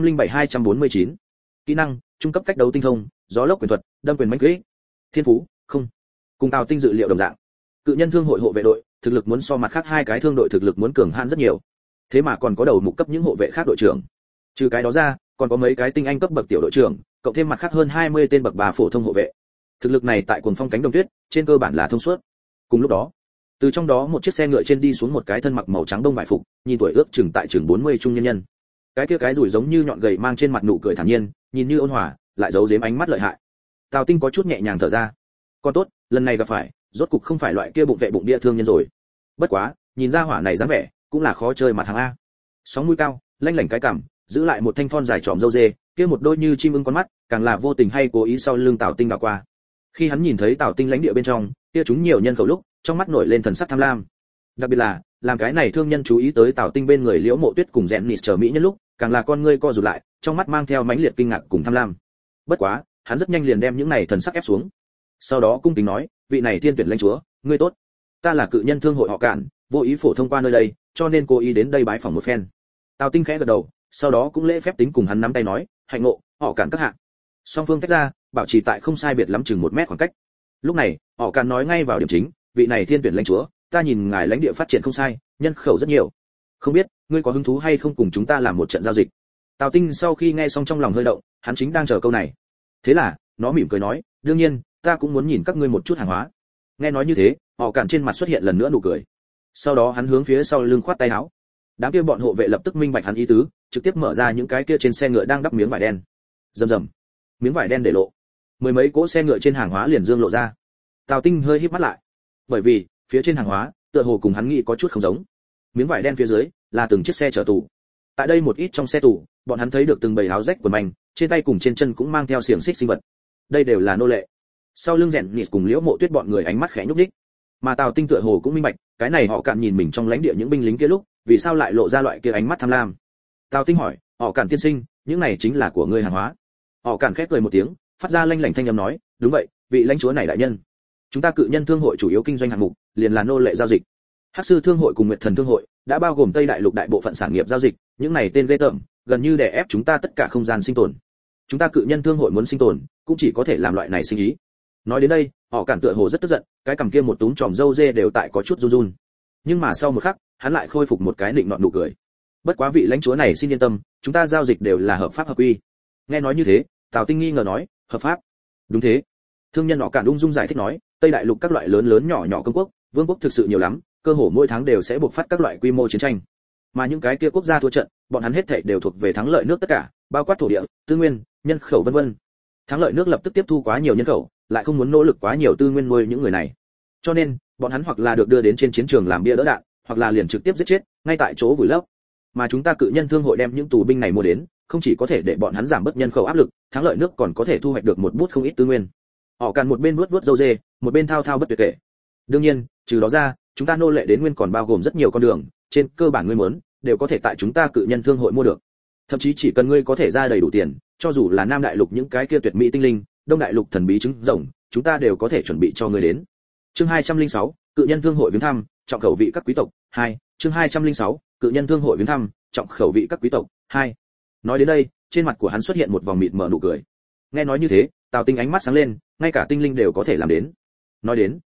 A: 207-249. Kỹ năng, trung cấp cách đấu tinh thông, gió lốc quyền thuật, đâm quyền mãnh kỹ. Thiên phú, không. Cùng Tào Tinh dự liệu đồng dạng. Cự nhân thương hội hộ vệ đội, thực lực muốn so mặt khác hai cái thương đội thực lực muốn cường hãn rất nhiều. Thế mà còn có đầu mục cấp những hộ vệ khác đội trưởng. Trừ cái đó ra, còn có mấy cái tinh anh cấp bậc tiểu đội trưởng, cộng thêm mặt khác hơn 20 tên bậc 3 phổ thông hộ vệ. Thực lực này tại Cuồng Phong cánh đồng tuyết, trên cơ bản là thông suốt. Cùng lúc đó, từ trong đó một chiếc xe ngựa trên đi xuống một cái thân mặc màu trắng đông vải phục, nhìn tuổi ước chừng tại chừng 40 trung nhân nhân. Cái kia cái rủi giống như nhọn gậy mang trên mặt nụ cười thản nhiên, nhìn như ôn hòa, lại giấu giếm ánh mắt lợi hại. Tào Tinh có chút nhẹ nhàng thở ra. Còn tốt, lần này gặp phải, rốt cục không phải loại kia bụng vệ bụng địa thương nhân rồi. Bất quá, nhìn ra hỏa này dáng vẻ, cũng là khó chơi mặt hàng a. Sóng mũi cao, lanh lảnh cái cằm, giữ lại một thanh thon dài trọm râu dê, kia một đôi như chim ưng con mắt, càng là vô tình hay cố ý sau lưng Tào Tinh đảo qua. Khi hắn nhìn thấy Tào Tinh lãnh địa bên trong, kia chúng nhiều nhân khẩu lúc, trong mắt nổi lên thần sắc tham lam. Đặc biệt là, làm cái này thương nhân chú ý tới Tào Tinh bên người Liễu Mộ Tuyết cùng Rèn Nịt chờ mỹ nhân lúc, càng là con ngươi co rụt lại, trong mắt mang theo mãnh liệt kinh ngạc cùng tham lam. Bất quá, hắn rất nhanh liền đem những này thần sắc ép xuống. Sau đó cung kính nói, vị này thiên tuyển lãnh chúa, ngươi tốt. Ta là cự nhân thương hội họ Cản, vô ý phổ thông qua nơi đây, cho nên cố ý đến đây bái phỏng một phen. Tào Tinh khẽ gật đầu, sau đó cũng lễ phép tính cùng hắn nắm tay nói, hạnh ngộ, họ Cản các hạ. Song phương tách ra, bảo trì tại không sai biệt lắm chừng 1 mét khoảng cách. Lúc này, họ Cản nói ngay vào điểm chính, vị này thiên tuyển lãnh chúa, ta nhìn ngài lãnh địa phát triển không sai, nhân khẩu rất nhiều. Không biết, ngươi có hứng thú hay không cùng chúng ta làm một trận giao dịch? Tào Tinh sau khi nghe xong trong lòng hơi động, hắn chính đang chờ câu này. Thế là, nó mỉm cười nói, đương nhiên, ta cũng muốn nhìn các ngươi một chút hàng hóa. Nghe nói như thế, họ Cản trên mặt xuất hiện lần nữa nụ cười. Sau đó hắn hướng phía sau lưng khoát tay áo. Đám kia bọn hộ vệ lập tức minh bạch hắn ý tứ, trực tiếp mở ra những cái kia trên xe ngựa đang đắp miếng vải đen. Rầm rầm, miếng vải đen để lộ, 10 mấy cỗ xe ngựa trên hàng hóa liền dương lộ ra. Tào Tinh hơi híp mắt lại, bởi vì phía trên hàng hóa tựa hồ cùng hắn nghĩ có chút không giống. Miếng vải đen phía dưới là từng chiếc xe chở tù. Tại đây một ít trong xe tù, bọn hắn thấy được từng bầy áo rách quần manh, trên tay cùng trên chân cũng mang theo xiềng xích sinh vật. Đây đều là nô lệ. Sau lưng Rèn Nịt cùng Liễu Mộ Tuyết bọn người ánh mắt khẽ nhúc nhích. Mà Tào Tinh tựa hồ cũng minh bạch, cái này họ Cản nhìn mình trong lãnh địa những binh lính kia lúc, vì sao lại lộ ra loại kia ánh mắt tham lam. Tào Tinh hỏi, họ Cản tiên sinh, những này chính là của ngươi hàng hóa? Họ Cản khép cười một tiếng, phát ra lanh lảnh thanh âm nói, đúng vậy, vị lãnh chúa này đại nhân. Chúng ta cự nhân thương hội chủ yếu kinh doanh hạng mục, liền là nô lệ giao dịch. Hắc sư thương hội cùng Nguyệt Thần thương hội đã bao gồm Tây Đại Lục đại bộ phận sản nghiệp giao dịch, những này tên ghê tởm, gần như đè ép chúng ta tất cả không gian sinh tồn. Chúng ta cự nhân thương hội muốn sinh tồn, cũng chỉ có thể làm loại này sinh ý. Nói đến đây, họ Cản tựa hồ rất tức giận, cái cằm kia một túm tròm râu dê đều tại có chút run run. Nhưng mà sau một khắc, hắn lại khôi phục một cái định nọt nụ cười. Bất quá vị lãnh chúa này xin yên tâm, chúng ta giao dịch đều là hợp pháp hợp quy. Nghe nói như thế, Tào Tinh nghi ngờ nói, hợp pháp? Đúng thế. Thương nhân họ Cản ung dung giải thích nói, Tây Đại Lục các loại lớn lớn nhỏ nhỏ công quốc, vương quốc thực sự nhiều lắm, cơ hồ mỗi tháng đều sẽ buộc phát các loại quy mô chiến tranh. Mà những cái kia quốc gia thua trận, bọn hắn hết thảy đều thuộc về thắng lợi nước tất cả, bao quát thổ địa, tư nguyên, nhân khẩu vân vân. Thắng lợi nước lập tức tiếp thu quá nhiều nhân khẩu, lại không muốn nỗ lực quá nhiều tư nguyên nuôi những người này. Cho nên, bọn hắn hoặc là được đưa đến trên chiến trường làm bia đỡ đạn, hoặc là liền trực tiếp giết chết, ngay tại chỗ vùi lấp. Mà chúng ta cự nhân thương hội đem những tù binh này mua đến, không chỉ có thể để bọn hắn giảm bớt nhân khẩu áp lực, thắng lợi nước còn có thể thu hoạch được một bút không ít tư nguyên. Họ Cản một bên vuốt vuốt râu dê, một bên thao thao bất tuyệt kể. Đương nhiên, trừ đó ra, chúng ta nô lệ đến nguyên còn bao gồm rất nhiều con đường, trên cơ bản ngươi muốn đều có thể tại chúng ta cự nhân thương hội mua được. Thậm chí chỉ cần ngươi có thể ra đầy đủ tiền, cho dù là Nam Đại Lục những cái kia tuyệt mỹ tinh linh, Đông Đại Lục thần bí trứng rồng, chúng ta đều có thể chuẩn bị cho ngươi đến. Chương 206, cự nhân thương hội viếng thăm, trọng khẩu vị các quý tộc 2. Chương 206, cự nhân thương hội viếng thăm, trọng khẩu vị các quý tộc 2. Nói đến đây, trên mặt của hắn xuất hiện một vòng mịt mờ nụ cười. Nghe nói như thế, Tào Tinh ánh mắt sáng lên, ngay cả tinh linh đều có thể làm đến. Nói đến,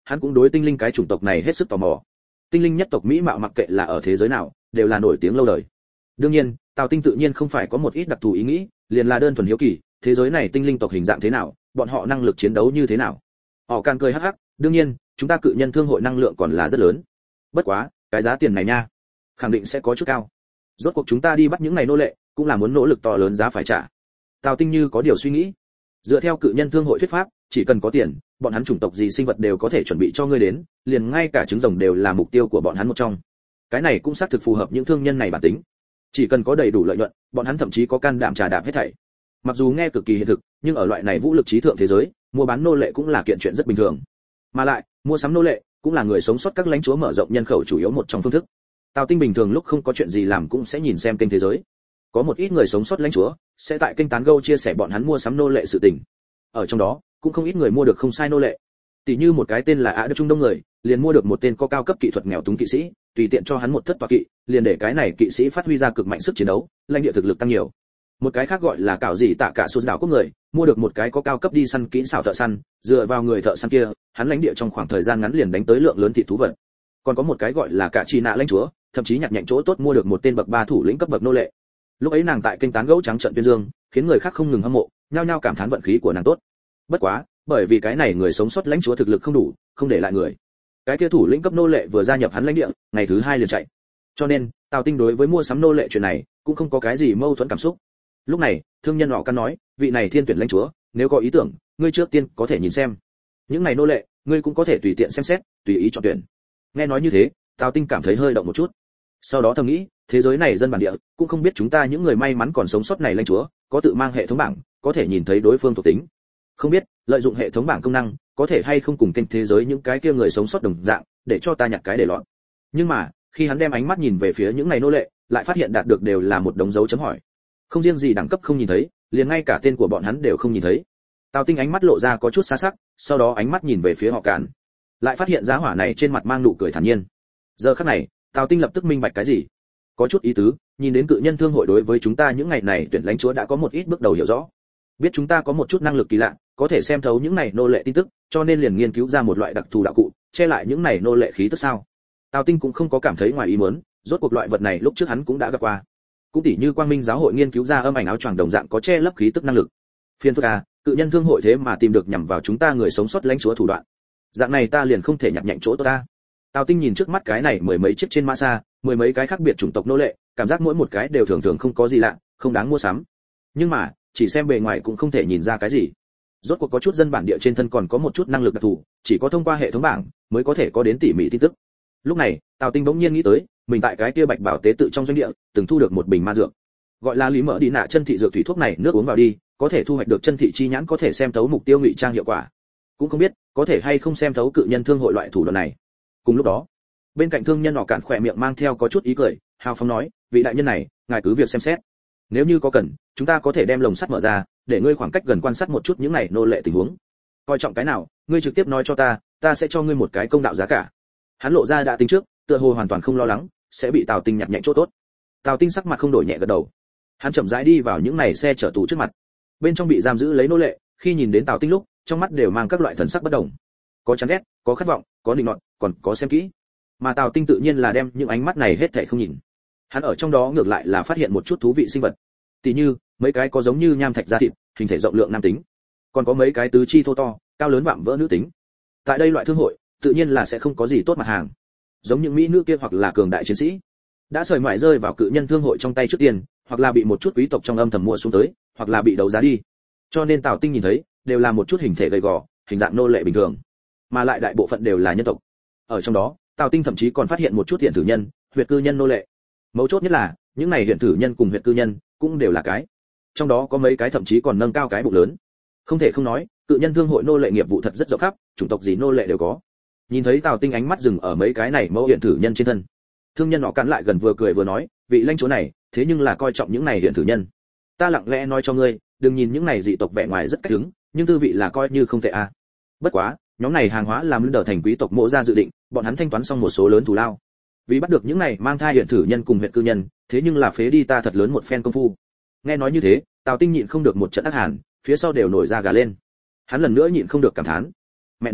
A: hắn cũng đối tinh linh cái chủng tộc này hết sức tò mò. Tinh linh nhất tộc mỹ mạo mặc kệ là ở thế giới nào, đều là nổi tiếng lâu đời. Đương nhiên, Tào Tinh tự nhiên không phải có một ít đặc thù ý nghĩ, liền là đơn thuần hiếu kỳ, thế giới này tinh linh tộc hình dạng thế nào, bọn họ năng lực chiến đấu như thế nào. Họ can cười hắc hắc, đương nhiên, chúng ta cự nhân thương hội năng lượng còn là rất lớn. Bất quá, cái giá tiền này nha, khẳng định sẽ có chút cao. Rốt cuộc chúng ta đi bắt những này nô lệ, cũng là muốn nỗ lực to lớn giá phải trả. Tào Tinh như có điều suy nghĩ. Dựa theo cự nhân thương hội thuyết pháp, chỉ cần có tiền, bọn hắn chủng tộc gì sinh vật đều có thể chuẩn bị cho ngươi đến, liền ngay cả trứng rồng đều là mục tiêu của bọn hắn một trong. Cái này cũng xác thực phù hợp những thương nhân này bản tính. Chỉ cần có đầy đủ lợi nhuận, bọn hắn thậm chí có can đảm trà đạp hết thảy. Mặc dù nghe cực kỳ hiện thực, nhưng ở loại này vũ lực trí thượng thế giới, mua bán nô lệ cũng là kiện chuyện rất bình thường. Mà lại, mua sắm nô lệ cũng là người sống sót các lãnh chúa mở rộng nhân khẩu chủ yếu một trong phương thức. Tào Tinh bình thường lúc không có chuyện gì làm cũng sẽ nhìn xem kênh thế giới. Có một ít người sống sót lãnh chúa sẽ tại kênh tán gẫu chia sẻ bọn hắn mua sắm nô lệ sự tình. Ở trong đó, cũng không ít người mua được không sai nô lệ. Tỷ như một cái tên là Á Đức Trung Đông người, liền mua được một tên có cao cấp kỹ thuật nghèo túng kỵ sĩ, tùy tiện cho hắn một thất tọa kỵ, liền để cái này kỵ sĩ phát huy ra cực mạnh sức chiến đấu, lãnh địa thực lực tăng nhiều. Một cái khác gọi là cảo gì tạ cả sút đảo quốc người, mua được một cái có cao cấp đi săn kỹ xảo thợ săn, dựa vào người thợ săn kia, hắn lãnh địa trong khoảng thời gian ngắn liền đánh tới lượng lớn thịt thú vật. Còn có một cái gọi là cả chi nạ lãnh chúa, thậm chí nhặt nhạnh chỗ tốt mua được một tên bậc 3 thủ lĩnh cấp bậc nô lệ. Lúc ấy nàng tại kênh tán gẫu trắng trận tuyên dương, khiến người khác không ngừng hâm mộ, nhao nhao cảm thán vận khí của nàng tốt. Bất quá, bởi vì cái này người sống sót lãnh chúa thực lực không đủ, không để lại người. Cái kia thủ lĩnh cấp nô lệ vừa gia nhập hắn lãnh địa, ngày thứ 2 liền chạy. Cho nên, Tào Tinh đối với mua sắm nô lệ chuyện này, cũng không có cái gì mâu thuẫn cảm xúc. Lúc này, thương nhân họ căn nói, vị này thiên tuyển lãnh chúa, nếu có ý tưởng, ngươi trước tiên có thể nhìn xem. Những này nô lệ, ngươi cũng có thể tùy tiện xem xét, tùy ý chọn tuyển. Nghe nói như thế, Tào Tinh cảm thấy hơi động một chút. Sau đó thầm nghĩ, thế giới này dân bản địa, cũng không biết chúng ta những người may mắn còn sống sót này lãnh chúa, có tự mang hệ thống bảng, có thể nhìn thấy đối phương thuộc tính. Không biết, lợi dụng hệ thống bảng công năng, có thể hay không cùng kênh thế giới những cái kia người sống sót đồng dạng, để cho ta nhặt cái để lọt. Nhưng mà, khi hắn đem ánh mắt nhìn về phía những này nô lệ, lại phát hiện đạt được đều là một đống dấu chấm hỏi. Không riêng gì đẳng cấp không nhìn thấy, liền ngay cả tên của bọn hắn đều không nhìn thấy. Tào Tinh ánh mắt lộ ra có chút xa sắc, sau đó ánh mắt nhìn về phía họ Càn, lại phát hiện giá hỏa này trên mặt mang nụ cười thản nhiên. Giờ khắc này, Tào Tinh lập tức minh bạch cái gì. Có chút ý tứ, nhìn đến cự nhân thương hội đối với chúng ta những ngày này tuyển lãnh chúa đã có một ít bước đầu hiểu rõ. Biết chúng ta có một chút năng lực kỳ lạ, có thể xem thấu những này nô lệ tin tức, cho nên liền nghiên cứu ra một loại đặc thù đạo cụ, che lại những này nô lệ khí tức sao. Tào Tinh cũng không có cảm thấy ngoài ý muốn, rốt cuộc loại vật này lúc trước hắn cũng đã gặp qua. Cũng tỉ như Quang Minh giáo hội nghiên cứu ra âm ảnh áo choàng đồng dạng có che lấp khí tức năng lực. Phiên phức à, cự nhân thương hội thế mà tìm được nhằm vào chúng ta người sống sót lãnh chúa thủ đoạn. Dạng này ta liền không thể nhặt nhạnh chỗ tốt ta. Tào Tinh nhìn trước mắt cái này mười mấy chiếc trên mã xa, mười mấy cái khác biệt chủng tộc nô lệ, cảm giác mỗi một cái đều thường thường không có gì lạ, không đáng mua sắm. Nhưng mà, chỉ xem bề ngoài cũng không thể nhìn ra cái gì. Rốt cuộc có chút dân bản địa trên thân còn có một chút năng lực đặc thù, chỉ có thông qua hệ thống bảng mới có thể có đến tỉ mỉ tin tức. Lúc này, Tào Tinh bỗng nhiên nghĩ tới, mình tại cái kia Bạch Bảo tế tự trong doanh địa, từng thu được một bình ma dược. Gọi là Lý Mỡ Đi Nạ chân thị dược thủy thuốc này, nước uống vào đi, có thể thu hoạch được chân thị chi nhãn, có thể xem thấu mục tiêu ngụy trang hiệu quả. Cũng không biết, có thể hay không xem thấu cự nhân thương hội loại thủ đoạn này. Cùng lúc đó, bên cạnh thương nhân nọ cạn khỏe miệng mang theo có chút ý cười, hào phóng nói, vị đại nhân này, ngài cứ việc xem xét. Nếu như có cần, chúng ta có thể đem lồng sắt mở ra, để ngươi khoảng cách gần quan sát một chút những này nô lệ tình huống. Coi trọng cái nào, ngươi trực tiếp nói cho ta, ta sẽ cho ngươi một cái công đạo giá cả. Hắn lộ ra đã tính trước, tựa hồ hoàn toàn không lo lắng sẽ bị Tào Tinh nhặt nhạnh chỗ tốt. Tào Tinh sắc mặt không đổi, nhẹ gật đầu. Hắn chậm rãi đi vào những này xe chở tù trước mặt. Bên trong bị giam giữ lấy nô lệ, khi nhìn đến Tào Tinh lúc, trong mắt đều mang các loại thần sắc bất đồng. Có chán ghét, có khát vọng, có định nọt, còn có xem kỹ. Mà Tào Tinh tự nhiên là đem những ánh mắt này hết thảy không nhìn. Hắn ở trong đó ngược lại là phát hiện một chút thú vị sinh vật. Tỷ như, mấy cái có giống như nham thạch da thịt, hình thể rộng lượng nam tính. Còn có mấy cái tứ chi thô to, cao lớn vạm vỡ nữ tính. Tại đây loại thương hội, tự nhiên là sẽ không có gì tốt mặt hàng. Giống những mỹ nữ kia hoặc là cường đại chiến sĩ, đã sởi mãi rơi vào cự nhân thương hội trong tay trước tiền, hoặc là bị một chút quý tộc trong âm thầm mua xuống tới, hoặc là bị đấu giá đi. Cho nên Tào Tinh nhìn thấy, đều là một chút hình thể gầy gò, hình dạng nô lệ bình thường, mà lại đại bộ phận đều là nhân tộc. Ở trong đó, Tào Tinh thậm chí còn phát hiện một chút hiện thử nhân, huyệt cư nhân nô lệ. Mấu chốt nhất là, những này hiện thử nhân cùng huyệt cư nhân cũng đều là cái. Trong đó có mấy cái thậm chí còn nâng cao cái bụng lớn. Không thể không nói, cự nhân thương hội nô lệ nghiệp vụ thật rất rộng khắp, chủng tộc gì nô lệ đều có. Nhìn thấy Tào Tinh ánh mắt dừng ở mấy cái này mẫu hiện thử nhân trên thân, thương nhân họ cắn lại gần vừa cười vừa nói, vị lãnh chúa này, thế nhưng là coi trọng những này hiện thử nhân. Ta lặng lẽ nói cho ngươi, đừng nhìn những này dị tộc vẻ ngoài rất cách đứng, nhưng tư vị là coi như không tệ a. Bất quá, nhóm này hàng hóa làm lương thành quý tộc mộ ra dự định, bọn hắn thanh toán xong một số lớn thù lao. Vì bắt được những này mang thai hiện thử nhân cùng huyện cư nhân, thế nhưng là phế đi ta thật lớn một phen công phu. Nghe nói như thế, Tào Tinh nhịn không được một trận ác hàn, phía sau đều nổi ra gà lên. Hắn lần nữa nhịn không được cảm thán, mẹ nó,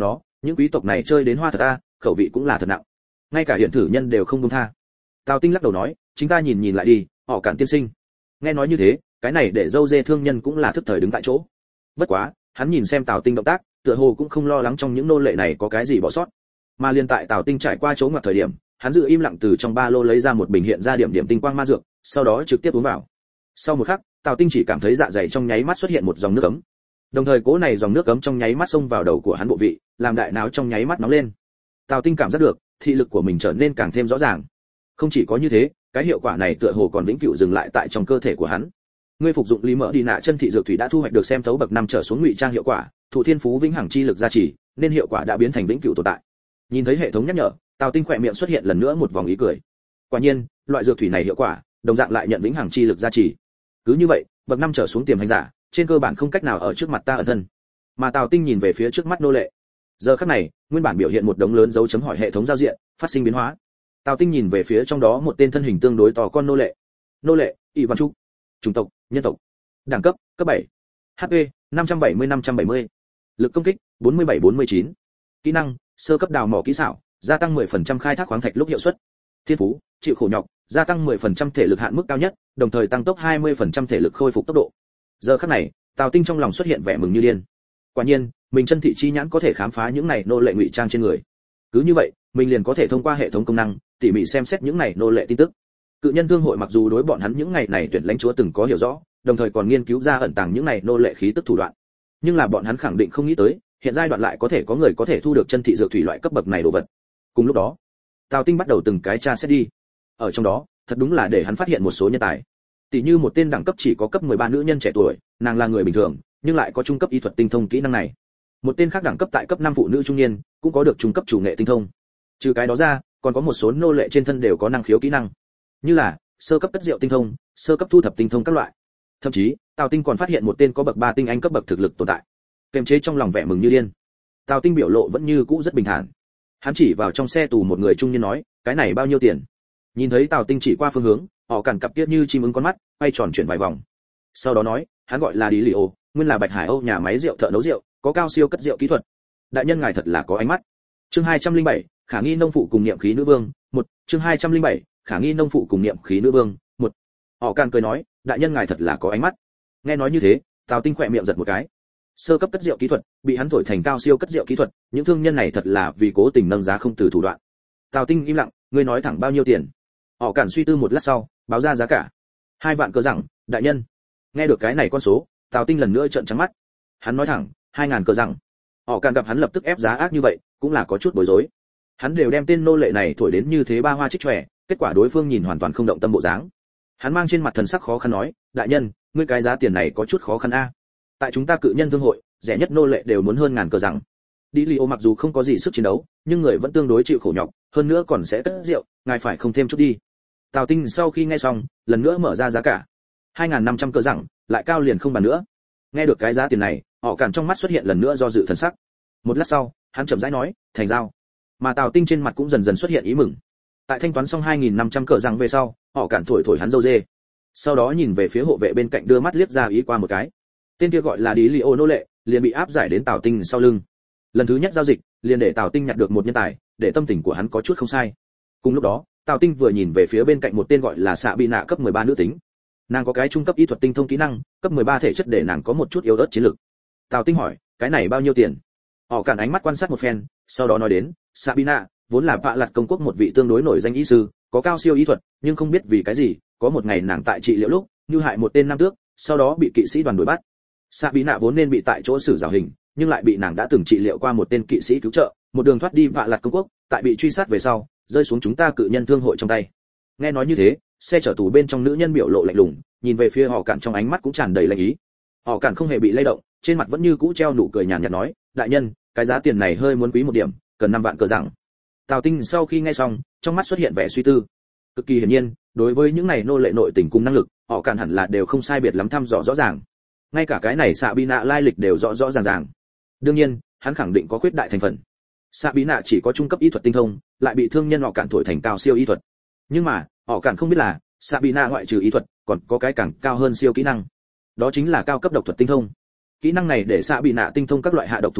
A: Những quý tộc này chơi đến hoa thật a, khẩu vị cũng là thật nặng, ngay cả hiện thử nhân đều không buông tha. Tào Tinh lắc đầu nói, chúng ta nhìn nhìn lại đi, họ Cản tiên sinh. Nghe nói như thế, cái này để dâu dê thương nhân cũng là thức thời đứng tại chỗ. Bất quá, hắn nhìn xem Tào Tinh động tác, tựa hồ cũng không lo lắng trong những nô lệ này có cái gì bỏ sót. Mà liên tại Tào Tinh trải qua chỗ ngoặt thời điểm, hắn giữ im lặng từ trong ba lô lấy ra một bình hiện ra điểm điểm tinh quang ma dược, sau đó trực tiếp uống vào. Sau một khắc, Tào Tinh chỉ cảm thấy dạ dày trong nháy mắt xuất hiện một dòng nước ấm. Đồng thời cố này dòng nước ấm trong nháy mắt xông vào đầu của hắn bộ vị, làm đại não trong nháy mắt nóng lên. Tào Tinh cảm giác được, thị lực của mình trở nên càng thêm rõ ràng. Không chỉ có như thế, cái hiệu quả này tựa hồ còn vĩnh cửu dừng lại tại trong cơ thể của hắn. Ngươi phục dụng lý mỡ đi nạ chân thị dược thủy đã thu hoạch được xem thấu bậc 5 trở xuống ngụy trang hiệu quả, thụ thiên phú vĩnh hằng chi lực gia trì, nên hiệu quả đã biến thành vĩnh cửu tồn tại. Nhìn thấy hệ thống nhắc nhở, Tào Tinh khỏe miệng xuất hiện lần nữa một vòng ý cười. Quả nhiên, loại dược thủy này hiệu quả, đồng dạng lại nhận vĩnh hằng chi lực gia trì. Cứ như vậy, bậc 5 trở xuống tiềm hành giả, trên cơ bản không cách nào ở trước mặt ta ẩn thân. Mà Tào Tinh nhìn về phía trước mắt nô lệ. Giờ khắc này, nguyên bản biểu hiện một đống lớn dấu chấm hỏi hệ thống giao diện, phát sinh biến hóa. Tào Tinh nhìn về phía trong đó một tên thân hình tương đối to con nô lệ. Nô lệ, ỷ văn trúc. Chủng tộc, nhân tộc. Đẳng cấp, cấp 7. HP, 570. Lực công kích, 47-49. Kỹ năng, sơ cấp đào mỏ kỹ xảo, gia tăng 10% khai thác khoáng thạch lúc hiệu suất. Thiên phú, chịu khổ nhọc, gia tăng 10% thể lực hạn mức cao nhất, đồng thời tăng tốc 20% thể lực khôi phục tốc độ. Giờ khắc này, Tào Tinh trong lòng xuất hiện vẻ mừng như điên. Quả nhiên, mình chân thị chi nhãn có thể khám phá những này nô lệ ngụy trang trên người. Cứ như vậy, mình liền có thể thông qua hệ thống công năng, tỉ mỉ xem xét những này nô lệ tin tức. Cự nhân thương hội mặc dù đối bọn hắn những ngày này tuyển lãnh chúa từng có hiểu rõ, đồng thời còn nghiên cứu ra ẩn tàng những này nô lệ khí tức thủ đoạn. Nhưng là bọn hắn khẳng định không nghĩ tới, hiện giai đoạn lại có thể có người có thể thu được chân thị dược thủy loại cấp bậc này đồ vật. Cùng lúc đó, Tào Tinh bắt đầu từng cái tra xét đi. Ở trong đó, thật đúng là để hắn phát hiện một số nhân tài. Tỷ như một tên đẳng cấp chỉ có cấp 13 nữ nhân trẻ tuổi, nàng là người bình thường, nhưng lại có trung cấp y thuật tinh thông kỹ năng này. Một tên khác đẳng cấp tại cấp 5 phụ nữ trung niên, cũng có được trung cấp chủ nghệ tinh thông. Trừ cái đó ra, còn có một số nô lệ trên thân đều có năng khiếu kỹ năng, như là sơ cấp cất rượu tinh thông, sơ cấp thu thập tinh thông các loại. Thậm chí, Tào Tinh còn phát hiện một tên có bậc 3 tinh anh cấp bậc thực lực tồn tại. Kềm chế trong lòng vẻ mừng như điên. Tào Tinh biểu lộ vẫn như cũ rất bình thản. Hắn chỉ vào trong xe tù một người trung niên nói, cái này bao nhiêu tiền? Nhìn thấy Tào Tinh chỉ qua phương hướng, họ cản cặp kiết như chim ưng con mắt, quay tròn chuyển vài vòng. Sau đó nói, hắn gọi là Lý Lì Ô, nguyên là Bạch Hải Âu nhà máy rượu thợ nấu rượu, có cao siêu cất rượu kỹ thuật. Đại nhân ngài thật là có ánh mắt. Chương 207, khả nghi nông phụ cùng niệm khí nữ vương, 1, chương 207, khả nghi nông phụ cùng niệm khí nữ vương, 1. Họ cản cười nói, đại nhân ngài thật là có ánh mắt. Nghe nói như thế, Tào Tinh khỏe miệng giật một cái. Sơ cấp cất rượu kỹ thuật, bị hắn thổi thành cao siêu cất rượu kỹ thuật, những thương nhân này thật là vì cố tình nâng giá không từ thủ đoạn. Tào Tinh im lặng, ngươi nói thẳng bao nhiêu tiền? Họ cản suy tư một lát sau, báo ra giá cả. 2 vạn cờ rằng, đại nhân. Nghe được cái này con số, Tào Tinh lần nữa trợn trắng mắt. Hắn nói thẳng, 2000 cờ rằng. Họ cản gặp hắn lập tức ép giá ác như vậy, cũng là có chút bối rối. Hắn đều đem tên nô lệ này thổi đến như thế ba hoa trích chòe, kết quả đối phương nhìn hoàn toàn không động tâm bộ dáng. Hắn mang trên mặt thần sắc khó khăn nói, đại nhân, ngươi cái giá tiền này có chút khó khăn a. Tại chúng ta cự nhân thương hội, rẻ nhất nô lệ đều muốn hơn ngàn cờ rằng. Đi Lio mặc dù không có gì sức chiến đấu, nhưng người vẫn tương đối chịu khổ nhọc, hơn nữa còn sẽ cất rượu, ngài phải không thêm chút đi. Tào Tinh sau khi nghe xong, lần nữa mở ra giá cả. 2500 cờ rằng, lại cao liền không bàn nữa. Nghe được cái giá tiền này, họ cản trong mắt xuất hiện lần nữa do dự thần sắc. Một lát sau, hắn chậm rãi nói, thành giao. Mà Tào Tinh trên mặt cũng dần dần xuất hiện ý mừng. Tại thanh toán xong 2500 cờ rằng về sau, họ cản thổi thổi hắn râu dê. Sau đó nhìn về phía hộ vệ bên cạnh đưa mắt liếc ra ý qua một cái. Tên kia gọi là Đi Lio nô lệ, liền bị áp giải đến Tào Tinh sau lưng. Lần thứ nhất giao dịch, liền để Tào Tinh nhặt được một nhân tài, để tâm tình của hắn có chút không sai. Cùng lúc đó, Tào Tinh vừa nhìn về phía bên cạnh một tên gọi là Sạ Bị Nạ cấp 13 nữ tính. Nàng có cái trung cấp y thuật tinh thông kỹ năng, cấp 13 thể chất để nàng có một chút yếu ớt chiến lực. Tào Tinh hỏi, cái này bao nhiêu tiền? Họ cản ánh mắt quan sát một phen, sau đó nói đến, Sạ Bị Nạ vốn là Vạ Lạt công quốc một vị tương đối nổi danh y sư, có cao siêu y thuật, nhưng không biết vì cái gì, có một ngày nàng tại trị liệu lúc, như hại một tên nam tước, sau đó bị kỵ sĩ đoàn đuổi bắt. Sạ Bị Nạ vốn nên bị tại chỗ xử giảo hình, nhưng lại bị nàng đã từng trị liệu qua một tên kỵ sĩ cứu trợ, một đường thoát đi Vạ Lạt công quốc, tại bị truy sát về sau, rơi xuống chúng ta cự nhân thương hội trong tay. Nghe nói như thế, xe chở tù bên trong nữ nhân biểu lộ lạnh lùng, nhìn về phía họ cản trong ánh mắt cũng tràn đầy lạnh ý. Họ cản không hề bị lay động, trên mặt vẫn như cũ treo nụ cười nhàn nhạt nói, đại nhân, cái giá tiền này hơi muốn quý một điểm, cần 5 vạn cờ rằng. Tào Tinh sau khi nghe xong, trong mắt xuất hiện vẻ suy tư. Cực kỳ hiển nhiên, đối với những này nô lệ nội tình cùng năng lực, họ cản hẳn là đều không sai biệt lắm thăm dò rõ ràng. Ngay cả cái này Sạ Bị Nạ lai lịch đều rõ rõ ràng ràng. Đương nhiên, hắn khẳng định có khuyết đại thành phần. Sạ Bị Nạ chỉ có trung cấp y thuật tinh thông, lại bị thương nhân họ cản thổi thành cao siêu y thuật. Nhưng mà, họ cản không biết là, Sạ Bị Nạ ngoại trừ y thuật, còn có cái càng cao hơn siêu kỹ năng. Đó chính là cao cấp độc thuật tinh thông. Kỹ năng này để Sạ Bị Nạ tinh thông các loại hạ độc thủ đoạn,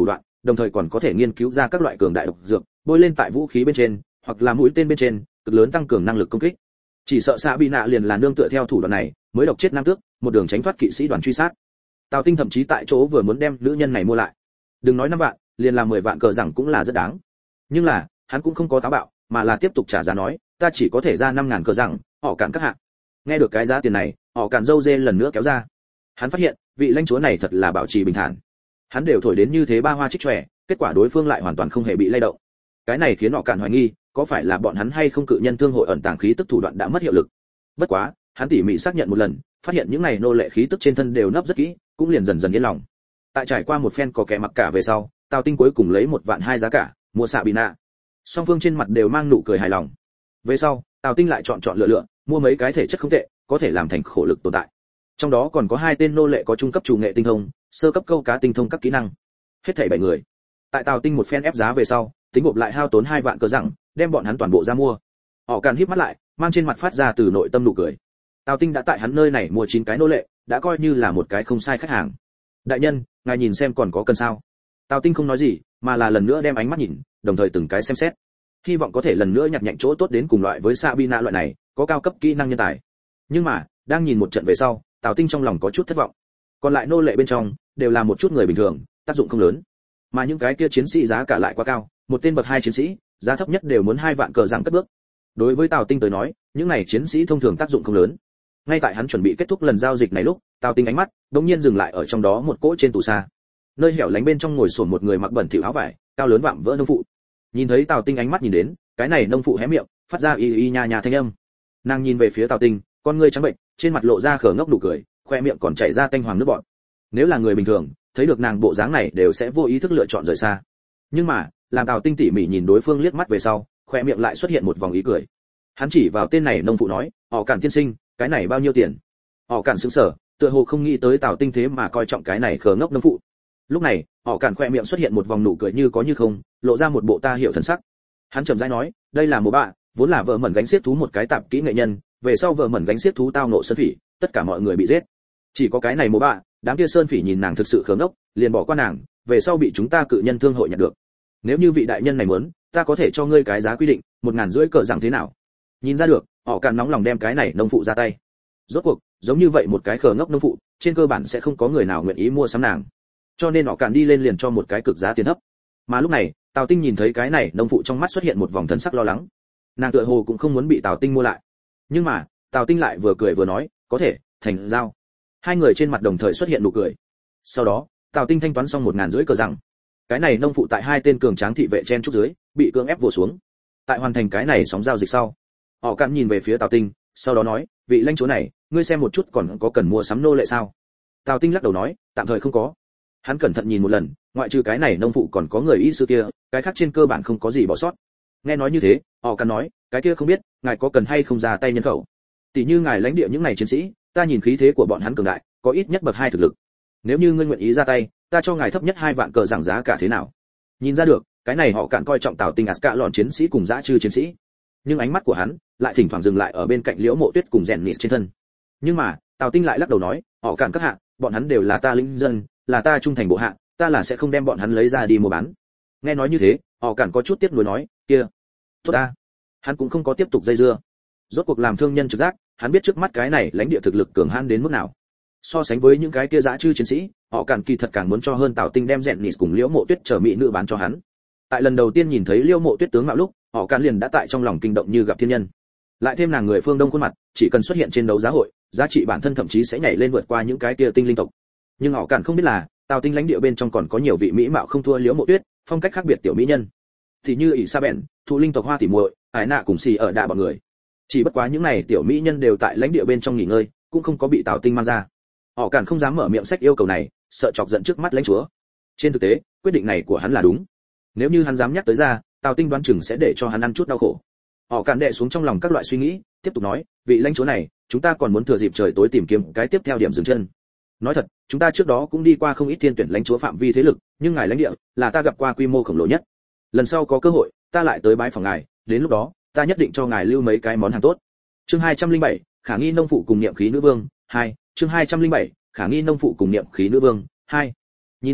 A: đồng thời còn có thể nghiên cứu ra các loại cường đại độc dược, bôi lên tại vũ khí bên trên, hoặc là mũi tên bên trên, cực lớn tăng cường năng lực công kích. Chỉ sợ Sabina liền là nương tựa theo thủ đoạn này, mới độc chết nam tước, một đường tránh thoát kỵ sĩ đoàn truy sát. Tào Tinh thậm chí tại chỗ vừa muốn đem nữ nhân này mua lại. Đừng nói 5 vạn, liền là 10 vạn cờ rằng cũng là rất đáng. Nhưng là, hắn cũng không có táo bạo, mà là tiếp tục trả giá nói, ta chỉ có thể ra 5000 cờ rằng, họ cản các hạ. Nghe được cái giá tiền này, họ cản dâu dê lần nữa kéo ra. Hắn phát hiện, vị lãnh chúa này thật là bảo trì bình thản. Hắn đều thổi đến như thế ba hoa trích chòe, kết quả đối phương lại hoàn toàn không hề bị lay động. Cái này khiến họ cản hoài nghi, có phải là bọn hắn hay không cự nhân thương hội ẩn tàng khí tức thủ đoạn đã mất hiệu lực. Bất quá, hắn tỉ mỉ xác nhận một lần, phát hiện những này nô lệ khí tức trên thân đều nấp rất kỹ, cũng liền dần dần yên lòng. Tại trải qua một phen có kẻ mặc cả về sau, Tào Tinh cuối cùng lấy 1 vạn 2 giá cả, mua Sabina. Song phương trên mặt đều mang nụ cười hài lòng. Về sau, Tào Tinh lại chọn lựa, mua mấy cái thể chất không tệ, có thể làm thành khổ lực tồn tại. Trong đó còn có 2 tên nô lệ có trung cấp chủ nghệ tinh thông, sơ cấp câu cá tinh thông các kỹ năng. Hết thảy 7 người. Tại Tào Tinh một phen ép giá về sau, tính gộp lại hao tốn 2 vạn cờ rằng, đem bọn hắn toàn bộ ra mua. Họ Càn híp mắt lại, mang trên mặt phát ra từ nội tâm nụ cười. Tào Tinh đã tại hắn nơi này mua 9 cái nô lệ, đã coi như là một cái không sai khách hàng. Đại nhân, ngài nhìn xem còn có cần sao? Tào Tinh không nói gì, mà là lần nữa đem ánh mắt nhìn, đồng thời từng cái xem xét. Hy vọng có thể lần nữa nhặt nhạnh chỗ tốt đến cùng loại với Sabina loại này, có cao cấp kỹ năng nhân tài. Nhưng mà, đang nhìn một trận về sau, Tào Tinh trong lòng có chút thất vọng. Còn lại nô lệ bên trong đều là một chút người bình thường, tác dụng không lớn. Mà những cái kia chiến sĩ giá cả lại quá cao, một tên bậc 2 chiến sĩ, giá thấp nhất đều muốn 2 vạn cờ rằng cất bước. Đối với Tào Tinh tới nói, những này chiến sĩ thông thường tác dụng không lớn. Ngay tại hắn chuẩn bị kết thúc lần giao dịch này lúc, Tào Tinh ánh mắt đột nhiên dừng lại ở trong đó một cỗ trên tủ xa. Nơi hẻo lánh bên trong ngồi xổm một người mặc bẩn thỉu áo vải, cao lớn vạm vỡ nông phụ. Nhìn thấy Tào Tinh ánh mắt nhìn đến, cái này nông phụ hé miệng, phát ra y nha nha thanh âm. Nàng nhìn về phía Tào Tinh, con ngươi trắng bệnh, trên mặt lộ ra khờ ngốc nụ cười, khoe miệng còn chảy ra tanh hoàng nước bọt. Nếu là người bình thường, thấy được nàng bộ dáng này đều sẽ vô ý thức lựa chọn rời xa. Nhưng mà, làm Tào Tinh tỉ mỉ nhìn đối phương liếc mắt về sau, khoe miệng lại xuất hiện một vòng ý cười. Hắn chỉ vào tên này nông phụ nói, họ Cản tiên sinh, cái này bao nhiêu tiền? Họ Cản sững sờ, tựa hồ không nghĩ tới Tào Tinh thế mà coi trọng cái này khờ ngốc nông phụ. Lúc này, họ Cản khoe miệng xuất hiện một vòng nụ cười như có như không, lộ ra một bộ ta hiểu thần sắc. Hắn chậm rãi nói, đây là một bạ, vốn là vợ mẩn gánh xiết thú một cái tạp kỹ nghệ nhân, về sau vợ mẩn gánh xiết thú tao nộ sơn phỉ, tất cả mọi người bị giết. Chỉ có cái này một bạ, đám kia sơn phỉ nhìn nàng thực sự khờ ngốc, liền bỏ qua nàng, về sau bị chúng ta cự nhân thương hội nhận được. Nếu như vị đại nhân này muốn, ta có thể cho ngươi cái giá quy định, 1.500 cờ rằng thế nào? Nhìn ra được, họ Cản nóng lòng đem cái này nông phụ ra tay. Rốt cuộc, giống như vậy một cái khờ ngốc nông phụ, trên cơ bản sẽ không có người nào nguyện ý mua sắm nàng. Cho nên họ Cản đi lên liền cho một cái cực giá tiền thấp. Mà lúc này, Tào Tinh nhìn thấy cái này nông phụ trong mắt xuất hiện một vòng thần sắc lo lắng. Nàng tựa hồ cũng không muốn bị Tào Tinh mua lại. Nhưng mà, Tào Tinh lại vừa cười vừa nói, có thể, thành giao. Hai người trên mặt đồng thời xuất hiện nụ cười. Sau đó, Tào Tinh thanh toán xong 1.500 cờ rằng. Cái này nông phụ tại 2 tên cường tráng thị vệ chen trúc dưới, bị cưỡng ép vồ xuống. Tại hoàn thành cái này sóng giao dịch sau, họ Cản nhìn về phía Tào Tinh, sau đó nói, vị lãnh chúa này, ngươi xem một chút còn có cần mua sắm nô lệ sao? Tào Tinh lắc đầu nói, tạm thời không có. Hắn cẩn thận nhìn một lần, ngoại trừ cái này nông phụ còn có người y sư kia, cái khác trên cơ bản không có gì bỏ sót. Nghe nói như thế, họ Cản nói, cái kia không biết, ngài có cần hay không ra tay nhân khẩu? Tỷ như ngài lãnh địa những này chiến sĩ, ta nhìn khí thế của bọn hắn cường đại, có ít nhất bậc 2 thực lực. Nếu như ngươi nguyện ý ra tay, ta cho ngài thấp nhất 2 vạn cờ rằng giá cả thế nào? Nhìn ra được, cái này họ Cản coi trọng Tào Tinh Asca lọn chiến sĩ cùng dã trư chiến sĩ. Nhưng ánh mắt của hắn lại thỉnh thoảng dừng lại ở bên cạnh Liễu Mộ Tuyết cùng Rèn Nịt trên thân. Nhưng mà, Tào Tinh lại lắc đầu nói, họ Cản các hạ, bọn hắn đều là ta lính dân, là ta trung thành bộ hạ, ta là sẽ không đem bọn hắn lấy ra đi mua bán. Nghe nói như thế, họ Cản có chút tiếc nuối nói, kia, tốt ta. Hắn cũng không có tiếp tục dây dưa. Rốt cuộc làm thương nhân trực giác, hắn biết trước mắt cái này lãnh địa thực lực cường hãn đến mức nào. So sánh với những cái kia dã trư chiến sĩ, họ Cản kỳ thật càng muốn cho hơn Tào Tinh đem Rèn Nịt cùng Liễu Mộ Tuyết trở mỹ nữ bán cho hắn. Tại lần đầu tiên nhìn thấy Liễu Mộ Tuyết tướng mạo lúc, họ Cản liền đã tại trong lòng kinh động như gặp thiên nhân. Lại thêm nàng người phương Đông khuôn mặt, chỉ cần xuất hiện trên đấu giá hội, giá trị bản thân thậm chí sẽ nhảy lên vượt qua những cái kia tinh linh tộc. Nhưng họ Cản không biết là, Tào Tinh lãnh địa bên trong còn có nhiều vị mỹ mạo không thua Liễu Mộ Tuyết, phong cách khác biệt tiểu mỹ nhân. Thì như ỷ sa bèn, thụ linh tộc Hoa tỷ muội, Ải Nạ cùng Xì ở đạ bọn người. Chỉ bất quá những này tiểu mỹ nhân đều tại lãnh địa bên trong nghỉ ngơi, cũng không có bị Tào Tinh mang ra. Họ Cản không dám mở miệng sách yêu cầu này, sợ chọc giận trước mắt lãnh chúa. Trên thực tế, quyết định này của hắn là đúng. Nếu như hắn dám nhắc tới ra, Tào Tinh đoán chừng sẽ để cho hắn ăn chút đau khổ. Họ Cản đè xuống trong lòng các loại suy nghĩ, tiếp tục nói, vị lãnh chúa này, chúng ta còn muốn thừa dịp trời tối tìm kiếm cái tiếp theo điểm dừng chân. Nói thật, chúng ta trước đó cũng đi qua không ít thiên tuyển lãnh chúa phạm vi thế lực, nhưng ngài lãnh địa là ta gặp qua quy mô khổng lồ nhất. Lần sau có cơ hội, ta lại tới bái phòng ngài, đến lúc đó, ta nhất định cho ngài lưu mấy cái món hàng tốt. Chương 207, khả nghi nông phụ cùng niệm khí nữ vương 2, chương 207, khả nghi nông phụ cùng niệm khí nữ vương 2. Nhìn ra,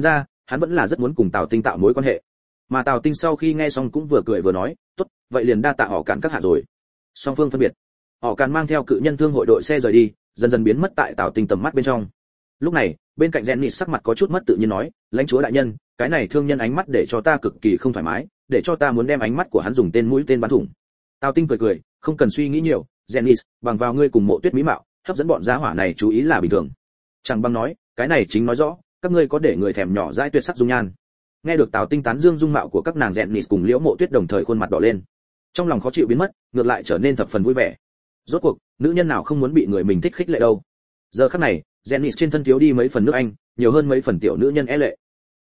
A: hắn vẫn là rất muốn cùng Tào Tinh tạo mối quan hệ. Mà Tào Tinh sau khi nghe xong cũng vừa cười vừa nói, tốt, vậy liền đa tạ họ Cản các hạ rồi. Song phương phân biệt, họ Cản mang theo cự nhân thương hội đội xe rời đi, dần dần biến mất tại Tào Tinh tầm mắt bên trong. Lúc này, bên cạnh Dennis sắc mặt có chút mất tự nhiên nói, lãnh chúa đại nhân, cái này thương nhân ánh mắt để cho ta cực kỳ không thoải mái, để cho ta muốn đem ánh mắt của hắn dùng tên mũi tên bắn thủng. Tào Tinh cười cười, không cần suy nghĩ nhiều, Dennis, bằng vào ngươi cùng Mộ Tuyết mỹ mạo, hấp dẫn bọn giá hỏa này chú ý là bình thường. Chẳng bằng nói, cái này chính nói rõ, các ngươi có để người thèm nhỏ dãi tuyệt sắc dung nhan. Nghe được Tào Tinh tán dương dung mạo của các nàng Dennis cùng Liễu Mộ Tuyết đồng thời khuôn mặt đỏ lên. Trong lòng khó chịu biến mất, ngược lại trở nên thập phần vui vẻ. Rốt cuộc, nữ nhân nào không muốn bị người mình thích khích lệ đâu. Giờ khắc này, Dennis trên thân thiếu đi mấy phần nước anh, nhiều hơn mấy phần tiểu nữ nhân é lệ.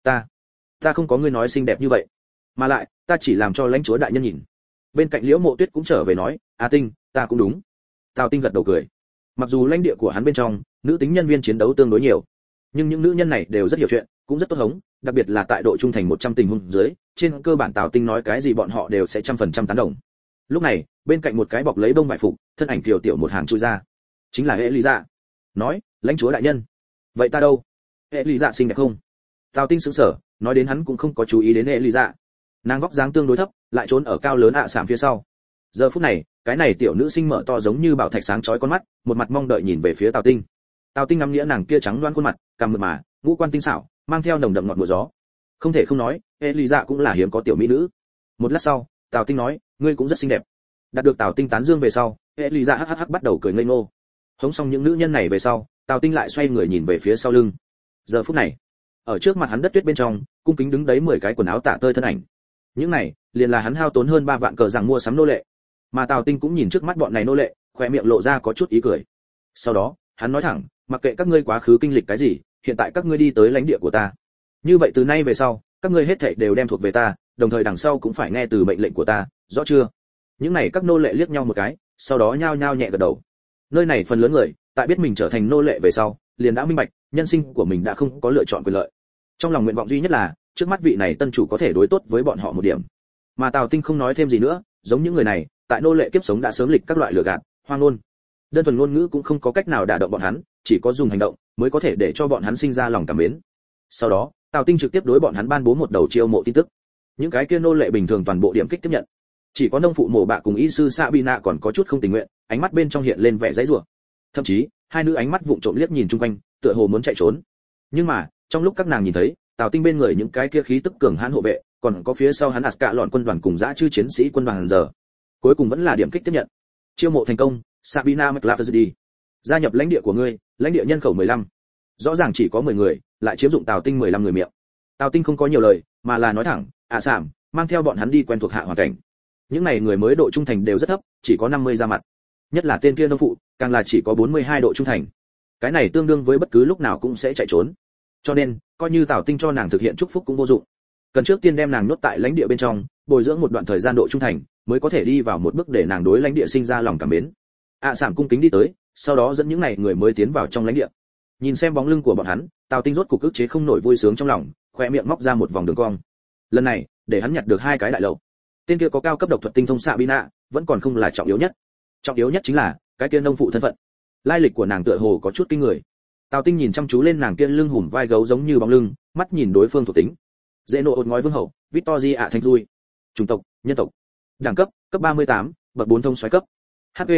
A: Ta không có ngươi nói xinh đẹp như vậy, mà lại, ta chỉ làm cho lãnh chúa đại nhân nhìn. Bên cạnh Liễu Mộ Tuyết cũng trở về nói, Tinh, ta cũng đúng. Tào Tinh gật đầu cười. Mặc dù lãnh địa của hắn bên trong, nữ tính nhân viên chiến đấu tương đối nhiều, nhưng những nữ nhân này đều rất hiểu chuyện, cũng rất tốt hống, đặc biệt là tại độ trung thành 100 tình huống dưới, trên cơ bản Tào Tinh nói cái gì bọn họ đều sẽ 100% tán đồng. Lúc này, bên cạnh một cái bọc lấy bông vải phục, thân ảnh kiều tiểu một hàng chui ra, chính là Elisa. Nói, lãnh chúa đại nhân, vậy ta đâu? Elisa xinh đẹp không? Tào Tinh sững sờ, nói đến hắn cũng không có chú ý đến Elisa. Nàng vóc dáng tương đối thấp, lại trốn ở cao lớn sạm phía sau. Giờ phút này, cái này tiểu nữ sinh mở to giống như bảo thạch sáng chói con mắt, một mặt mong đợi nhìn về phía Tào Tinh. Tào Tinh ngắm nghĩa nàng kia trắng loáng khuôn mặt, cằm mượt mà, ngũ quan tinh xảo, mang theo nồng đậm ngọt mùa gió. Không thể không nói, Elisa cũng là hiếm có tiểu mỹ nữ. Một lát sau, Tào Tinh nói, ngươi cũng rất xinh đẹp. Đạt được Tào Tinh tán dương về sau, Elisa hắc bắt đầu cười ngây ngô. Hống xong những nữ nhân này về sau, Tào Tinh lại xoay người nhìn về phía sau lưng. Giờ phút này, ở trước mặt hắn đất tuyết bên trong, cung kính đứng đấy 10 cái quần áo tả tơi thân ảnh. Những này, liền là hắn hao tốn hơn 3 vạn cờ rằng mua sắm nô lệ. Mà Tào Tinh cũng nhìn trước mắt bọn này nô lệ, khóe miệng lộ ra có chút ý cười. Sau đó, hắn nói thẳng, mặc kệ các ngươi quá khứ kinh lịch cái gì, hiện tại các ngươi đi tới lãnh địa của ta. Như vậy từ nay về sau, các ngươi hết thảy đều đem thuộc về ta, đồng thời đằng sau cũng phải nghe từ mệnh lệnh của ta, rõ chưa? Những này các nô lệ liếc nhau một cái, sau đó nhao nhao nhẹ gật đầu. Nơi này phần lớn người, tại biết mình trở thành nô lệ về sau, liền đã minh bạch, nhân sinh của mình đã không có lựa chọn quyền lợi. Trong lòng nguyện vọng duy nhất là, trước mắt vị này tân chủ có thể đối tốt với bọn họ một điểm. Mà Tào Tinh không nói thêm gì nữa, giống những người này, tại nô lệ kiếp sống đã sớm lịch các loại lừa gạt, hoang ngôn. Đơn thuần ngôn ngữ cũng không có cách nào đả động bọn hắn, chỉ có dùng hành động mới có thể để cho bọn hắn sinh ra lòng cảm mến. Sau đó, Tào Tinh trực tiếp đối bọn hắn ban bố một đầu chiêu mộ tin tức. Những cái kia nô lệ bình thường toàn bộ điểm kích tiếp nhận. Chỉ có nông phụ mổ bạ cùng y sư Sabina còn có chút không tình nguyện, ánh mắt bên trong hiện lên vẻ giãy giụa. Thậm chí, hai nữ ánh mắt vụng trộm liếc nhìn chung quanh, tựa hồ muốn chạy trốn. Nhưng mà, trong lúc các nàng nhìn thấy, Tào Tinh bên người những cái kia khí tức cường hãn hộ vệ, còn có phía sau hắn Aska lọn quân đoàn cùng dã chư chiến sĩ quân đoàn giờ. Cuối cùng vẫn là điểm kích tiếp nhận. Chiêu mộ thành công, Sabina McLaughlin. Gia nhập lãnh địa của ngươi, lãnh địa nhân khẩu 15. Rõ ràng chỉ có 10 người, lại chiếm dụng Tào Tinh 15 người miệng. Tào Tinh không có nhiều lời, mà là nói thẳng, Sảm, mang theo bọn hắn đi quen thuộc hạ hoàn cảnh. Những này người mới độ trung thành đều rất thấp, chỉ có 50 ra mặt. Nhất là tên kia nông phụ, càng là chỉ có 42 độ trung thành. Cái này tương đương với bất cứ lúc nào cũng sẽ chạy trốn. Cho nên, coi như Tào Tinh cho nàng thực hiện chúc phúc cũng vô dụng. Cần trước tiên đem nàng nhốt tại lãnh địa bên trong, bồi dưỡng một đoạn thời gian độ trung thành, mới có thể đi vào một bước để nàng đối lãnh địa sinh ra lòng cảm mến. Sảm cung kính đi tới, sau đó dẫn những này người mới tiến vào trong lãnh địa. Nhìn xem bóng lưng của bọn hắn, Tào Tinh rốt cục ức chế không nổi vui sướng trong lòng, khóe miệng móc ra một vòng đường cong. Lần này, để hắn nhặt được 2 cái đại lầu. Tên kia có cao cấp độc thuật tinh thông Sabina, vẫn còn không là trọng yếu nhất. Trọng yếu nhất chính là cái kia nông phụ thân phận. Lai lịch của nàng tựa hồ có chút kinh người. Tào Tinh nhìn chăm chú lên nàng kia lưng hùm vai gấu giống như bóng lưng, mắt nhìn đối phương thuộc tính. Dễ nộ ột ngói vương hậu, Victoria Thanh Dui. Chủng tộc, nhân tộc. Đẳng cấp, cấp 38, bậc 4 thông soái cấp. HP,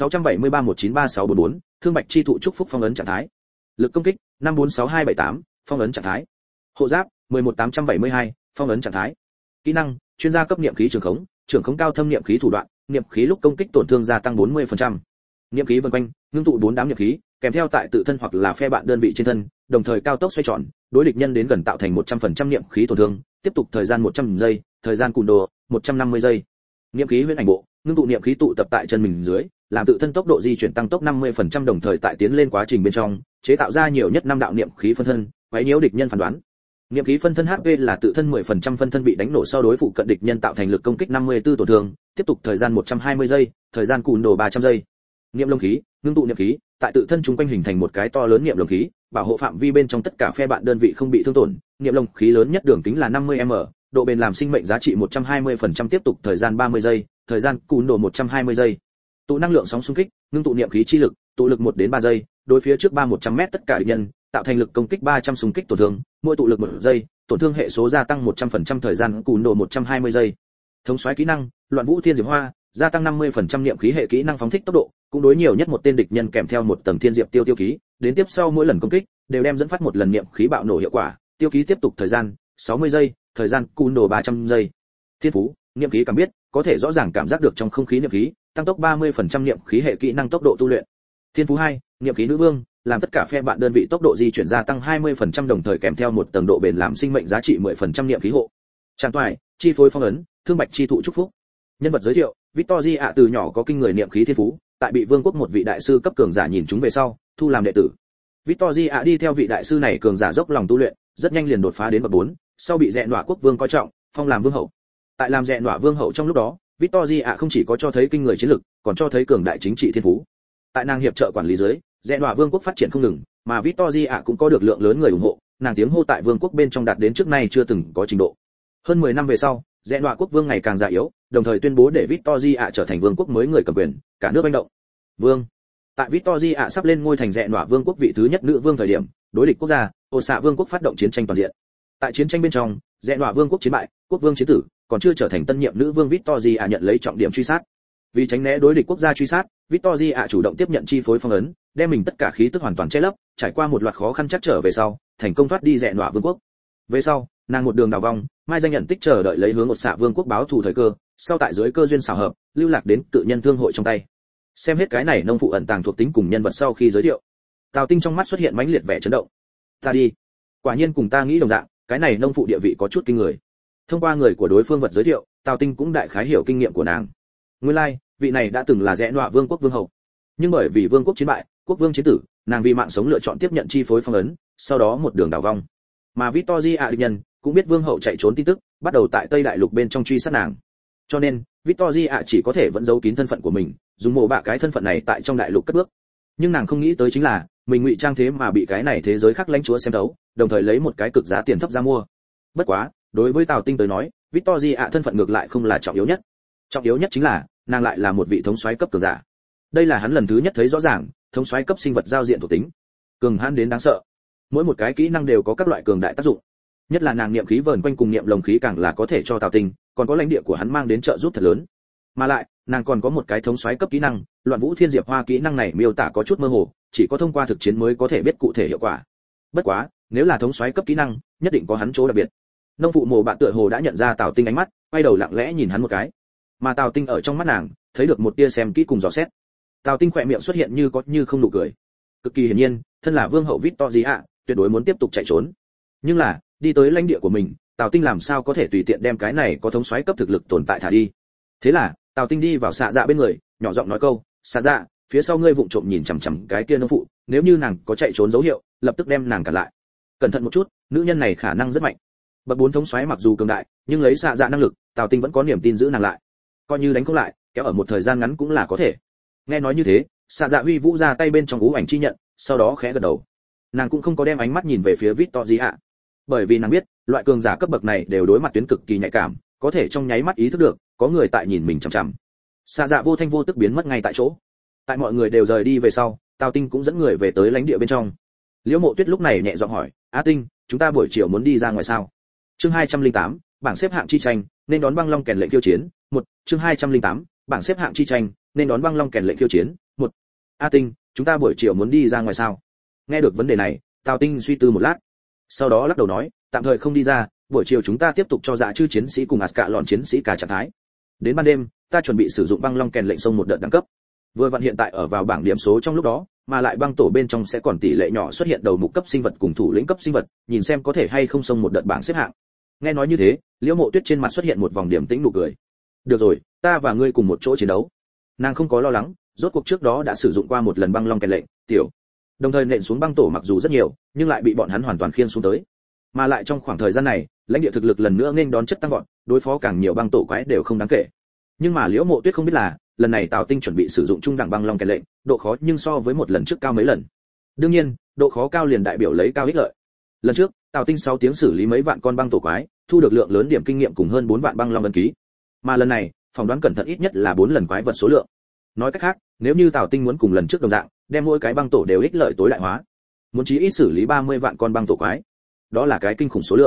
A: 673193644, thương bạch chi thụ chúc phúc phong ấn trạng thái. Lực công kích, 546278, phong ấn trạng thái. Hộ giáp, 11872, phong ấn trạng thái. Kỹ năng, chuyên gia cấp niệm khí trường khống cao thâm niệm khí thủ đoạn, niệm khí lúc công kích tổn thương gia tăng 40%. Niệm khí vần quanh, ngưng tụ 4 đám niệm khí, kèm theo tại tự thân hoặc là phe bạn đơn vị trên thân, đồng thời cao tốc xoay tròn, đối địch nhân đến gần tạo thành 100% niệm khí tổn thương, tiếp tục thời gian 100 giây, thời gian cùn đồ 150 giây. Niệm khí huyễn ảnh bộ, ngưng tụ niệm khí tụ tập tại chân mình dưới, làm tự thân tốc độ di chuyển tăng tốc 50% đồng thời tại tiến lên quá trình bên trong, chế tạo ra nhiều nhất 5 đạo niệm khí phân thân, quấy nhiễu địch nhân phán đoán. Niệm khí phân thân HP là tự thân 10% phân thân bị đánh nổ sau đối phụ cận địch nhân tạo thành lực công kích 54 tổn thương, tiếp tục thời gian 120 giây, thời gian cùn đồ 300 giây. Niệm lông khí, ngưng tụ niệm khí, tại tự thân chúng quanh hình thành một cái to lớn niệm lông khí, bảo hộ phạm vi bên trong tất cả phe bạn đơn vị không bị thương tổn. Niệm lông khí lớn nhất đường kính là 50m, độ bền làm sinh mệnh giá trị 120% tiếp tục thời gian 30 giây, thời gian cùn đồ 120 giây. Tụ năng lượng sóng xung kích, ngưng tụ niệm khí chi lực, tụ lực 1 đến 3 giây, đối phía trước 100m tất cả địch nhân, tạo thành lực công kích 300 xung kích tổn thương, mỗi tụ lực 1 giây, tổn thương hệ số gia tăng 100% thời gian cùn độ 120 giây. Thống soái kỹ năng, Loạn Vũ Thiên Diệp Hoa, gia tăng 50% niệm khí hệ kỹ năng phóng thích tốc độ, cũng đối nhiều nhất một tên địch nhân kèm theo một tầng thiên diệp tiêu ký, đến tiếp sau mỗi lần công kích đều đem dẫn phát một lần niệm khí bạo nổ hiệu quả, tiêu ký tiếp tục thời gian 60 giây, thời gian cùn độ 300 giây. Thiên phú, niệm khí cảm biết, có thể rõ ràng cảm giác được trong không khí niệm khí, tăng tốc 30% niệm khí hệ kỹ năng tốc độ tu luyện. Thiên phú 2, niệm khí nữ vương, làm tất cả phe bạn đơn vị tốc độ di chuyển gia tăng 20% đồng thời kèm theo một tầng độ bền làm sinh mệnh giá trị 10% niệm khí hộ. Trang toại, chi phối phong ấn, thương bạch chi thụ chúc phúc. Nhân vật giới thiệu, Victoria từ nhỏ có kinh người niệm khí thiên phú, tại bị vương quốc một vị đại sư cấp cường giả nhìn chúng về sau, thu làm đệ tử. Victoria đi theo vị đại sư này cường giả dốc lòng tu luyện, rất nhanh liền đột phá đến bậc 4, sau bị Dẹn Đọa quốc vương coi trọng, phong làm vương hậu. Tại làm Dẹn Đọa vương hậu trong lúc đó, Victoria không chỉ có cho thấy kinh người chiến lực, còn cho thấy cường đại chính trị thiên phú. Tại nàng hiệp trợ quản lý dưới, Dẹn Đọa vương quốc phát triển không ngừng, mà Victoria cũng có được lượng lớn người ủng hộ, nàng tiếng hô tại vương quốc bên trong đạt đến trước nay chưa từng có trình độ. Hơn 10 năm về sau, Dẹn Đọa quốc vương ngày càng già yếu, đồng thời tuyên bố để Victoria trở thành vương quốc mới người cầm quyền, cả nước manh động. Vương. Tại Victoria sắp lên ngôi thành Dẹn Đọa vương quốc vị thứ nhất nữ vương thời điểm, đối địch quốc gia, Ổ Xạ vương quốc phát động chiến tranh toàn diện. Tại chiến tranh bên trong, Dẹn Đọa vương quốc chiến bại, quốc vương chiến tử, còn chưa trở thành tân nhiệm nữ vương Victoria nhận lấy trọng điểm truy sát. Vì tránh né đối địch quốc gia truy sát, Victoria chủ động tiếp nhận chi phối phong ấn, đem mình tất cả khí tức hoàn toàn che lấp, trải qua một loạt khó khăn chắc trở về sau, thành công thoát đi Dẹn Đọa vương quốc. Về sau, nàng một đường đào vong, mai danh nhận tích chờ đợi lấy hướng Ổ Xạ vương quốc báo thù thời cơ, sau tại dưới cơ duyên xảo hợp, lưu lạc đến cự nhân thương hội trong tay. Xem hết cái này nông phụ ẩn tàng thuộc tính cùng nhân vật sau khi giới thiệu, Tào Tinh trong mắt xuất hiện mãnh liệt vẻ chấn động. Ta đi, quả nhiên cùng ta nghĩ đồng dạng, cái này nông phụ địa vị có chút kinh người. Thông qua người của đối phương vật giới thiệu, Tào Tinh cũng đại khái hiểu kinh nghiệm của nàng. Nguyên lai, like, vị này đã từng là Dẹn Đọa vương quốc vương hậu, nhưng bởi vì vương quốc chiến bại, quốc vương chiến tử, nàng vì mạng sống lựa chọn tiếp nhận chi phối phong ấn, sau đó một đường đào vong. Mà Victoria địch nhân cũng biết vương hậu chạy trốn tin tức, bắt đầu tại Tây Đại Lục bên trong truy sát nàng. Cho nên, Victoria chỉ có thể vẫn giấu kín thân phận của mình, dùng mộ bạ cái thân phận này tại trong đại lục cất bước. Nhưng nàng không nghĩ tới chính là, mình ngụy trang thế mà bị cái này thế giới khác lãnh chúa xem thấu, đồng thời lấy một cái cực giá tiền thấp ra mua. Bất quá, đối với Tào Tinh tới nói, Victoria thân phận ngược lại không là trọng yếu nhất. Trọng yếu nhất chính là, nàng lại là một vị thống soái cấp cường giả. Đây là hắn lần thứ nhất thấy rõ ràng, thống soái cấp sinh vật giao diện thuộc tính. Cường hãn đến đáng sợ. Mỗi một cái kỹ năng đều có các loại cường đại tác dụng. Nhất là nàng niệm khí vờn quanh cùng niệm lồng khí càng là có thể cho Tào Tinh, còn có lãnh địa của hắn mang đến trợ giúp thật lớn. Mà lại, nàng còn có một cái thống soái cấp kỹ năng, Loạn Vũ Thiên Diệp Hoa kỹ năng này miêu tả có chút mơ hồ, chỉ có thông qua thực chiến mới có thể biết cụ thể hiệu quả. Bất quá, nếu là thống soái cấp kỹ năng, nhất định có hắn chỗ đặc biệt. Nông phụ mồ bạn tựa hồ đã nhận ra Tào Tinh ánh mắt, quay đầu lặng lẽ nhìn hắn một cái. Mà Tào Tinh ở trong mắt nàng, thấy được một tia xem kỹ cùng dò xét. Tào Tinh khỏe miệng xuất hiện như có như không nụ cười. Cực kỳ hiển nhiên, thân là vương hậu Victoria, tuyệt đối muốn tiếp tục chạy trốn. Nhưng là, đi tới lãnh địa của mình, Tào Tinh làm sao có thể tùy tiện đem cái này có thống soái cấp thực lực tồn tại thả đi. Thế là, Tào Tinh đi vào xạ dạ bên người, nhỏ giọng nói câu, xạ dạ, phía sau ngươi vụng trộm nhìn chằm chằm cái kia nông phụ, nếu như nàng có chạy trốn dấu hiệu, lập tức đem nàng cản lại. Cẩn thận một chút, nữ nhân này khả năng rất mạnh. Bậc 4 thống soái mặc dù cường đại, nhưng lấy xạ dạ năng lực, Tào Tinh vẫn có niềm tin giữ nàng lại. Coi như đánh không lại, kéo ở một thời gian ngắn cũng là có thể. Nghe nói như thế, xạ dạ huy vũ ra tay bên trong ú ảnh chi nhận, sau đó khẽ gật đầu. Nàng cũng không có đem ánh mắt nhìn về phía Victoria, bởi vì nàng biết, loại cường giả cấp bậc này đều đối mặt tuyến cực kỳ nhạy cảm, có thể trong nháy mắt ý thức được, có người tại nhìn mình chằm chằm. Xạ dạ vô thanh vô tức biến mất ngay tại chỗ. Tại mọi người đều rời đi về sau, Tào Tinh cũng dẫn người về tới lãnh địa bên trong. Liễu Mộ Tuyết lúc này nhẹ giọng hỏi, "A Tinh, chúng ta buổi chiều muốn đi ra ngoài sao?" Chương 208, bảng xếp hạng chi tranh, nên đón băng long kèn lệnh khiêu chiến. 1, chương 208, bảng xếp hạng chi tranh, nên đón băng long kèn lệnh khiêu chiến. 1. A Tinh, chúng ta buổi chiều muốn đi ra ngoài sao? Nghe được vấn đề này, Tào Tinh suy tư một lát, sau đó lắc đầu nói, tạm thời không đi ra, buổi chiều chúng ta tiếp tục cho dạ chư chiến sĩ cùng Aska lọn chiến sĩ cả trạng thái. Đến ban đêm, ta chuẩn bị sử dụng băng long kèn lệnh xông một đợt đẳng cấp. Vừa vặn hiện tại ở vào bảng điểm số trong lúc đó, mà lại băng tổ bên trong sẽ còn tỷ lệ nhỏ xuất hiện đầu mục cấp sinh vật cùng thủ lĩnh cấp sinh vật, nhìn xem có thể hay không xông một đợt bảng xếp hạng. Nghe nói như thế, Liễu Mộ Tuyết trên mặt xuất hiện một vòng điềm tĩnh nụ cười. Được rồi, ta và ngươi cùng một chỗ chiến đấu. Nàng không có lo lắng, rốt cuộc trước đó đã sử dụng qua một lần băng long kèn lệnh, tiểu. Đồng thời nện xuống băng tổ mặc dù rất nhiều, nhưng lại bị bọn hắn hoàn toàn khiên xuống tới. Mà lại trong khoảng thời gian này, lãnh địa thực lực lần nữa nên đón chất tăng vọt, đối phó càng nhiều băng tổ quái đều không đáng kể. Nhưng mà Liễu Mộ Tuyết không biết là, lần này Tào Tinh chuẩn bị sử dụng trung đẳng băng long kèn lệnh, độ khó nhưng so với một lần trước cao mấy lần. Đương nhiên, độ khó cao liền đại biểu lấy cao ích lợi. Lần trước, Tào Tinh 6 tiếng xử lý mấy vạn con băng tổ quái, thu được lượng lớn điểm kinh nghiệm cùng hơn 4 vạn băng long ấn ký. Mà lần này, phỏng đoán cẩn thận ít nhất là 4 lần quái vật số lượng. Nói cách khác, nếu như Tào Tinh muốn cùng lần trước đồng dạng, đem mỗi cái băng tổ đều ích lợi tối đại hóa, muốn chí ít xử lý 30 vạn con băng tổ quái. Đó là cái kinh khủng số lượng.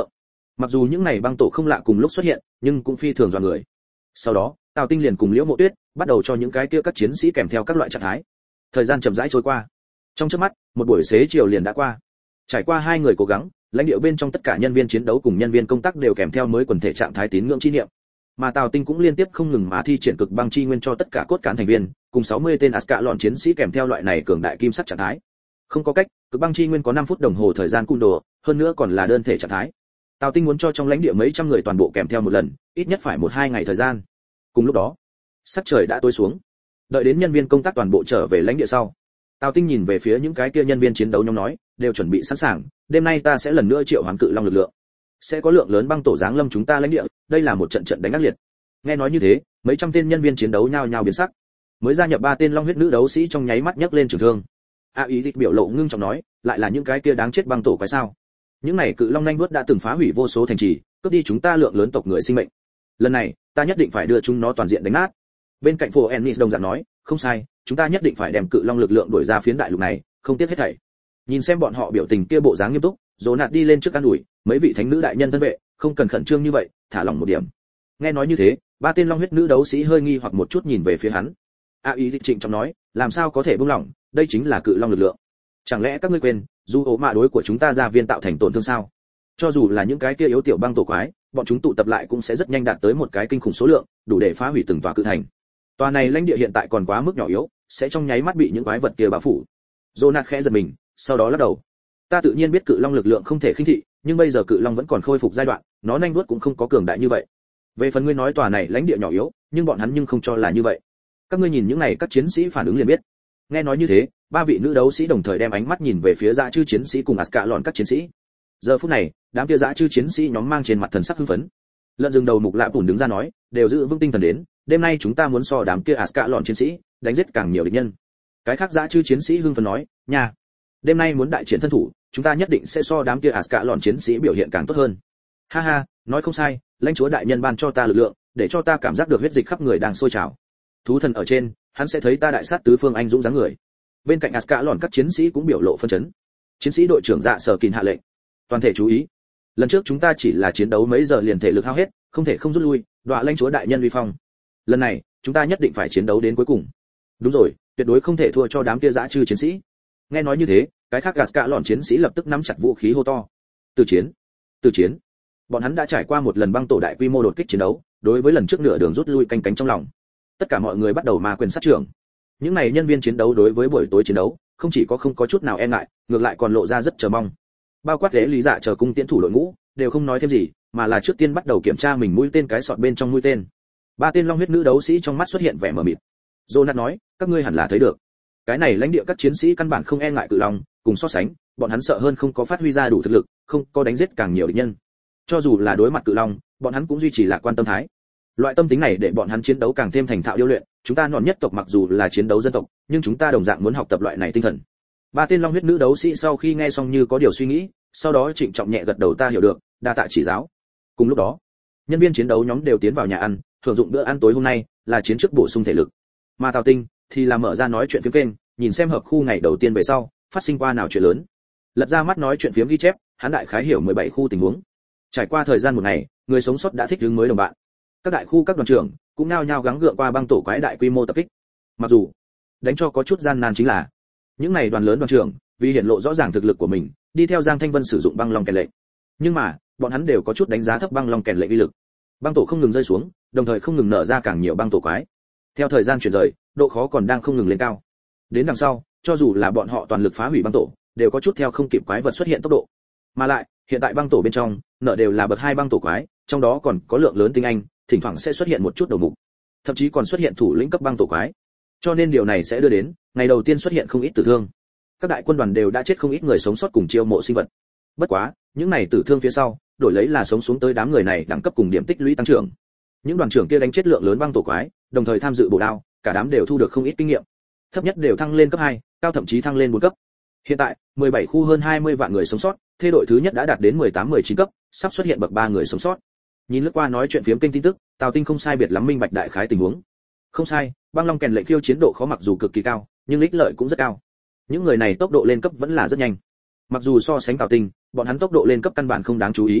A: Mặc dù những này băng tổ không lạ cùng lúc xuất hiện, nhưng cũng phi thường dọa người. Sau đó, Tào Tinh liền cùng Liễu Mộ Tuyết bắt đầu cho những cái kia các chiến sĩ kèm theo các loại trạng thái. Thời gian chậm rãi trôi qua. Trong chớp mắt, một buổi xế chiều liền đã qua. Trải qua 2 người cố gắng, lãnh địa bên trong tất cả nhân viên chiến đấu cùng nhân viên công tác đều kèm theo mới quần thể trạng thái tín ngưỡng chi niệm. Mà Tào Tinh cũng liên tiếp không ngừng mà thi triển cực băng chi nguyên cho tất cả cốt cán thành viên, cùng 60 tên Ascalon chiến sĩ kèm theo loại này cường đại kim sắc trạng thái. Không có cách, cực băng chi nguyên có 5 phút đồng hồ thời gian cung đồ, hơn nữa còn là đơn thể trạng thái. Tào Tinh muốn cho trong lãnh địa mấy trăm người toàn bộ kèm theo một lần, ít nhất phải 1-2 ngày thời gian. Cùng lúc đó, sắc trời đã tối xuống. Đợi đến nhân viên công tác toàn bộ trở về lãnh địa sau, Tào Tinh nhìn về phía những cái kia nhân viên chiến đấu nhóm nói, đều chuẩn bị sẵn sàng, đêm nay ta sẽ lần nữa triệu hoán cự long lực lượng. Sẽ có lượng lớn băng tổ giáng lâm chúng ta lãnh địa, đây là một trận trận đánh ác liệt. Nghe nói như thế, mấy trăm tên nhân viên chiến đấu nhao nhao biến sắc. Mới gia nhập 3 tên long huyết nữ đấu sĩ trong nháy mắt nhấc lên trường thương. Ý dịch biểu lộ ngưng trọng nói, lại là những cái kia đáng chết băng tổ quái sao? Những này cự long nhanh vuốt đã từng phá hủy vô số thành trì, cướp đi chúng ta lượng lớn tộc người sinh mệnh. Lần này, ta nhất định phải đưa chúng nó toàn diện đánh nát. Bên cạnh Phổ Ennis đồng dạng nói, không sai, chúng ta nhất định phải đem cự long lực lượng đuổi ra phiến đại lục này, không tiếc hết thảy. Nhìn xem bọn họ biểu tình kia bộ dáng nghiêm túc, Jonat đi lên trước an ủi, mấy vị thánh nữ đại nhân thân vệ, không cần khẩn trương như vậy, thả lỏng một điểm. Nghe nói như thế, 3 tên long huyết nữ đấu sĩ hơi nghi hoặc một chút nhìn về phía hắn. Ý trịnh trọng nói, làm sao có thể buông lỏng, đây chính là cự long lực lượng. Chẳng lẽ các ngươi quên, dù ổ mạ đối của chúng ta ra viên tạo thành tổn thương sao? Cho dù là những cái kia yếu tiểu băng tổ quái, bọn chúng tụ tập lại cũng sẽ rất nhanh đạt tới một cái kinh khủng số lượng, đủ để phá hủy từng tòa cự thành. Tòa này lãnh địa hiện tại còn quá mức nhỏ yếu, sẽ trong nháy mắt bị những quái vật kia bao phủ. Jonat khẽ giật mình, sau đó lắc đầu. Ta tự nhiên biết cự long lực lượng không thể khinh thị, nhưng bây giờ cự long vẫn còn khôi phục giai đoạn, nó nhanh vuốt cũng không có cường đại như vậy. Về phần ngươi nói tòa này lãnh địa nhỏ yếu, nhưng bọn hắn nhưng không cho là như vậy. Các ngươi nhìn những này các chiến sĩ phản ứng liền biết. Nghe nói như thế, 3 vị nữ đấu sĩ đồng thời đem ánh mắt nhìn về phía dã chư chiến sĩ cùng Ascalon các chiến sĩ. Giờ phút này, đám kia dã chư chiến sĩ nhóm mang trên mặt thần sắc hưng phấn. Lợn rừng đầu mục lạ bùn đứng ra nói, đều giữ vững tinh thần đến, đêm nay chúng ta muốn so đám kia Ascalon chiến sĩ, đánh giết càng nhiều địch nhân. Cái khác dã chư chiến sĩ hưng phấn nói, nha, đêm nay muốn đại chiến thân thủ, chúng ta nhất định sẽ so đám kia Ascalon chiến sĩ biểu hiện càng tốt hơn. Ha ha, nói không sai, lãnh chúa đại nhân ban cho ta lực lượng, để cho ta cảm giác được huyết dịch khắp người đang sôi trào. Thú thần ở trên, hắn sẽ thấy ta đại sát tứ phương anh dũng dáng người. Bên cạnh Ascalon các chiến sĩ cũng biểu lộ phân chấn. Chiến sĩ đội trưởng Dạ Sở Kình hạ lệnh, toàn thể chú ý. Lần trước chúng ta chỉ là chiến đấu mấy giờ liền thể lực hao hết, không thể không rút lui, đọa lãnh chúa đại nhân uy phong. Lần này, chúng ta nhất định phải chiến đấu đến cuối cùng. Đúng rồi, tuyệt đối không thể thua cho đám kia dã chư chiến sĩ. Nghe nói như thế, cái khác Ascalon chiến sĩ lập tức nắm chặt vũ khí hô to. Từ chiến. Bọn hắn đã trải qua một lần băng tổ đại quy mô đột kích chiến đấu, đối với lần trước nửa đường rút lui canh cánh trong lòng. Tất cả mọi người bắt đầu ma quyền sát trưởng. Những này nhân viên chiến đấu đối với buổi tối chiến đấu, không chỉ có không có chút nào e ngại, ngược lại còn lộ ra rất chờ mong. Bao quát lễ lý dạ chờ cung tiễn thủ đội ngũ, đều không nói thêm gì, mà là trước tiên bắt đầu kiểm tra mình mũi tên cái sọt bên trong mũi tên. 3 tên long huyết nữ đấu sĩ trong mắt xuất hiện vẻ mờ mịt. Jonat nói, các ngươi hẳn là thấy được, cái này lãnh địa các chiến sĩ căn bản không e ngại cự long, cùng so sánh, bọn hắn sợ hơn không có phát huy ra đủ thực lực, không có đánh giết càng nhiều địch nhân. Cho dù là đối mặt cự long, bọn hắn cũng duy trì lạc quan tâm thái. Loại tâm tính này để bọn hắn chiến đấu càng thêm thành thạo điêu luyện, chúng ta nọn nhất tộc mặc dù là chiến đấu dân tộc, nhưng chúng ta đồng dạng muốn học tập loại này tinh thần. 3 tên long huyết nữ đấu sĩ sau khi nghe xong như có điều suy nghĩ, sau đó trịnh trọng nhẹ gật đầu, ta hiểu được, đa tạ chỉ giáo. Cùng lúc đó, nhân viên chiến đấu nhóm đều tiến vào nhà ăn, thưởng dụng bữa ăn tối hôm nay là chiến trước bổ sung thể lực. Mà Tào Tinh thì là mở ra nói chuyện phiếm kênh, nhìn xem hợp khu ngày đầu tiên về sau, phát sinh qua nào chuyện lớn. Lật ra mắt nói chuyện phiếm ghi chép, hắn đại khái hiểu 17 khu tình huống. Trải qua thời gian một ngày, người sống sót đã thích ứng mới đồng bạn. Các đại khu các đoàn trưởng cũng nao nhao gắng gượng qua băng tổ quái đại quy mô tập kích. Mặc dù đánh cho có chút gian nan chính là, những này đoàn lớn đoàn trưởng vì hiển lộ rõ ràng thực lực của mình, đi theo Giang Thanh Vân sử dụng băng long kèn lệnh. Nhưng mà, bọn hắn đều có chút đánh giá thấp băng long kèn lệnh uy lực. Băng tổ không ngừng rơi xuống, đồng thời không ngừng nở ra càng nhiều băng tổ quái. Theo thời gian chuyển rời, độ khó còn đang không ngừng lên cao. Đến đằng sau, cho dù là bọn họ toàn lực phá hủy băng tổ, đều có chút theo không kịp quái vật xuất hiện tốc độ. Mà lại, hiện tại băng tổ bên trong, nợ đều là bậc 2 băng tổ quái, trong đó còn có lượng lớn tinh anh, thỉnh thoảng sẽ xuất hiện một chút đầu mục, thậm chí còn xuất hiện thủ lĩnh cấp băng tổ quái. Cho nên điều này sẽ đưa đến ngày đầu tiên xuất hiện không ít tử thương. Các đại quân đoàn đều đã chết không ít người sống sót cùng chiêu mộ sinh vật. Bất quá, những này tử thương phía sau, đổi lấy là sống xuống tới đám người này đẳng cấp cùng điểm tích lũy tăng trưởng. Những đoàn trưởng kia đánh chết lượng lớn băng tổ quái, đồng thời tham dự bổ đao, cả đám đều thu được không ít kinh nghiệm. Thấp nhất đều thăng lên cấp 2, cao thậm chí thăng lên 4 cấp. Hiện tại, 17 khu hơn 20 vạn người sống sót, thế đội thứ nhất đã đạt đến 18-19 cấp, sắp xuất hiện bậc 3 người sống sót. Nhìn lướt qua nói chuyện phiếm kênh tin tức, Tào Tinh không sai biệt lắm minh bạch đại khái tình huống. Không sai, băng long kèn lệnh khiêu chiến độ khó mặc dù cực kỳ cao, nhưng ích lợi cũng rất cao. Những người này tốc độ lên cấp vẫn là rất nhanh. Mặc dù so sánh Tào Tinh, bọn hắn tốc độ lên cấp căn bản không đáng chú ý.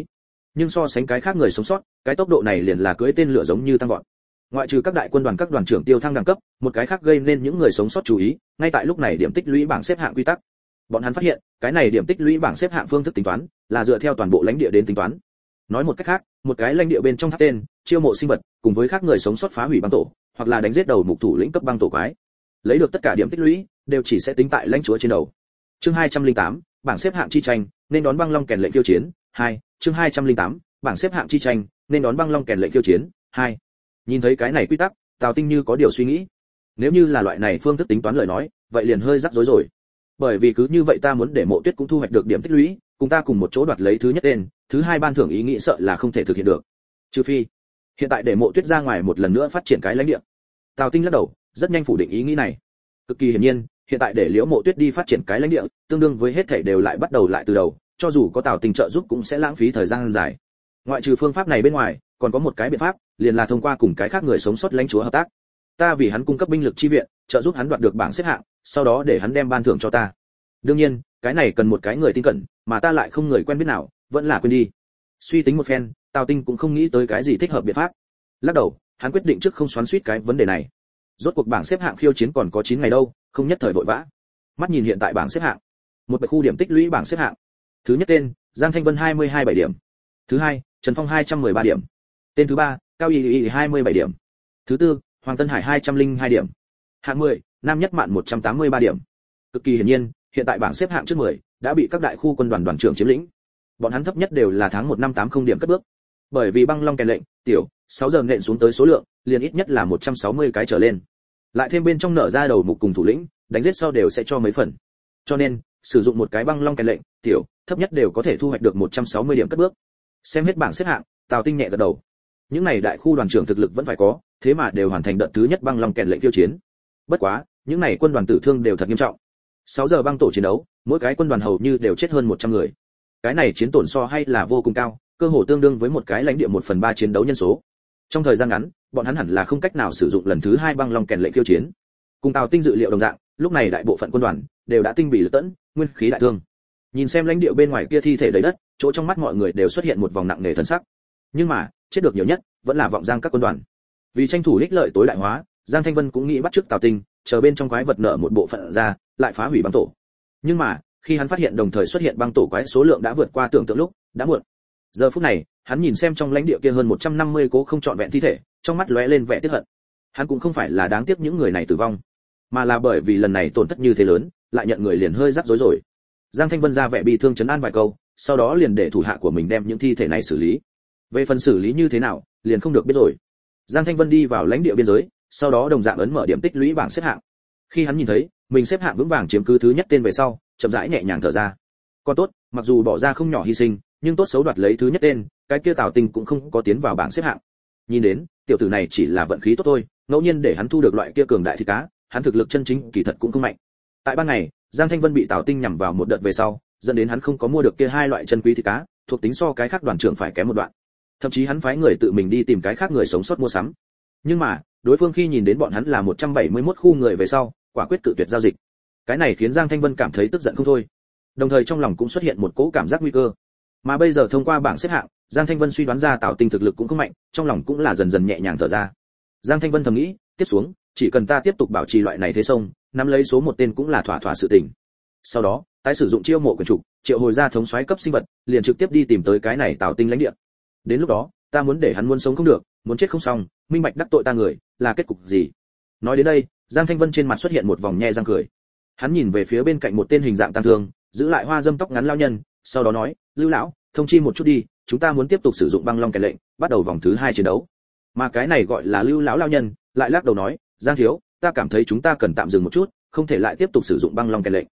A: nhưng so sánh cái khác người sống sót, cái tốc độ này liền là cưỡi tên lửa giống như tăng vọt. Ngoại trừ các đại quân đoàn các đoàn trưởng tiêu thăng đẳng cấp, một cái khác gây nên những người sống sót chú ý, ngay tại lúc này điểm tích lũy bảng xếp hạng quy tắc. Bọn hắn phát hiện, cái này điểm tích lũy bảng xếp hạng phương thức tính toán là dựa theo toàn bộ lãnh địa đến tính toán. Nói một cách khác, một cái lãnh địa bên trong tháp tên, chiêu mộ sinh vật, cùng với các người sống sót phá hủy băng tổ, hoặc là đánh giết đầu mục thủ lĩnh cấp băng tổ quái. Lấy được tất cả điểm tích lũy, đều chỉ sẽ tính tại lãnh chúa trên đầu. Chương 208, bảng xếp hạng chi tranh, nên đón băng long kèn lệnh khiêu chiến. 2, chương 208, bảng xếp hạng chi tranh, nên đón băng long kèn lệnh khiêu chiến. 2. Nhìn thấy cái này quy tắc, Tào Tinh như có điều suy nghĩ. Nếu như là loại này phương thức tính toán lời nói, vậy liền hơi rắc rối rồi. Bởi vì cứ như vậy ta muốn để Mộ Tuyết cũng thu hoạch được điểm tích lũy, cùng ta cùng một chỗ đoạt lấy thứ nhất tên, thứ hai ban thưởng ý nghĩ sợ là không thể thực hiện được. Trừ phi, hiện tại để Mộ Tuyết ra ngoài một lần nữa phát triển cái lãnh địa. Tào Tinh lắc đầu, rất nhanh phủ định ý nghĩ này. Cực kỳ hiển nhiên, hiện tại để Liễu Mộ Tuyết đi phát triển cái lãnh địa, tương đương với hết thảy đều lại bắt đầu lại từ đầu, cho dù có Tào Tinh trợ giúp cũng sẽ lãng phí thời gian dài. Ngoại trừ phương pháp này bên ngoài, còn có một cái biện pháp, liền là thông qua cùng cái khác người sống sót lãnh chúa hợp tác. Ta vì hắn cung cấp binh lực chi viện, trợ giúp hắn đoạt được bảng xếp hạng, sau đó để hắn đem ban thưởng cho ta. Đương nhiên, cái này cần một cái người tin cẩn, mà ta lại không người quen biết nào, vẫn là quên đi. Suy tính một phen, Tào Tinh cũng không nghĩ tới cái gì thích hợp biện pháp. Lắc đầu, hắn quyết định trước không xoắn xuýt cái vấn đề này. Rốt cuộc bảng xếp hạng khiêu chiến còn có 9 ngày đâu, không nhất thời vội vã. Mắt nhìn hiện tại bảng xếp hạng, một bậc khu điểm tích lũy bảng xếp hạng. Thứ nhất tên, Giang Thanh Vân 22,7 điểm. Thứ hai, Trần Phong 213 điểm. Tên thứ ba, Cao Y 27 điểm. Thứ tư, Hoàng Tân Hải 202 điểm. Hạng 10, Nam Nhất Mạn 183 điểm. Cực kỳ hiển nhiên, hiện tại bảng xếp hạng trước 10 đã bị các đại khu quân đoàn đoàn trưởng chiếm lĩnh. Bọn hắn thấp nhất đều là tháng 1 năm 80 điểm cất bước. Bởi vì băng long kèn lệnh, tiểu, 6 giờ nện xuống tới số lượng, liền ít nhất là 160 cái trở lên. Lại thêm bên trong nở ra đầu mục cùng thủ lĩnh, đánh giết sau đều sẽ cho mấy phần. Cho nên, sử dụng một cái băng long kèn lệnh, tiểu, thấp nhất đều có thể thu hoạch được 160 điểm cất bước. Xem hết bảng xếp hạng, Tào Tinh nhẹ gật đầu. Những này đại khu đoàn trưởng thực lực vẫn phải có, thế mà đều hoàn thành đợt thứ nhất băng long kèn lệnh khiêu chiến. Bất quá, những này quân đoàn tử thương đều thật nghiêm trọng. 6 giờ băng tổ chiến đấu, mỗi cái quân đoàn hầu như đều chết hơn 100 người. Cái này chiến tổn so hay là vô cùng cao, cơ hồ tương đương với một cái lãnh địa 1/3 chiến đấu nhân số. Trong thời gian ngắn, bọn hắn hẳn là không cách nào sử dụng lần thứ hai băng long kèn lệnh khiêu chiến. Cùng Tào Tinh dự liệu đồng dạng, lúc này đại bộ phận quân đoàn đều đã tinh bị lực tẫn, nguyên khí đại thương. Nhìn xem lãnh địa bên ngoài kia thi thể đầy đất, chỗ trong mắt mọi người đều xuất hiện một vòng nặng nề thần sắc. Nhưng mà, chết được nhiều nhất vẫn là vọng Giang các quân đoàn. Vì tranh thủ ích lợi tối đại hóa, Giang Thanh Vân cũng nghĩ bắt chước Tào Tinh, chờ bên trong quái vật nợ một bộ phận ra, lại phá hủy băng tổ. Nhưng mà, khi hắn phát hiện đồng thời xuất hiện băng tổ quái số lượng đã vượt qua tưởng tượng lúc, đã muộn. Giờ phút này, hắn nhìn xem trong lãnh địa kia hơn 150 cố không trọn vẹn thi thể, trong mắt lóe lên vẻ tiếc hận. Hắn cũng không phải là đáng tiếc những người này tử vong, mà là bởi vì lần này tổn thất như thế lớn, lại nhận người liền hơi rắc rối rồi. Giang Thanh Vân ra vẻ bi thương trấn an vài câu, sau đó liền để thủ hạ của mình đem những thi thể này xử lý. Về phần xử lý như thế nào, liền không được biết rồi. Giang Thanh Vân đi vào lãnh địa biên giới, sau đó đồng dạng ấn mở điểm tích lũy bảng xếp hạng. Khi hắn nhìn thấy mình xếp hạng vững vàng chiếm cứ thứ nhất tên về sau, chậm rãi nhẹ nhàng thở ra. Còn tốt, mặc dù bỏ ra không nhỏ hy sinh, nhưng tốt xấu đoạt lấy thứ nhất tên, cái kia Tào Tinh cũng không có tiến vào bảng xếp hạng. Nhìn đến, tiểu tử này chỉ là vận khí tốt thôi, ngẫu nhiên để hắn thu được loại kia cường đại thịt cá, hắn thực lực chân chính kỳ thật cũng không mạnh. Tại ban ngày, Giang Thanh Vân bị Tào Tinh nhằm vào một đợt về sau, dẫn đến hắn không có mua được kia hai loại chân quý thịt cá, thuộc tính so cái khác đoàn trưởng phải kém một đoạn. Thậm chí hắn phái người tự mình đi tìm cái khác người sống sót mua sắm. Nhưng mà, đối phương khi nhìn đến bọn hắn là 171 khu người về sau, quả quyết cự tuyệt giao dịch. Cái này khiến Giang Thanh Vân cảm thấy tức giận không thôi. Đồng thời trong lòng cũng xuất hiện một cỗ cảm giác nguy cơ. Mà bây giờ thông qua bảng xếp hạng, Giang Thanh Vân suy đoán ra Tào Tinh thực lực cũng không mạnh, trong lòng cũng là dần dần nhẹ nhàng thở ra. Giang Thanh Vân thầm nghĩ, tiếp xuống, chỉ cần ta tiếp tục bảo trì loại này thế sông, nắm lấy số một tên cũng là thỏa thỏa sự tình. Sau đó, tái sử dụng chiêu mộ quyền trục, triệu hồi ra thống soái cấp sinh vật, liền trực tiếp đi tìm tới cái này Tào Tinh lãnh địa. Đến lúc đó, ta muốn để hắn muốn sống không được, muốn chết không xong, minh bạch đắc tội ta người, là kết cục gì? Nói đến đây, Giang Thanh Vân trên mặt xuất hiện một vòng nhe răng cười. Hắn nhìn về phía bên cạnh một tên hình dạng tăng thương, giữ lại hoa dâm tóc ngắn lao nhân, sau đó nói, Lưu lão, thông chi một chút đi, chúng ta muốn tiếp tục sử dụng băng long kèn lệnh, bắt đầu vòng thứ 2 chiến đấu. Mà cái này gọi là Lưu lão lao nhân, lại lắc đầu nói, Giang thiếu, ta cảm thấy chúng ta cần tạm dừng một chút, không thể lại tiếp tục sử dụng băng long kèn lệnh.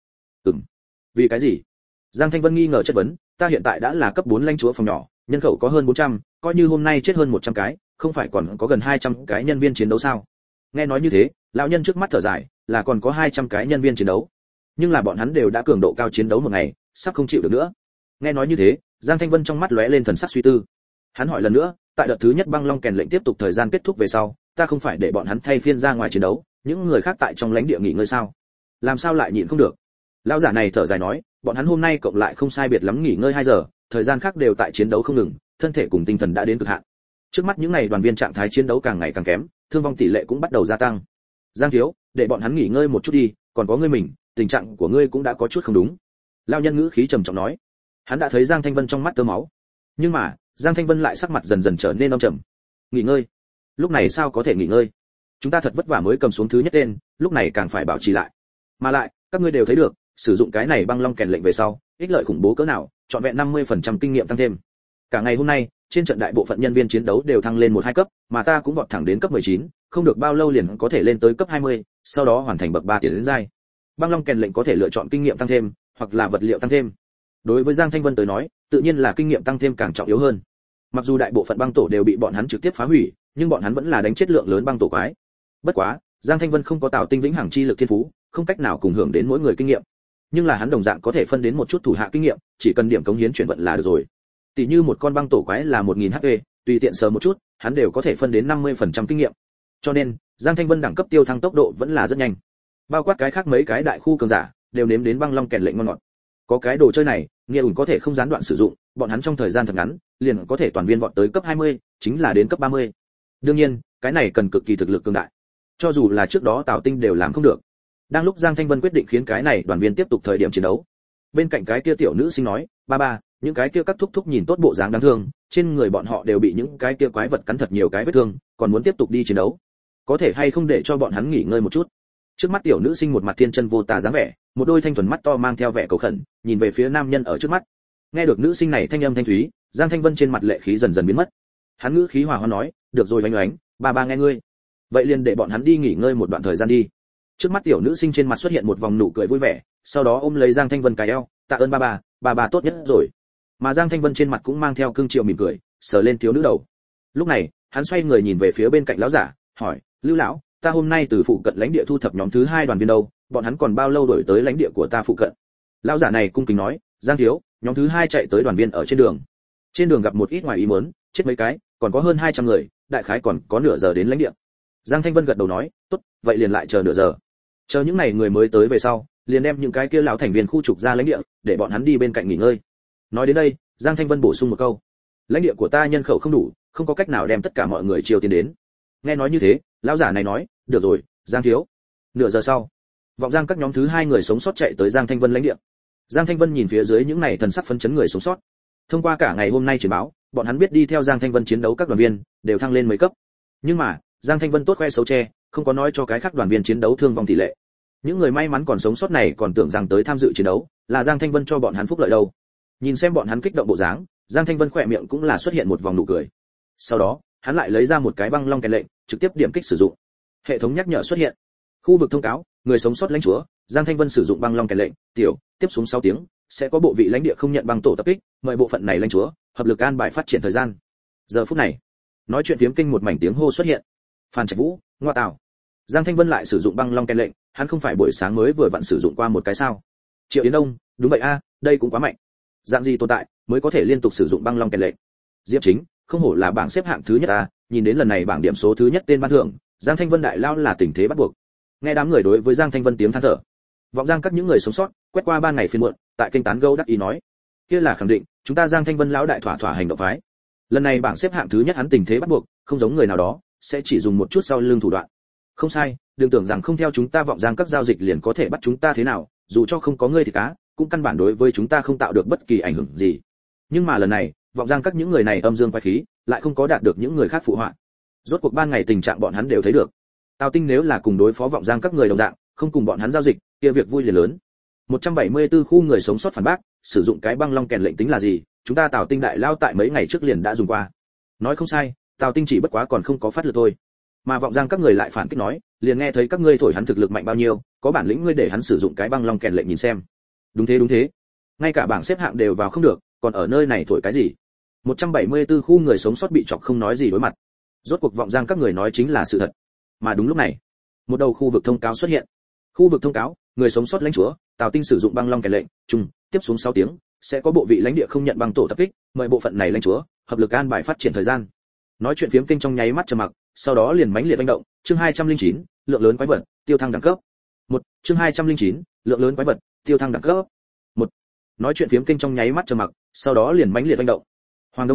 A: Vì cái gì? Giang Thanh Vân nghi ngờ chất vấn, ta hiện tại đã là cấp 4 lãnh chúa phòng nhỏ, nhân khẩu có hơn 400, coi như hôm nay chết hơn 100 cái, không phải còn có gần 200 cái nhân viên chiến đấu sao? Nghe nói như thế, lão nhân trước mắt thở dài, là còn có 200 cái nhân viên chiến đấu. Nhưng là bọn hắn đều đã cường độ cao chiến đấu một ngày, sắp không chịu được nữa. Nghe nói như thế, Giang Thanh Vân trong mắt lóe lên thần sắc suy tư. Hắn hỏi lần nữa, tại đợt thứ nhất băng long kèn lệnh tiếp tục thời gian kết thúc về sau, ta không phải để bọn hắn thay phiên ra ngoài chiến đấu, những người khác tại trong lãnh địa nghỉ ngơi sao? Làm sao lại nhịn không được? Lão giả này thở dài nói, bọn hắn hôm nay cộng lại không sai biệt lắm nghỉ ngơi 2 giờ, thời gian khác đều tại chiến đấu không ngừng, thân thể cùng tinh thần đã đến cực hạn. Trước mắt những này đoàn viên trạng thái chiến đấu càng ngày càng kém, thương vong tỷ lệ cũng bắt đầu gia tăng. Giang thiếu, để bọn hắn nghỉ ngơi một chút đi, còn có ngươi mình, tình trạng của ngươi cũng đã có chút không đúng. Lão nhân ngữ khí trầm trọng nói. Hắn đã thấy Giang Thanh Vân trong mắt tơ máu, nhưng mà Giang Thanh Vân lại sắc mặt dần dần trở nên âm trầm. Nghỉ ngơi? Lúc này sao có thể nghỉ ngơi? Chúng ta thật vất vả mới cầm xuống thứ nhất tên, lúc này càng phải bảo trì lại. Mà lại, các ngươi đều thấy được, sử dụng cái này băng long kèn lệnh về sau, ích lợi khủng bố cỡ nào, trọn vẹn 50% kinh nghiệm tăng thêm. Cả ngày hôm nay, trên trận đại bộ phận nhân viên chiến đấu đều thăng lên 1-2 cấp, mà ta cũng vọt thẳng đến cấp 19, không được bao lâu liền có thể lên tới cấp 20, sau đó hoàn thành bậc 3 tiến đến giai. Băng long kèn lệnh có thể lựa chọn kinh nghiệm tăng thêm, hoặc là vật liệu tăng thêm. Đối với Giang Thanh Vân tới nói, tự nhiên là kinh nghiệm tăng thêm càng trọng yếu hơn. Mặc dù đại bộ phận băng tổ đều bị bọn hắn trực tiếp phá hủy, nhưng bọn hắn vẫn là đánh chết lượng lớn băng tổ quái. Bất quá, Giang Thanh Vân không có tạo tinh vĩnh hằng chi lực thiên phú, không cách nào cùng hưởng đến mỗi người kinh nghiệm. Nhưng là hắn đồng dạng có thể phân đến một chút thủ hạ kinh nghiệm, chỉ cần điểm cống hiến chuyển vận là được rồi. Tỷ như một con băng tổ quái là 1000 HP, tùy tiện sờ một chút, hắn đều có thể phân đến 50% kinh nghiệm. Cho nên, Giang Thanh Vân đẳng cấp tiêu thăng tốc độ vẫn là rất nhanh. Bao quát cái khác mấy cái đại khu cường giả, đều nếm đến băng long kèn lệnh ngon ngọt. Có cái đồ chơi này, Nghĩa ủn có thể không gián đoạn sử dụng, bọn hắn trong thời gian thật ngắn, liền có thể toàn viên vọt tới cấp 20, chính là đến cấp 30. Đương nhiên, cái này cần cực kỳ thực lực cường đại. Cho dù là trước đó Tào Tinh đều làm không được. Đang lúc Giang Thanh Vân quyết định khiến cái này đoàn viên tiếp tục thời điểm chiến đấu, bên cạnh cái kia tiểu nữ sinh nói, ba ba, những cái kia các thúc thúc nhìn tốt bộ dáng đáng thương, trên người bọn họ đều bị những cái kia quái vật cắn thật nhiều cái vết thương, còn muốn tiếp tục đi chiến đấu, có thể hay không để cho bọn hắn nghỉ ngơi một chút? Trước mắt tiểu nữ sinh một mặt thiên chân vô tà dáng vẻ, một đôi thanh thuần mắt to mang theo vẻ cầu khẩn, nhìn về phía nam nhân ở trước mắt. Nghe được nữ sinh này thanh âm thanh thúy, Giang Thanh Vân trên mặt lệ khí dần dần biến mất. Hắn ngữ khí hòa hoãn nói, được rồi oánh oánh, ba ba nghe ngươi. Vậy liền để bọn hắn đi nghỉ ngơi một đoạn thời gian đi. Trước mắt tiểu nữ sinh trên mặt xuất hiện một vòng nụ cười vui vẻ, sau đó ôm lấy Giang Thanh Vân cài eo, tạ ơn ba ba tốt nhất rồi. Mà Giang Thanh Vân trên mặt cũng mang theo cương triệu mỉm cười, sờ lên thiếu nữ đầu. Lúc này, hắn xoay người nhìn về phía bên cạnh lão giả, hỏi, Lưu lão, ta hôm nay từ phụ cận lãnh địa thu thập nhóm thứ 2 đoàn viên đâu, bọn hắn còn bao lâu đổi tới lãnh địa của ta phụ cận? Lão giả này cung kính nói, Giang thiếu, nhóm thứ 2 chạy tới đoàn viên ở trên đường. Trên đường gặp một ít ngoài ý muốn, chết mấy cái, còn có hơn 200 người, đại khái còn có nửa giờ đến lãnh địa. Giang Thanh Vân gật đầu nói, tốt, vậy liền lại chờ nửa giờ. Chờ những này người mới tới về sau, liền đem những cái kia lão thành viên khu trục ra lãnh địa, để bọn hắn đi bên cạnh nghỉ ngơi. Nói đến đây, Giang Thanh Vân bổ sung một câu, lãnh địa của ta nhân khẩu không đủ, không có cách nào đem tất cả mọi người chiêu tiến đến. Nghe nói như thế, lão giả này nói, được rồi, Giang thiếu. Nửa giờ sau, vọng Giang các nhóm thứ 2 người sống sót chạy tới Giang Thanh Vân lãnh địa. Giang Thanh Vân nhìn phía dưới những này thần sắc phấn chấn người sống sót. Thông qua cả ngày hôm nay truyền báo, bọn hắn biết đi theo Giang Thanh Vân chiến đấu các đoàn viên đều thăng lên mấy cấp. Nhưng mà, Giang Thanh Vân tốt khoe xấu che, không có nói cho cái khác đoàn viên chiến đấu thương vong tỷ lệ. Những người may mắn còn sống sót này còn tưởng rằng tới tham dự chiến đấu là Giang Thanh Vân cho bọn hắn phúc lợi đâu. Nhìn xem bọn hắn kích động bộ dáng, Giang Thanh Vân khỏe miệng cũng là xuất hiện một vòng nụ cười. Sau đó, hắn lại lấy ra một cái băng long kèn lệnh, trực tiếp điểm kích sử dụng. Hệ thống nhắc nhở xuất hiện. Khu vực thông cáo, người sống sót lãnh chúa, Giang Thanh Vân sử dụng băng long kèn lệnh, tiểu, tiếp xuống 6 tiếng, sẽ có bộ vị lãnh địa không nhận băng tổ tập kích, mời bộ phận này lãnh chúa, hợp lực an bài phát triển thời gian. Giờ phút này, nói chuyện phiếm kinh một mảnh tiếng hô xuất hiện. Phan Trạch Vũ, ngoa tào. Giang Thanh Vân lại sử dụng băng long kèn lệnh, hắn không phải buổi sáng mới vừa vặn sử dụng qua một cái sao? Triệu Yến Đông, đúng vậy a, đây cũng quá mạnh. Dạng gì tồn tại mới có thể liên tục sử dụng băng long kèn lệnh? Diệp Chính, không hổ là bảng xếp hạng thứ nhất a, nhìn đến lần này bảng điểm số thứ nhất tên ban thưởng, Giang Thanh Vân đại lao là tình thế bắt buộc. Nghe đám người đối với Giang Thanh Vân tiếng than thở. Vọng Giang các những người sống sót, quét qua 3 ngày phiên muộn, tại kênh tán gẫu đắc ý nói, kia là khẳng định, chúng ta Giang Thanh Vân lão đại thỏa thỏa hành động phái. Lần này bảng xếp hạng thứ nhất hắn tình thế bắt buộc, không giống người nào đó, sẽ chỉ dùng một chút sau lưng thủ đoạn. Không sai, đừng tưởng rằng không theo chúng ta Vọng Giang các giao dịch liền có thể bắt chúng ta thế nào, dù cho không có ngươi thì cá, cũng căn bản đối với chúng ta không tạo được bất kỳ ảnh hưởng gì. Nhưng mà lần này, Vọng Giang các những người này âm dương quái khí, lại không có đạt được những người khác phụ họa. Rốt cuộc 3 ngày tình trạng bọn hắn đều thấy được. Tào Tinh nếu là cùng đối phó Vọng Giang các người đồng dạng, không cùng bọn hắn giao dịch, kia việc vui liền lớn. 174 khu người sống sót phản bác, sử dụng cái băng long kèn lệnh tính là gì, chúng ta Tào Tinh đại lao tại mấy ngày trước liền đã dùng qua. Nói không sai, Tào Tinh chỉ bất quá còn không có phát lực thôi. Mà Vọng Giang các người lại phản kích nói, liền nghe thấy các ngươi thổi hắn thực lực mạnh bao nhiêu, có bản lĩnh ngươi để hắn sử dụng cái băng long kèn lệnh nhìn xem. Đúng thế. Ngay cả bảng xếp hạng đều vào không được, còn ở nơi này thổi cái gì? 174 khu người sống sót bị chọc không nói gì đối mặt. Rốt cuộc Vọng Giang các người nói chính là sự thật. Mà đúng lúc này, một đầu khu vực thông cáo xuất hiện. Khu vực thông cáo, người sống sót lãnh chúa, Tào Tinh sử dụng băng long kèn lệnh, chung, tiếp xuống 6 tiếng, sẽ có bộ vị lãnh địa không nhận băng tổ tập kích, mời bộ phận này lãnh chúa, hợp lực an bài phát triển thời gian. Nói chuyện phiếm kinh trong nháy mắt trầm mặc, sau đó liền mãnh liệt hành động, chương 209, lượng lớn quái vật, tiêu thăng đẳng cấp. 1, chương 209, lượng lớn quái vật, tiêu thăng đẳng cấp. 1. Nói chuyện phiếm kinh trong nháy mắt trầm mặc, sau đó liền mãnh liệt hành động. Hoàng Đông Vĩ,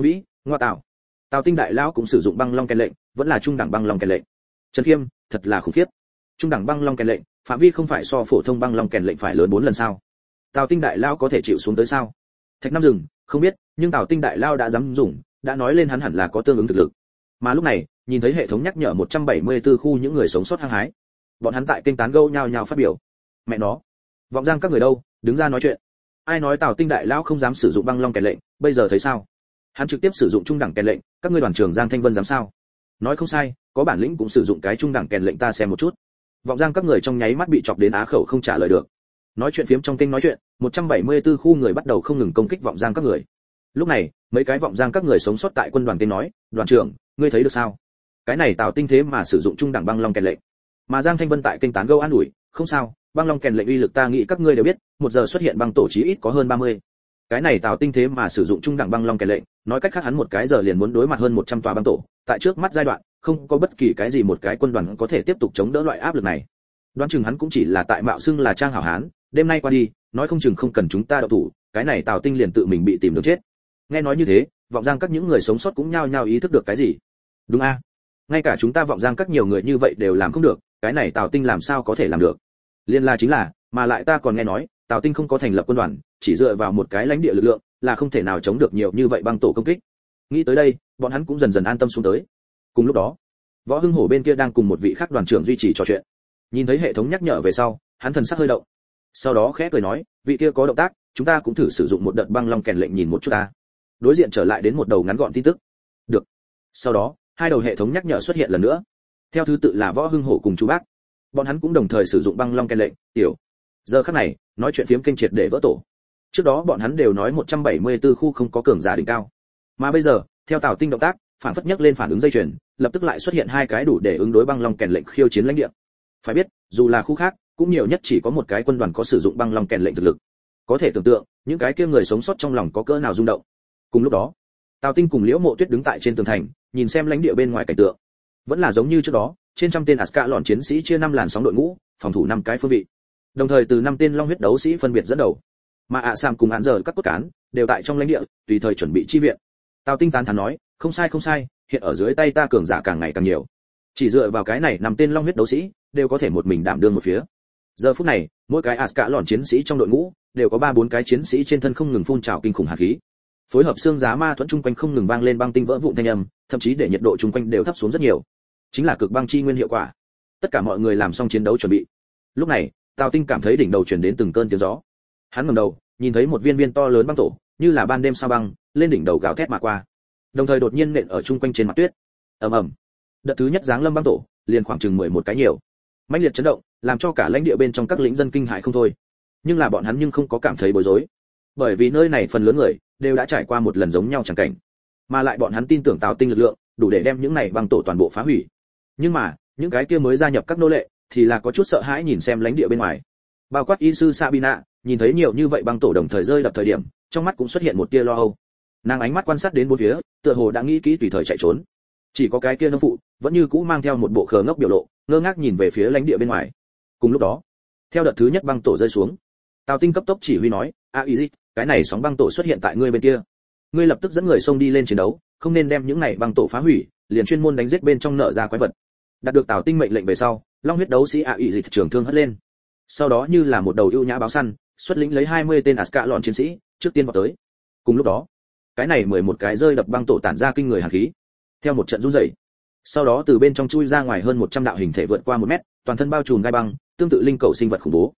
A: Ngoa tạo. Tào Tinh đại lão cũng sử dụng băng long kèn lệnh, vẫn là trung đẳng băng long kèn lệnh. Trần Khiêm, thật là khủng khiếp. Trung đẳng băng long kèn lệnh, phạm vi không phải so phổ thông băng long kèn lệnh phải lớn 4 lần sao? Tào Tinh đại lão có thể chịu xuống tới sao? Thạch Nam Dừng, không biết, nhưng Tào Tinh đại lão đã dám dùng, đã nói lên hắn hẳn là có tương ứng thực lực. Mà lúc này, nhìn thấy hệ thống nhắc nhở 174 khu những người sống sót hăng hái. Bọn hắn tại kênh tán gẫu nhao nhao phát biểu. Mẹ nó, vọng giang các người đâu, đứng ra nói chuyện. Ai nói Tào Tinh đại lão không dám sử dụng băng long kèn lệnh, bây giờ thấy sao? Hắn trực tiếp sử dụng trung đẳng kèn lệnh, các ngươi đoàn trưởng Giang Thanh Vân dám sao? Nói không sai, có bản lĩnh cũng sử dụng cái trung đẳng kèn lệnh ta xem một chút. Vọng giang các người trong nháy mắt bị chọc đến á khẩu không trả lời được. Nói chuyện phiếm trong kênh nói chuyện, 174 khu người bắt đầu không ngừng công kích vọng giang các người. Lúc này, mấy cái vọng giang các người sống sót tại quân đoàn kênh nói, đoàn trưởng, ngươi thấy được sao? Cái này Tào Tinh thế mà sử dụng trung đẳng băng long kèn lệnh. Mà Giang Thanh Vân tại kênh tán gẫu an ủi, không sao, băng long kèn lệnh uy lực ta nghĩ các ngươi đều biết, một giờ xuất hiện băng tổ chí ít có hơn 30. Cái này Tào Tinh thế mà sử dụng trung đẳng băng long kèn lệnh, nói cách khác hắn một cái giờ liền muốn đối mặt hơn 100 tòa băng tổ, tại trước mắt giai đoạn, không có bất kỳ cái gì một cái quân đoàn có thể tiếp tục chống đỡ loại áp lực này. Đoán chừng hắn cũng chỉ là tại mạo xưng là trang hảo hán, đêm nay qua đi, nói không chừng không cần chúng ta động thủ, cái này Tào Tinh liền tự mình bị tìm được chết. Nghe nói như thế, vọng giang các những người sống sót cũng nhao nhao ý thức được cái gì. Đúng a, ngay cả chúng ta vọng giang các nhiều người như vậy đều làm không được, cái này Tào Tinh làm sao có thể làm được? Liên la chính là, mà lại ta còn nghe nói, Tào Tinh không có thành lập quân đoàn, chỉ dựa vào một cái lãnh địa lực lượng, là không thể nào chống được nhiều như vậy băng tổ công kích. Nghĩ tới đây, bọn hắn cũng dần dần an tâm xuống tới. Cùng lúc đó, Võ Hưng Hổ bên kia đang cùng một vị khác đoàn trưởng duy trì trò chuyện. Nhìn thấy hệ thống nhắc nhở về sau, hắn thần sắc hơi động. Sau đó khẽ cười nói, vị kia có động tác, chúng ta cũng thử sử dụng một đợt băng long kèn lệnh nhìn một chút ta. Đối diện trở lại đến một đầu ngắn gọn tin tức. Được. Sau đó, hai đầu hệ thống nhắc nhở xuất hiện lần nữa. Theo thứ tự là Võ Hưng Hổ cùng chú Bác. Bọn hắn cũng đồng thời sử dụng băng long kèn lệnh, tiểu. Giờ khắc này, nói chuyện phiếm kênh triệt để vỡ tổ. Trước đó bọn hắn đều nói 174 khu không có cường giả đỉnh cao. Mà bây giờ, theo Tào Tinh động tác, phản phất nhấc lên phản ứng dây chuyền, lập tức lại xuất hiện hai cái đủ để ứng đối băng long kèn lệnh khiêu chiến lãnh địa. Phải biết, dù là khu khác, cũng nhiều nhất chỉ có một cái quân đoàn có sử dụng băng long kèn lệnh thực lực. Có thể tưởng tượng, những cái kia người sống sót trong lòng có cỡ nào rung động. Cùng lúc đó, Tào Tinh cùng Liễu Mộ Tuyết đứng tại trên tường thành, nhìn xem lãnh địa bên ngoài cảnh tượng. Vẫn là giống như trước đó, trên trăm tên Aska lọn chiến sĩ chia 5 làn sóng đội ngũ, phòng thủ 5 cái phương vị. Đồng thời từ 5 tên long huyết đấu sĩ phân biệt dẫn đầu. Mà Sam cùng Án giờ các cốt cán đều tại trong lãnh địa, tùy thời chuẩn bị chi viện. Tào Tinh tán thán nói, không sai, hiện ở dưới tay ta cường giả càng ngày càng nhiều. Chỉ dựa vào cái này 5 tên long huyết đấu sĩ, đều có thể một mình đảm đương một phía. Giờ phút này, mỗi cái Aska lọn chiến sĩ trong đội ngũ đều có 3-4 cái chiến sĩ trên thân không ngừng phun trào kinh khủng hàn khí. Phối hợp xương giá ma thuẫn chung quanh không ngừng vang lên băng tinh vỡ vụn thanh âm, thậm chí để nhiệt độ chung quanh đều thấp xuống rất nhiều. Chính là cực băng chi nguyên hiệu quả. Tất cả mọi người làm xong chiến đấu chuẩn bị. Lúc này, Tào Tinh cảm thấy đỉnh đầu truyền đến từng cơn tiếng gió. Hắn ngẩng đầu, nhìn thấy một viên viên to lớn băng tổ, như là ban đêm sao băng, lên đỉnh đầu gào thét mà qua. Đồng thời đột nhiên nện ở chung quanh trên mặt tuyết. Ầm ầm. Đợt thứ nhất giáng lâm băng tổ, liền khoảng chừng 11 cái nhiều. Mãnh liệt chấn động, làm cho cả lãnh địa bên trong các lính dân kinh hãi không thôi. Nhưng là bọn hắn nhưng không có cảm thấy bối rối, bởi vì nơi này phần lớn người đều đã trải qua một lần giống nhau chẳng cảnh, mà lại bọn hắn tin tưởng Tào Tinh lực lượng đủ để đem những này băng tổ toàn bộ phá hủy. Nhưng mà những cái kia mới gia nhập các nô lệ thì là có chút sợ hãi nhìn xem lãnh địa bên ngoài. Bao quát y sư Sabina, nhìn thấy nhiều như vậy băng tổ đồng thời rơi đập thời điểm, trong mắt cũng xuất hiện một tia lo âu. Nàng ánh mắt quan sát đến bốn phía, tựa hồ đã nghĩ kỹ tùy thời chạy trốn. Chỉ có cái kia nông phụ vẫn như cũ mang theo một bộ khờ ngốc biểu lộ, ngơ ngác nhìn về phía lãnh địa bên ngoài. Cùng lúc đó, theo đợt thứ nhất băng tổ rơi xuống, Tào Tinh cấp tốc chỉ huy nói, Izit, cái này sóng băng tổ xuất hiện tại ngươi bên kia, ngươi lập tức dẫn người xông đi lên chiến đấu, không nên đem những này băng tổ phá hủy, liền chuyên môn đánh giết bên trong nợ ra quái vật. Đạt được Tào Tinh mệnh lệnh về sau, long huyết đấu sĩ Izit trường thương hất lên, sau đó như là một đầu ưu nhã báo săn, xuất lĩnh lấy 20 tên Aska lọn chiến sĩ, trước tiên vào tới. Cùng lúc đó, cái này 11 cái rơi đập băng tổ tản ra kinh người hàn khí, theo một trận rung rẩy, sau đó từ bên trong chui ra ngoài hơn 100 đạo hình thể vượt qua 1 mét, toàn thân bao trùm gai băng, tương tự linh cầu sinh vật khủng bố.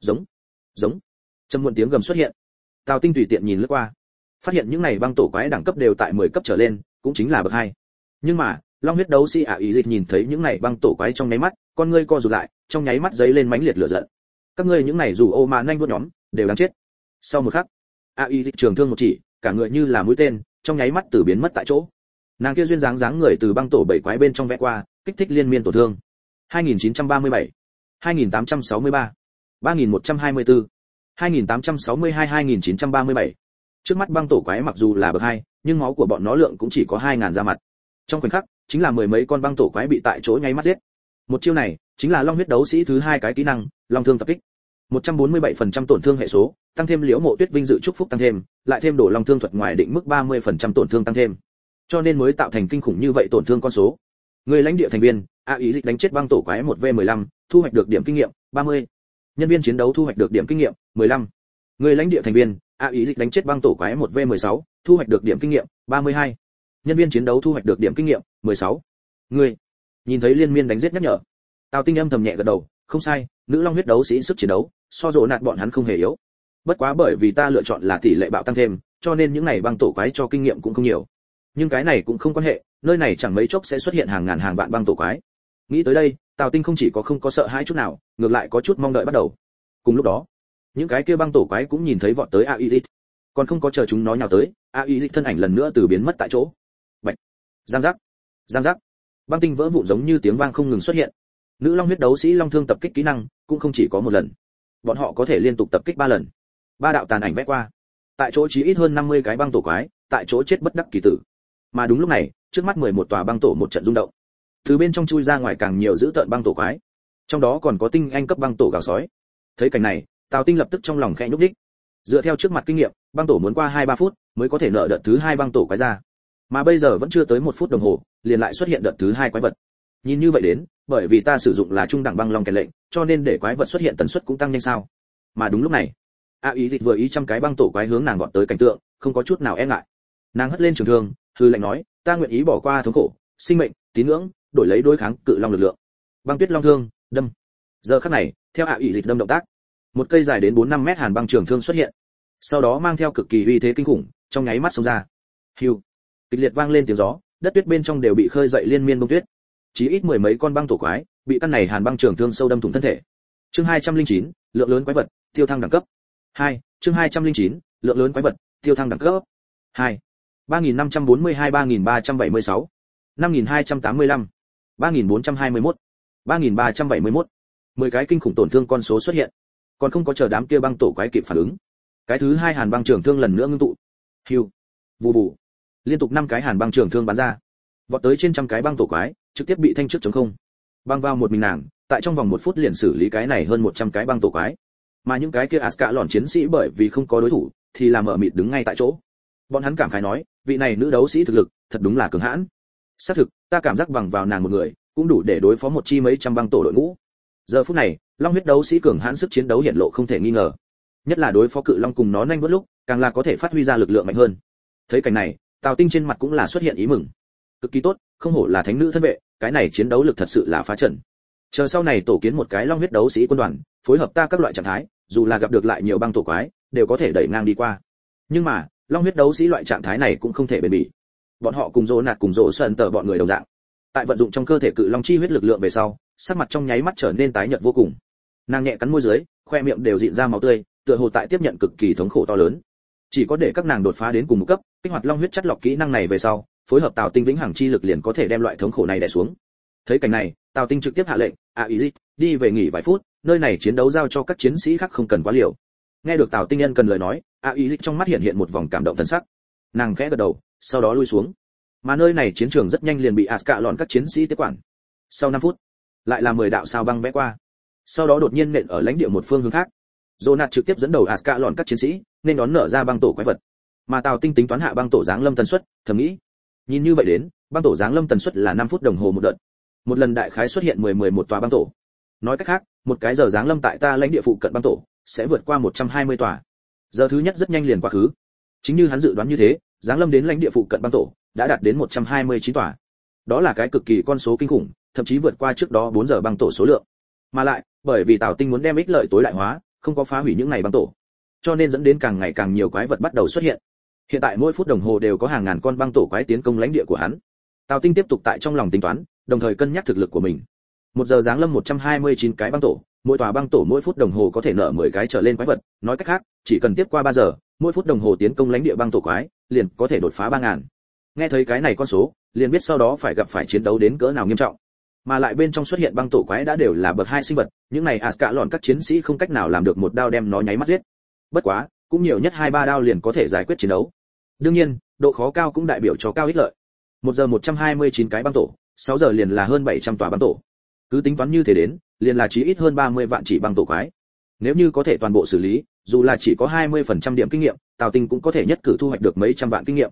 A: Giống. Trầm muộn tiếng gầm xuất hiện. Tào Tinh tùy tiện nhìn lướt qua, phát hiện những này băng tổ quái đẳng cấp đều tại 10 cấp trở lên, cũng chính là bậc 2. Nhưng mà, long huyết đấu sĩ Izit nhìn thấy những này băng tổ quái trong nháy mắt, con ngươi co rụt lại, trong nháy mắt giấy lên mãnh liệt lửa giận. Các ngươi những này dù ô mà nhanh vuốt nhóm, đều đáng chết. Sau một khắc, Izit trường thương một chỉ, cả người như là mũi tên, trong nháy mắt từ biến mất tại chỗ. Nàng kia duyên dáng người từ băng tổ bảy quái bên trong vẽ qua, kích thích liên miên tổn thương. 2937, 2863, 3124, 2862, 2937. Trước mắt băng tổ quái mặc dù là bậc 2, nhưng máu của bọn nó lượng cũng chỉ có 2000 ra mặt. Trong khoảnh khắc, chính là mười mấy con băng tổ quái bị tại chỗ nháy mắt giết. Một chiêu này, chính là long huyết đấu sĩ thứ 2 cái kỹ năng, long thương tập kích. 147% tổn thương hệ số, tăng thêm Liễu Mộ Tuyết vinh dự chúc phúc tăng thêm, lại thêm đổ long thương thuật ngoài định mức 30% tổn thương tăng thêm. cho nên mới tạo thành kinh khủng như vậy tổn thương con số. Người lãnh địa thành viên, A ý dịch đánh chết băng tổ quái 1v15, thu hoạch được điểm kinh nghiệm 30. Nhân viên chiến đấu thu hoạch được điểm kinh nghiệm 15. Người lãnh địa thành viên, A ý dịch đánh chết băng tổ quái 1v16, thu hoạch được điểm kinh nghiệm 32. Nhân viên chiến đấu thu hoạch được điểm kinh nghiệm 16. Người nhìn thấy liên miên đánh giết nhắc nhở, Tào Tinh âm thầm nhẹ gật đầu, không sai, nữ long huyết đấu sĩ sức chiến đấu so dỗ nạt bọn hắn không hề yếu. Bất quá bởi vì ta lựa chọn là tỷ lệ bạo tăng thêm, cho nên những này băng tổ quái cho kinh nghiệm cũng không nhiều. Nhưng cái này cũng không quan hệ, nơi này chẳng mấy chốc sẽ xuất hiện hàng ngàn hàng vạn băng tổ quái. Nghĩ tới đây, Tào Tinh không chỉ có không có sợ hãi chút nào, ngược lại có chút mong đợi bắt đầu. Cùng lúc đó, những cái kia băng tổ quái cũng nhìn thấy vọt tới Aizit, còn không có chờ chúng nó nhào tới, Aizit thân ảnh lần nữa từ biến mất tại chỗ. Bạch, giang giác, băng tinh vỡ vụn giống như tiếng vang không ngừng xuất hiện. Nữ long huyết đấu sĩ long thương tập kích kỹ năng cũng không chỉ có một lần, bọn họ có thể liên tục tập kích 3 lần. 3 đạo tàn ảnh vẽ qua, tại chỗ chí ít hơn 50 cái băng tổ quái, tại chỗ chết bất đắc kỳ tử. Mà đúng lúc này, trước mắt 11 tòa băng tổ một trận rung động. Từ bên trong chui ra ngoài càng nhiều dữ tợn băng tổ quái, trong đó còn có tinh anh cấp băng tổ gào sói. Thấy cảnh này, Tào Tinh lập tức trong lòng khẽ nhúc nhích. Dựa theo trước mặt kinh nghiệm, băng tổ muốn qua 2-3 phút mới có thể nợ đợt thứ 2 băng tổ quái ra. Mà bây giờ vẫn chưa tới 1 phút đồng hồ, liền lại xuất hiện đợt thứ 2 quái vật. Nhìn như vậy đến, bởi vì ta sử dụng là trung đẳng băng long kèn lệnh, cho nên để quái vật xuất hiện tần suất cũng tăng nhanh sao? Mà đúng lúc này, ý dịch vừa ý trăm cái băng tổ quái hướng nàng vọt tới cảnh tượng, không có chút nào e ngại. Nàng hất lên trường thương, hư lệnh nói, ta nguyện ý bỏ qua thống khổ, sinh mệnh, tín ngưỡng, đổi lấy đối kháng cự long lực lượng. Băng tuyết long thương, đâm. Giờ khắc này, theo ý dịch đâm động tác, một cây dài đến 4-5 mét hàn băng trường thương xuất hiện, sau đó mang theo cực kỳ uy thế kinh khủng, trong nháy mắt xông ra. Hưu, kịch liệt vang lên tiếng gió, đất tuyết bên trong đều bị khơi dậy liên miên bông tuyết. Chỉ ít 10 mấy con băng tổ quái bị căn này hàn băng trường thương sâu đâm thủng thân thể. Chương 209, lượng lớn quái vật, tiêu thăng đẳng cấp. 2, chương 209, lượng lớn quái vật, tiêu thăng đẳng cấp. 2. 3542 3376, 5285, 3421, 3371. 10 cái kinh khủng tổn thương con số xuất hiện. Còn không có chờ đám kia băng tổ quái kịp phản ứng. Cái thứ 2 hàn băng trường thương lần nữa ngưng tụ. Hưu, vù vù. Liên tục 5 cái hàn băng trường thương bắn ra. Vọt tới trên trăm cái băng tổ quái, trực tiếp bị thanh trước trống không. Băng vào một mình nàng, tại trong vòng 1 phút liền xử lý cái này hơn 100 cái băng tổ quái. Mà những cái kia Aska lòn chiến sĩ bởi vì không có đối thủ, thì làm mở mịt đứng ngay tại chỗ. Bọn hắn cảm khái nói, vị này nữ đấu sĩ thực lực, thật đúng là cường hãn. Xác thực, ta cảm giác bằng vào nàng một người, cũng đủ để đối phó một chi mấy trăm băng tổ đội ngũ. Giờ phút này, long huyết đấu sĩ cường hãn sức chiến đấu hiện lộ không thể nghi ngờ. Nhất là đối phó cự long cùng nó nhanh vút lúc, càng là có thể phát huy ra lực lượng mạnh hơn. Thấy cảnh này, Tào Tinh trên mặt cũng là xuất hiện ý mừng. Cực kỳ tốt, không hổ là thánh nữ thân vệ, cái này chiến đấu lực thật sự là phá trận. Chờ sau này tổ kiến một cái long huyết đấu sĩ quân đoàn, phối hợp ta các loại trạng thái, dù là gặp được lại nhiều băng tổ quái, đều có thể đẩy ngang đi qua. Nhưng mà, long huyết đấu sĩ loại trạng thái này cũng không thể bền bỉ. Bọn họ cùng Dỗ Nạt cùng Dỗ Sơn tờ bọn người đồng dạng. Tại vận dụng trong cơ thể cự long chi huyết lực lượng về sau, sắc mặt trong nháy mắt trở nên tái nhợt vô cùng. Nàng nhẹ cắn môi dưới, khoe miệng đều rịn ra máu tươi, tựa hồ tại tiếp nhận cực kỳ thống khổ to lớn. Chỉ có để các nàng đột phá đến cùng một cấp, kích hoạt long huyết chất lọc kỹ năng này về sau, phối hợp Tào Tinh vĩnh hằng chi lực liền có thể đem loại thống khổ này đè xuống. Thấy cảnh này, Tào Tinh trực tiếp hạ lệnh, "Izit, đi về nghỉ vài phút, nơi này chiến đấu giao cho các chiến sĩ khác không cần quá liều." Nghe được Tào Tinh nhân cần lời nói, Izit trong mắt hiện hiện một vòng cảm động thần sắc. Nàng khẽ gật đầu, sau đó lui xuống. Mà nơi này chiến trường rất nhanh liền bị Aska lọn các chiến sĩ tiếp quản. Sau 5 phút, lại là 10 đạo sao băng vẽ qua. Sau đó đột nhiên nện ở lãnh địa một phương hướng khác. Jonat trực tiếp dẫn đầu Aska lọn các chiến sĩ, nên đón nở ra băng tổ quái vật. Mà Tào Tinh tính toán hạ băng tổ giáng lâm tần suất, thầm nghĩ, nhìn như vậy đến, băng tổ giáng lâm tần suất là 5 phút đồng hồ một đợt. Một lần đại khái xuất hiện 11 tòa băng tổ. Nói cách khác, một cái giờ giáng lâm tại ta lãnh địa phụ cận băng tổ sẽ vượt qua 120 tòa. Giờ thứ nhất rất nhanh liền quá khứ. Chính như hắn dự đoán như thế, giáng lâm đến lãnh địa phụ cận băng tổ đã đạt đến 129 tòa. Đó là cái cực kỳ con số kinh khủng, thậm chí vượt qua trước đó 4 giờ băng tổ số lượng. Mà lại, bởi vì Tào Tinh muốn đem ích lợi tối đại hóa, không có phá hủy những này băng tổ, cho nên dẫn đến càng ngày càng nhiều quái vật bắt đầu xuất hiện. Hiện tại mỗi phút đồng hồ đều có hàng ngàn con băng tổ quái tiến công lãnh địa của hắn. Tào Tinh tiếp tục tại trong lòng tính toán, đồng thời cân nhắc thực lực của mình. Một giờ giáng lâm 129 cái băng tổ, mỗi tòa băng tổ mỗi phút đồng hồ có thể nở 10 cái trở lên quái vật, nói cách khác, chỉ cần tiếp qua 3 giờ, mỗi phút đồng hồ tiến công lãnh địa băng tổ quái, liền có thể đột phá 3000. Nghe thấy cái này con số, liền biết sau đó phải gặp phải chiến đấu đến cỡ nào nghiêm trọng. Mà lại bên trong xuất hiện băng tổ quái đã đều là bậc 2 sinh vật, những này Aska lọn các chiến sĩ không cách nào làm được một đao đem nó nháy mắt giết. Bất quá, cũng nhiều nhất 2-3 đao liền có thể giải quyết chiến đấu. Đương nhiên, độ khó cao cũng đại biểu cho cao ích lợi. 1 giờ 129 cái băng tổ, 6 giờ liền là hơn 700 tòa băng tổ. Cứ tính toán như thế đến, liền là chí ít hơn 30 vạn chỉ băng tổ quái. Nếu như có thể toàn bộ xử lý, dù là chỉ có 20% điểm kinh nghiệm, Tào Tinh cũng có thể nhất cử thu hoạch được mấy trăm vạn kinh nghiệm.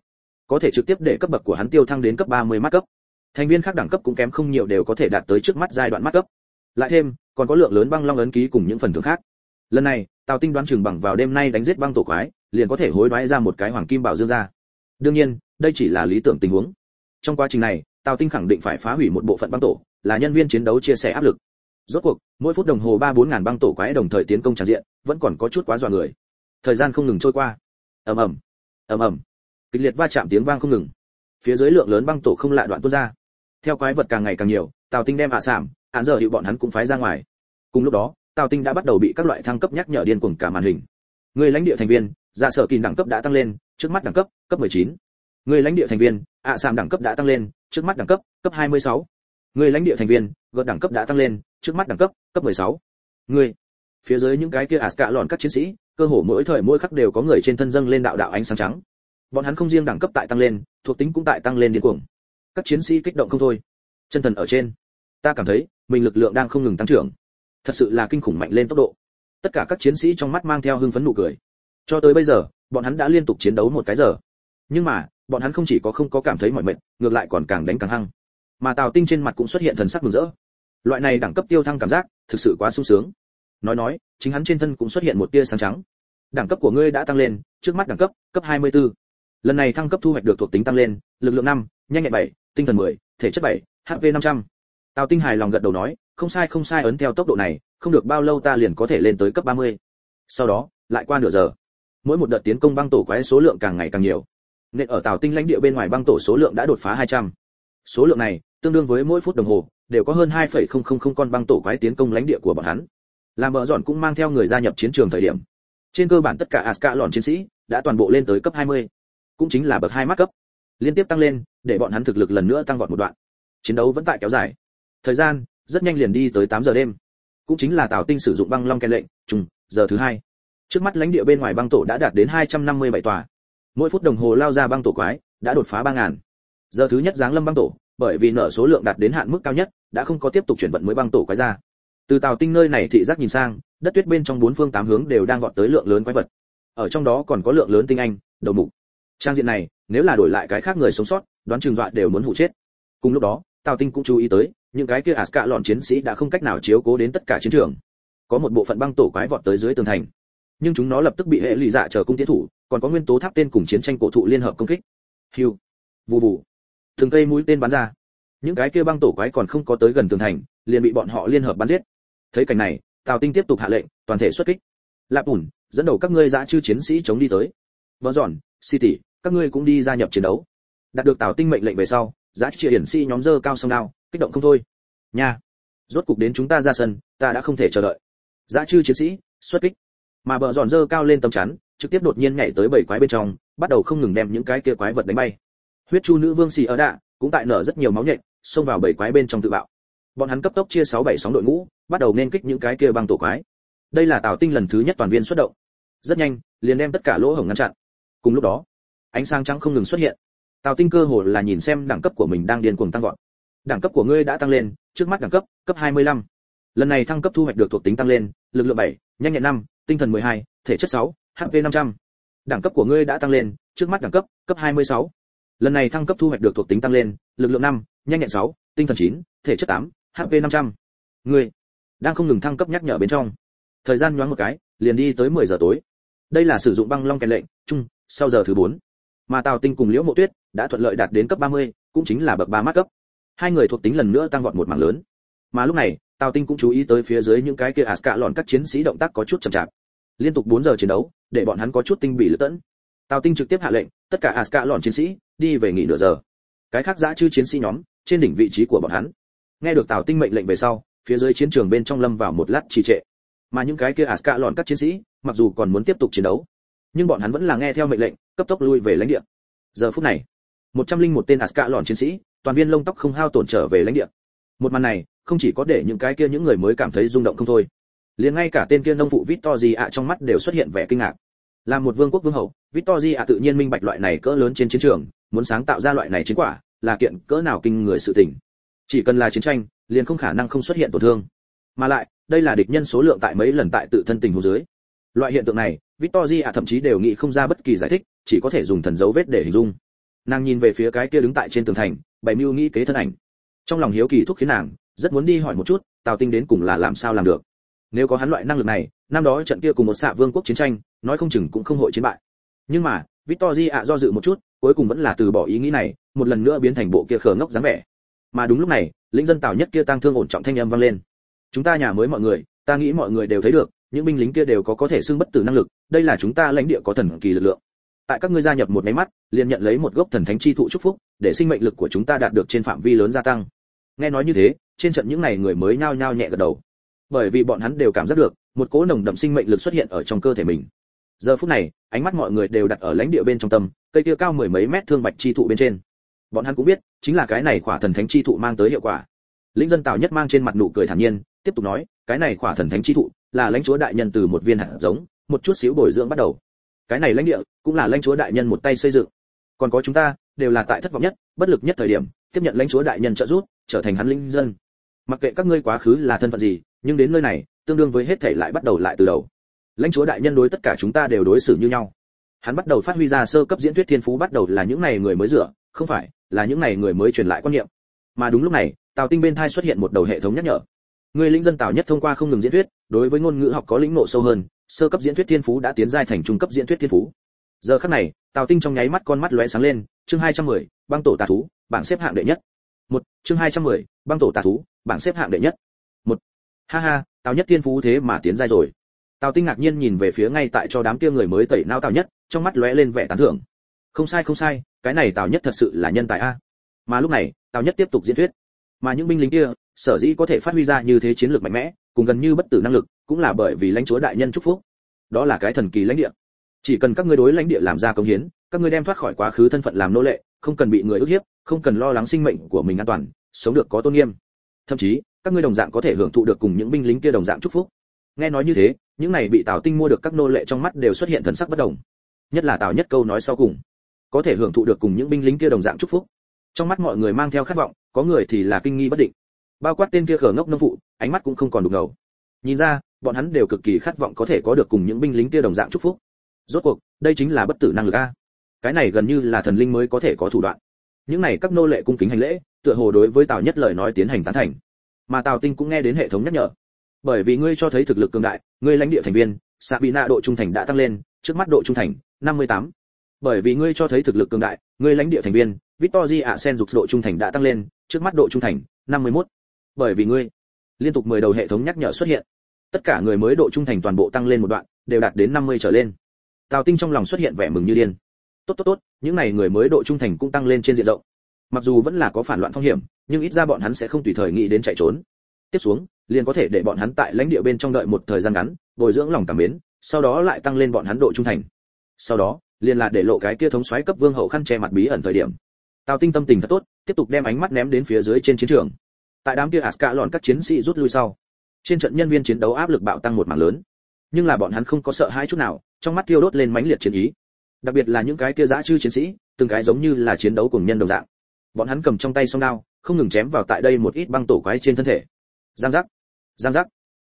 A: có thể trực tiếp để cấp bậc của hắn tiêu thăng đến cấp 30 mắt cấp. Thành viên khác đẳng cấp cũng kém không nhiều đều có thể đạt tới trước mắt giai đoạn mắt cấp. Lại thêm, còn có lượng lớn băng long ấn ký cùng những phần thưởng khác. Lần này, Tào Tinh đoán chừng bằng vào đêm nay đánh giết băng tổ quái, liền có thể hối đoái ra một cái hoàng kim bảo dương ra. Đương nhiên, đây chỉ là lý tưởng tình huống. Trong quá trình này, Tào Tinh khẳng định phải phá hủy một bộ phận băng tổ, là nhân viên chiến đấu chia sẻ áp lực. Rốt cuộc, mỗi phút đồng hồ 3-4 ngàn băng tổ quái đồng thời tiến công tràn diện, vẫn còn có chút quá dọa người. Thời gian không ngừng trôi qua. Ầm ầm, ầm ầm. Kịch liệt va chạm tiếng vang không ngừng. Phía dưới lượng lớn băng tổ không lạ đoạn tuôn ra. Theo quái vật càng ngày càng nhiều, Tào Tinh đem sảm, án giờ hiệu bọn hắn cũng phái ra ngoài. Cùng lúc đó, Tào Tinh đã bắt đầu bị các loại thăng cấp nhắc nhở điên cuồng cả màn hình. Người lãnh địa thành viên, Dạ Sở Kình đẳng cấp đã tăng lên, trước mắt đẳng cấp, cấp 19. Người lãnh địa thành viên, sảm đẳng cấp đã tăng lên, trước mắt đẳng cấp, cấp 26. Người lãnh địa thành viên, gợt đẳng cấp đã tăng lên, trước mắt đẳng cấp, cấp 16. Người. Phía dưới những cái kia cả lòn các chiến sĩ, cơ hồ mỗi thời mỗi khắc đều có người trên thân dâng lên đạo đạo ánh sáng trắng. Bọn hắn không riêng đẳng cấp tại tăng lên, thuộc tính cũng tại tăng lên điên cuồng. Các chiến sĩ kích động không thôi. Chân thần ở trên, ta cảm thấy mình lực lượng đang không ngừng tăng trưởng. Thật sự là kinh khủng mạnh lên tốc độ. Tất cả các chiến sĩ trong mắt mang theo hưng phấn nụ cười. Cho tới bây giờ, bọn hắn đã liên tục chiến đấu một cái giờ. Nhưng mà, bọn hắn không chỉ có không có cảm thấy mỏi mệt, ngược lại còn càng đánh càng hăng. Mà Tào Tinh trên mặt cũng xuất hiện thần sắc mừng rỡ. Loại này đẳng cấp tiêu thăng cảm giác, thực sự quá sung sướng. Nói, chính hắn trên thân cũng xuất hiện một tia sáng trắng. Đẳng cấp của ngươi đã tăng lên, trước mắt đẳng cấp, cấp 24. Lần này thăng cấp thu hoạch được thuộc tính tăng lên, lực lượng 5, nhanh nhẹn 7, tinh thần 10, thể chất 7, HP 500. Tào Tinh hài lòng gật đầu nói, không sai ấn theo tốc độ này, không được bao lâu ta liền có thể lên tới cấp 30. Sau đó, lại qua nửa giờ. Mỗi một đợt tiến công băng tổ quái số lượng càng ngày càng nhiều. Nên ở Tào Tinh lãnh địa bên ngoài băng tổ số lượng đã đột phá 200. Số lượng này, tương đương với mỗi phút đồng hồ đều có hơn 2,000 con băng tổ quái tiến công lãnh địa của bọn hắn. Làm bờ dọn cũng mang theo người gia nhập chiến trường thời điểm. Trên cơ bản tất cả cả lòn chiến sĩ đã toàn bộ lên tới cấp 20, cũng chính là bậc 2 mắt cấp. Liên tiếp tăng lên, để bọn hắn thực lực lần nữa tăng vọt một đoạn. Chiến đấu vẫn tại kéo dài. Thời gian rất nhanh liền đi tới 8 giờ đêm. Cũng chính là Tào Tinh sử dụng băng long kèn lệnh, trùng, giờ thứ 2. Trước mắt lãnh địa bên ngoài băng tổ đã đạt đến 257 tòa. Mỗi phút đồng hồ lao ra băng tổ quái đã đột phá 3000. Giờ thứ nhất giáng lâm băng tổ, bởi vì nợ số lượng đạt đến hạn mức cao nhất, đã không có tiếp tục chuyển vận mới băng tổ quái ra. Từ Tào Tinh nơi này thị giác nhìn sang, đất tuyết bên trong bốn phương tám hướng đều đang vọt tới lượng lớn quái vật. Ở trong đó còn có lượng lớn tinh anh, đầu mục. Trang diện này, nếu là đổi lại cái khác người sống sót, đoán chừng dọa đều muốn hụ chết. Cùng lúc đó, Tào Tinh cũng chú ý tới, những cái kia cả lọn chiến sĩ đã không cách nào chiếu cố đến tất cả chiến trường. Có một bộ phận băng tổ quái vọt tới dưới tường thành, nhưng chúng nó lập tức bị hệ lụy dạ chờ cung tiến thủ, còn có nguyên tố tháp tên cùng chiến tranh cổ thụ liên hợp công kích. Hiu, vù vù, từng cây mũi tên bắn ra. Những cái kia băng tổ quái còn không có tới gần tường thành, liền bị bọn họ liên hợp bắn giết. Thấy cảnh này, Tào Tinh tiếp tục hạ lệnh, toàn thể xuất kích. Lạp Ủn, dẫn đầu các ngươi dã chư chiến sĩ chống đi tới. Bờ Giòn, City, các ngươi cũng đi gia nhập chiến đấu. Đạt được Tào Tinh mệnh lệnh về sau, dã chư hiển sĩ nhóm dơ cao song đao, kích động không thôi. Nha, rốt cục đến chúng ta ra sân, ta đã không thể chờ đợi. Dã chư chiến sĩ, xuất kích. Mà Bờ Giòn dơ cao lên tấm chắn, trực tiếp đột nhiên nhảy tới bảy quái bên trong, bắt đầu không ngừng đem những cái kia quái vật đánh bay. Huyết Chu nữ vương xì ở đạ, cũng tại nở rất nhiều máu nhện, xông vào bảy quái bên trong tự bạo. Bọn hắn cấp tốc chia 6-7 sóng đội ngũ, bắt đầu nên kích những cái kia băng tổ quái. Đây là Tào Tinh lần thứ nhất toàn viên xuất động. Rất nhanh, liền đem tất cả lỗ hổng ngăn chặn. Cùng lúc đó, ánh sáng trắng không ngừng xuất hiện. Tào Tinh cơ hồ là nhìn xem đẳng cấp của mình đang điên cuồng tăng vọt. Đẳng cấp của ngươi đã tăng lên, trước mắt đẳng cấp, cấp 25. Lần này thăng cấp thu hoạch được thuộc tính tăng lên, lực lượng 7, nhanh nhẹn 5, tinh thần 12, thể chất 6, HP 500. Đẳng cấp của ngươi đã tăng lên, trước mắt đẳng cấp, cấp 26. Lần này thăng cấp thu hoạch được thuộc tính tăng lên, lực lượng 5, nhanh nhẹn 6, tinh thần 9, thể chất 8, HP 500. Ngươi đang không ngừng thăng cấp nhắc nhở bên trong. Thời gian nhoáng một cái, liền đi tới 10 giờ tối. Đây là sử dụng băng long kèn lệnh, chung, sau giờ thứ 4. Mà Tào Tinh cùng Liễu Mộ Tuyết đã thuận lợi đạt đến cấp 30, cũng chính là bậc 3 mắt cấp. Hai người thuộc tính lần nữa tăng vọt một mảng lớn. Mà lúc này, Tào Tinh cũng chú ý tới phía dưới những cái kia cả lọn các chiến sĩ động tác có chút chậm chạp. Liên tục 4 giờ chiến đấu, để bọn hắn có chút tinh bị lữ tẫn. Tào Tinh trực tiếp hạ lệnh, tất cả cả lọn chiến sĩ đi về nghỉ nửa giờ. Cái khác dã chư chiến sĩ nhóm trên đỉnh vị trí của bọn hắn. Nghe được Tào Tinh mệnh lệnh về sau, phía dưới chiến trường bên trong lâm vào một lát trì trệ. Mà những cái kia cả lọn các chiến sĩ, mặc dù còn muốn tiếp tục chiến đấu, nhưng bọn hắn vẫn là nghe theo mệnh lệnh, cấp tốc lui về lãnh địa. Giờ phút này, 101 tên cả lọn chiến sĩ, toàn viên lông tóc không hao tổn trở về lãnh địa. Một màn này, không chỉ có để những cái kia những người mới cảm thấy rung động không thôi, liền ngay cả tên kia nông phụ Victoria trong mắt đều xuất hiện vẻ kinh ngạc. Là một vương quốc vương hậu, Victoria tự nhiên minh bạch loại này cỡ lớn trên chiến trường, muốn sáng tạo ra loại này chiến quả, là kiện cỡ nào kinh người sự tình. Chỉ cần là chiến tranh, liền không khả năng không xuất hiện tổn thương. Mà lại, đây là địch nhân số lượng tại mấy lần tại tự thân tình huống dưới. Loại hiện tượng này, Victoria thậm chí đều nghĩ không ra bất kỳ giải thích, chỉ có thể dùng thần dấu vết để hình dung. Nàng nhìn về phía cái kia đứng tại trên tường thành bày mưu nghĩ kế thân ảnh, trong lòng hiếu kỳ thúc khiến nàng rất muốn đi hỏi một chút Tào Tinh đến cùng là làm sao làm được. Nếu có hắn loại năng lực này, năm đó trận kia cùng một xạ vương quốc chiến tranh, nói không chừng cũng không hội chiến bại. Nhưng mà Victory do dự một chút, cuối cùng vẫn là từ bỏ ý nghĩ này, một lần nữa biến thành bộ kia khờ ngốc dáng vẻ. Mà đúng lúc này, lĩnh dân Tào Nhất kia tang thương ổn trọng thanh âm vang lên. Chúng ta nhà mới mọi người, ta nghĩ mọi người đều thấy được, những binh lính kia đều có thể xưng bất tử năng lực, đây là chúng ta lãnh địa có thần kỳ lực lượng. Tại các ngươi gia nhập một máy mắt, liền nhận lấy một gốc thần thánh chi thụ chúc phúc, để sinh mệnh lực của chúng ta đạt được trên phạm vi lớn gia tăng. Nghe nói như thế, trên trận những này người mới nhao nhao nhẹ gật đầu, bởi vì bọn hắn đều cảm giác được một cỗ nồng đậm sinh mệnh lực xuất hiện ở trong cơ thể mình. Giờ phút này, ánh mắt mọi người đều đặt ở lãnh địa bên trong tâm, cây kia cao mười mấy mét thương bạch chi thụ bên trên. Bọn hắn cũng biết, chính là cái này khỏa thần thánh chi thụ mang tới hiệu quả. Lĩnh dân Tào Nhất mang trên mặt nụ cười thản nhiên, tiếp tục nói, cái này khỏa thần thánh chi thụ là lãnh chúa đại nhân từ một viên hạt giống, một chút xíu bồi dưỡng bắt đầu. Cái này lãnh địa cũng là lãnh chúa đại nhân một tay xây dựng. Còn có chúng ta, đều là tại thất vọng nhất, bất lực nhất thời điểm, tiếp nhận lãnh chúa đại nhân trợ giúp, trở thành hắn linh dân. Mặc kệ các ngươi quá khứ là thân phận gì, nhưng đến nơi này, tương đương với hết thảy lại bắt đầu lại từ đầu. Lãnh chúa đại nhân đối tất cả chúng ta đều đối xử như nhau. Hắn bắt đầu phát huy ra sơ cấp diễn thuyết thiên phú, bắt đầu là những này người mới dựa, không phải, là những này người mới truyền lại quan niệm. Mà đúng lúc này, Tào Tinh bên thai xuất hiện một đầu hệ thống nhắc nhở. Người linh dân Tào Nhất thông qua không ngừng diễn thuyết, đối với ngôn ngữ học có lĩnh ngộ sâu hơn, sơ cấp diễn thuyết thiên phú đã tiến giai thành trung cấp diễn thuyết thiên phú. Giờ khắc này, Tào Tinh trong nháy mắt con mắt lóe sáng lên, chương 210, băng tổ tà thú, bảng xếp hạng đệ nhất. Chương 210, băng tổ tà thú, bảng xếp hạng đệ nhất. Ha ha, Tào Nhất thiên phú thế mà tiến giai rồi. Tào Tinh ngạc nhiên nhìn về phía ngay tại cho đám kia người mới tẩy não Tào Nhất, trong mắt lóe lên vẻ tán thưởng. Không sai, cái này Tào Nhất thật sự là nhân tài a. Mà lúc này, Tào Nhất tiếp tục diễn thuyết. Mà những binh lính kia, sở dĩ có thể phát huy ra như thế chiến lược mạnh mẽ, cùng gần như bất tử năng lực, cũng là bởi vì lãnh chúa đại nhân chúc phúc. Đó là cái thần kỳ lãnh địa. Chỉ cần các ngươi đối lãnh địa làm ra công hiến, các ngươi đem thoát khỏi quá khứ thân phận làm nô lệ, không cần bị người ức hiếp, không cần lo lắng sinh mệnh của mình an toàn, sống được có tôn nghiêm. Thậm chí, các ngươi đồng dạng có thể hưởng thụ được cùng những binh lính kia đồng dạng chúc phúc. Nghe nói như thế, những này bị Tào Tinh mua được các nô lệ trong mắt đều xuất hiện thần sắc bất đồng. Nhất là Tào Nhất câu nói sau cùng, có thể hưởng thụ được cùng những binh lính kia đồng dạng chúc phúc. Trong mắt mọi người mang theo khát vọng, có người thì là kinh nghi bất định. Bao quát tên kia khờ ngốc nông phụ, ánh mắt cũng không còn đục ngầu. Nhìn ra, bọn hắn đều cực kỳ khát vọng có thể có được cùng những binh lính kia đồng dạng chúc phúc. Rốt cuộc, đây chính là bất tử năng lực a. Cái này gần như là thần linh mới có thể có thủ đoạn. Những này các nô lệ cung kính hành lễ, tựa hồ đối với Tào Nhất lời nói tiến hành tán thành. Mà Tào Tinh cũng nghe đến hệ thống nhắc nhở. Bởi vì ngươi cho thấy thực lực cường đại, ngươi lãnh địa thành viên, Sabina độ trung thành đã tăng lên, trước mắt độ trung thành 58. Bởi vì ngươi cho thấy thực lực cường đại, ngươi lãnh địa thành viên, Victory Sen dục độ trung thành đã tăng lên, trước mắt độ trung thành 51. Bởi vì ngươi, liên tục 10 đầu hệ thống nhắc nhở xuất hiện. Tất cả người mới độ trung thành toàn bộ tăng lên một đoạn, đều đạt đến 50 trở lên. Tào Tinh trong lòng xuất hiện vẻ mừng như điên. Tốt, những này người mới độ trung thành cũng tăng lên trên diện rộng. Mặc dù vẫn là có phản loạn phong hiểm, nhưng ít ra bọn hắn sẽ không tùy thời nghĩ đến chạy trốn. Tiếp xuống, liền có thể để bọn hắn tại lãnh địa bên trong đợi một thời gian ngắn, bồi dưỡng lòng cảm mến, sau đó lại tăng lên bọn hắn độ trung thành. Sau đó, liền là để lộ cái kia thống soái cấp vương hậu khăn che mặt bí ẩn thời điểm. Tào Tinh tâm tình thật tốt, tiếp tục đem ánh mắt ném đến phía dưới trên chiến trường. Tại đám kia Aska lọn các chiến sĩ rút lui sau, trên trận nhân viên chiến đấu áp lực bạo tăng một mảng lớn. Nhưng là bọn hắn không có sợ hãi chút nào, trong mắt thiêu đốt lên mãnh liệt chiến ý. Đặc biệt là những cái kia dã chư chiến sĩ, từng cái giống như là chiến đấu cùng nhân đồng dạng. Bọn hắn cầm trong tay song đao, không ngừng chém vào tại đây một ít băng tổ quái trên thân thể. Giang giác.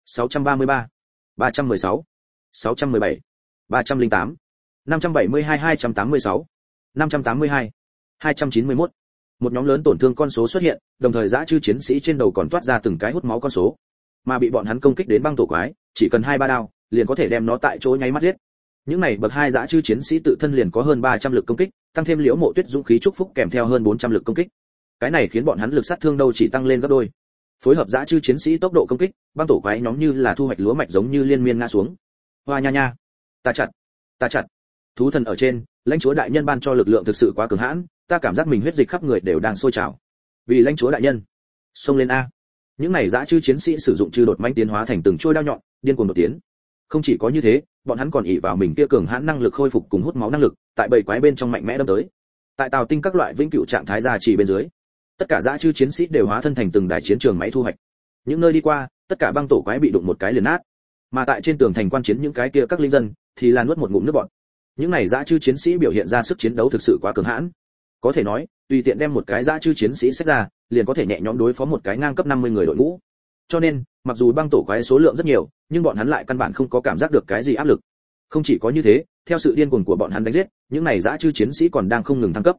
A: 633, 316, 617, 308, 572, 286, 582, 291. Một nhóm lớn tổn thương con số xuất hiện, đồng thời dã chư chiến sĩ trên đầu còn toát ra từng cái hút máu con số. Mà bị bọn hắn công kích đến băng tổ quái, chỉ cần 2-3 đao, liền có thể đem nó tại chỗ nháy mắt giết. Những này bậc 2 dã chư chiến sĩ tự thân liền có hơn 300 lực công kích, tăng thêm Liễu Mộ Tuyết dũng khí chúc phúc kèm theo hơn 400 lực công kích. Cái này khiến bọn hắn lực sát thương đâu chỉ tăng lên gấp đôi. Phối hợp dã chư chiến sĩ tốc độ công kích, băng tổ quái nhóm như là thu hoạch lúa mạch giống như liên miên ngã xuống. Hoa nha, ta chặt. Thú thần ở trên, lãnh chúa đại nhân ban cho lực lượng thực sự quá cường hãn, ta cảm giác mình huyết dịch khắp người đều đang sôi trào. Vì lãnh chúa đại nhân, xông lên a. Những này dã chư chiến sĩ sử dụng chư đột mãnh tiến hóa thành từng trôi đao nhọn, điên cuồng đột tiến. Không chỉ có như thế, bọn hắn còn ỷ vào mình kia cường hãn năng lực khôi phục cùng hút máu năng lực, tại bầy quái bên trong mạnh mẽ đâm tới. Tại Tào Tinh các loại vĩnh cửu trạng thái gia trì bên dưới, tất cả dã chư chiến sĩ đều hóa thân thành từng đài chiến trường máy thu hoạch. Những nơi đi qua, tất cả băng tổ quái bị đụng một cái liền nát. Mà tại trên tường thành quan chiến những cái kia các linh dân thì là nuốt một ngụm nước bọt. Những này dã chư chiến sĩ biểu hiện ra sức chiến đấu thực sự quá cường hãn. Có thể nói, tùy tiện đem một cái dã chư chiến sĩ xếp ra, liền có thể nhẹ nhõm đối phó một cái ngang cấp 50 người đội ngũ. Cho nên, mặc dù băng tổ quái số lượng rất nhiều, nhưng bọn hắn lại căn bản không có cảm giác được cái gì áp lực. Không chỉ có như thế, theo sự điên cuồng của bọn hắn đánh giết, những này dã chư chiến sĩ còn đang không ngừng thăng cấp.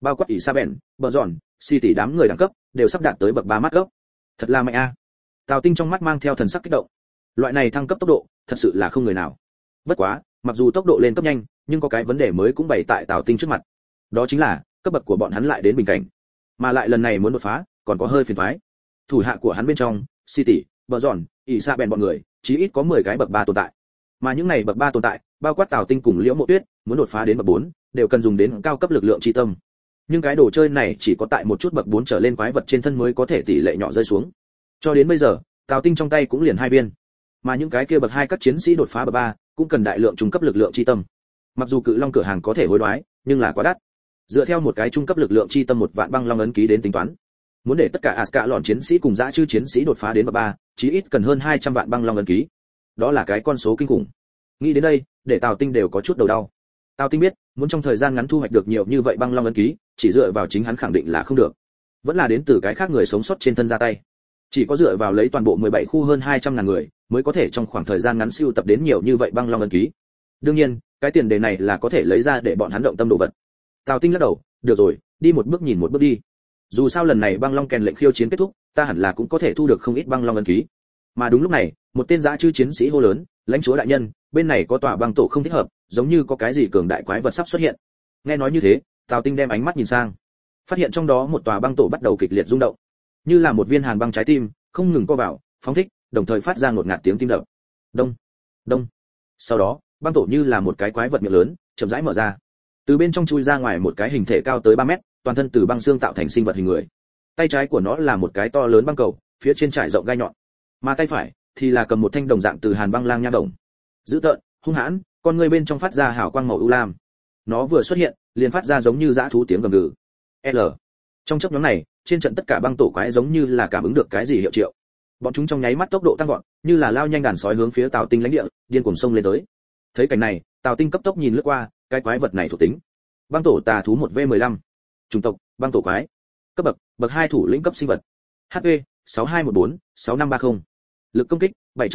A: bao quát Isabel, bờ giòn, si tỷ đám người đẳng cấp đều sắp đạt tới bậc 3 mắt cấp. Thật là mạnh a. Tào Tinh trong mắt mang theo thần sắc kích động. Loại này thăng cấp tốc độ, thật sự là không người nào. Bất quá, mặc dù tốc độ lên cấp nhanh, nhưng có cái vấn đề mới cũng bày tại Tào Tinh trước mặt. Đó chính là, cấp bậc của bọn hắn lại đến bình cảnh. Mà lại lần này muốn đột phá, còn có hơi phiền toái. Thủ hạ của hắn bên trong, si tỷ, bờ giòn, Isabel bọn người, chí ít có 10 cái bậc 3 tồn tại. Mà những này bậc 3 tồn tại, bao quát Tào Tinh cùng Liễu Mộ Tuyết, muốn đột phá đến bậc 4, đều cần dùng đến cao cấp lực lượng chi tâm. Nhưng cái đồ chơi này chỉ có tại một chút bậc 4 trở lên quái vật trên thân mới có thể tỷ lệ nhỏ rơi xuống. Cho đến bây giờ, Tào Tinh trong tay cũng liền 2 viên. Mà những cái kia bậc 2 các chiến sĩ đột phá bậc 3, cũng cần đại lượng trung cấp lực lượng chi tâm. Mặc dù Cự Long cửa hàng có thể hối đoái, nhưng là quá đắt. Dựa theo một cái trung cấp lực lượng chi tâm 1 vạn băng long ấn ký đến tính toán, muốn để tất cả Ascalon chiến sĩ cùng dã chư chiến sĩ đột phá đến bậc 3, chí ít cần hơn 200 vạn băng long ấn ký. Đó là cái con số kinh khủng. Nghĩ đến đây, để Tào Tinh đều có chút đầu đau. Tào Tinh biết, muốn trong thời gian ngắn thu hoạch được nhiều như vậy băng long ấn ký, chỉ dựa vào chính hắn khẳng định là không được. Vẫn là đến từ cái khác người sống sót trên thân ra tay. Chỉ có dựa vào lấy toàn bộ 17 khu hơn 200.000 người, mới có thể trong khoảng thời gian ngắn siêu tập đến nhiều như vậy băng long ấn ký. Đương nhiên, cái tiền đề này là có thể lấy ra để bọn hắn động tâm đồ vật. Tào Tinh lắc đầu, được rồi, đi một bước nhìn một bước đi. Dù sao lần này băng long kèn lệnh khiêu chiến kết thúc, ta hẳn là cũng có thể thu được không ít băng long ấn ký. Mà đúng lúc này, một tên dã chư chiến sĩ hô lớn, lãnh chúa đại nhân, bên này có tòa băng tổ không thích hợp, giống như có cái gì cường đại quái vật sắp xuất hiện. Nghe nói như thế, Tào Tinh đem ánh mắt nhìn sang, phát hiện trong đó một tòa băng tổ bắt đầu kịch liệt rung động, như là một viên hàn băng trái tim, không ngừng co vào, phóng thích, đồng thời phát ra ngột ngạt tiếng tim đập. Đông, đông. Sau đó, băng tổ như là một cái quái vật miệng lớn, chậm rãi mở ra. Từ bên trong chui ra ngoài một cái hình thể cao tới 3 mét, toàn thân từ băng xương tạo thành sinh vật hình người. Tay trái của nó là một cái to lớn băng cầu, phía trên trải rộng gai nhọn. Mà tay phải thì là cầm một thanh đồng dạng từ hàn băng lang nha đồng. Dữ tợn, hung hãn, con người bên trong phát ra hào quang màu u lam. Nó vừa xuất hiện, liền phát ra giống như dã thú tiếng gầm gừ. L. Trong chốc ngắn này, trên trận tất cả băng tổ quái giống như là cảm ứng được cái gì hiệu triệu. Bọn chúng trong nháy mắt tốc độ tăng vọt, như là lao nhanh đàn sói hướng phía Tào Tinh lãnh địa, điên cuồng xông lên tới. Thấy cảnh này, Tào Tinh cấp tốc nhìn lướt qua, cái quái vật này thuộc tính: băng tổ tà thú 1v15, chủng tộc băng tổ quái, cấp bậc 2 thủ lĩnh cấp sinh vật, HP 6214-6530, lực công kích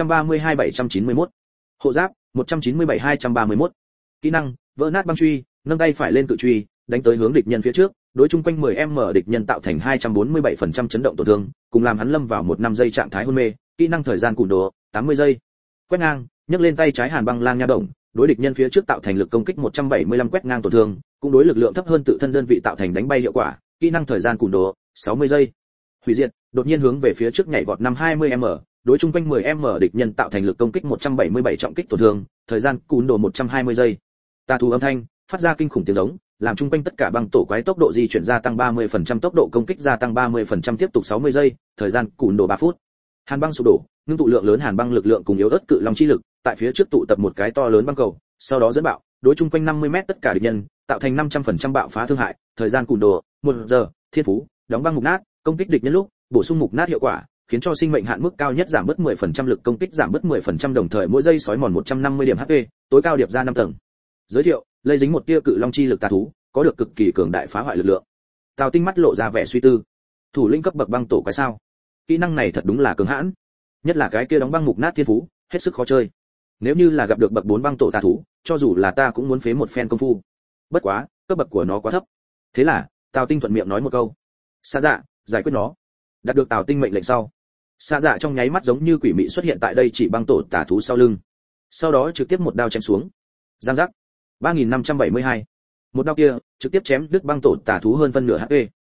A: 732-791, hộ giáp 197-231, kỹ năng vỡ nát băng truy, nâng tay phải lên cự truy, đánh tới hướng địch nhân phía trước, đối chung quanh 10m địch nhân tạo thành 247% chấn động tổn thương, cùng làm hắn lâm vào 1 giây trạng thái hôn mê. Kỹ năng thời gian cùn đồ 80 giây. Quét ngang, nhấc lên tay trái hàn băng lang nha động, đối địch nhân phía trước tạo thành lực công kích 175 quét ngang tổn thương, cũng đối lực lượng thấp hơn tự thân đơn vị tạo thành đánh bay hiệu quả. Kỹ năng thời gian cùn đồ 60 giây. Hủy diệt, đột nhiên hướng về phía trước nhảy vọt 20m, đối chung quanh 10m địch nhân tạo thành lực công kích 177 trọng kích tổn thương, thời gian cùn đồ 120 giây. Tà thú âm thanh phát ra kinh khủng tiếng giống, làm chung quanh tất cả băng tổ quái tốc độ di chuyển gia tăng 30%, tốc độ công kích gia tăng 30%, tiếp tục 60 giây, thời gian cùn đồ 3 phút. Hàn băng sụp đổ, ngưng tụ lượng lớn hàn băng lực lượng cùng yếu ớt cự long chi lực, tại phía trước tụ tập một cái to lớn băng cầu, sau đó dẫn bạo, đối chung quanh 50m tất cả địch nhân, tạo thành 500% bạo phá thương hại, thời gian cùn đồ 1 giờ, thiên phú, đóng băng mục nát, công kích địch nhân lúc, bổ sung mục nát hiệu quả, khiến cho sinh mệnh hạn mức cao nhất giảm bớt 10%, lực công kích giảm bớt 10%, đồng thời mỗi giây sói mòn 150 điểm HP, tối cao điệp ra 5 tầng. Giới thiệu, lây dính một tia cự long chi lực tà thú, có được cực kỳ cường đại phá hoại lực lượng. Tào Tinh mắt lộ ra vẻ suy tư. Thủ lĩnh cấp bậc băng tổ quái sao? Kỹ năng này thật đúng là cường hãn, nhất là cái kia đóng băng mục nát thiên phú, hết sức khó chơi. Nếu như là gặp được bậc 4 băng tổ tà thú, cho dù là ta cũng muốn phế một phen công phu. Bất quá, cấp bậc của nó quá thấp. Thế là, Tào Tinh thuận miệng nói một câu: "Sa dạ, giải quyết nó." Đạt được Tào Tinh mệnh lệnh sau, Sa dạ trong nháy mắt giống như quỷ mị xuất hiện tại đây chỉ băng tổ tà thú sau lưng. Sau đó trực tiếp một đao chém xuống. Giang giác. 3572. Một đao kia trực tiếp chém đứt băng tổ tà thú hơn phân nửa HP.